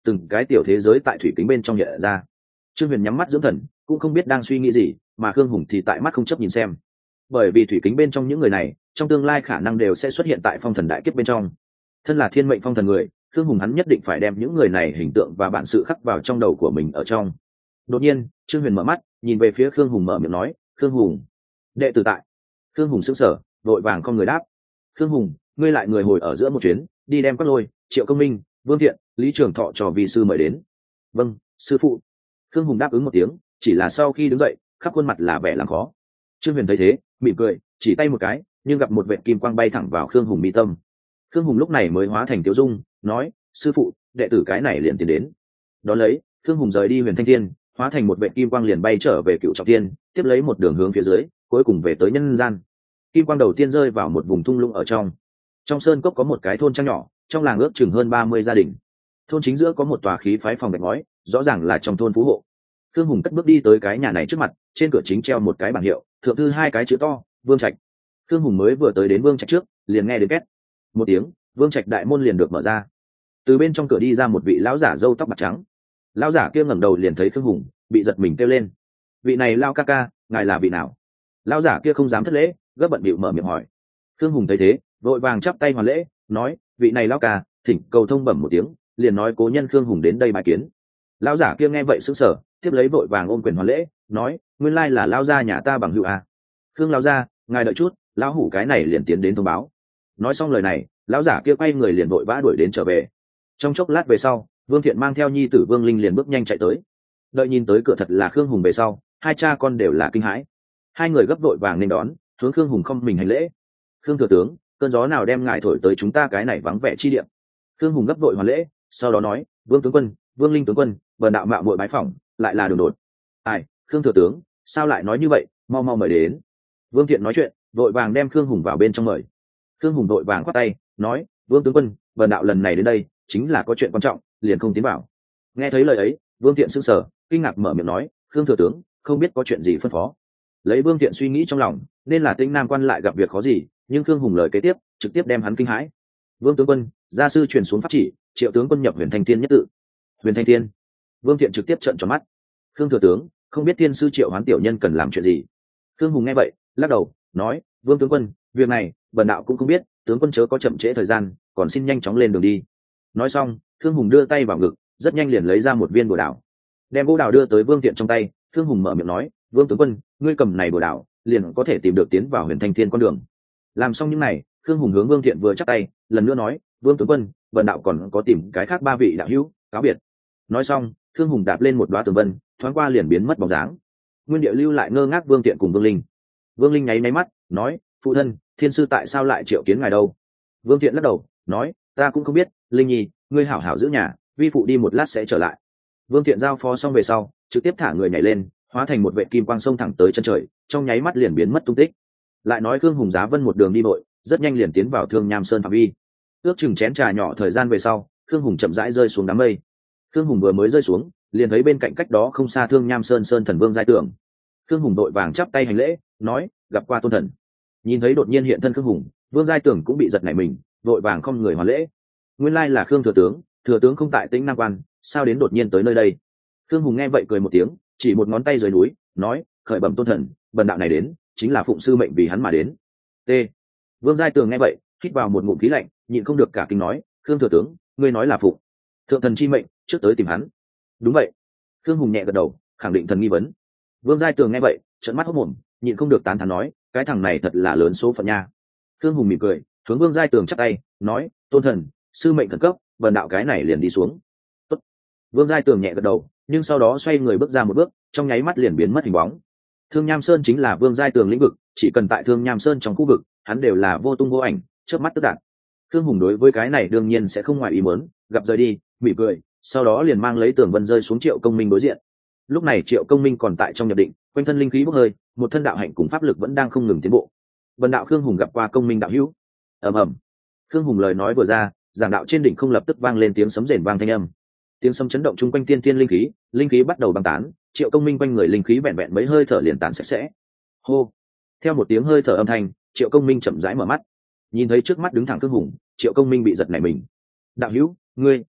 Speaker 1: từng cái tiểu thế giới tại thủy kính bên trong hiện ra. Trương Huyền nhắm mắt dưỡng thần, cũng không biết đang suy nghĩ gì, mà Khương Hùng thì tại mắt không chấp nhìn xem. Bởi vì thủy kính bên trong những người này, trong tương lai khả năng đều sẽ xuất hiện tại phong thần đại kiếp bên trong. Thân là thiên mệnh phong thần người, Khương Hùng hắn nhất định phải đem những người này hình tượng và bản sự khắc vào trong đầu của mình ở trong. Đột nhiên, Trương Huyền mở mắt, nhìn về phía Khương Hùng mở miệng nói, "Khương Hùng, đệ tử tại." Khương Hùng sững sờ, vội vàng không người đáp. "Khương Hùng, ngươi lại người hồi ở giữa một chuyến, đi đem Quách Lôi, Triệu Công Minh, Vương Thiện, Lý Trường Thọ cho vi sư mời đến." "Vâng, sư phụ." Khương Hùng đáp ứng một tiếng, chỉ là sau khi đứng dậy, khắp khuôn mặt là vẻ làm khó. Trương Huyền thấy thế, mỉm cười, chỉ tay một cái, nhưng gặp một vệt kim quang bay thẳng vào Khương Hùng mi tâm. Khương Hùng lúc này mới hóa thành Tiếu Dung, nói, "Sư phụ, đệ tử cái này liền tiến đến." Đón lấy, Khương Hùng rời đi Huyền Thanh Thiên, hóa thành một vệt kim quang liền bay trở về Cựu Trọng Thiên, tiếp lấy một đường hướng phía dưới, cuối cùng về tới nhân gian. Kim quang đầu tiên rơi vào một vùng thung lũng ở trong. Trong sơn cốc có một cái thôn trang nhỏ, trong làng ước chừng hơn 30 gia đình. Thôn chính giữa có một tòa khí phái phòng gạch ngói, rõ ràng là trong thôn phú hộ. Khương Hùng cất bước đi tới cái nhà này trước mặt, trên cửa chính treo một cái bảng hiệu, thượng thư hai cái chữ to, Vương Trạch. Khương Hùng mới vừa tới đến Vương Trạch trước, liền nghe đến két một tiếng, Vương Trạch đại môn liền được mở ra. Từ bên trong cửa đi ra một vị lão giả râu tóc bạc trắng. Lão giả kia ngẩng đầu liền thấy Khương Hùng, bị giật mình kêu lên, "Vị này lão ca ca, ngài là vị nào?" Lão giả kia không dám thất lễ, gấp bận bịu mở miệng hỏi. Khương Hùng thấy thế, vội vàng chắp tay hoàn lễ, nói, "Vị này lão ca, thỉnh cầu thông bẩm một tiếng." Liền nói cố nhân Khương Hùng đến đây bài kiến. Lão giả kia nghe vậy sững sờ, tiếp lấy vội vàng ôm quyền hoàn lễ, nói, "Nguyên lai là lão gia nhà ta bằng hữu à? Khương lão gia, ngài đợi chút, lão hủ cái này liền tiến đến thông báo." Nói xong lời này, lão giả kia quay người liền vội vã đuổi đến trở về. Trong chốc lát về sau, Vương Thiện mang theo nhi tử Vương Linh liền bước nhanh chạy tới. Đợi nhìn tới cửa thật là Khương Hùng về sau, hai cha con đều là kinh hãi. Hai người gấp vội vàng nên đón, hướng Khương Hùng không mình hành lễ. "Khương thừa tướng, cơn gió nào đem ngài thổi tới chúng ta cái này vắng vẻ chi địa?" Khương Hùng gấp vội hoàn lễ, sau đó nói, "Vương tướng quân, Vương Linh tướng quân, bần đạo mạo muội bái phỏng, lại là đường đột." "Ai, Khương thừa tướng, sao lại nói như vậy, mau mau mời đến." Vương Thiện nói chuyện, vội vàng đem Khương Hùng vào bên trong mời. Khương Hùng vội vàng khoát tay, nói, "Vương tướng quân, bần đạo lần này đến đây chính là có chuyện quan trọng, liền không tiến vào." Nghe thấy lời ấy, Vương Thiện sững sờ, kinh ngạc mở miệng nói, "Khương thừa tướng, không biết có chuyện gì phân phó." Lấy Vương Thiện suy nghĩ trong lòng, nên là Tĩnh Nam quan lại gặp việc khó gì, nhưng Khương Hùng lời kế tiếp trực tiếp đem hắn kinh hãi. "Vương tướng quân, gia sư truyền xuống pháp chỉ, Triệu tướng quân nhập Huyền Thanh Thiên nhất tự." Huyền Thanh Thiên? Vương Thiện trực tiếp trợn tròn mắt. "Khương thừa tướng, không biết tiên sư Triệu Hoán tiểu nhân cần làm chuyện gì?" Khương Hùng nghe vậy, lắc đầu, nói, "Vương tướng quân, việc này bần đạo cũng không biết, tướng quân chớ có chậm trễ thời gian, còn xin nhanh chóng lên đường đi." Nói xong, Khương Hùng đưa tay vào ngực, rất nhanh liền lấy ra một viên bồ đào, đem gỗ đào đưa tới Vương Thiện trong tay. Khương Hùng mở miệng nói, "Vương tướng quân, ngươi cầm này bồ đào, liền có thể tìm được tiến vào Huyền Thanh Thiên con đường." Làm xong những này, Khương Hùng hướng Vương Thiện vừa chắp tay, lần nữa nói, "Vương tướng quân, bần đạo còn có tìm cái khác ba vị đạo hữu, cáo biệt." Nói xong, Khương Hùng đạp lên một đóa tường vân, thoáng qua liền biến mất bóng dáng. Nguyên địa lưu lại ngơ ngác Vương Thiện cùng Vương Linh. Vương Linh nháy máy mắt, nói, "Phụ thân, thiên sư tại sao lại triệu kiến ngài đâu?" Vương Thiện lắc đầu, nói, "Ta cũng không biết, Linh nhi, ngươi hảo hảo giữ nhà, vi phụ đi một lát sẽ trở lại." Vương Thiện giao phó xong về sau, trực tiếp thả người nhảy lên, hóa thành một vệ kim quang sông thẳng tới chân trời, trong nháy mắt liền biến mất tung tích. Lại nói Khương Hùng Giá Vân một đường đi vội, rất nhanh liền tiến vào Thương Nham Sơn phạm vi. Ước chừng chén trà nhỏ thời gian về sau, Khương Hùng chậm rãi rơi xuống đám mây. Khương Hùng vừa mới rơi xuống, liền thấy bên cạnh cách đó không xa Thương Nham Sơn Sơn Thần Vương Giai Tưởng. Khương Hùng đội vàng chắp tay hành lễ, nói, "Gặp qua tôn thần." Nhìn thấy đột nhiên hiện thân Khương Hùng, Vương Giai Tưởng cũng bị giật nảy mình, vội vàng không người hoàn lễ. Nguyên lai là Khương thừa tướng không tại Tĩnh Nam quan, sao đến đột nhiên tới nơi đây? Khương Hùng nghe vậy cười một tiếng, chỉ một ngón tay dưới núi, nói, "Khởi bẩm tôn thần, bần đạo này đến chính là phụng sư mệnh vì hắn mà đến." T. Vương Giai Tường nghe vậy, hít vào một ngụm khí lạnh, nhịn không được cả kinh nói, "Khương thừa tướng, ngươi nói là phụng thượng thần chi mệnh, trước tới tìm hắn?" "Đúng vậy." Khương Hùng nhẹ gật đầu, khẳng định thần nghi vấn. Vương Giai Tường nghe vậy, trợn mắt hốt mồm, nhịn không được tán thán nói, "Cái thằng này thật là lớn số phận nha." Khương Hùng mỉm cười, hướng Vương Giai Tường chắp tay, nói, "Tôn thần, sư mệnh khẩn cấp, bần đạo cái này liền đi xuống." Tốt. Vương Giai Tường nhẹ gật đầu, nhưng sau đó xoay người bước ra một bước, trong nháy mắt liền biến mất hình bóng. Thương Nham Sơn chính là Vương Giai Tường lĩnh vực, chỉ cần tại Thương Nham Sơn trong khu vực, hắn đều là vô tung vô ảnh, chớp mắt tức đạt. Khương Hùng đối với cái này đương nhiên sẽ không ngoài ý muốn, gặp rời đi, mỉm cười, sau đó liền mang lấy Tường Vân rơi xuống Triệu Công Minh đối diện. Lúc này Triệu Công Minh còn tại trong nhập định, quanh thân linh khí bốc hơi, một thân đạo hạnh cùng pháp lực vẫn đang không ngừng tiến bộ. Vân đạo Khương Hùng gặp qua Công Minh đạo hữu. Ầm ầm. Khương Hùng lời nói vừa ra, giảng đạo trên đỉnh không lập tức vang lên tiếng sấm rền vang thanh âm. Tiếng sấm chấn động chung quanh tiên thiên linh khí bắt đầu băng tán, Triệu Công Minh quanh người linh khí vẹn vẹn mấy hơi thở liền tán sạch sẽ. Hô. Theo một tiếng hơi thở âm thanh, Triệu Công Minh chậm rãi mở mắt, nhìn thấy trước mắt đứng thẳng Khương Hùng, Triệu Công Minh bị giật nảy mình. "Đạo hữu, ngươi..."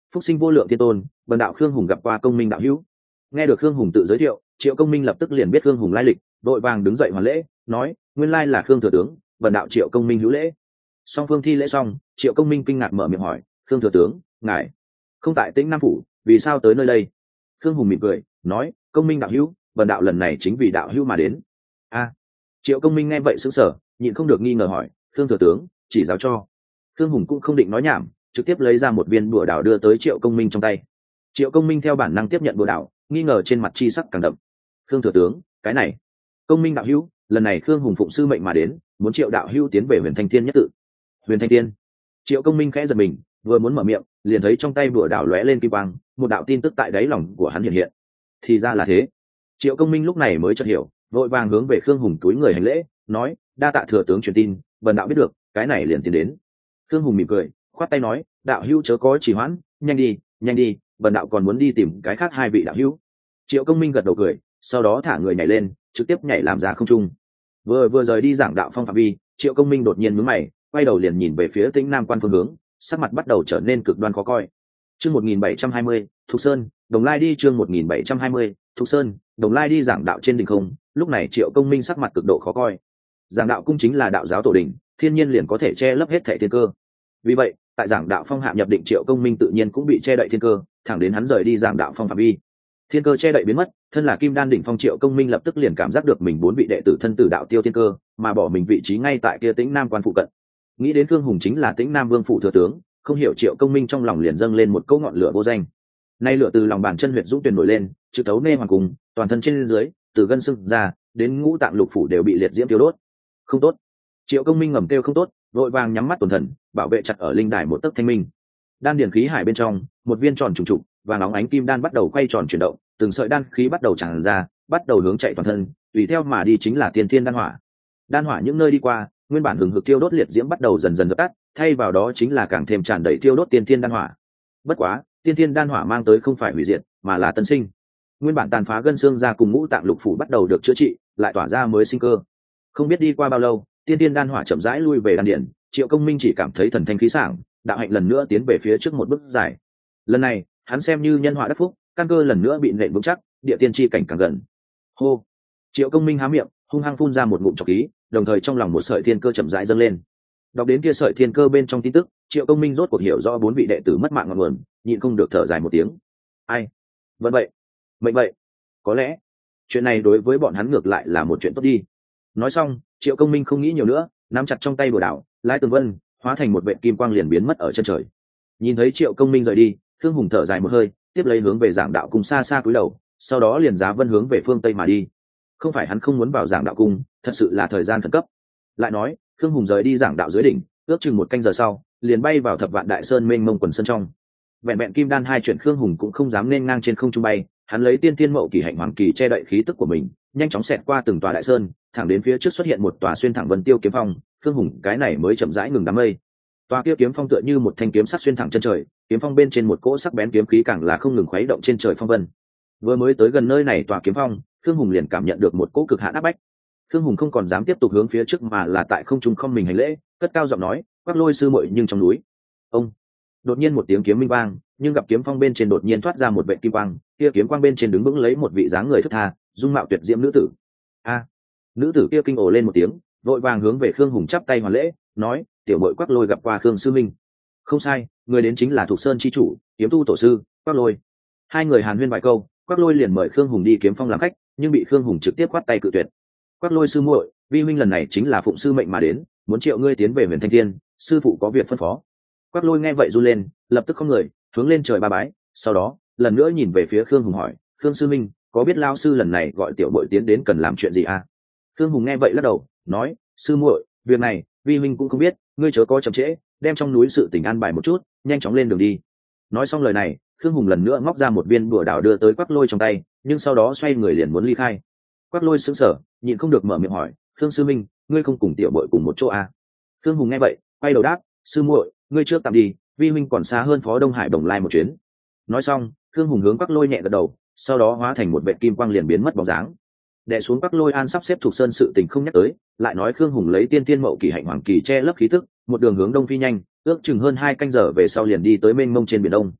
Speaker 1: phúc sinh vô lượng thiên tôn, bần đạo Khương Hùng gặp qua công minh đạo hữu. Nghe được Khương Hùng tự giới thiệu, Triệu Công Minh lập tức liền biết Khương Hùng lai lịch, vội vàng đứng dậy hoàn lễ, nói: nguyên lai là Khương thừa tướng, bần đạo Triệu Công Minh hữu lễ. Song phương thi lễ xong, Triệu Công Minh kinh ngạc mở miệng hỏi: Khương thừa tướng, ngài không tại Tĩnh Nam phủ, vì sao tới nơi đây? Khương Hùng mỉm cười nói: Công Minh đạo hữu, bần đạo lần này chính vì đạo hữu mà đến. A. Triệu Công Minh nghe vậy sững sờ, nhịn không được nghi ngờ hỏi: Khương thừa tướng, chỉ giáo cho. Khương Hùng cũng không định nói nhảm, trực tiếp lấy ra một viên bùa đảo đưa tới Triệu Công Minh trong tay. Triệu Công Minh theo bản năng tiếp nhận bùa đảo, nghi ngờ trên mặt chi sắc càng đậm. Khương thừa tướng, cái này. Công Minh đạo hữu, lần này Khương Hùng phụng sư mệnh mà đến, muốn Triệu đạo hữu tiến về Huyền Thanh Thiên nhất tự. Huyền Thanh Thiên. Triệu Công Minh khẽ giật mình, vừa muốn mở miệng, liền thấy trong tay bùa đảo lóe lên kim quang, một đạo tin tức tại đáy lòng của hắn hiện hiện. Thì ra là thế. Triệu Công Minh lúc này mới chợt hiểu, vội vàng hướng về Khương Hùng túi người hành lễ, nói: đa tạ thừa tướng truyền tin, bần đạo biết được, cái này liền tiến đến. Khương Hùng mỉm cười, khoát tay nói: đạo hữu chớ có trì hoãn, nhanh đi, bần đạo còn muốn đi tìm cái khác hai vị đạo hữu. Triệu Công Minh gật đầu cười, sau đó thả người nhảy lên, trực tiếp nhảy làm ra không trung. Vừa rời đi giảng đạo phong phạm vi, Triệu Công Minh đột nhiên nhướng mày, quay đầu liền nhìn về phía Tĩnh Nam quan phương hướng, sắc mặt bắt đầu trở nên cực đoan khó coi. Chương 1720, Thục Sơn, Đồng Lai đi. Chương 1720, Thục Sơn, Đồng Lai đi. Giảng đạo trên đỉnh không, lúc này Triệu Công Minh sắc mặt cực độ khó coi. Giảng đạo cung chính là đạo giáo tổ đình, thiên nhiên liền có thể che lấp hết thảy thiên cơ. Vì vậy, tại giảng đạo phong hạ nhập định, Triệu Công Minh tự nhiên cũng bị che đậy thiên cơ, thẳng đến hắn rời đi giảng đạo phong phạm vi, thiên cơ che đậy biến mất, thân là kim đan đỉnh phong Triệu Công Minh lập tức liền cảm giác được mình 4 vị đệ tử thân tử đạo tiêu thiên cơ, mà bỏ mình vị trí ngay tại kia Tĩnh Nam quan phụ cận. Nghĩ đến Khương Hùng chính là Tĩnh Nam vương phủ thừa tướng, không hiểu Triệu Công Minh trong lòng liền dâng lên một câu ngọn lửa vô danh. Nay lửa từ lòng bàn chân huyệt dũng tuyển nổi lên, trực thấu nê hoàng cùng, toàn thân trên dưới, từ gân xương ra đến ngũ tạng lục phủ đều bị liệt diễm tiêu đốt. Không tốt. Triệu Công Minh ngầm kêu không tốt, vội vàng nhắm mắt tuần thần, bảo vệ chặt ở linh đài một tấc thanh minh. Đan điển khí hải bên trong, một viên tròn trùng trục và nóng ánh kim đan bắt đầu quay tròn chuyển động, từng sợi đan khí bắt đầu tràn ra, bắt đầu hướng chạy toàn thân, tùy theo mà đi chính là tiên thiên đan hỏa. Đan hỏa những nơi đi qua, nguyên bản hừng hực tiêu đốt liệt diễm bắt đầu dần dần dập tắt, thay vào đó chính là càng thêm tràn đầy tiêu đốt tiên thiên đan hỏa. Bất quá, tiên thiên đan hỏa mang tới không phải hủy diệt, mà là tân sinh. Nguyên bản tàn phá gân xương ra cùng ngũ tạng lục phủ bắt đầu được chữa trị, lại tỏa ra mới sinh cơ. Không biết đi qua bao lâu, tiên thiên đan hỏa chậm rãi lui về đan điển, Triệu Công Minh chỉ cảm thấy thần thanh khí sảng, đạo hạnh lần nữa tiến về phía trước một bước dài. Lần này, hắn xem như nhân họa đắc phúc, căn cơ lần nữa bị nện vững chắc, địa tiên chi cảnh càng gần. Hô. Triệu Công Minh há miệng, hung hăng phun ra một ngụm trọc khí, đồng thời trong lòng một sợi thiên cơ chậm rãi dâng lên. Đọc đến kia sợi thiên cơ bên trong tin tức, Triệu Công Minh rốt cuộc hiểu rõ 4 vị đệ tử mất mạng ngọn nguồn, nhịn không được thở dài một tiếng. Ai? Vẫn vậy. Mệnh vậy. Có lẽ, chuyện này đối với bọn hắn ngược lại là một chuyện tốt đi. Nói xong, Triệu Công Minh không nghĩ nhiều nữa, nắm chặt trong tay bùa đảo, lái tường vân, hóa thành một vệt kim quang liền biến mất ở chân trời. Nhìn thấy Triệu Công Minh rời đi, Khương Hùng thở dài một hơi, tiếp lấy hướng về giảng đạo cung xa xa cúi đầu, sau đó liền giá vân hướng về phương tây mà đi. Không phải hắn không muốn vào giảng đạo cung, thật sự là thời gian khẩn cấp. Lại nói, Khương Hùng rời đi giảng đạo dưới đỉnh, ước chừng 1 canh giờ sau, liền bay vào Thập Vạn Đại Sơn mênh mông quần sơn trong. Vẹn vẹn kim đan 2 chuyển, Khương Hùng cũng không dám nên ngang trên không trung bay, hắn lấy tiên tiên mậu kỳ hạnh hoàng kỳ che đậy khí tức của mình, nhanh chóng xẹt qua từng tòa đại sơn, thẳng đến phía trước xuất hiện một tòa xuyên thẳng vân tiêu kiếm phong. Khương Hùng cái này mới chậm rãi ngừng đám mây. Tòa kia kiếm phong tựa như một thanh kiếm sắc xuyên thẳng chân trời, kiếm phong bên trên một cỗ sắc bén kiếm khí càng là không ngừng khuấy động trên trời phong vân. Vừa mới tới gần nơi này tòa kiếm phong, Khương Hùng liền cảm nhận được một cỗ cực hạn áp bách. Khương Hùng không còn dám tiếp tục hướng phía trước mà là tại không trung không mình hành lễ, cất cao giọng nói: "Quắc Lôi sư muội." Nhưng trong núi, ông đột nhiên một tiếng kiếm minh vang, nhưng gặp kiếm phong bên trên đột nhiên thoát ra một vệt kim quang, kia kiếm quang bên trên đứng vững lấy một vị dáng người thướt tha, dung mạo tuyệt diễm nữ tử. A! Nữ tử kia kinh ồ lên một tiếng, vội vàng hướng về Khương Hùng chắp tay hoàn lễ, nói: "Tiểu muội Quắc Lôi gặp qua Khương sư minh." Không sai, người đến chính là Thục Sơn chi chủ, kiếm tu tổ sư Quắc Lôi. Hai người hàn huyên vài câu, Quắc Lôi liền mời Khương Hùng đi kiếm phong làm khách, nhưng bị Khương Hùng trực tiếp quát tay cự tuyệt. "Quắc Lôi sư muội, vi huynh lần này chính là phụng sư mệnh mà đến, muốn triệu ngươi tiến về Huyền Thanh Thiên, sư phụ có việc phân phó." Quắc Lôi nghe vậy run lên, lập tức không người hướng lên trời ba bái, sau đó lần nữa nhìn về phía Khương Hùng hỏi: "Khương sư minh, có biết lao sư lần này gọi tiểu muội tiến đến cần làm chuyện gì à?" Khương Hùng nghe vậy lắc đầu, nói: "Sư muội, việc này vi huynh cũng không biết, ngươi chớ có chậm trễ, đem trong núi sự tình an bài một chút, nhanh chóng lên đường đi." Nói xong lời này, Khương Hùng lần nữa móc ra một viên bùa đảo đưa tới Quắc Lôi trong tay, nhưng sau đó xoay người liền muốn ly khai. Quắc Lôi sững sờ, nhịn không được mở miệng hỏi: "Khương sư minh, ngươi không cùng tiểu muội cùng một chỗ à?" Khương Hùng nghe vậy, quay đầu đáp: "Sư muội, ngươi trước tạm đi, vi huynh còn xa hơn Phó Đông Hải Đồng Lai một chuyến." Nói xong, Khương Hùng hướng Quắc Lôi nhẹ gật đầu, sau đó hóa thành một vệt kim quang liền biến mất bóng dáng. Đè xuống Quắc Lôi an sắp xếp Thục Sơn sự tình không nhắc tới, lại nói Khương Hùng lấy tiên tiên mậu kỳ hạnh hoàng kỳ che lấp khí tức, một đường hướng đông phi nhanh, ước chừng hơn 2 canh giờ về sau liền đi tới mênh mông trên biển đông.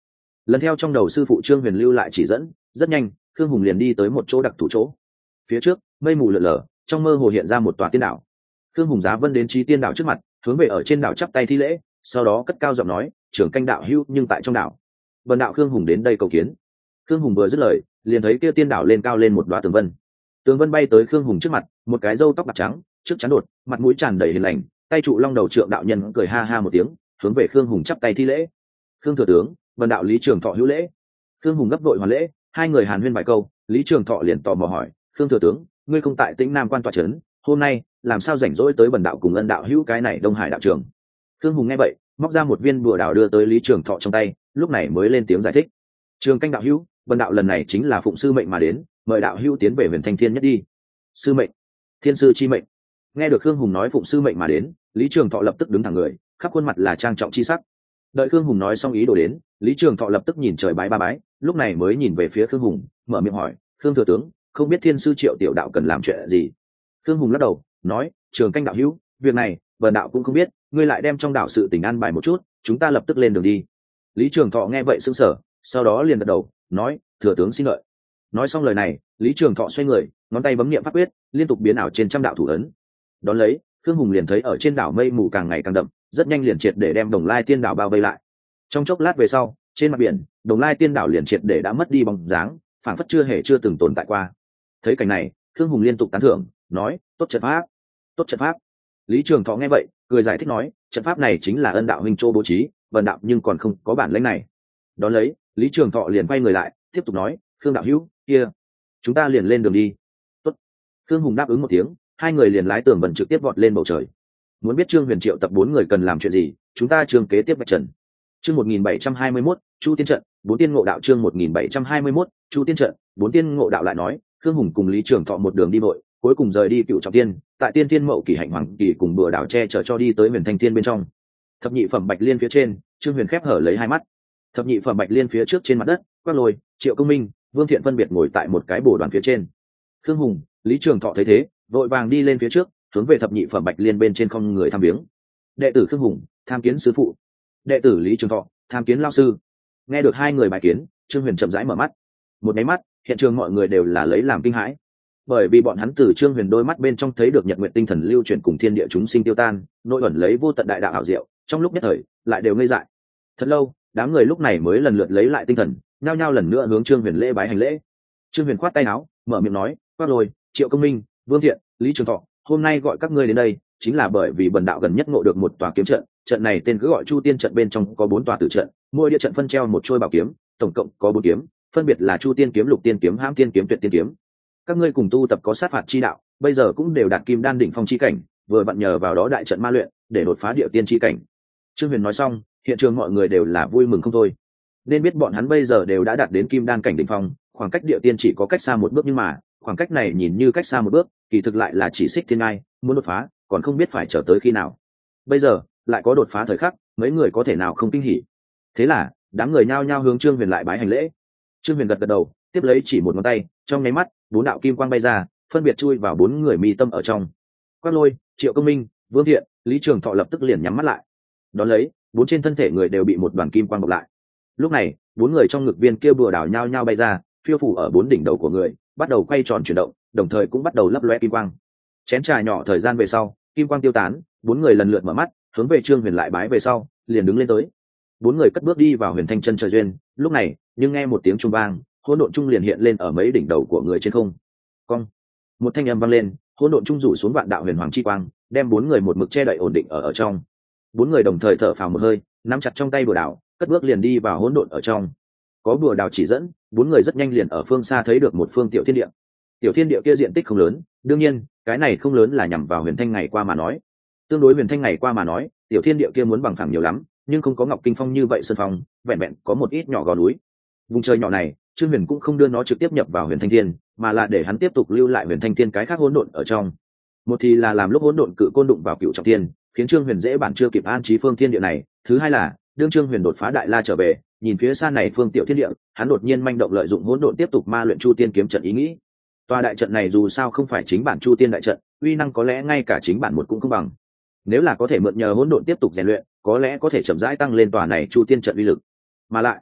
Speaker 1: lần theo trong đầu sư phụ Trương Huyền lưu lại chỉ dẫn, rất nhanh Khương Hùng liền đi tới một chỗ đặc thù chỗ. Phía trước mây mù lượn lờ, trong mơ hồ hiện ra một tòa tiên đảo. Khương Hùng giá vân đến Chí Tiên đảo trước mặt, hướng về ở trên đảo chắp tay thi lễ, sau đó cất cao giọng nói, trưởng canh đạo hữu nhưng tại trong đảo. Vân đạo Khương Hùng đến đây cầu kiến. Khương Hùng vừa dứt lời, liền thấy kia tiên đảo lên cao lên một đóa tường vân. Tường vân bay tới Khương Hùng trước mặt, một cái râu tóc bạc trắng, trước chắn đột, mặt mũi tràn đầy hiền lành, tay trụ long đầu trượng đạo nhân cười ha ha một tiếng, hướng về Khương Hùng chắp tay thi lễ. Khương thừa tướng, Vân đạo Lý Trường Thọ hữu lễ. Khương Hùng gấp vội hoàn lễ, hai người hàn huyên vài câu, Lý Trường Thọ liền tò mò hỏi, Khương thừa tướng, ngươi không tại Tĩnh Nam quan tọa trấn, hôm nay làm sao rảnh rỗi tới Bần đạo cùng Ân đạo hữu cái này Đông Hải đạo trường? Khương Hùng nghe vậy, móc ra một viên bùa đảo đưa tới Lý Trường Thọ trong tay, lúc này mới lên tiếng giải thích. Trường canh đạo hữu, Bần đạo lần này chính là phụng sư mệnh mà đến, mời đạo hữu tiến về Huyền Thanh Thiên nhất đi. Sư mệnh? Thiên sư chi mệnh? Nghe được Khương Hùng nói phụng sư mệnh mà đến, Lý Trường Thọ lập tức đứng thẳng người, khắp khuôn mặt là trang trọng chi sắc. Đợi Khương Hùng nói xong ý đồ đến, Lý Trường Thọ lập tức nhìn trời bái ba bái, lúc này mới nhìn về phía Khương Hùng, mở miệng hỏi, Khương thừa tướng, không biết thiên sư Triệu tiểu đạo cần làm chuyện gì? Khương Hùng lắc đầu nói, Trường canh đạo hữu, việc này Bần đạo cũng không biết, ngươi lại đem trong đạo sự tình an bài một chút, chúng ta lập tức lên đường đi. Lý Trường Thọ nghe vậy sững sờ, sau đó liền gật đầu nói, thừa tướng xin lợi. Nói xong lời này, Lý Trường Thọ xoay người, ngón tay bấm niệm pháp quyết, liên tục biến ảo trên trăm đạo thủ ấn. Đón lấy, Khương Hùng liền thấy ở trên đảo mây mù càng ngày càng đậm, rất nhanh liền triệt để đem Đồng Lai Tiên đảo bao vây lại. Trong chốc lát về sau, trên mặt biển, Đồng Lai Tiên đảo liền triệt để đã mất đi bóng dáng, phảng phất chưa từng tồn tại qua. Thấy cảnh này, Khương Hùng liên tục tán thưởng, nói, tốt trận pháp, tốt trận pháp. Lý Trường Thọ nghe vậy, cười giải thích nói, trận pháp này chính là Ân đạo huynh Châu bố trí, Vân đạo nhưng còn không có bản lĩnh này. Đón lấy, Lý Trường Thọ liền quay người lại, tiếp tục nói, Khương đạo hữu, kia, chúng ta liền lên đường đi. Tốt. Khương Hùng đáp ứng một tiếng, hai người liền lái tường vân trực tiếp vọt lên bầu trời. Muốn biết Trương Huyền triệu tập 4 người cần làm chuyện gì, chúng ta chương kế tiếp vạch trần. Chương 1721, Chu Tiên trận, 4 tiên ngộ đạo. Chương 1721, Chu Tiên trận, 4 tiên ngộ đạo. Lại nói, Khương Hùng cùng Lý Trường Thọ một đường đi vội, cuối cùng rời đi Cựu Trọng Tiên, tại Tiên Thiên Mậu Kỷ Hạnh Hoàng Kỳ cùng Bùa Đảo che chở cho đi tới Huyền Thanh Thiên bên trong. Thập nhị phẩm Bạch Liên phía trên, Trương Huyền khép hở lấy hai mắt. Thập nhị phẩm Bạch Liên phía trước trên mặt đất, Quát Lôi, Triệu Công Minh, Vương Thiện phân biệt ngồi tại một cái bồ đoàn phía trên. Khương Hùng, Lý Trường Thọ thấy thế, vội vàng đi lên phía trước, hướng về thập nhị phẩm Bạch Liên bên trên không người tham viếng. Đệ tử Khương Hùng, tham kiến sư phụ. Đệ tử Lý Trường Thọ, tham kiến lão sư. Nghe được hai người bài kiến, Trương Huyền chậm rãi mở mắt. Một cái mắt, hiện trường mọi người đều là lấy làm kinh hãi, bởi vì bọn hắn từ Trương Huyền đôi mắt bên trong thấy được nhật nguyện tinh thần lưu chuyển cùng thiên địa chúng sinh tiêu tan, nội ẩn lấy vô tận đại đạo ảo diệu, trong lúc nhất thời lại đều ngây dại. Thật lâu, đám người lúc này mới lần lượt lấy lại tinh thần, nhao nhao lần nữa hướng Trương Huyền lễ bái hành lễ. Trương Huyền khoát tay áo, mở miệng nói, Quát Lôi, Triệu Công Minh, Vương Thiện, Lý Trường Thọ, hôm nay gọi các ngươi đến đây chính là bởi vì bần đạo gần nhất ngộ được một tòa kiếm trận, trận này tên cứ gọi Chu Tiên trận, bên trong có 4 tòa tử trận, mỗi địa trận phân treo một trôi bảo kiếm, tổng cộng có 4 kiếm, phân biệt là Chu Tiên kiếm, Lục Tiên kiếm, Hãm Tiên kiếm, Tuyệt Tiên kiếm. Các ngươi cùng tu tập có sát phạt chi đạo, bây giờ cũng đều đạt kim đan đỉnh phong chi cảnh, vừa vặn nhờ vào đó đại trận ma luyện để đột phá địa tiên chi cảnh. Trương Huyền nói xong, hiện trường mọi người đều là vui mừng không thôi, nên biết bọn hắn bây giờ đều đã đạt đến kim đan cảnh đỉnh phong, khoảng cách địa tiên chỉ có cách xa một bước, nhưng mà khoảng cách này nhìn như cách xa một bước, kỳ thực lại là chỉ xích thiên ngai, muốn đột phá còn không biết phải chờ tới khi nào. Bây giờ lại có đột phá thời khắc, mấy người có thể nào không kinh hỉ. Thế là đám người nhao nhao hướng Trương Huyền lại bái hành lễ. Trương Huyền gật gật đầu, tiếp lấy chỉ một ngón tay, trong nháy mắt 4 đạo kim quang bay ra, phân biệt chui vào 4 người mi tâm ở trong. Quát Lôi, Triệu Công Minh, Vương Thiện, Lý Trường Thọ lập tức liền nhắm mắt lại. Đón lấy, 4 trên thân thể người đều bị một đoàn kim quang bọc lại. Lúc này, 4 người trong ngực viên kia bùa đảo nhao nhao bay ra, phiêu phủ ở 4 đỉnh đầu của người, bắt đầu quay tròn chuyển động, đồng thời cũng bắt đầu lấp loe kim quang. Chén trà nhỏ thời gian về sau, kim quang tiêu tán, 4 người lần lượt mở mắt, hướng về Trương Huyền lại bái về sau, liền đứng lên tới. 4 người cất bước đi vào Huyền Thanh chân trời duyên, lúc này, nhưng nghe một tiếng chuông vang, hỗn độn trung liền hiện lên ở mấy đỉnh đầu của người trên không. Cong. Một thanh âm vang lên, hỗn độn trung rủ xuống vạn đạo huyền hoàng chi quang, đem 4 người một mực che đậy ổn định ở trong. 4 người đồng thời thở phào một hơi, nắm chặt trong tay bùa đảo, cất bước liền đi vào hỗn độn ở trong. Có bùa đảo chỉ dẫn, 4 người rất nhanh liền ở phương xa thấy được một phương tiểu thiên địa. Tiểu thiên địa kia diện tích không lớn, đương nhiên, cái này không lớn là nhằm vào Huyền Thanh ngày qua mà nói. Tương đối Huyền Thanh ngày qua mà nói, tiểu thiên địa kia muốn bằng phẳng nhiều lắm, nhưng không có Ngọc Kinh Phong như vậy sơn phong, vẹn vẹn có một ít nhỏ gò núi. Vùng trời nhỏ này, Trương Huyền cũng không đưa nó trực tiếp nhập vào Huyền Thanh Thiên, mà là để hắn tiếp tục lưu lại Huyền Thanh Thiên cái khác hỗn độn ở trong. Một thì là làm lúc hỗn độn cự côn đụng vào Cựu Trọng Thiên, khiến Trương Huyền dễ bản chưa kịp an trí phương thiên địa này. Thứ hai là, đương Trương Huyền đột phá đại la trở về, nhìn phía xa này phương tiểu thiên địa, hắn đột nhiên manh động lợi dụng hỗn độn tiếp tục ma luyện Chu Tiên kiếm trận ý nghĩ. Tòa đại trận này dù sao không phải chính bản Chu Tiên đại trận, uy năng có lẽ ngay cả chính bản một cũng không bằng. Nếu là có thể mượn nhờ hỗn độn tiếp tục rèn luyện, có lẽ có thể chậm rãi tăng lên tòa này Chu Tiên trận uy lực. Mà lại,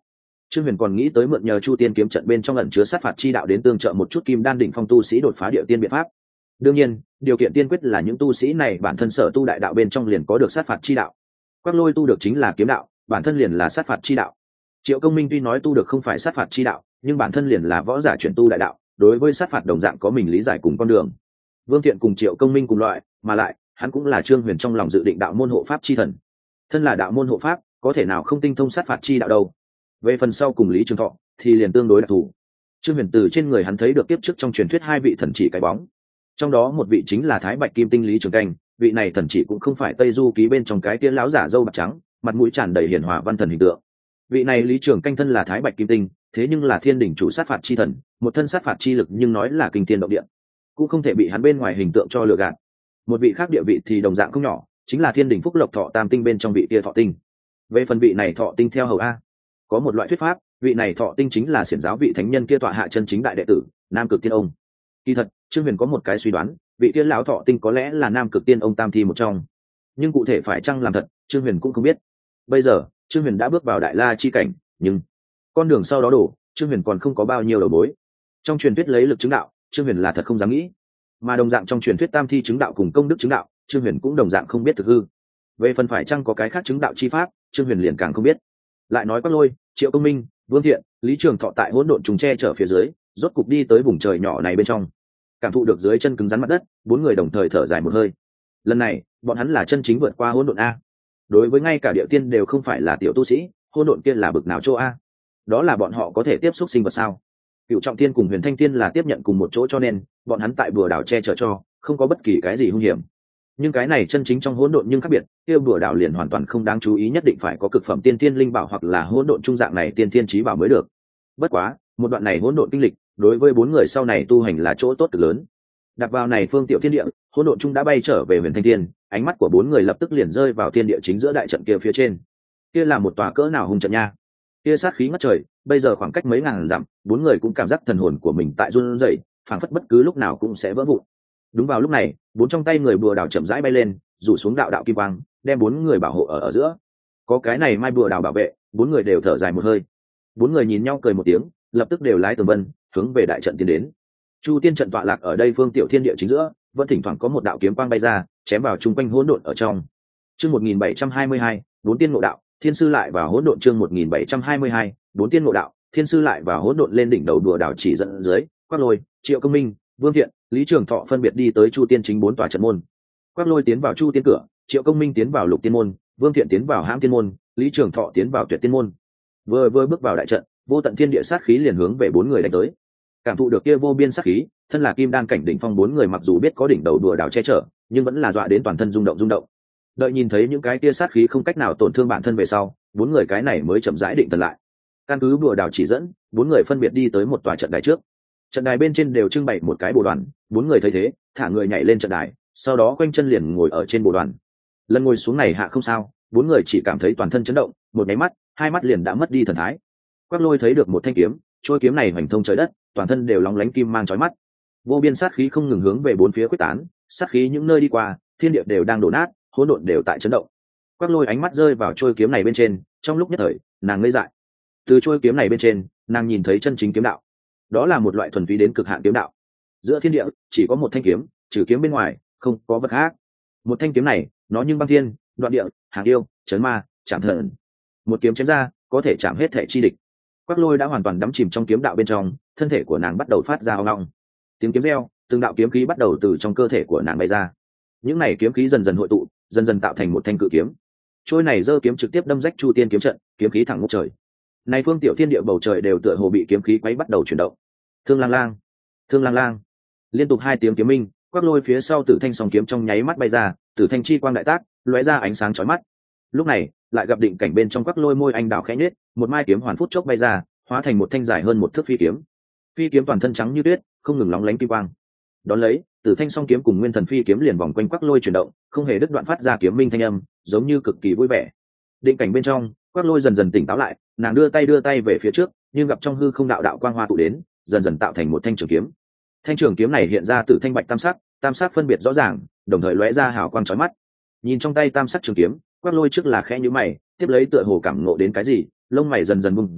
Speaker 1: Trương Huyền còn nghĩ tới mượn nhờ Chu Tiên kiếm trận bên trong ẩn chứa sát phạt chi đạo đến tương trợ một chút kim đan đỉnh phong tu sĩ đột phá địa tiên biện pháp. Đương nhiên, điều kiện tiên quyết là những tu sĩ này bản thân sở tu đại đạo bên trong liền có được sát phạt chi đạo. Quắc Lôi tu được chính là kiếm đạo, bản thân liền là sát phạt chi đạo. Triệu Công Minh tuy nói tu được không phải sát phạt chi đạo, nhưng bản thân liền là võ giả chuyển tu đại đạo, đối với sát phạt đồng dạng có mình lý giải cùng con đường. Vương Thiện cùng Triệu Công Minh cùng loại, mà lại hắn cũng là Trương Huyền trong lòng dự định đạo môn hộ pháp chi thần. Thân là đạo môn hộ pháp, có thể nào không tinh thông sát phạt chi đạo đâu. Về phần sau cùng Lý Trường Thọ thì liền tương đối đặc thù. Trương Huyền từ trên người hắn thấy được tiếp trước trong truyền thuyết hai vị thần chỉ cái bóng, trong đó một vị chính là Thái Bạch Kim Tinh Lý Trường Canh, vị này thần chỉ cũng không phải Tây Du ký bên trong cái tia lão giả râu bạc trắng, mặt mũi tràn đầy hiền hòa văn thần hình tượng. Vị này Lý Trường Canh thân là Thái Bạch Kim Tinh, thế nhưng là thiên đỉnh chủ sát phạt chi thần, một thân sát phạt chi lực nhưng nói là kinh thiên động địa, cũng không thể bị hắn bên ngoài hình tượng cho lừa gạt. Một vị khác địa vị thì đồng dạng không nhỏ, chính là thiên đỉnh phúc lộc thọ tam tinh bên trong vị kia thọ tinh. Về phần vị này thọ tinh theo hầu a, có một loại thuyết pháp, vị này thọ tinh chính là xiển giáo vị thánh nhân kia tọa hạ chân chính đại đệ tử Nam Cực Tiên Ông. Kỳ thật, Trương Huyền có một cái suy đoán, vị kia lão thọ tinh có lẽ là Nam Cực Tiên Ông tam thi một trong, nhưng cụ thể phải chăng làm thật, Trương Huyền cũng không biết. Bây giờ Trương Huyền đã bước vào đại la chi cảnh, nhưng con đường sau đó đổ, Trương Huyền còn không có bao nhiêu đầu mối. Trong truyền thuyết lấy lực chứng đạo, Trương Huyền là thật không dám nghĩ, mà đồng dạng trong truyền thuyết tam thi chứng đạo cùng công đức chứng đạo, Trương Huyền cũng đồng dạng không biết thực hư. Về phần phải chăng có cái khác chứng đạo chi pháp, Trương Huyền liền càng không biết. Lại nói Quắc Lôi, Triệu Công Minh, Vương Thiện, Lý Trường Thọ tại hỗn độn trùng che chở phía dưới, rốt cục đi tới vùng trời nhỏ này bên trong. Cảm thụ được dưới chân cứng rắn mặt đất, bốn người đồng thời thở dài một hơi. Lần này bọn hắn là chân chính vượt qua hỗn độn a. Đối với ngay cả địa tiên đều không phải là tiểu tu sĩ, hỗn độn kia là bực nào chỗ a? Đó là bọn họ có thể tiếp xúc sinh vật sao? Cựu Trọng Thiên cùng Huyền Thanh Thiên là tiếp nhận cùng một chỗ, cho nên bọn hắn tại bùa đảo che chở cho, không có bất kỳ cái gì hung hiểm. Nhưng cái này chân chính trong hỗn độn nhưng khác biệt, kia bùa đảo liền hoàn toàn không đáng chú ý, nhất định phải có cực phẩm tiên tiên linh bảo hoặc là hỗn độn trung dạng này tiên tiên chí bảo mới được. Bất quá, một đoạn này hỗn độn kinh lịch, đối với bốn người sau này tu hành là chỗ tốt cực lớn. Đặt vào này phương tiểu thiên địa, hỗn độn trung đã bay trở về Huyền Thanh Thiên, ánh mắt của bốn người lập tức liền rơi vào thiên địa chính giữa đại trận kia phía trên. Kia là một tòa cỡ nào hung trận nha! Kia sát khí ngất trời, bây giờ khoảng cách mấy ngàn dặm, bốn người cũng cảm giác thần hồn của mình tại run rẩy, phảng phất bất cứ lúc nào cũng sẽ vỡ vụn. Đúng vào lúc này, bốn trong tay người bùa đảo chậm rãi bay lên, rủ xuống đạo đạo kim quang, đem bốn người bảo hộ ở giữa. Có cái này mai bùa đảo bảo vệ, bốn người đều thở dài một hơi. Bốn người nhìn nhau cười một tiếng, lập tức đều lái tường vân, hướng về đại trận tiến đến. Chu Tiên trận tọa lạc ở đây phương tiểu thiên địa chính giữa, vẫn thỉnh thoảng có một đạo kiếm quang bay ra, chém vào trung quanh hỗn độn ở trong. Chương 1722, bốn tiên ngộ đạo, thiên sư lại vào hỗn độn. Chương 1722, bốn tiên ngộ đạo, thiên sư lại vào hỗn độn. Lên đỉnh đầu đùa đảo chỉ dẫn dưới, Quắc Lôi, Triệu Công Minh, Vương Thiện, Lý Trường Thọ phân biệt đi tới Chu Tiên chính bốn tòa trận môn. Quắc Lôi tiến vào Chu Tiên cửa, Triệu Công Minh tiến vào Lục Tiên môn, Vương Thiện tiến vào Hãm Tiên môn, Lý Trường Thọ tiến vào Tuyệt Tiên môn. Vừa bước vào đại trận, vô tận thiên địa sát khí liền hướng về bốn người đánh tới. Cảm thụ được kia vô biên sát khí, thân là kim đan cảnh đỉnh phong bốn người mặc dù biết có đỉnh đầu đùa đảo che chở, nhưng vẫn là dọa đến toàn thân rung động. Đợi nhìn thấy những cái kia sát khí không cách nào tổn thương bản thân về sau, bốn người cái này mới chậm rãi định thần lại. Căn cứ đùa đảo chỉ dẫn, bốn người phân biệt đi tới một tòa trận đài trước. Trận đài bên trên đều trưng bày một cái bồ đoàn, bốn người thấy thế, thả người nhảy lên trận đài, sau đó quanh chân liền ngồi ở trên bồ đoàn. Lần ngồi xuống này hạ không sao, bốn người chỉ cảm thấy toàn thân chấn động, một cái mắt, hai mắt liền đã mất đi thần thái. Quắc Lôi thấy được một thanh kiếm, trôi kiếm này hoành thông trời đất, toàn thân đều lóng lánh kim mang chói mắt. Vô biên sát khí không ngừng hướng về bốn phía quyết tán, sát khí những nơi đi qua, thiên địa đều đang đổ nát, hỗn độn đều tại chấn động. Quắc Lôi ánh mắt rơi vào trôi kiếm này bên trên, trong lúc nhất thời, nàng ngây dại. Từ trôi kiếm này bên trên, nàng nhìn thấy chân chính kiếm đạo. Đó là một loại thuần túy đến cực hạn kiếm đạo. Giữa thiên địa chỉ có một thanh kiếm, trừ kiếm bên ngoài, không có vật khác. Một thanh kiếm này, nó như băng thiên, đoạn địa, hàng yêu, chấn ma, chạm thần. Một kiếm chém ra, có thể chạm hết thể chi địch. Quắc Lôi đã hoàn toàn đắm chìm trong kiếm đạo bên trong, thân thể của nàng bắt đầu phát ra ong ong. Tiếng kiếm reo, từng đạo kiếm khí bắt đầu từ trong cơ thể của nàng bay ra. Những này kiếm khí dần dần hội tụ, dần dần tạo thành một thanh cự kiếm. Trôi này giơ kiếm trực tiếp đâm rách Chu Tiên kiếm trận, kiếm khí thẳng ngút trời. Này phương tiểu thiên địa bầu trời đều tựa hồ bị kiếm khí quấy bắt đầu chuyển động. Thương lang lang, thương lang lang. Liên tục hai tiếng kiếm minh, Quắc Lôi phía sau Tử Thanh song kiếm trong nháy mắt bay ra, Tử Thanh chi quang đại tác, lóe ra ánh sáng chói mắt. Lúc này, lại gặp định cảnh bên trong Quắc Lôi môi anh đào khẽ nhếch, một mai kiếm hoàn phút chốc bay ra, hóa thành một thanh dài hơn một thước phi kiếm. Phi kiếm toàn thân trắng như tuyết, không ngừng lóng lánh kim quang. Đón lấy, Tử Thanh song kiếm cùng Nguyên Thần phi kiếm liền vòng quanh Quắc Lôi chuyển động, không hề đứt đoạn phát ra kiếm minh thanh âm, giống như cực kỳ vui vẻ. Định cảnh bên trong, Quắc Lôi dần dần tỉnh táo lại, nàng đưa tay về phía trước, nhưng gặp trong hư không đạo đạo quang hoa tụ đến, dần dần tạo thành một thanh trường kiếm. Thanh trường kiếm này hiện ra từ thanh bạch tam sắc phân biệt rõ ràng, đồng thời lóe ra hào quang chói mắt. Nhìn trong tay tam sắc trường kiếm, Quắc Lôi trước là khẽ nhíu mày, tiếp lấy tựa hồ cảm ngộ đến cái gì, lông mày dần dần bung ra,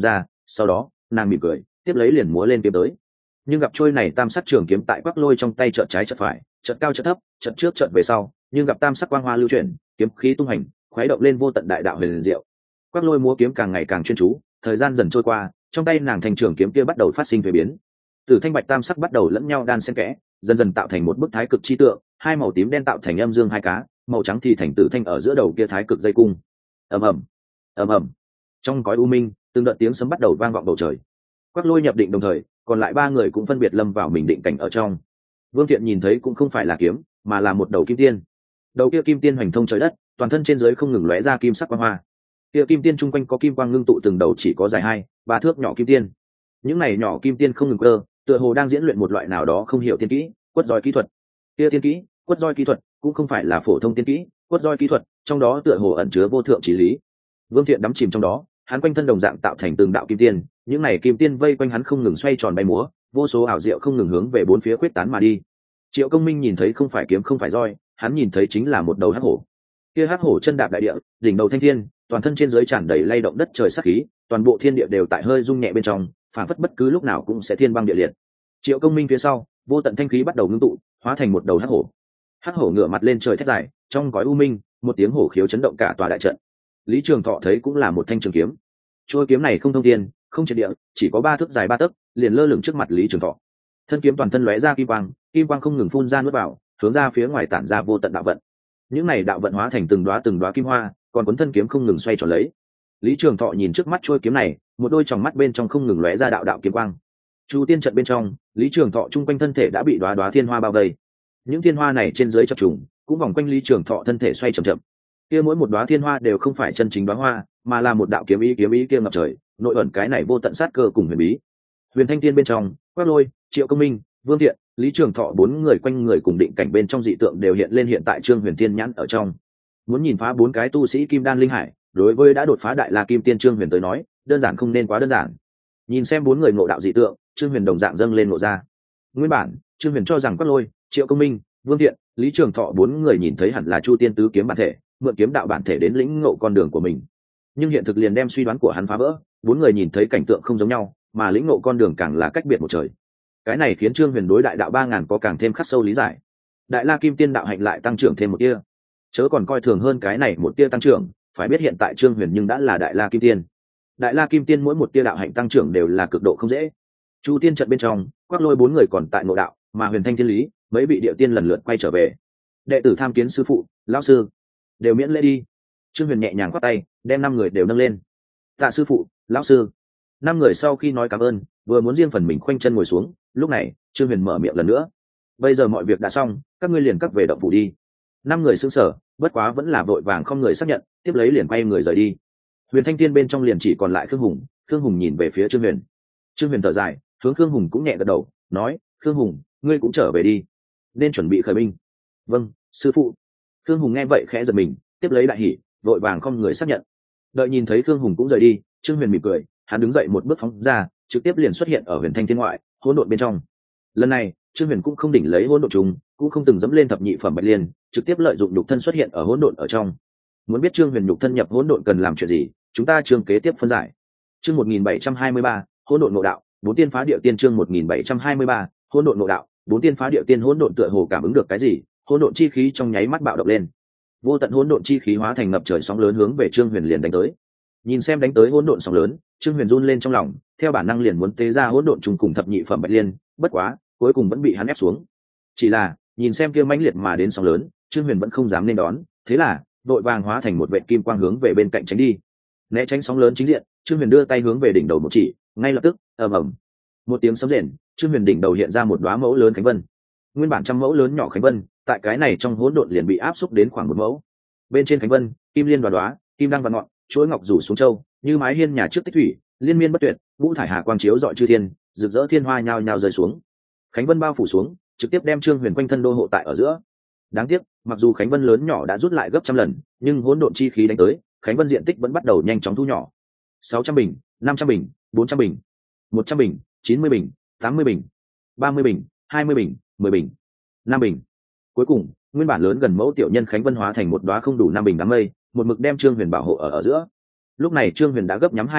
Speaker 1: sau đó nàng mỉm cười tiếp lấy liền múa lên kiếm tới. Nhưng gặp trôi này tam sắc trường kiếm tại quắc lôi trong tay chợt trái chợt phải, chợt cao chợt thấp, chợt trước chợt về sau, nhưng gặp tam sắc quang hoa lưu chuyển, kiếm khí tung hành, khuấy động lên vô tận đại đạo huyền diệu. Quắc lôi múa kiếm càng ngày càng chuyên chú, thời gian dần trôi qua, trong tay nàng thành trường kiếm kia bắt đầu phát sinh thay biến. Từ thanh bạch tam sắc bắt đầu lẫn nhau đan xen kẽ, dần dần tạo thành một bức thái cực chi tượng, hai màu tím đen tạo thành âm dương hai cá, màu trắng thì thành tử thanh ở giữa đầu kia thái cực dây cung. Ầm ầm, ầm ầm. Trong cõi u minh, từng đợt tiếng sấm bắt đầu vang vọng bầu trời. Quắc lôi nhập định đồng thời, còn lại ba người cũng phân biệt lâm vào mình định cảnh ở trong. Vương Thiện nhìn thấy cũng không phải là kiếm, mà là một đầu kim tiên. Đầu kia kim tiên hoành thông trời đất, toàn thân trên dưới không ngừng lóe ra kim sắc quang hoa. Kia kim tiên trung quanh có kim quang ngưng tụ, từng đầu chỉ có dài 2-3 thước nhỏ kim tiên. Những này nhỏ kim tiên không ngừng cơ, tựa hồ đang diễn luyện một loại nào đó không hiểu tiên kỹ, quất roi kỹ thuật. Kia tiên kỹ, quất roi kỹ thuật cũng không phải là phổ thông tiên kỹ, quất roi kỹ thuật trong đó tựa hồ ẩn chứa vô thượng chí lý. Vương Thiện đắm chìm trong đó, hắn quanh thân đồng dạng tạo thành từng đạo kim tiên, những này kim tiên vây quanh hắn không ngừng xoay tròn bay múa, vô số ảo diệu không ngừng hướng về bốn phía quyết tán mà đi. Triệu Công Minh nhìn thấy không phải kiếm không phải roi, hắn nhìn thấy chính là một đầu hắc hổ. Kia hắc hổ chân đạp đại địa, đỉnh đầu thanh thiên, toàn thân trên dưới tràn đầy lay động đất trời sát khí, toàn bộ thiên địa đều tại hơi rung nhẹ bên trong, phản phất bất cứ lúc nào cũng sẽ thiên băng địa liệt. Triệu Công Minh phía sau, vô tận thanh khí bắt đầu ngưng tụ, hóa thành một đầu hắc hổ. Hắc hổ ngửa mặt lên trời thét dài, trong cõi u minh, một tiếng hổ khiếu chấn động cả tòa đại trận. Lý Trường Thọ thấy cũng là một thanh trường kiếm. Trôi kiếm này không thông thiên, không triệt địa, chỉ có 3 thước dài 3 tấc, liền lơ lửng trước mặt Lý Trường Thọ. Thân kiếm toàn thân lóe ra kim quang không ngừng phun ra nuốt vào, hướng ra phía ngoài tản ra vô tận đạo vận. Những này đạo vận hóa thành từng đóa kim hoa, còn cuốn thân kiếm không ngừng xoay tròn lấy. Lý Trường Thọ nhìn trước mắt trôi kiếm này, một đôi tròng mắt bên trong không ngừng lóe ra đạo đạo kiếm quang. Chu tiên trận bên trong, Lý Trường Thọ trung quanh thân thể đã bị đóa thiên hoa bao vây. Những thiên hoa này trên dưới chập trùng, cũng vòng quanh Lý Trường Thọ thân thể xoay chậm chậm. Kia mỗi một đóa thiên hoa đều không phải chân chính đóa hoa, mà là một đạo kiếm ý kia ngập trời, nội ẩn cái này vô tận sát cơ cùng huyền bí. Huyền Thanh Tiên bên trong, Quát Lôi, Triệu Công Minh, Vương Thiện, Lý Trường Thọ 4 người quanh người cùng định cảnh bên trong dị tượng đều hiện lên hiện tại Trương Huyền Thiên nhãn ở trong. Muốn nhìn phá 4 cái tu sĩ kim đan linh hải, đối với đã đột phá đại la kim tiên Trương Huyền tới nói, đơn giản không nên quá đơn giản. Nhìn xem 4 người ngộ đạo dị tượng, Trương Huyền đồng dạng dâng lên ngộ ra. Nguyên bản, Trương Huyền cho rằng Quát Lôi, Triệu Công Minh, Vương Thiện, Lý Trường Thọ 4 người nhìn thấy hẳn là Chu Tiên tứ kiếm bản thể, mượn kiếm đạo bản thể đến lĩnh ngộ con đường của mình. Nhưng hiện thực liền đem suy đoán của hắn phá vỡ, 4 người nhìn thấy cảnh tượng không giống nhau, mà lĩnh ngộ con đường càng là cách biệt một trời. Cái này khiến Trương Huyền đối đại đạo 3000 có càng thêm khắc sâu lý giải. Đại la kim tiên đạo hạnh lại tăng trưởng thêm một tia, chớ còn coi thường hơn cái này một tia tăng trưởng, phải biết hiện tại Trương Huyền nhưng đã là đại la kim tiên. Đại la kim tiên mỗi một tia đạo hạnh tăng trưởng đều là cực độ không dễ. Chu tiên trận bên trong, Quát Lôi 4 người còn tại ngộ đạo, mà Huyền Thanh Thiên Lý, mấy vị địa tiên lần lượt quay trở về. Đệ tử tham kiến sư phụ, lão sư, đều miễn lễ đi. Trương Huyền nhẹ nhàng khoát tay, đem 5 người đều nâng lên. Tạ sư phụ, lão sư. 5 người sau khi nói cảm ơn, vừa muốn riêng phần mình khoanh chân ngồi xuống, lúc này Trương Huyền mở miệng lần nữa. Bây giờ mọi việc đã xong, các ngươi liền cắt về động phủ đi. 5 người sững sờ, bất quá vẫn là vội vàng không người xác nhận, tiếp lấy liền quay người rời đi. Huyền Thanh Tiên bên trong liền chỉ còn lại Khương Hùng. Khương Hùng nhìn về phía Trương Huyền. Trương Huyền thở dài, hướng Khương Hùng cũng nhẹ gật đầu, nói: Khương Hùng, ngươi cũng trở về đi, nên chuẩn bị khởi binh. Vâng, sư phụ. Khương Hùng nghe vậy khẽ giật mình, tiếp lấy đại hỉ, vội vàng không người xác nhận. Đợi nhìn thấy Khương Hùng cũng rời đi, Trương Huyền mỉm cười, hắn đứng dậy một bước phóng ra, trực tiếp liền xuất hiện ở Huyền Thanh Thiên ngoại, hỗn độn bên trong. Lần này, Trương Huyền cũng không đỉnh lấy hỗn độn trùng, cũng không từng dẫm lên thập nhị phẩm bạch liên, trực tiếp lợi dụng nhục thân xuất hiện ở hỗn độn ở trong. Muốn biết Trương Huyền nhục thân nhập hỗn độn cần làm chuyện gì, chúng ta chương kế tiếp phân giải. Chương 1723, hỗn độn ngộ đạo, 4 tiên phá địa tiên. Chương 1723, hỗn độn ngộ đạo, 4 tiên phá địa tiên. Hỗn độn tựa hồ cảm ứng được cái gì, hỗn độn chi khí trong nháy mắt bạo động lên. Vô tận hỗn độn chi khí hóa thành ngập trời sóng lớn hướng về Trương Huyền liền đánh tới. Nhìn xem đánh tới hỗn độn sóng lớn, Trương Huyền run lên trong lòng, theo bản năng liền muốn tế ra hỗn độn trùng cùng thập nhị phẩm bạch liên, bất quá, cuối cùng vẫn bị hắn ép xuống. Chỉ là, nhìn xem kia mãnh liệt mà đến sóng lớn, Trương Huyền vẫn không dám nên đón, thế là, đội vàng hóa thành một vệt kim quang hướng về bên cạnh tránh đi. Né tránh sóng lớn chính diện, Trương Huyền đưa tay hướng về đỉnh đầu một chỉ, ngay lập tức, ầm ầm, một tiếng sấm rền, Trương Huyền đỉnh đầu hiện ra một đóa mẫu lớn khánh vân. Nguyên bản trăm mẫu lớn nhỏ khánh vân, tại cái này trong hỗn độn liền bị áp xúc đến khoảng 1 mẫu. Bên trên khánh vân, kim liên đóa, kim đăng vạn ngọn, chuỗi ngọc rủ xuống châu, như mái hiên nhà trước tích thủy, liên miên bất tuyệt, vũ thải hà quang chiếu rọi chư thiên, rực rỡ thiên hoa nhao nhao rơi xuống. Khánh vân bao phủ xuống, trực tiếp đem Trương Huyền quanh thân đô hộ tại ở giữa. Đáng tiếc, mặc dù khánh vân lớn nhỏ đã rút lại gấp trăm lần, nhưng hỗn độn chi khí đánh tới, khánh vân diện tích vẫn bắt đầu nhanh chóng thu nhỏ. 600 bình, 500 bình, 400 bình, 100 bình, 90 bình, 80 bình, 30 bình, 20 bình, 10 bình, 5 bình. Cuối cùng, nguyên bản lớn gần mẫu tiểu nhân khánh vân hóa thành một đóa không đủ 5 bình đám mây, một mực đem Trương Huyền bảo hộ ở giữa. Lúc này Trương Huyền đã gấp nhắm 2 mắt lại,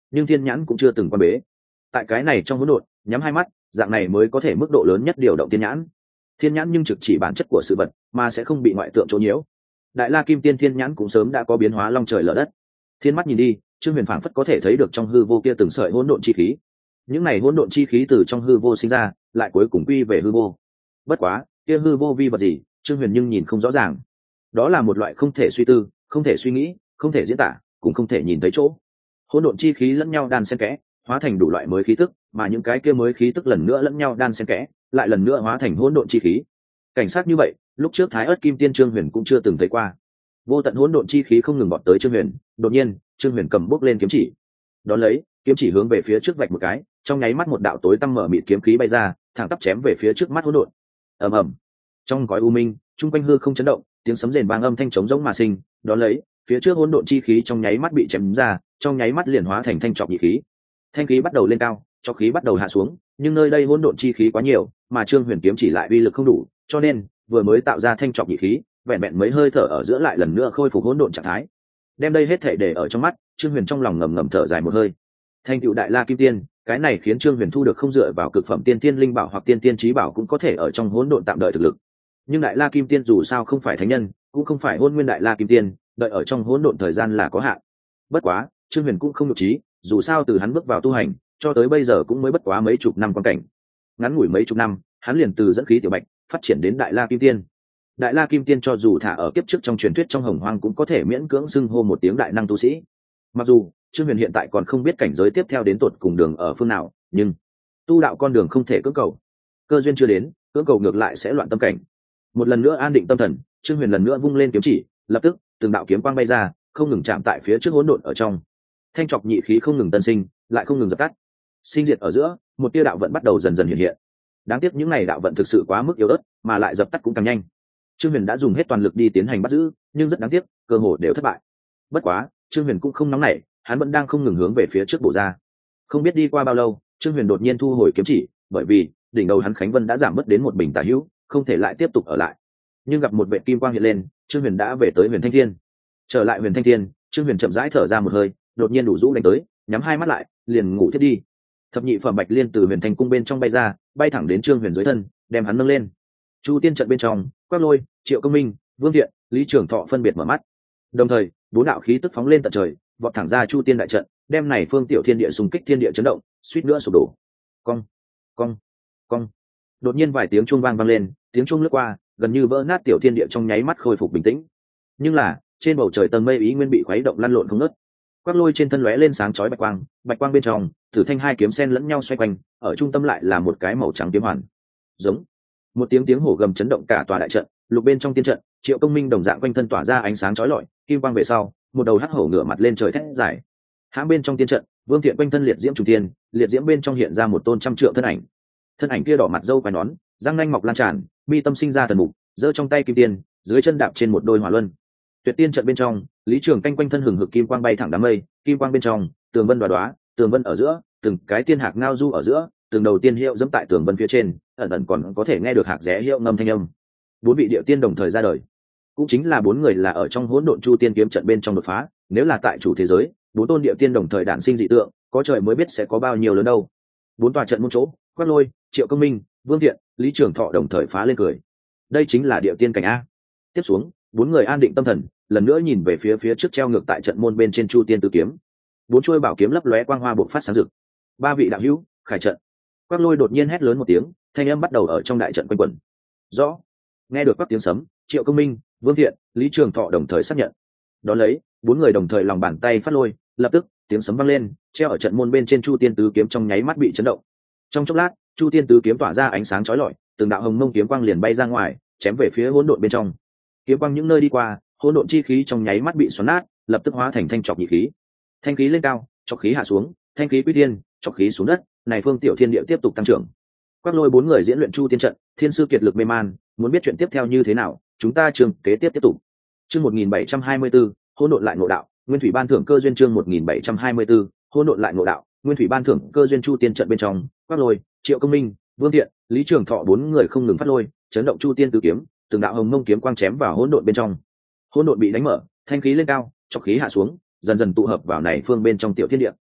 Speaker 1: nhưng thiên nhãn cũng chưa từng quan bế. Tại cái này trong hỗn độn, nhắm hai mắt, dạng này mới có thể mức độ lớn nhất điều động thiên nhãn. Thiên nhãn nhưng trực chỉ bản chất của sự vật, mà sẽ không bị ngoại tượng chỗ nhiễu. Đại La Kim Tiên thiên nhãn cũng sớm đã có biến hóa long trời lở đất. Thiên mắt nhìn đi, Trương Huyền phảng phất có thể thấy được trong hư vô kia từng sợi hỗn độn chi khí. Những này hỗn độn chi khí từ trong hư vô sinh ra, lại cuối cùng quy về hư vô. Bất quá, kia hư vô vi vật gì, Trương Huyền nhưng nhìn không rõ ràng. Đó là một loại không thể suy tư, không thể suy nghĩ, không thể diễn tả, cũng không thể nhìn thấy chỗ. Hỗn độn chi khí lẫn nhau đan xen kẽ, hóa thành đủ loại mới khí tức, mà những cái kia mới khí tức lần nữa lẫn nhau đan xen kẽ, lại lần nữa hóa thành hỗn độn chi khí. Cảnh sát như vậy, lúc trước Thái Ức Kim Tiên Trương Huyền cũng chưa từng thấy qua. Vô tận hỗn độn chi khí không ngừng bọt tới Trương Huyền, đột nhiên, Trương Huyền cầm bốc lên kiếm chỉ. Đón lấy, kiếm chỉ hướng về phía trước vạch một cái, trong nháy mắt một đạo tối tăm mở mịt kiếm khí bay ra, thẳng tắp chém về phía trước mắt hỗn độn. Ầm ầm. Trong cõi u minh, trung quanh hư không chấn động, tiếng sấm rền vang âm thanh trống rỗng mà sinh, đón lấy, phía trước hỗn độn chi khí trong nháy mắt bị chém ra, trong nháy mắt liền hóa thành thanh trọc nhị khí. Thanh khí bắt đầu lên cao, trọc khí bắt đầu hạ xuống, nhưng nơi đây hỗn độn chi khí quá nhiều, mà Trương Huyền kiếm chỉ lại uy lực không đủ, cho nên vừa mới tạo ra thanh trọc nhị khí, vẹn vẹn mấy hơi thở ở giữa lại lần nữa khôi phục hỗn độn trạng thái. Đem đây hết thảy để ở trong mắt, Trương Huyền trong lòng ngầm ngầm thở dài một hơi. Thành tựu Đại La Kim Tiên, cái này khiến Trương Huyền thu được không dựa vào cực phẩm tiên tiên linh bảo hoặc tiên tiên chí bảo cũng có thể ở trong hỗn độn tạm đợi thực lực. Nhưng Đại La Kim Tiên dù sao không phải thánh nhân, cũng không phải Hôn Nguyên Đại La Kim Tiên, đợi ở trong hỗn độn thời gian là có hạn. Bất quá, Trương Huyền cũng không nhục trí, dù sao từ hắn bước vào tu hành, cho tới bây giờ cũng mới bất quá mấy chục năm quan cảnh. Ngắn ngủi mấy chục năm, hắn liền từ dẫn khí tiểu bạch phát triển đến Đại La Kim Tiên. Đại La Kim Tiên cho dù thả ở kiếp trước trong truyền thuyết trong Hồng Hoang cũng có thể miễn cưỡng xưng hô một tiếng đại năng tu sĩ. Mặc dù Trương Huyền hiện tại còn không biết cảnh giới tiếp theo đến tột cùng đường ở phương nào, nhưng tu đạo con đường không thể cưỡng cầu. Cơ duyên chưa đến, cưỡng cầu ngược lại sẽ loạn tâm cảnh. Một lần nữa an định tâm thần, Trương Huyền lần nữa vung lên kiếm chỉ, lập tức từng đạo kiếm quang bay ra, không ngừng chạm tại phía trước hỗn độn ở trong. Thanh trọc nhị khí không ngừng tân sinh, lại không ngừng dập tắt. Sinh diệt ở giữa, một tia đạo vận bắt đầu dần dần hiện hiện. Đáng tiếc những này đạo vận thực sự quá mức yếu ớt, mà lại dập tắt cũng càng nhanh. Trương Huyền đã dùng hết toàn lực đi tiến hành bắt giữ, nhưng rất đáng tiếc, cơ hội đều thất bại. Bất quá, Trương Huyền cũng không nóng nảy, hắn vẫn đang không ngừng hướng về phía trước bổ ra. Không biết đi qua bao lâu, Trương Huyền đột nhiên thu hồi kiếm chỉ, bởi vì đỉnh đầu hắn Khánh Vân đã giảm mất đến một bình tà hữu, không thể lại tiếp tục ở lại. Nhưng gặp một vệt kim quang hiện lên, Trương Huyền đã về tới Huyền Thanh Thiên. Trở lại Huyền Thanh Thiên, Trương Huyền chậm rãi thở ra một hơi, đột nhiên đủ rũ đánh tới, nhắm hai mắt lại, liền ngủ thiết đi. Thập nhị phẩm bạch liên từ Huyền Thanh cung bên trong bay ra, bay thẳng đến Trương Huyền dưới thân, đem hắn nâng lên. Chu tiên trận bên trong, Quách Lôi, Triệu Công Minh, Vương Thiện, Lý Trường Thọ phân biệt mở mắt. Đồng thời, bốn đạo khí tức phóng lên tận trời, vọt thẳng ra Chu tiên đại trận, đem này phương tiểu thiên địa xung kích thiên địa chấn động, suýt nữa sụp đổ. Cong, cong, cong. Đột nhiên vài tiếng chuông vang lên, tiếng chuông lướt qua, gần như vỡ nát tiểu thiên địa trong nháy mắt khôi phục bình tĩnh. Nhưng là, trên bầu trời tầng mây ý nguyên bị khuấy động lăn lộn không ngớt. Quát Lôi trên thân lóe lên sáng chói bạch quang bên trong, Tử Thanh hai kiếm sen lẫn nhau xoay quanh, ở trung tâm lại là một cái màu trắng kiếm hoàn. Giống. Một tiếng hổ gầm chấn động cả tòa đại trận, lục bên trong tiên trận, Triệu Công Minh đồng dạng quanh thân tỏa ra ánh sáng chói lọi, kim quang về sau, một đầu hắc hổ ngửa mặt lên trời thét dài. Hãng bên trong tiên trận, Vương Thiện quanh thân liệt diễm trùng tiên, liệt diễm bên trong hiện ra một tôn trăm trượng thân ảnh. Thân ảnh kia đỏ mặt râu quai nón, răng nanh mọc lan tràn, mi tâm sinh ra thần mục, giơ trong tay kim tiên, dưới chân đạp trên một đôi hỏa luân. Tuyệt tiên trận bên trong, Lý Trường canh quanh thân hừng hực kim quang bay thẳng đám mây, kim quang bên trong, tường vân đóa, tường vân ở giữa, từng cái tiên hạc ngao du ở giữa, từng đầu tiên hiệu dẫm tại tường vân phía trên, ẩn ẩn còn có thể nghe được hạc rẽ hiệu ngâm thanh âm. Bốn vị địa tiên đồng thời ra đời, cũng chính là bốn người là ở trong hỗn độn chu tiên kiếm trận bên trong đột phá. Nếu là tại chủ thế giới, bốn tôn địa tiên đồng thời đản sinh dị tượng, có trời mới biết sẽ có bao nhiêu lớn đâu. Bốn tòa trận môn chỗ, Quát Lôi, Triệu Công Minh, Vương Thiện, Lý Trường Thọ đồng thời phá lên cười. Đây chính là địa tiên cảnh a. Tiếp xuống, bốn người an định tâm thần, lần nữa nhìn về phía trước treo ngược tại trận môn bên trên chu tiên tứ kiếm. Bốn chuôi bảo kiếm lấp lóe quang hoa bộc phát sáng rực. Ba vị đạo hữu, khải trận. Quát Lôi đột nhiên hét lớn một tiếng, thanh âm bắt đầu ở trong đại trận quanh quẩn. Rõ. Nghe được các tiếng sấm, Triệu Công Minh, Vương Thiện, Lý Trường Thọ đồng thời xác nhận. Đón lấy, bốn người đồng thời lòng bàn tay phát lôi, lập tức tiếng sấm vang lên, treo ở trận môn bên trên chu tiên tứ kiếm trong nháy mắt bị chấn động. Trong chốc lát, chu tiên tứ kiếm tỏa ra ánh sáng chói lọi, từng đạo hồng mông kiếm quang liền bay ra ngoài, chém về phía hỗn độn bên trong. Kiếm quang những nơi đi qua, hỗn độn chi khí trong nháy mắt bị xoắn nát, lập tức hóa thành thanh trọc nhị khí. Thanh khí lên cao, trọc khí hạ xuống, thanh khí quy thiên, trọc khí xuống đất, này phương tiểu thiên địa tiếp tục tăng trưởng. Quát Lôi bốn người diễn luyện chu tiên trận, thiên sư kiệt lực mê man, muốn biết chuyện tiếp theo như thế nào, chúng ta chương kế tiếp tục. Chương 1724, hỗn độn lại ngộ đạo, nguyên thủy ban thưởng cơ duyên chương 1724, hỗn độn lại ngộ đạo, nguyên thủy ban thưởng cơ duyên chu tiên trận bên trong, Quát Lôi, Triệu Công Minh, Vương Thiện, Lý Trường Thọ bốn người không ngừng phát lôi, chấn động chu tiên tứ kiếm, từng đạo hồng mông kiếm quang chém vào hỗn độn bên trong. Hỗn độn bị đánh mở, thanh khí lên cao, trọc khí hạ xuống, dần dần tụ hợp vào này phương bên trong tiểu thiên địa.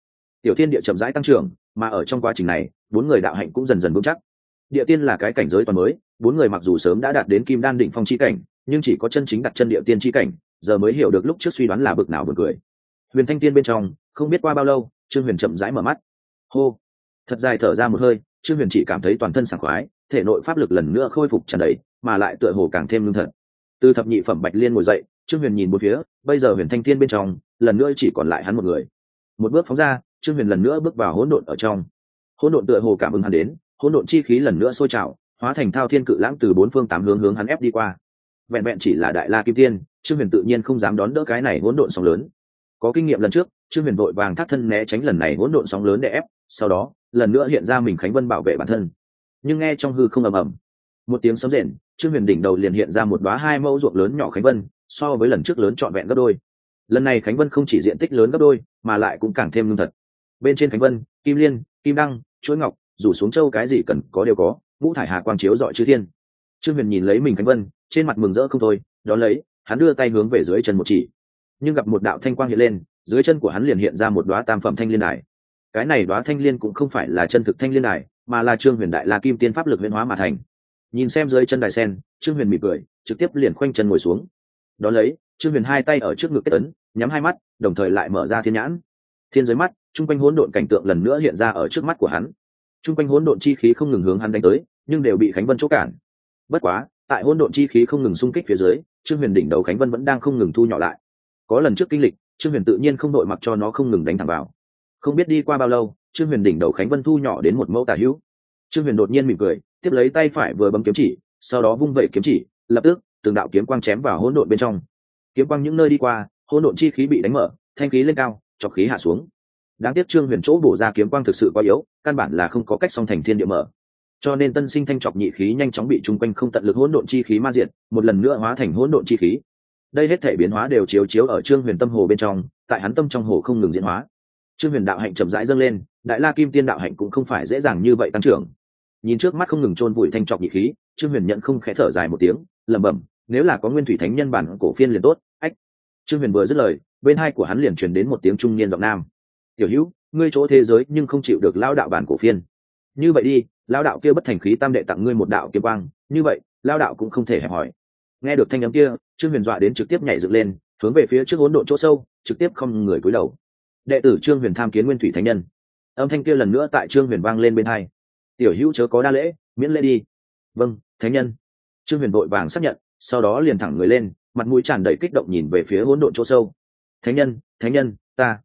Speaker 1: tiểu thiên địa chậm rãi tăng trưởng, mà ở trong quá trình này 4 người đạo hạnh cũng dần dần vững chắc. Địa tiên là cái cảnh giới toàn mới, 4 người mặc dù sớm đã đạt đến kim đan đỉnh phong chi cảnh, nhưng chỉ có chân chính đặt chân địa tiên chi cảnh, giờ mới hiểu được lúc trước suy đoán là bực nào buồn cười. Huyền Thanh Tiên bên trong, không biết qua bao lâu, Trương Huyền chậm rãi mở mắt. Hô, thật dài thở ra một hơi, Trương Huyền chỉ cảm thấy toàn thân sảng khoái, thể nội pháp lực lần nữa khôi phục tràn đầy, mà lại tựa hồ càng thêm lương thật. Từ thập nhị phẩm Bạch Liên ngồi dậy, Trương Huyền nhìn bốn phía, bây giờ Huyền Thanh Tiên bên trong, lần nữa chỉ còn lại hắn một người. Một bước phóng ra, Trương Huyền lần nữa bước vào hỗn độn ở trong. Hỗn độn tựa hồ cảm ứng hắn đến, hỗn độn chi khí lần nữa sôi trào, hóa thành thao thiên cự lãng từ bốn phương tám hướng hướng hắn ép đi qua. Vẹn vẹn chỉ là đại la kim tiên, Trương Huyền tự nhiên không dám đón đỡ cái này hỗn độn sóng lớn. Có kinh nghiệm lần trước, Trương Huyền vội vàng thắt thân né tránh lần này hỗn độn sóng lớn để ép, sau đó, lần nữa hiện ra mình Khánh Vân bảo vệ bản thân. Nhưng nghe trong hư không ầm ầm, một tiếng sấm rền, Trương Huyền đỉnh đầu liền hiện ra một đóa 2 mẫu ruộng lớn nhỏ Khánh Vân, so với lần trước lớn trọn vẹn gấp đôi. Lần này Khánh Vân không chỉ diện tích lớn gấp đôi, mà lại cũng càng thêm lương thật. Bên trên Khánh Vân, kim liên, kim đăng, chuỗi ngọc, rủ xuống châu cái gì cần có đều có, ngũ thải hà quang chiếu rọi chư thiên. Trương Huyền nhìn lấy mình Khánh Vân, trên mặt mừng rỡ không thôi, đón lấy, hắn đưa tay hướng về dưới chân một chỉ. Nhưng gặp một đạo thanh quang hiện lên, dưới chân của hắn liền hiện ra một đóa tam phẩm thanh liên đài. Cái này đóa thanh liên cũng không phải là chân thực thanh liên đài, mà là Trương Huyền đại la kim tiên pháp lực huyễn hóa mà thành. Nhìn xem dưới chân đài sen, Trương Huyền mỉm cười, trực tiếp liền khoanh chân ngồi xuống. Đón lấy, Trương Huyền hai tay ở trước ngực kết ấn, nhắm hai mắt, đồng thời lại mở ra thiên nhãn. Thiên dưới mắt, trung quanh hỗn độn cảnh tượng lần nữa hiện ra ở trước mắt của hắn. Trung quanh hỗn độn chi khí không ngừng hướng hắn đánh tới, nhưng đều bị Khánh Vân chỗ cản. Bất quá, tại hỗn độn chi khí không ngừng xung kích phía dưới, Trương Huyền đỉnh đầu Khánh Vân vẫn đang không ngừng thu nhỏ lại. Có lần trước kinh lịch, Trương Huyền tự nhiên không đội mặc cho nó không ngừng đánh thẳng vào. Không biết đi qua bao lâu, Trương Huyền đỉnh đầu Khánh Vân thu nhỏ đến một mẫu tả hữu. Trương Huyền đột nhiên mỉm cười, tiếp lấy tay phải vừa bấm kiếm chỉ, sau đó vung vẩy kiếm chỉ, lập tức từng đạo kiếm quang chém vào hỗn độn bên trong. Kiếm quang những nơi đi qua, hỗn độn chi khí bị đánh mở, thanh khí lên cao, chọc khí hạ xuống. Đáng tiếc Trương Huyền chỗ bổ ra kiếm quang thực sự quá yếu, căn bản là không có cách song thành thiên địa mở. Cho nên tân sinh thanh chọc nhị khí nhanh chóng bị trung quanh không tận lực hỗn độn chi khí ma diệt, một lần nữa hóa thành hỗn độn chi khí. Đây hết thể biến hóa đều chiếu chiếu ở Trương Huyền tâm hồ bên trong, tại hắn tâm trong hồ không ngừng diễn hóa. Trương Huyền đạo hạnh chậm rãi dâng lên, đại la kim tiên đạo hạnh cũng không phải dễ dàng như vậy tăng trưởng. Nhìn trước mắt không ngừng chôn vùi thanh trọc nhị khí, Trương Huyền nhận không khẽ thở dài một tiếng, lẩm bẩm, nếu là có nguyên thủy thánh nhân bản cổ phiên liền tốt. Ách. Trương Huyền vừa dứt lời, bên hai của hắn liền truyền đến một tiếng trung niên giọng nam. Tiểu Hữu, ngươi chỗ thế giới nhưng không chịu được lão đạo bản cổ phiên. Như vậy đi, lão đạo kia bất thành khí tam đệ tặng ngươi một đạo kiếm quang, như vậy, lão đạo cũng không thể hẹp hỏi. Nghe được thanh âm kia, Trương Huyền dọa đến trực tiếp nhảy dựng lên, hướng về phía trước hỗn độn chỗ sâu, trực tiếp không người cúi đầu. Đệ tử Trương Huyền tham kiến nguyên thủy thánh nhân. Âm thanh kia lần nữa tại Trương Huyền vang lên bên hai. Tiểu Hữu chớ có đa lễ, miễn lễ đi. Vâng, thánh nhân. Trương Huyền vội vàng xác nhận, sau đó liền thẳng người lên, mặt mũi tràn đầy kích động nhìn về phía hỗn độn chỗ sâu. Thánh nhân,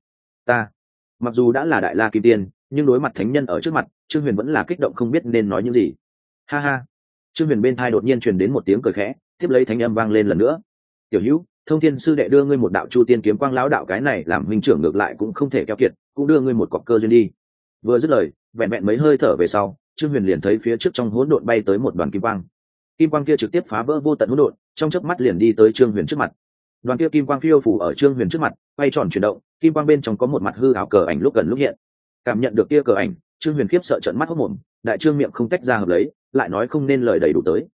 Speaker 1: ta. Mặc dù đã là đại la kim tiên, nhưng đối mặt thánh nhân ở trước mặt, Trương Huyền vẫn là kích động không biết nên nói những gì. Ha ha. Trương Huyền bên thai đột nhiên truyền đến một tiếng cười khẽ, tiếp lấy thánh âm vang lên lần nữa. Tiểu Hữu, Thông Thiên sư đệ đưa ngươi một đạo Chu Tiên kiếm quang lão đạo cái này làm huynh trưởng ngược lại cũng không thể keo kiệt, cũng đưa ngươi một cọc cơ duyên đi. Vừa dứt lời, vẹn vẹn mấy hơi thở về sau, Trương Huyền liền thấy phía trước trong hỗn độn bay tới một đoàn kim quang. Kim quang kia trực tiếp phá vỡ vô tận hỗn độn, trong chớp mắt liền đi tới Trương Huyền trước mặt. Đoàn kia kim quang phiêu phủ ở Trương Huyền trước mặt, quay tròn chuyển động, kim quang bên trong có một mặt hư ảo cờ ảnh lúc gần lúc hiện. Cảm nhận được kia cờ ảnh, Trương Huyền khiếp sợ trợn mắt hốt mồm, đại trương miệng không tách ra hợp lấy, lại nói không nên lời đầy đủ tới.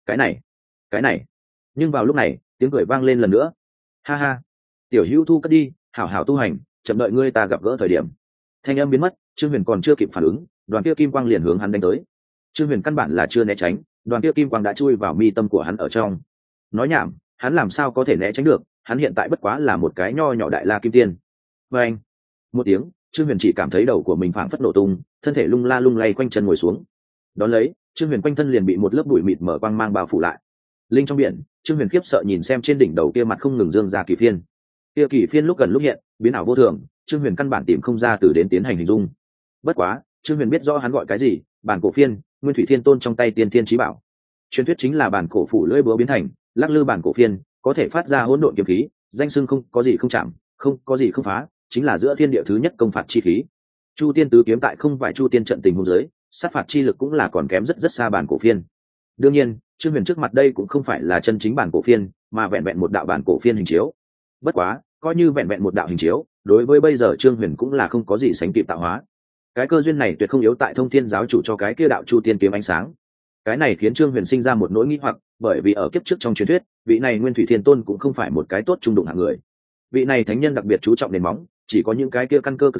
Speaker 1: Cái này. Nhưng vào lúc này, tiếng cười vang lên lần nữa. Ha ha, Tiểu Hữu thu cất đi, hảo hảo tu hành, chậm đợi ngươi ta gặp gỡ thời điểm. Thanh âm biến mất, Trương Huyền còn chưa kịp phản ứng, đoàn kia kim quang liền hướng hắn đánh tới. Trương Huyền căn bản là chưa né tránh, đoàn kia kim quang đã chui vào mi tâm của hắn ở trong. Nói nhảm, hắn làm sao có thể né tránh được, hắn hiện tại bất quá là một cái nho nhỏ đại la kim tiên. Và anh, một tiếng, Trương Huyền chỉ cảm thấy đầu của mình phảng phất nổ tung, thân thể lung la lung lay quanh chân ngồi xuống. Đón lấy, Trương Huyền quanh thân liền bị một lớp bụi mịt mở quang mang bao phủ lại. Linh trong biển, Trương Huyền khiếp sợ nhìn xem trên đỉnh đầu kia mặt không ngừng dương ra kỳ phiên. Kia kỳ phiên lúc gần lúc hiện, biến ảo vô thường, Trương Huyền căn bản tìm không ra từ đến tiến hành hình dung. Bất quá, Trương Huyền biết rõ hắn gọi cái gì, bản cổ phiên, Nguyên Thủy Thiên Tôn trong tay tiên thiên chí bảo. Truyền thuyết chính là bản cổ phủ lưỡi búa biến thành, lắc lư bản cổ phiên, có thể phát ra hỗn độn kiếm khí, danh xưng không có gì không chạm, không có gì không phá, chính là giữa thiên địa thứ nhất công phạt chi khí. Chu Tiên tứ kiếm tại không phải Chu Tiên trận tình huống dưới, sát phạt chi lực cũng là còn kém rất xa bản cổ phiên. Đương nhiên, Trương Huyền trước mặt đây cũng không phải là chân chính bản cổ phiên, mà vẹn vẹn một đạo bản cổ phiên hình chiếu. Bất quá, coi như vẹn vẹn một đạo hình chiếu, đối với bây giờ Trương Huyền cũng là không có gì sánh kịp tạo hóa. Cái cơ duyên này tuyệt không yếu tại Thông Thiên giáo chủ cho cái kia đạo Chu Tiên kiếm ánh sáng. Cái này khiến Trương Huyền sinh ra một nỗi nghi hoặc, bởi vì ở kiếp trước trong truyền thuyết, vị này Nguyên Thủy Thiên Tôn cũng không phải một cái tốt trung đụng hạng người. Vị này thánh nhân đặc biệt chú trọng nền móng, chỉ có những cái kia căn cơ cực sâu,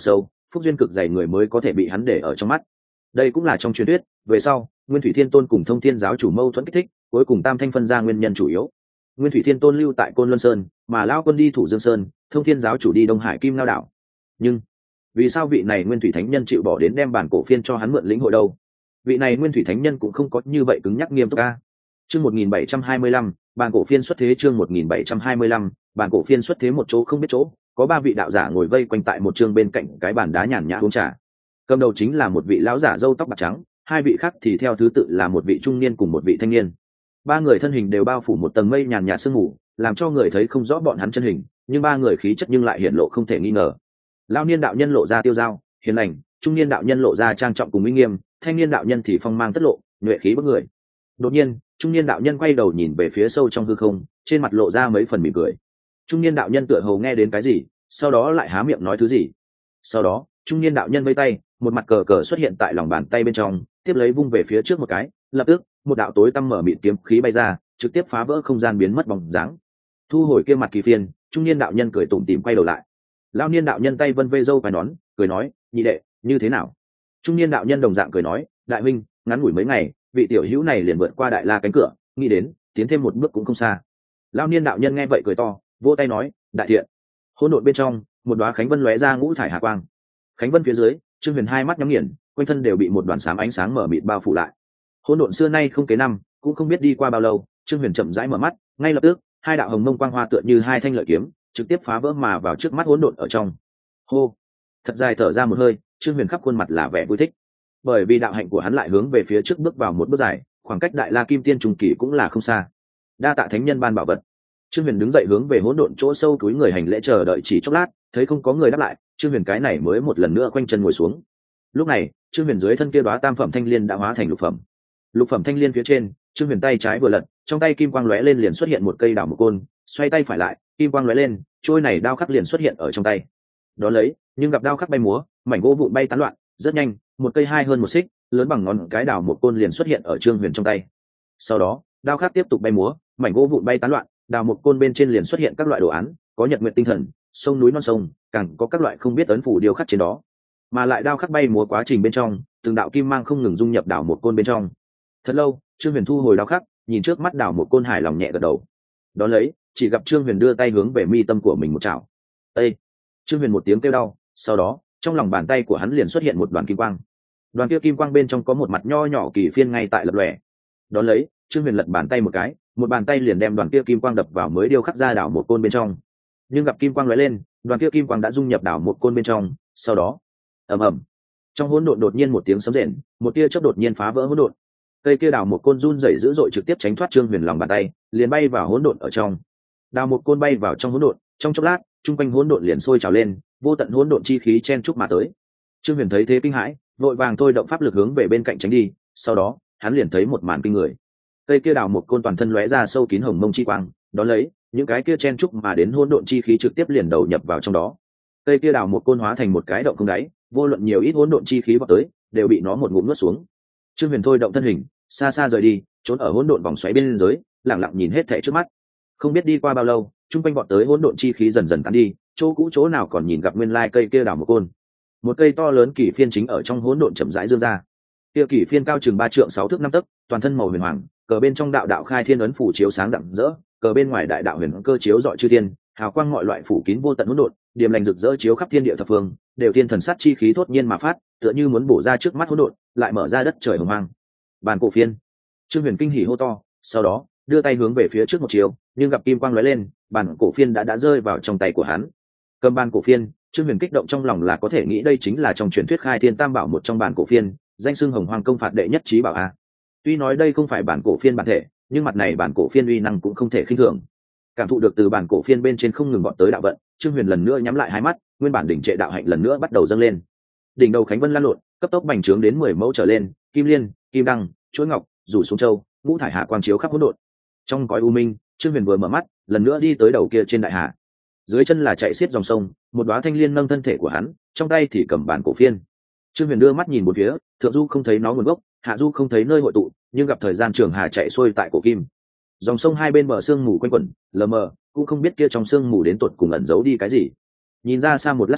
Speaker 1: phúc duyên cực dày người mới có thể bị hắn để ở trong mắt. Đây cũng là trong truyền thuyết về sau Nguyên Thủy Thiên Tôn cùng Thông Thiên giáo chủ mâu thuẫn kích thích, cuối cùng tam thanh phân ra nguyên nhân chủ yếu. Nguyên Thủy Thiên Tôn lưu tại Côn Luân Sơn, mà Lão Quân đi Thủ Dương Sơn, Thông Thiên giáo chủ đi Đông Hải Kim Ngao đảo. Nhưng vì sao vị này Nguyên Thủy Thánh Nhân chịu bỏ đến đem bản cổ phiên cho hắn mượn lĩnh hội đâu? Vị này Nguyên Thủy Thánh Nhân cũng không có như vậy cứng nhắc nghiêm túc a. Chương 1725, bản cổ phiên xuất thế. Chương 1725, bản cổ phiên xuất thế. Một chỗ không biết chỗ, có ba vị đạo giả ngồi vây quanh tại một chương bên cạnh cái bàn đá nhàn nhã uống trà. Cầm đầu chính là một vị lão giả râu tóc bạc trắng, hai vị khác thì theo thứ tự là một vị trung niên cùng một vị thanh niên. Ba người thân hình đều bao phủ một tầng mây nhàn nhạt sương mù, làm cho người thấy không rõ bọn hắn chân hình, nhưng ba người khí chất nhưng lại hiển lộ không thể nghi ngờ. Lão niên đạo nhân lộ ra tiêu dao hiền lành, trung niên đạo nhân lộ ra trang trọng cùng uy nghiêm, thanh niên đạo nhân thì phong mang tất lộ, nhuệ khí bức người. Đột nhiên, trung niên đạo nhân quay đầu nhìn về phía sâu trong hư không, trên mặt lộ ra mấy phần mỉm cười. Trung niên đạo nhân tựa hồ nghe đến cái gì, sau đó lại há miệng nói thứ gì. Sau đó, trung niên đạo nhân vây tay, một mặt cờ cờ xuất hiện tại lòng bàn tay bên trong, tiếp lấy vung về phía trước một cái, lập tức một đạo tối tăm mở mịt kiếm khí bay ra, trực tiếp phá vỡ không gian biến mất bóng dáng. Thu hồi kia mặt kỳ phiên, trung niên đạo nhân cười tủm tỉm quay đầu lại. Lão niên đạo nhân tay vân vê râu quai nón, cười nói, nhị đệ, như thế nào? Trung niên đạo nhân đồng dạng cười nói, đại huynh, ngắn ngủi mấy ngày, vị tiểu hữu này liền vượt qua đại la cánh cửa, nghĩ đến tiến thêm một bước cũng không xa. Lão niên đạo nhân nghe vậy cười to, vỗ tay nói, đại thiện. Hỗn độn bên trong, một đóa khánh vân lóe ra ngũ thải hà quang. Khánh vân phía dưới, Trương Huyền hai mắt nhắm nghiền, quanh thân đều bị một đoàn xám ánh sáng mở mịt bao phủ lại. Hỗn độn xưa nay không kế năm, cũng không biết đi qua bao lâu, Trương Huyền chậm rãi mở mắt, ngay lập tức, hai đạo hồng mông quang hoa tựa như hai thanh lợi kiếm, trực tiếp phá vỡ mà vào trước mắt hỗn độn ở trong. Hô, thật dài thở ra một hơi, Trương Huyền khắp khuôn mặt là vẻ vui thích, bởi vì đạo hạnh của hắn lại hướng về phía trước bước vào một bước dài, khoảng cách đại la kim tiên trung kỳ cũng là không xa. Đa tạ thánh nhân ban bảo vật. Trương Huyền đứng dậy hướng về hỗn độn chỗ sâu túi người hành lễ, chờ đợi chỉ chốc lát, thấy không có người đáp lại, Trương Huyền cái này mới một lần nữa quanh chân ngồi xuống. Lúc này, Trương Huyền dưới thân kia đóa tam phẩm thanh liên đã hóa thành lục phẩm. Lục phẩm thanh liên phía trên, Trương Huyền tay trái vừa lật, trong tay kim quang lóe lên liền xuất hiện một cây đào mộc côn, xoay tay phải lại, kim quang lóe lên, trôi này đao khắc liền xuất hiện ở trong tay. Đó lấy, nhưng gặp đao khắc bay múa, mảnh gỗ vụn bay tán loạn, rất nhanh, một cây hai hơn một xích, lớn bằng ngón cái đào mộc côn liền xuất hiện ở Trương Huyền trong tay. Sau đó, đao khắc tiếp tục bay múa, mảnh gỗ vụn bay tán loạn, đào mộc côn bên trên liền xuất hiện các loại đồ án, có nhật nguyện tinh thần, sông núi non sông, càng có các loại không biết ấn phủ điêu khắc trên đó. Mà lại đao khắc bay múa quá trình bên trong, từng đạo kim mang không ngừng dung nhập đào mộc côn bên trong. Thật lâu, Trương Huyền thu hồi đao khắc, nhìn trước mắt đào mộc côn hài lòng nhẹ gật đầu. Đó lấy, chỉ gặp Trương Huyền đưa tay hướng về mi tâm của mình một chảo. Ê! Trương Huyền một tiếng kêu đau, sau đó, trong lòng bàn tay của hắn liền xuất hiện một đoàn kim quang. Đoàn kia kim quang bên trong có một mặt nho nhỏ kỳ phiên ngay tại lập lòe. Đó lấy, Trương Huyền lật bàn tay một cái, một bàn tay liền đem đoàn kia kim quang đập vào mới điêu khắc ra đảo một côn bên trong. Nhưng gặp kim quang lóe lên, đoàn kia kim quang đã dung nhập đảo một côn bên trong, sau đó, ầm ầm, trong hỗn độn đột nhiên một tiếng sấm rền, một tia chớp đột nhiên phá vỡ hỗn độn. Cây kia đảo một côn run rẩy dữ dội trực tiếp tránh thoát Trương Huyền lòng bàn tay, liền bay vào hỗn độn ở trong. Đào một côn bay vào trong hỗn độn, trong chốc lát, trung quanh hỗn độn liền sôi trào lên, vô tận hỗn độn chi khí chen chúc mà tới. Trương Huyền thấy thế kinh hãi, vội vàng thôi động pháp lực hướng về bên cạnh tránh đi, sau đó, hắn liền thấy một màn kinh người. Cây kia đào một côn toàn thân lóe ra sâu kín hồng mông chi quang, đó lấy, những cái kia chen chúc mà đến hỗn độn chi khí trực tiếp liền đầu nhập vào trong đó. Cây kia đào một côn hóa thành một cái động không đáy, vô luận nhiều ít hỗn độn chi khí vào tới, đều bị nó một ngụm nuốt xuống. Trương Huyền thôi động thân hình, xa xa rời đi, trốn ở hỗn độn vòng xoáy bên dưới, lặng lặng nhìn hết thảy trước mắt. Không biết đi qua bao lâu, trung quanh bọn tới hỗn độn chi khí dần dần tán đi, chỗ cũ chỗ nào còn nhìn gặp nguyên lai cây kia đào một côn. Một cây to lớn kỳ phiên chính ở trong hỗn độn chậm rãi dương ra. Kia kỳ phiên cao chừng 3 trượng 6 thước 5 tấc, toàn thân màu huyền hoàng, cờ bên trong đạo đạo khai thiên ấn phủ chiếu sáng rạng rỡ, cờ bên ngoài đại đạo huyền cơ chiếu rọi chư thiên, hào quang mọi loại phủ kín vô tận hỗn độn, điểm lành rực rỡ chiếu khắp thiên địa thập phương, đều thiên thần sát chi khí thốt nhiên mà phát, tựa như muốn bổ ra trước mắt hỗn độn, lại mở ra đất trời hồng hoang. Bàn cổ phiên. Trương Huyền kinh hỉ hô to, sau đó, đưa tay hướng về phía trước một chiều, nhưng gặp kim quang lóe lên, bàn cổ phiên đã rơi vào trong tay của hắn. Cầm bàn cổ phiên, Trương Huyền kích động trong lòng là có thể nghĩ đây chính là trong truyền thuyết khai thiên tam bảo một trong bàn cổ phiên, danh xưng hồng hoang công phạt đệ nhất trí bảo a. Tuy nói đây không phải bản cổ phiên bản thể, nhưng mặt này bản cổ phiên uy năng cũng không thể khinh thường. Cảm thụ được từ bản cổ phiên bên trên không ngừng bọn tới đạo vận, Trương Huyền lần nữa nhắm lại hai mắt, nguyên bản đỉnh trệ đạo hạnh lần nữa bắt đầu dâng lên. Đỉnh đầu khánh vân lan lộn, cấp tốc bành trướng đến 10 mẫu trở lên, kim liên, kim đăng, chuỗi ngọc, rủ xuống châu, ngũ thải hạ quang chiếu khắp hỗn độn. Trong cõi u minh, Trương Huyền vừa mở mắt, lần nữa đi tới đầu kia trên đại hà. Dưới chân là chạy xiết dòng sông, một đóa thanh liên nâng thân thể của hắn, trong tay thì cầm bản cổ phiên. Trương Huyền đưa mắt nhìn một phía, thượng du không thấy nó nguồn gốc, hạ du không thấy nơi hội tụ, nhưng gặp thời gian trường hà chạy xuôi tại cổ kim. Dòng sông hai bên bờ sương mù quanh quẩn, lờ mờ, cũng không biết kia trong sương mù đến tột cùng ẩn giấu đi cái gì. Nhìn ra xa một lát sau,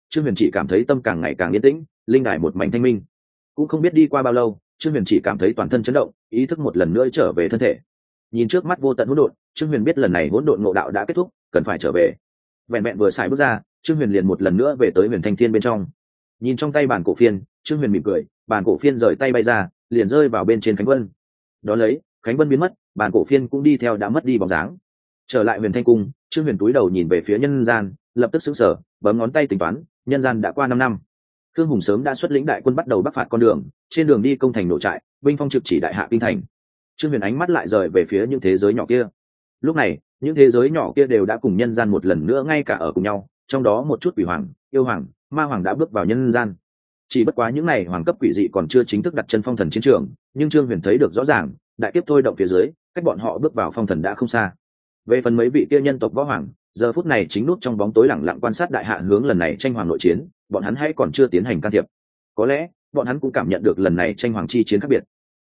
Speaker 1: Trương Huyền chỉ cảm thấy tâm càng ngày càng yên tĩnh, linh đài một mảnh thanh minh. Cũng không biết đi qua bao lâu, Trương Huyền chỉ cảm thấy toàn thân chấn động, ý thức một lần nữa trở về thân thể. Nhìn trước mắt vô tận hỗn độn, Trương Huyền biết lần này hỗn độn ngộ đạo đã kết thúc, cần phải trở về. Vẹn vẹn vừa xài bước ra, Trương Huyền liền một lần nữa về tới Huyền Thanh Thiên bên trong. Nhìn trong tay bản cổ phiên, Trương Huyền mỉm cười, bản cổ phiên rời tay bay ra, liền rơi vào bên trên Khánh Vân. Đó lấy, Khánh Vân biến mất, bản cổ phiên cũng đi theo đã mất đi bóng dáng. Trở lại Huyền Thanh cung, Trương Huyền túi đầu nhìn về phía nhân gian, lập tức sững sờ, bấm ngón tay tính toán, nhân gian đã qua 5 năm. Khương Hùng sớm đã xuất lĩnh đại quân bắt đầu bắc phạt con đường, trên đường đi công thành nổ trại, binh phong trực chỉ đại hạ kinh thành. Trương Huyền ánh mắt lại rời về phía những thế giới nhỏ kia. Lúc này, những thế giới nhỏ kia đều đã cùng nhân gian một lần nữa ngay cả ở cùng nhau, trong đó một chút quỷ hoàng, yêu hoàng, ma hoàng đã bước vào nhân gian. Chỉ bất quá những này hoàng cấp quỷ dị còn chưa chính thức đặt chân phong thần chiến trường, nhưng Trương Huyền thấy được rõ ràng, đại kiếp thôi động phía dưới, cách bọn họ bước vào phong thần đã không xa. Về phần mấy vị kia nhân tộc võ hoàng, giờ phút này chính nút trong bóng tối lẳng lặng quan sát đại hạ hướng lần này tranh hoàng nội chiến, bọn hắn hãy còn chưa tiến hành can thiệp. Có lẽ bọn hắn cũng cảm nhận được lần này tranh hoàng chi chiến khác biệt.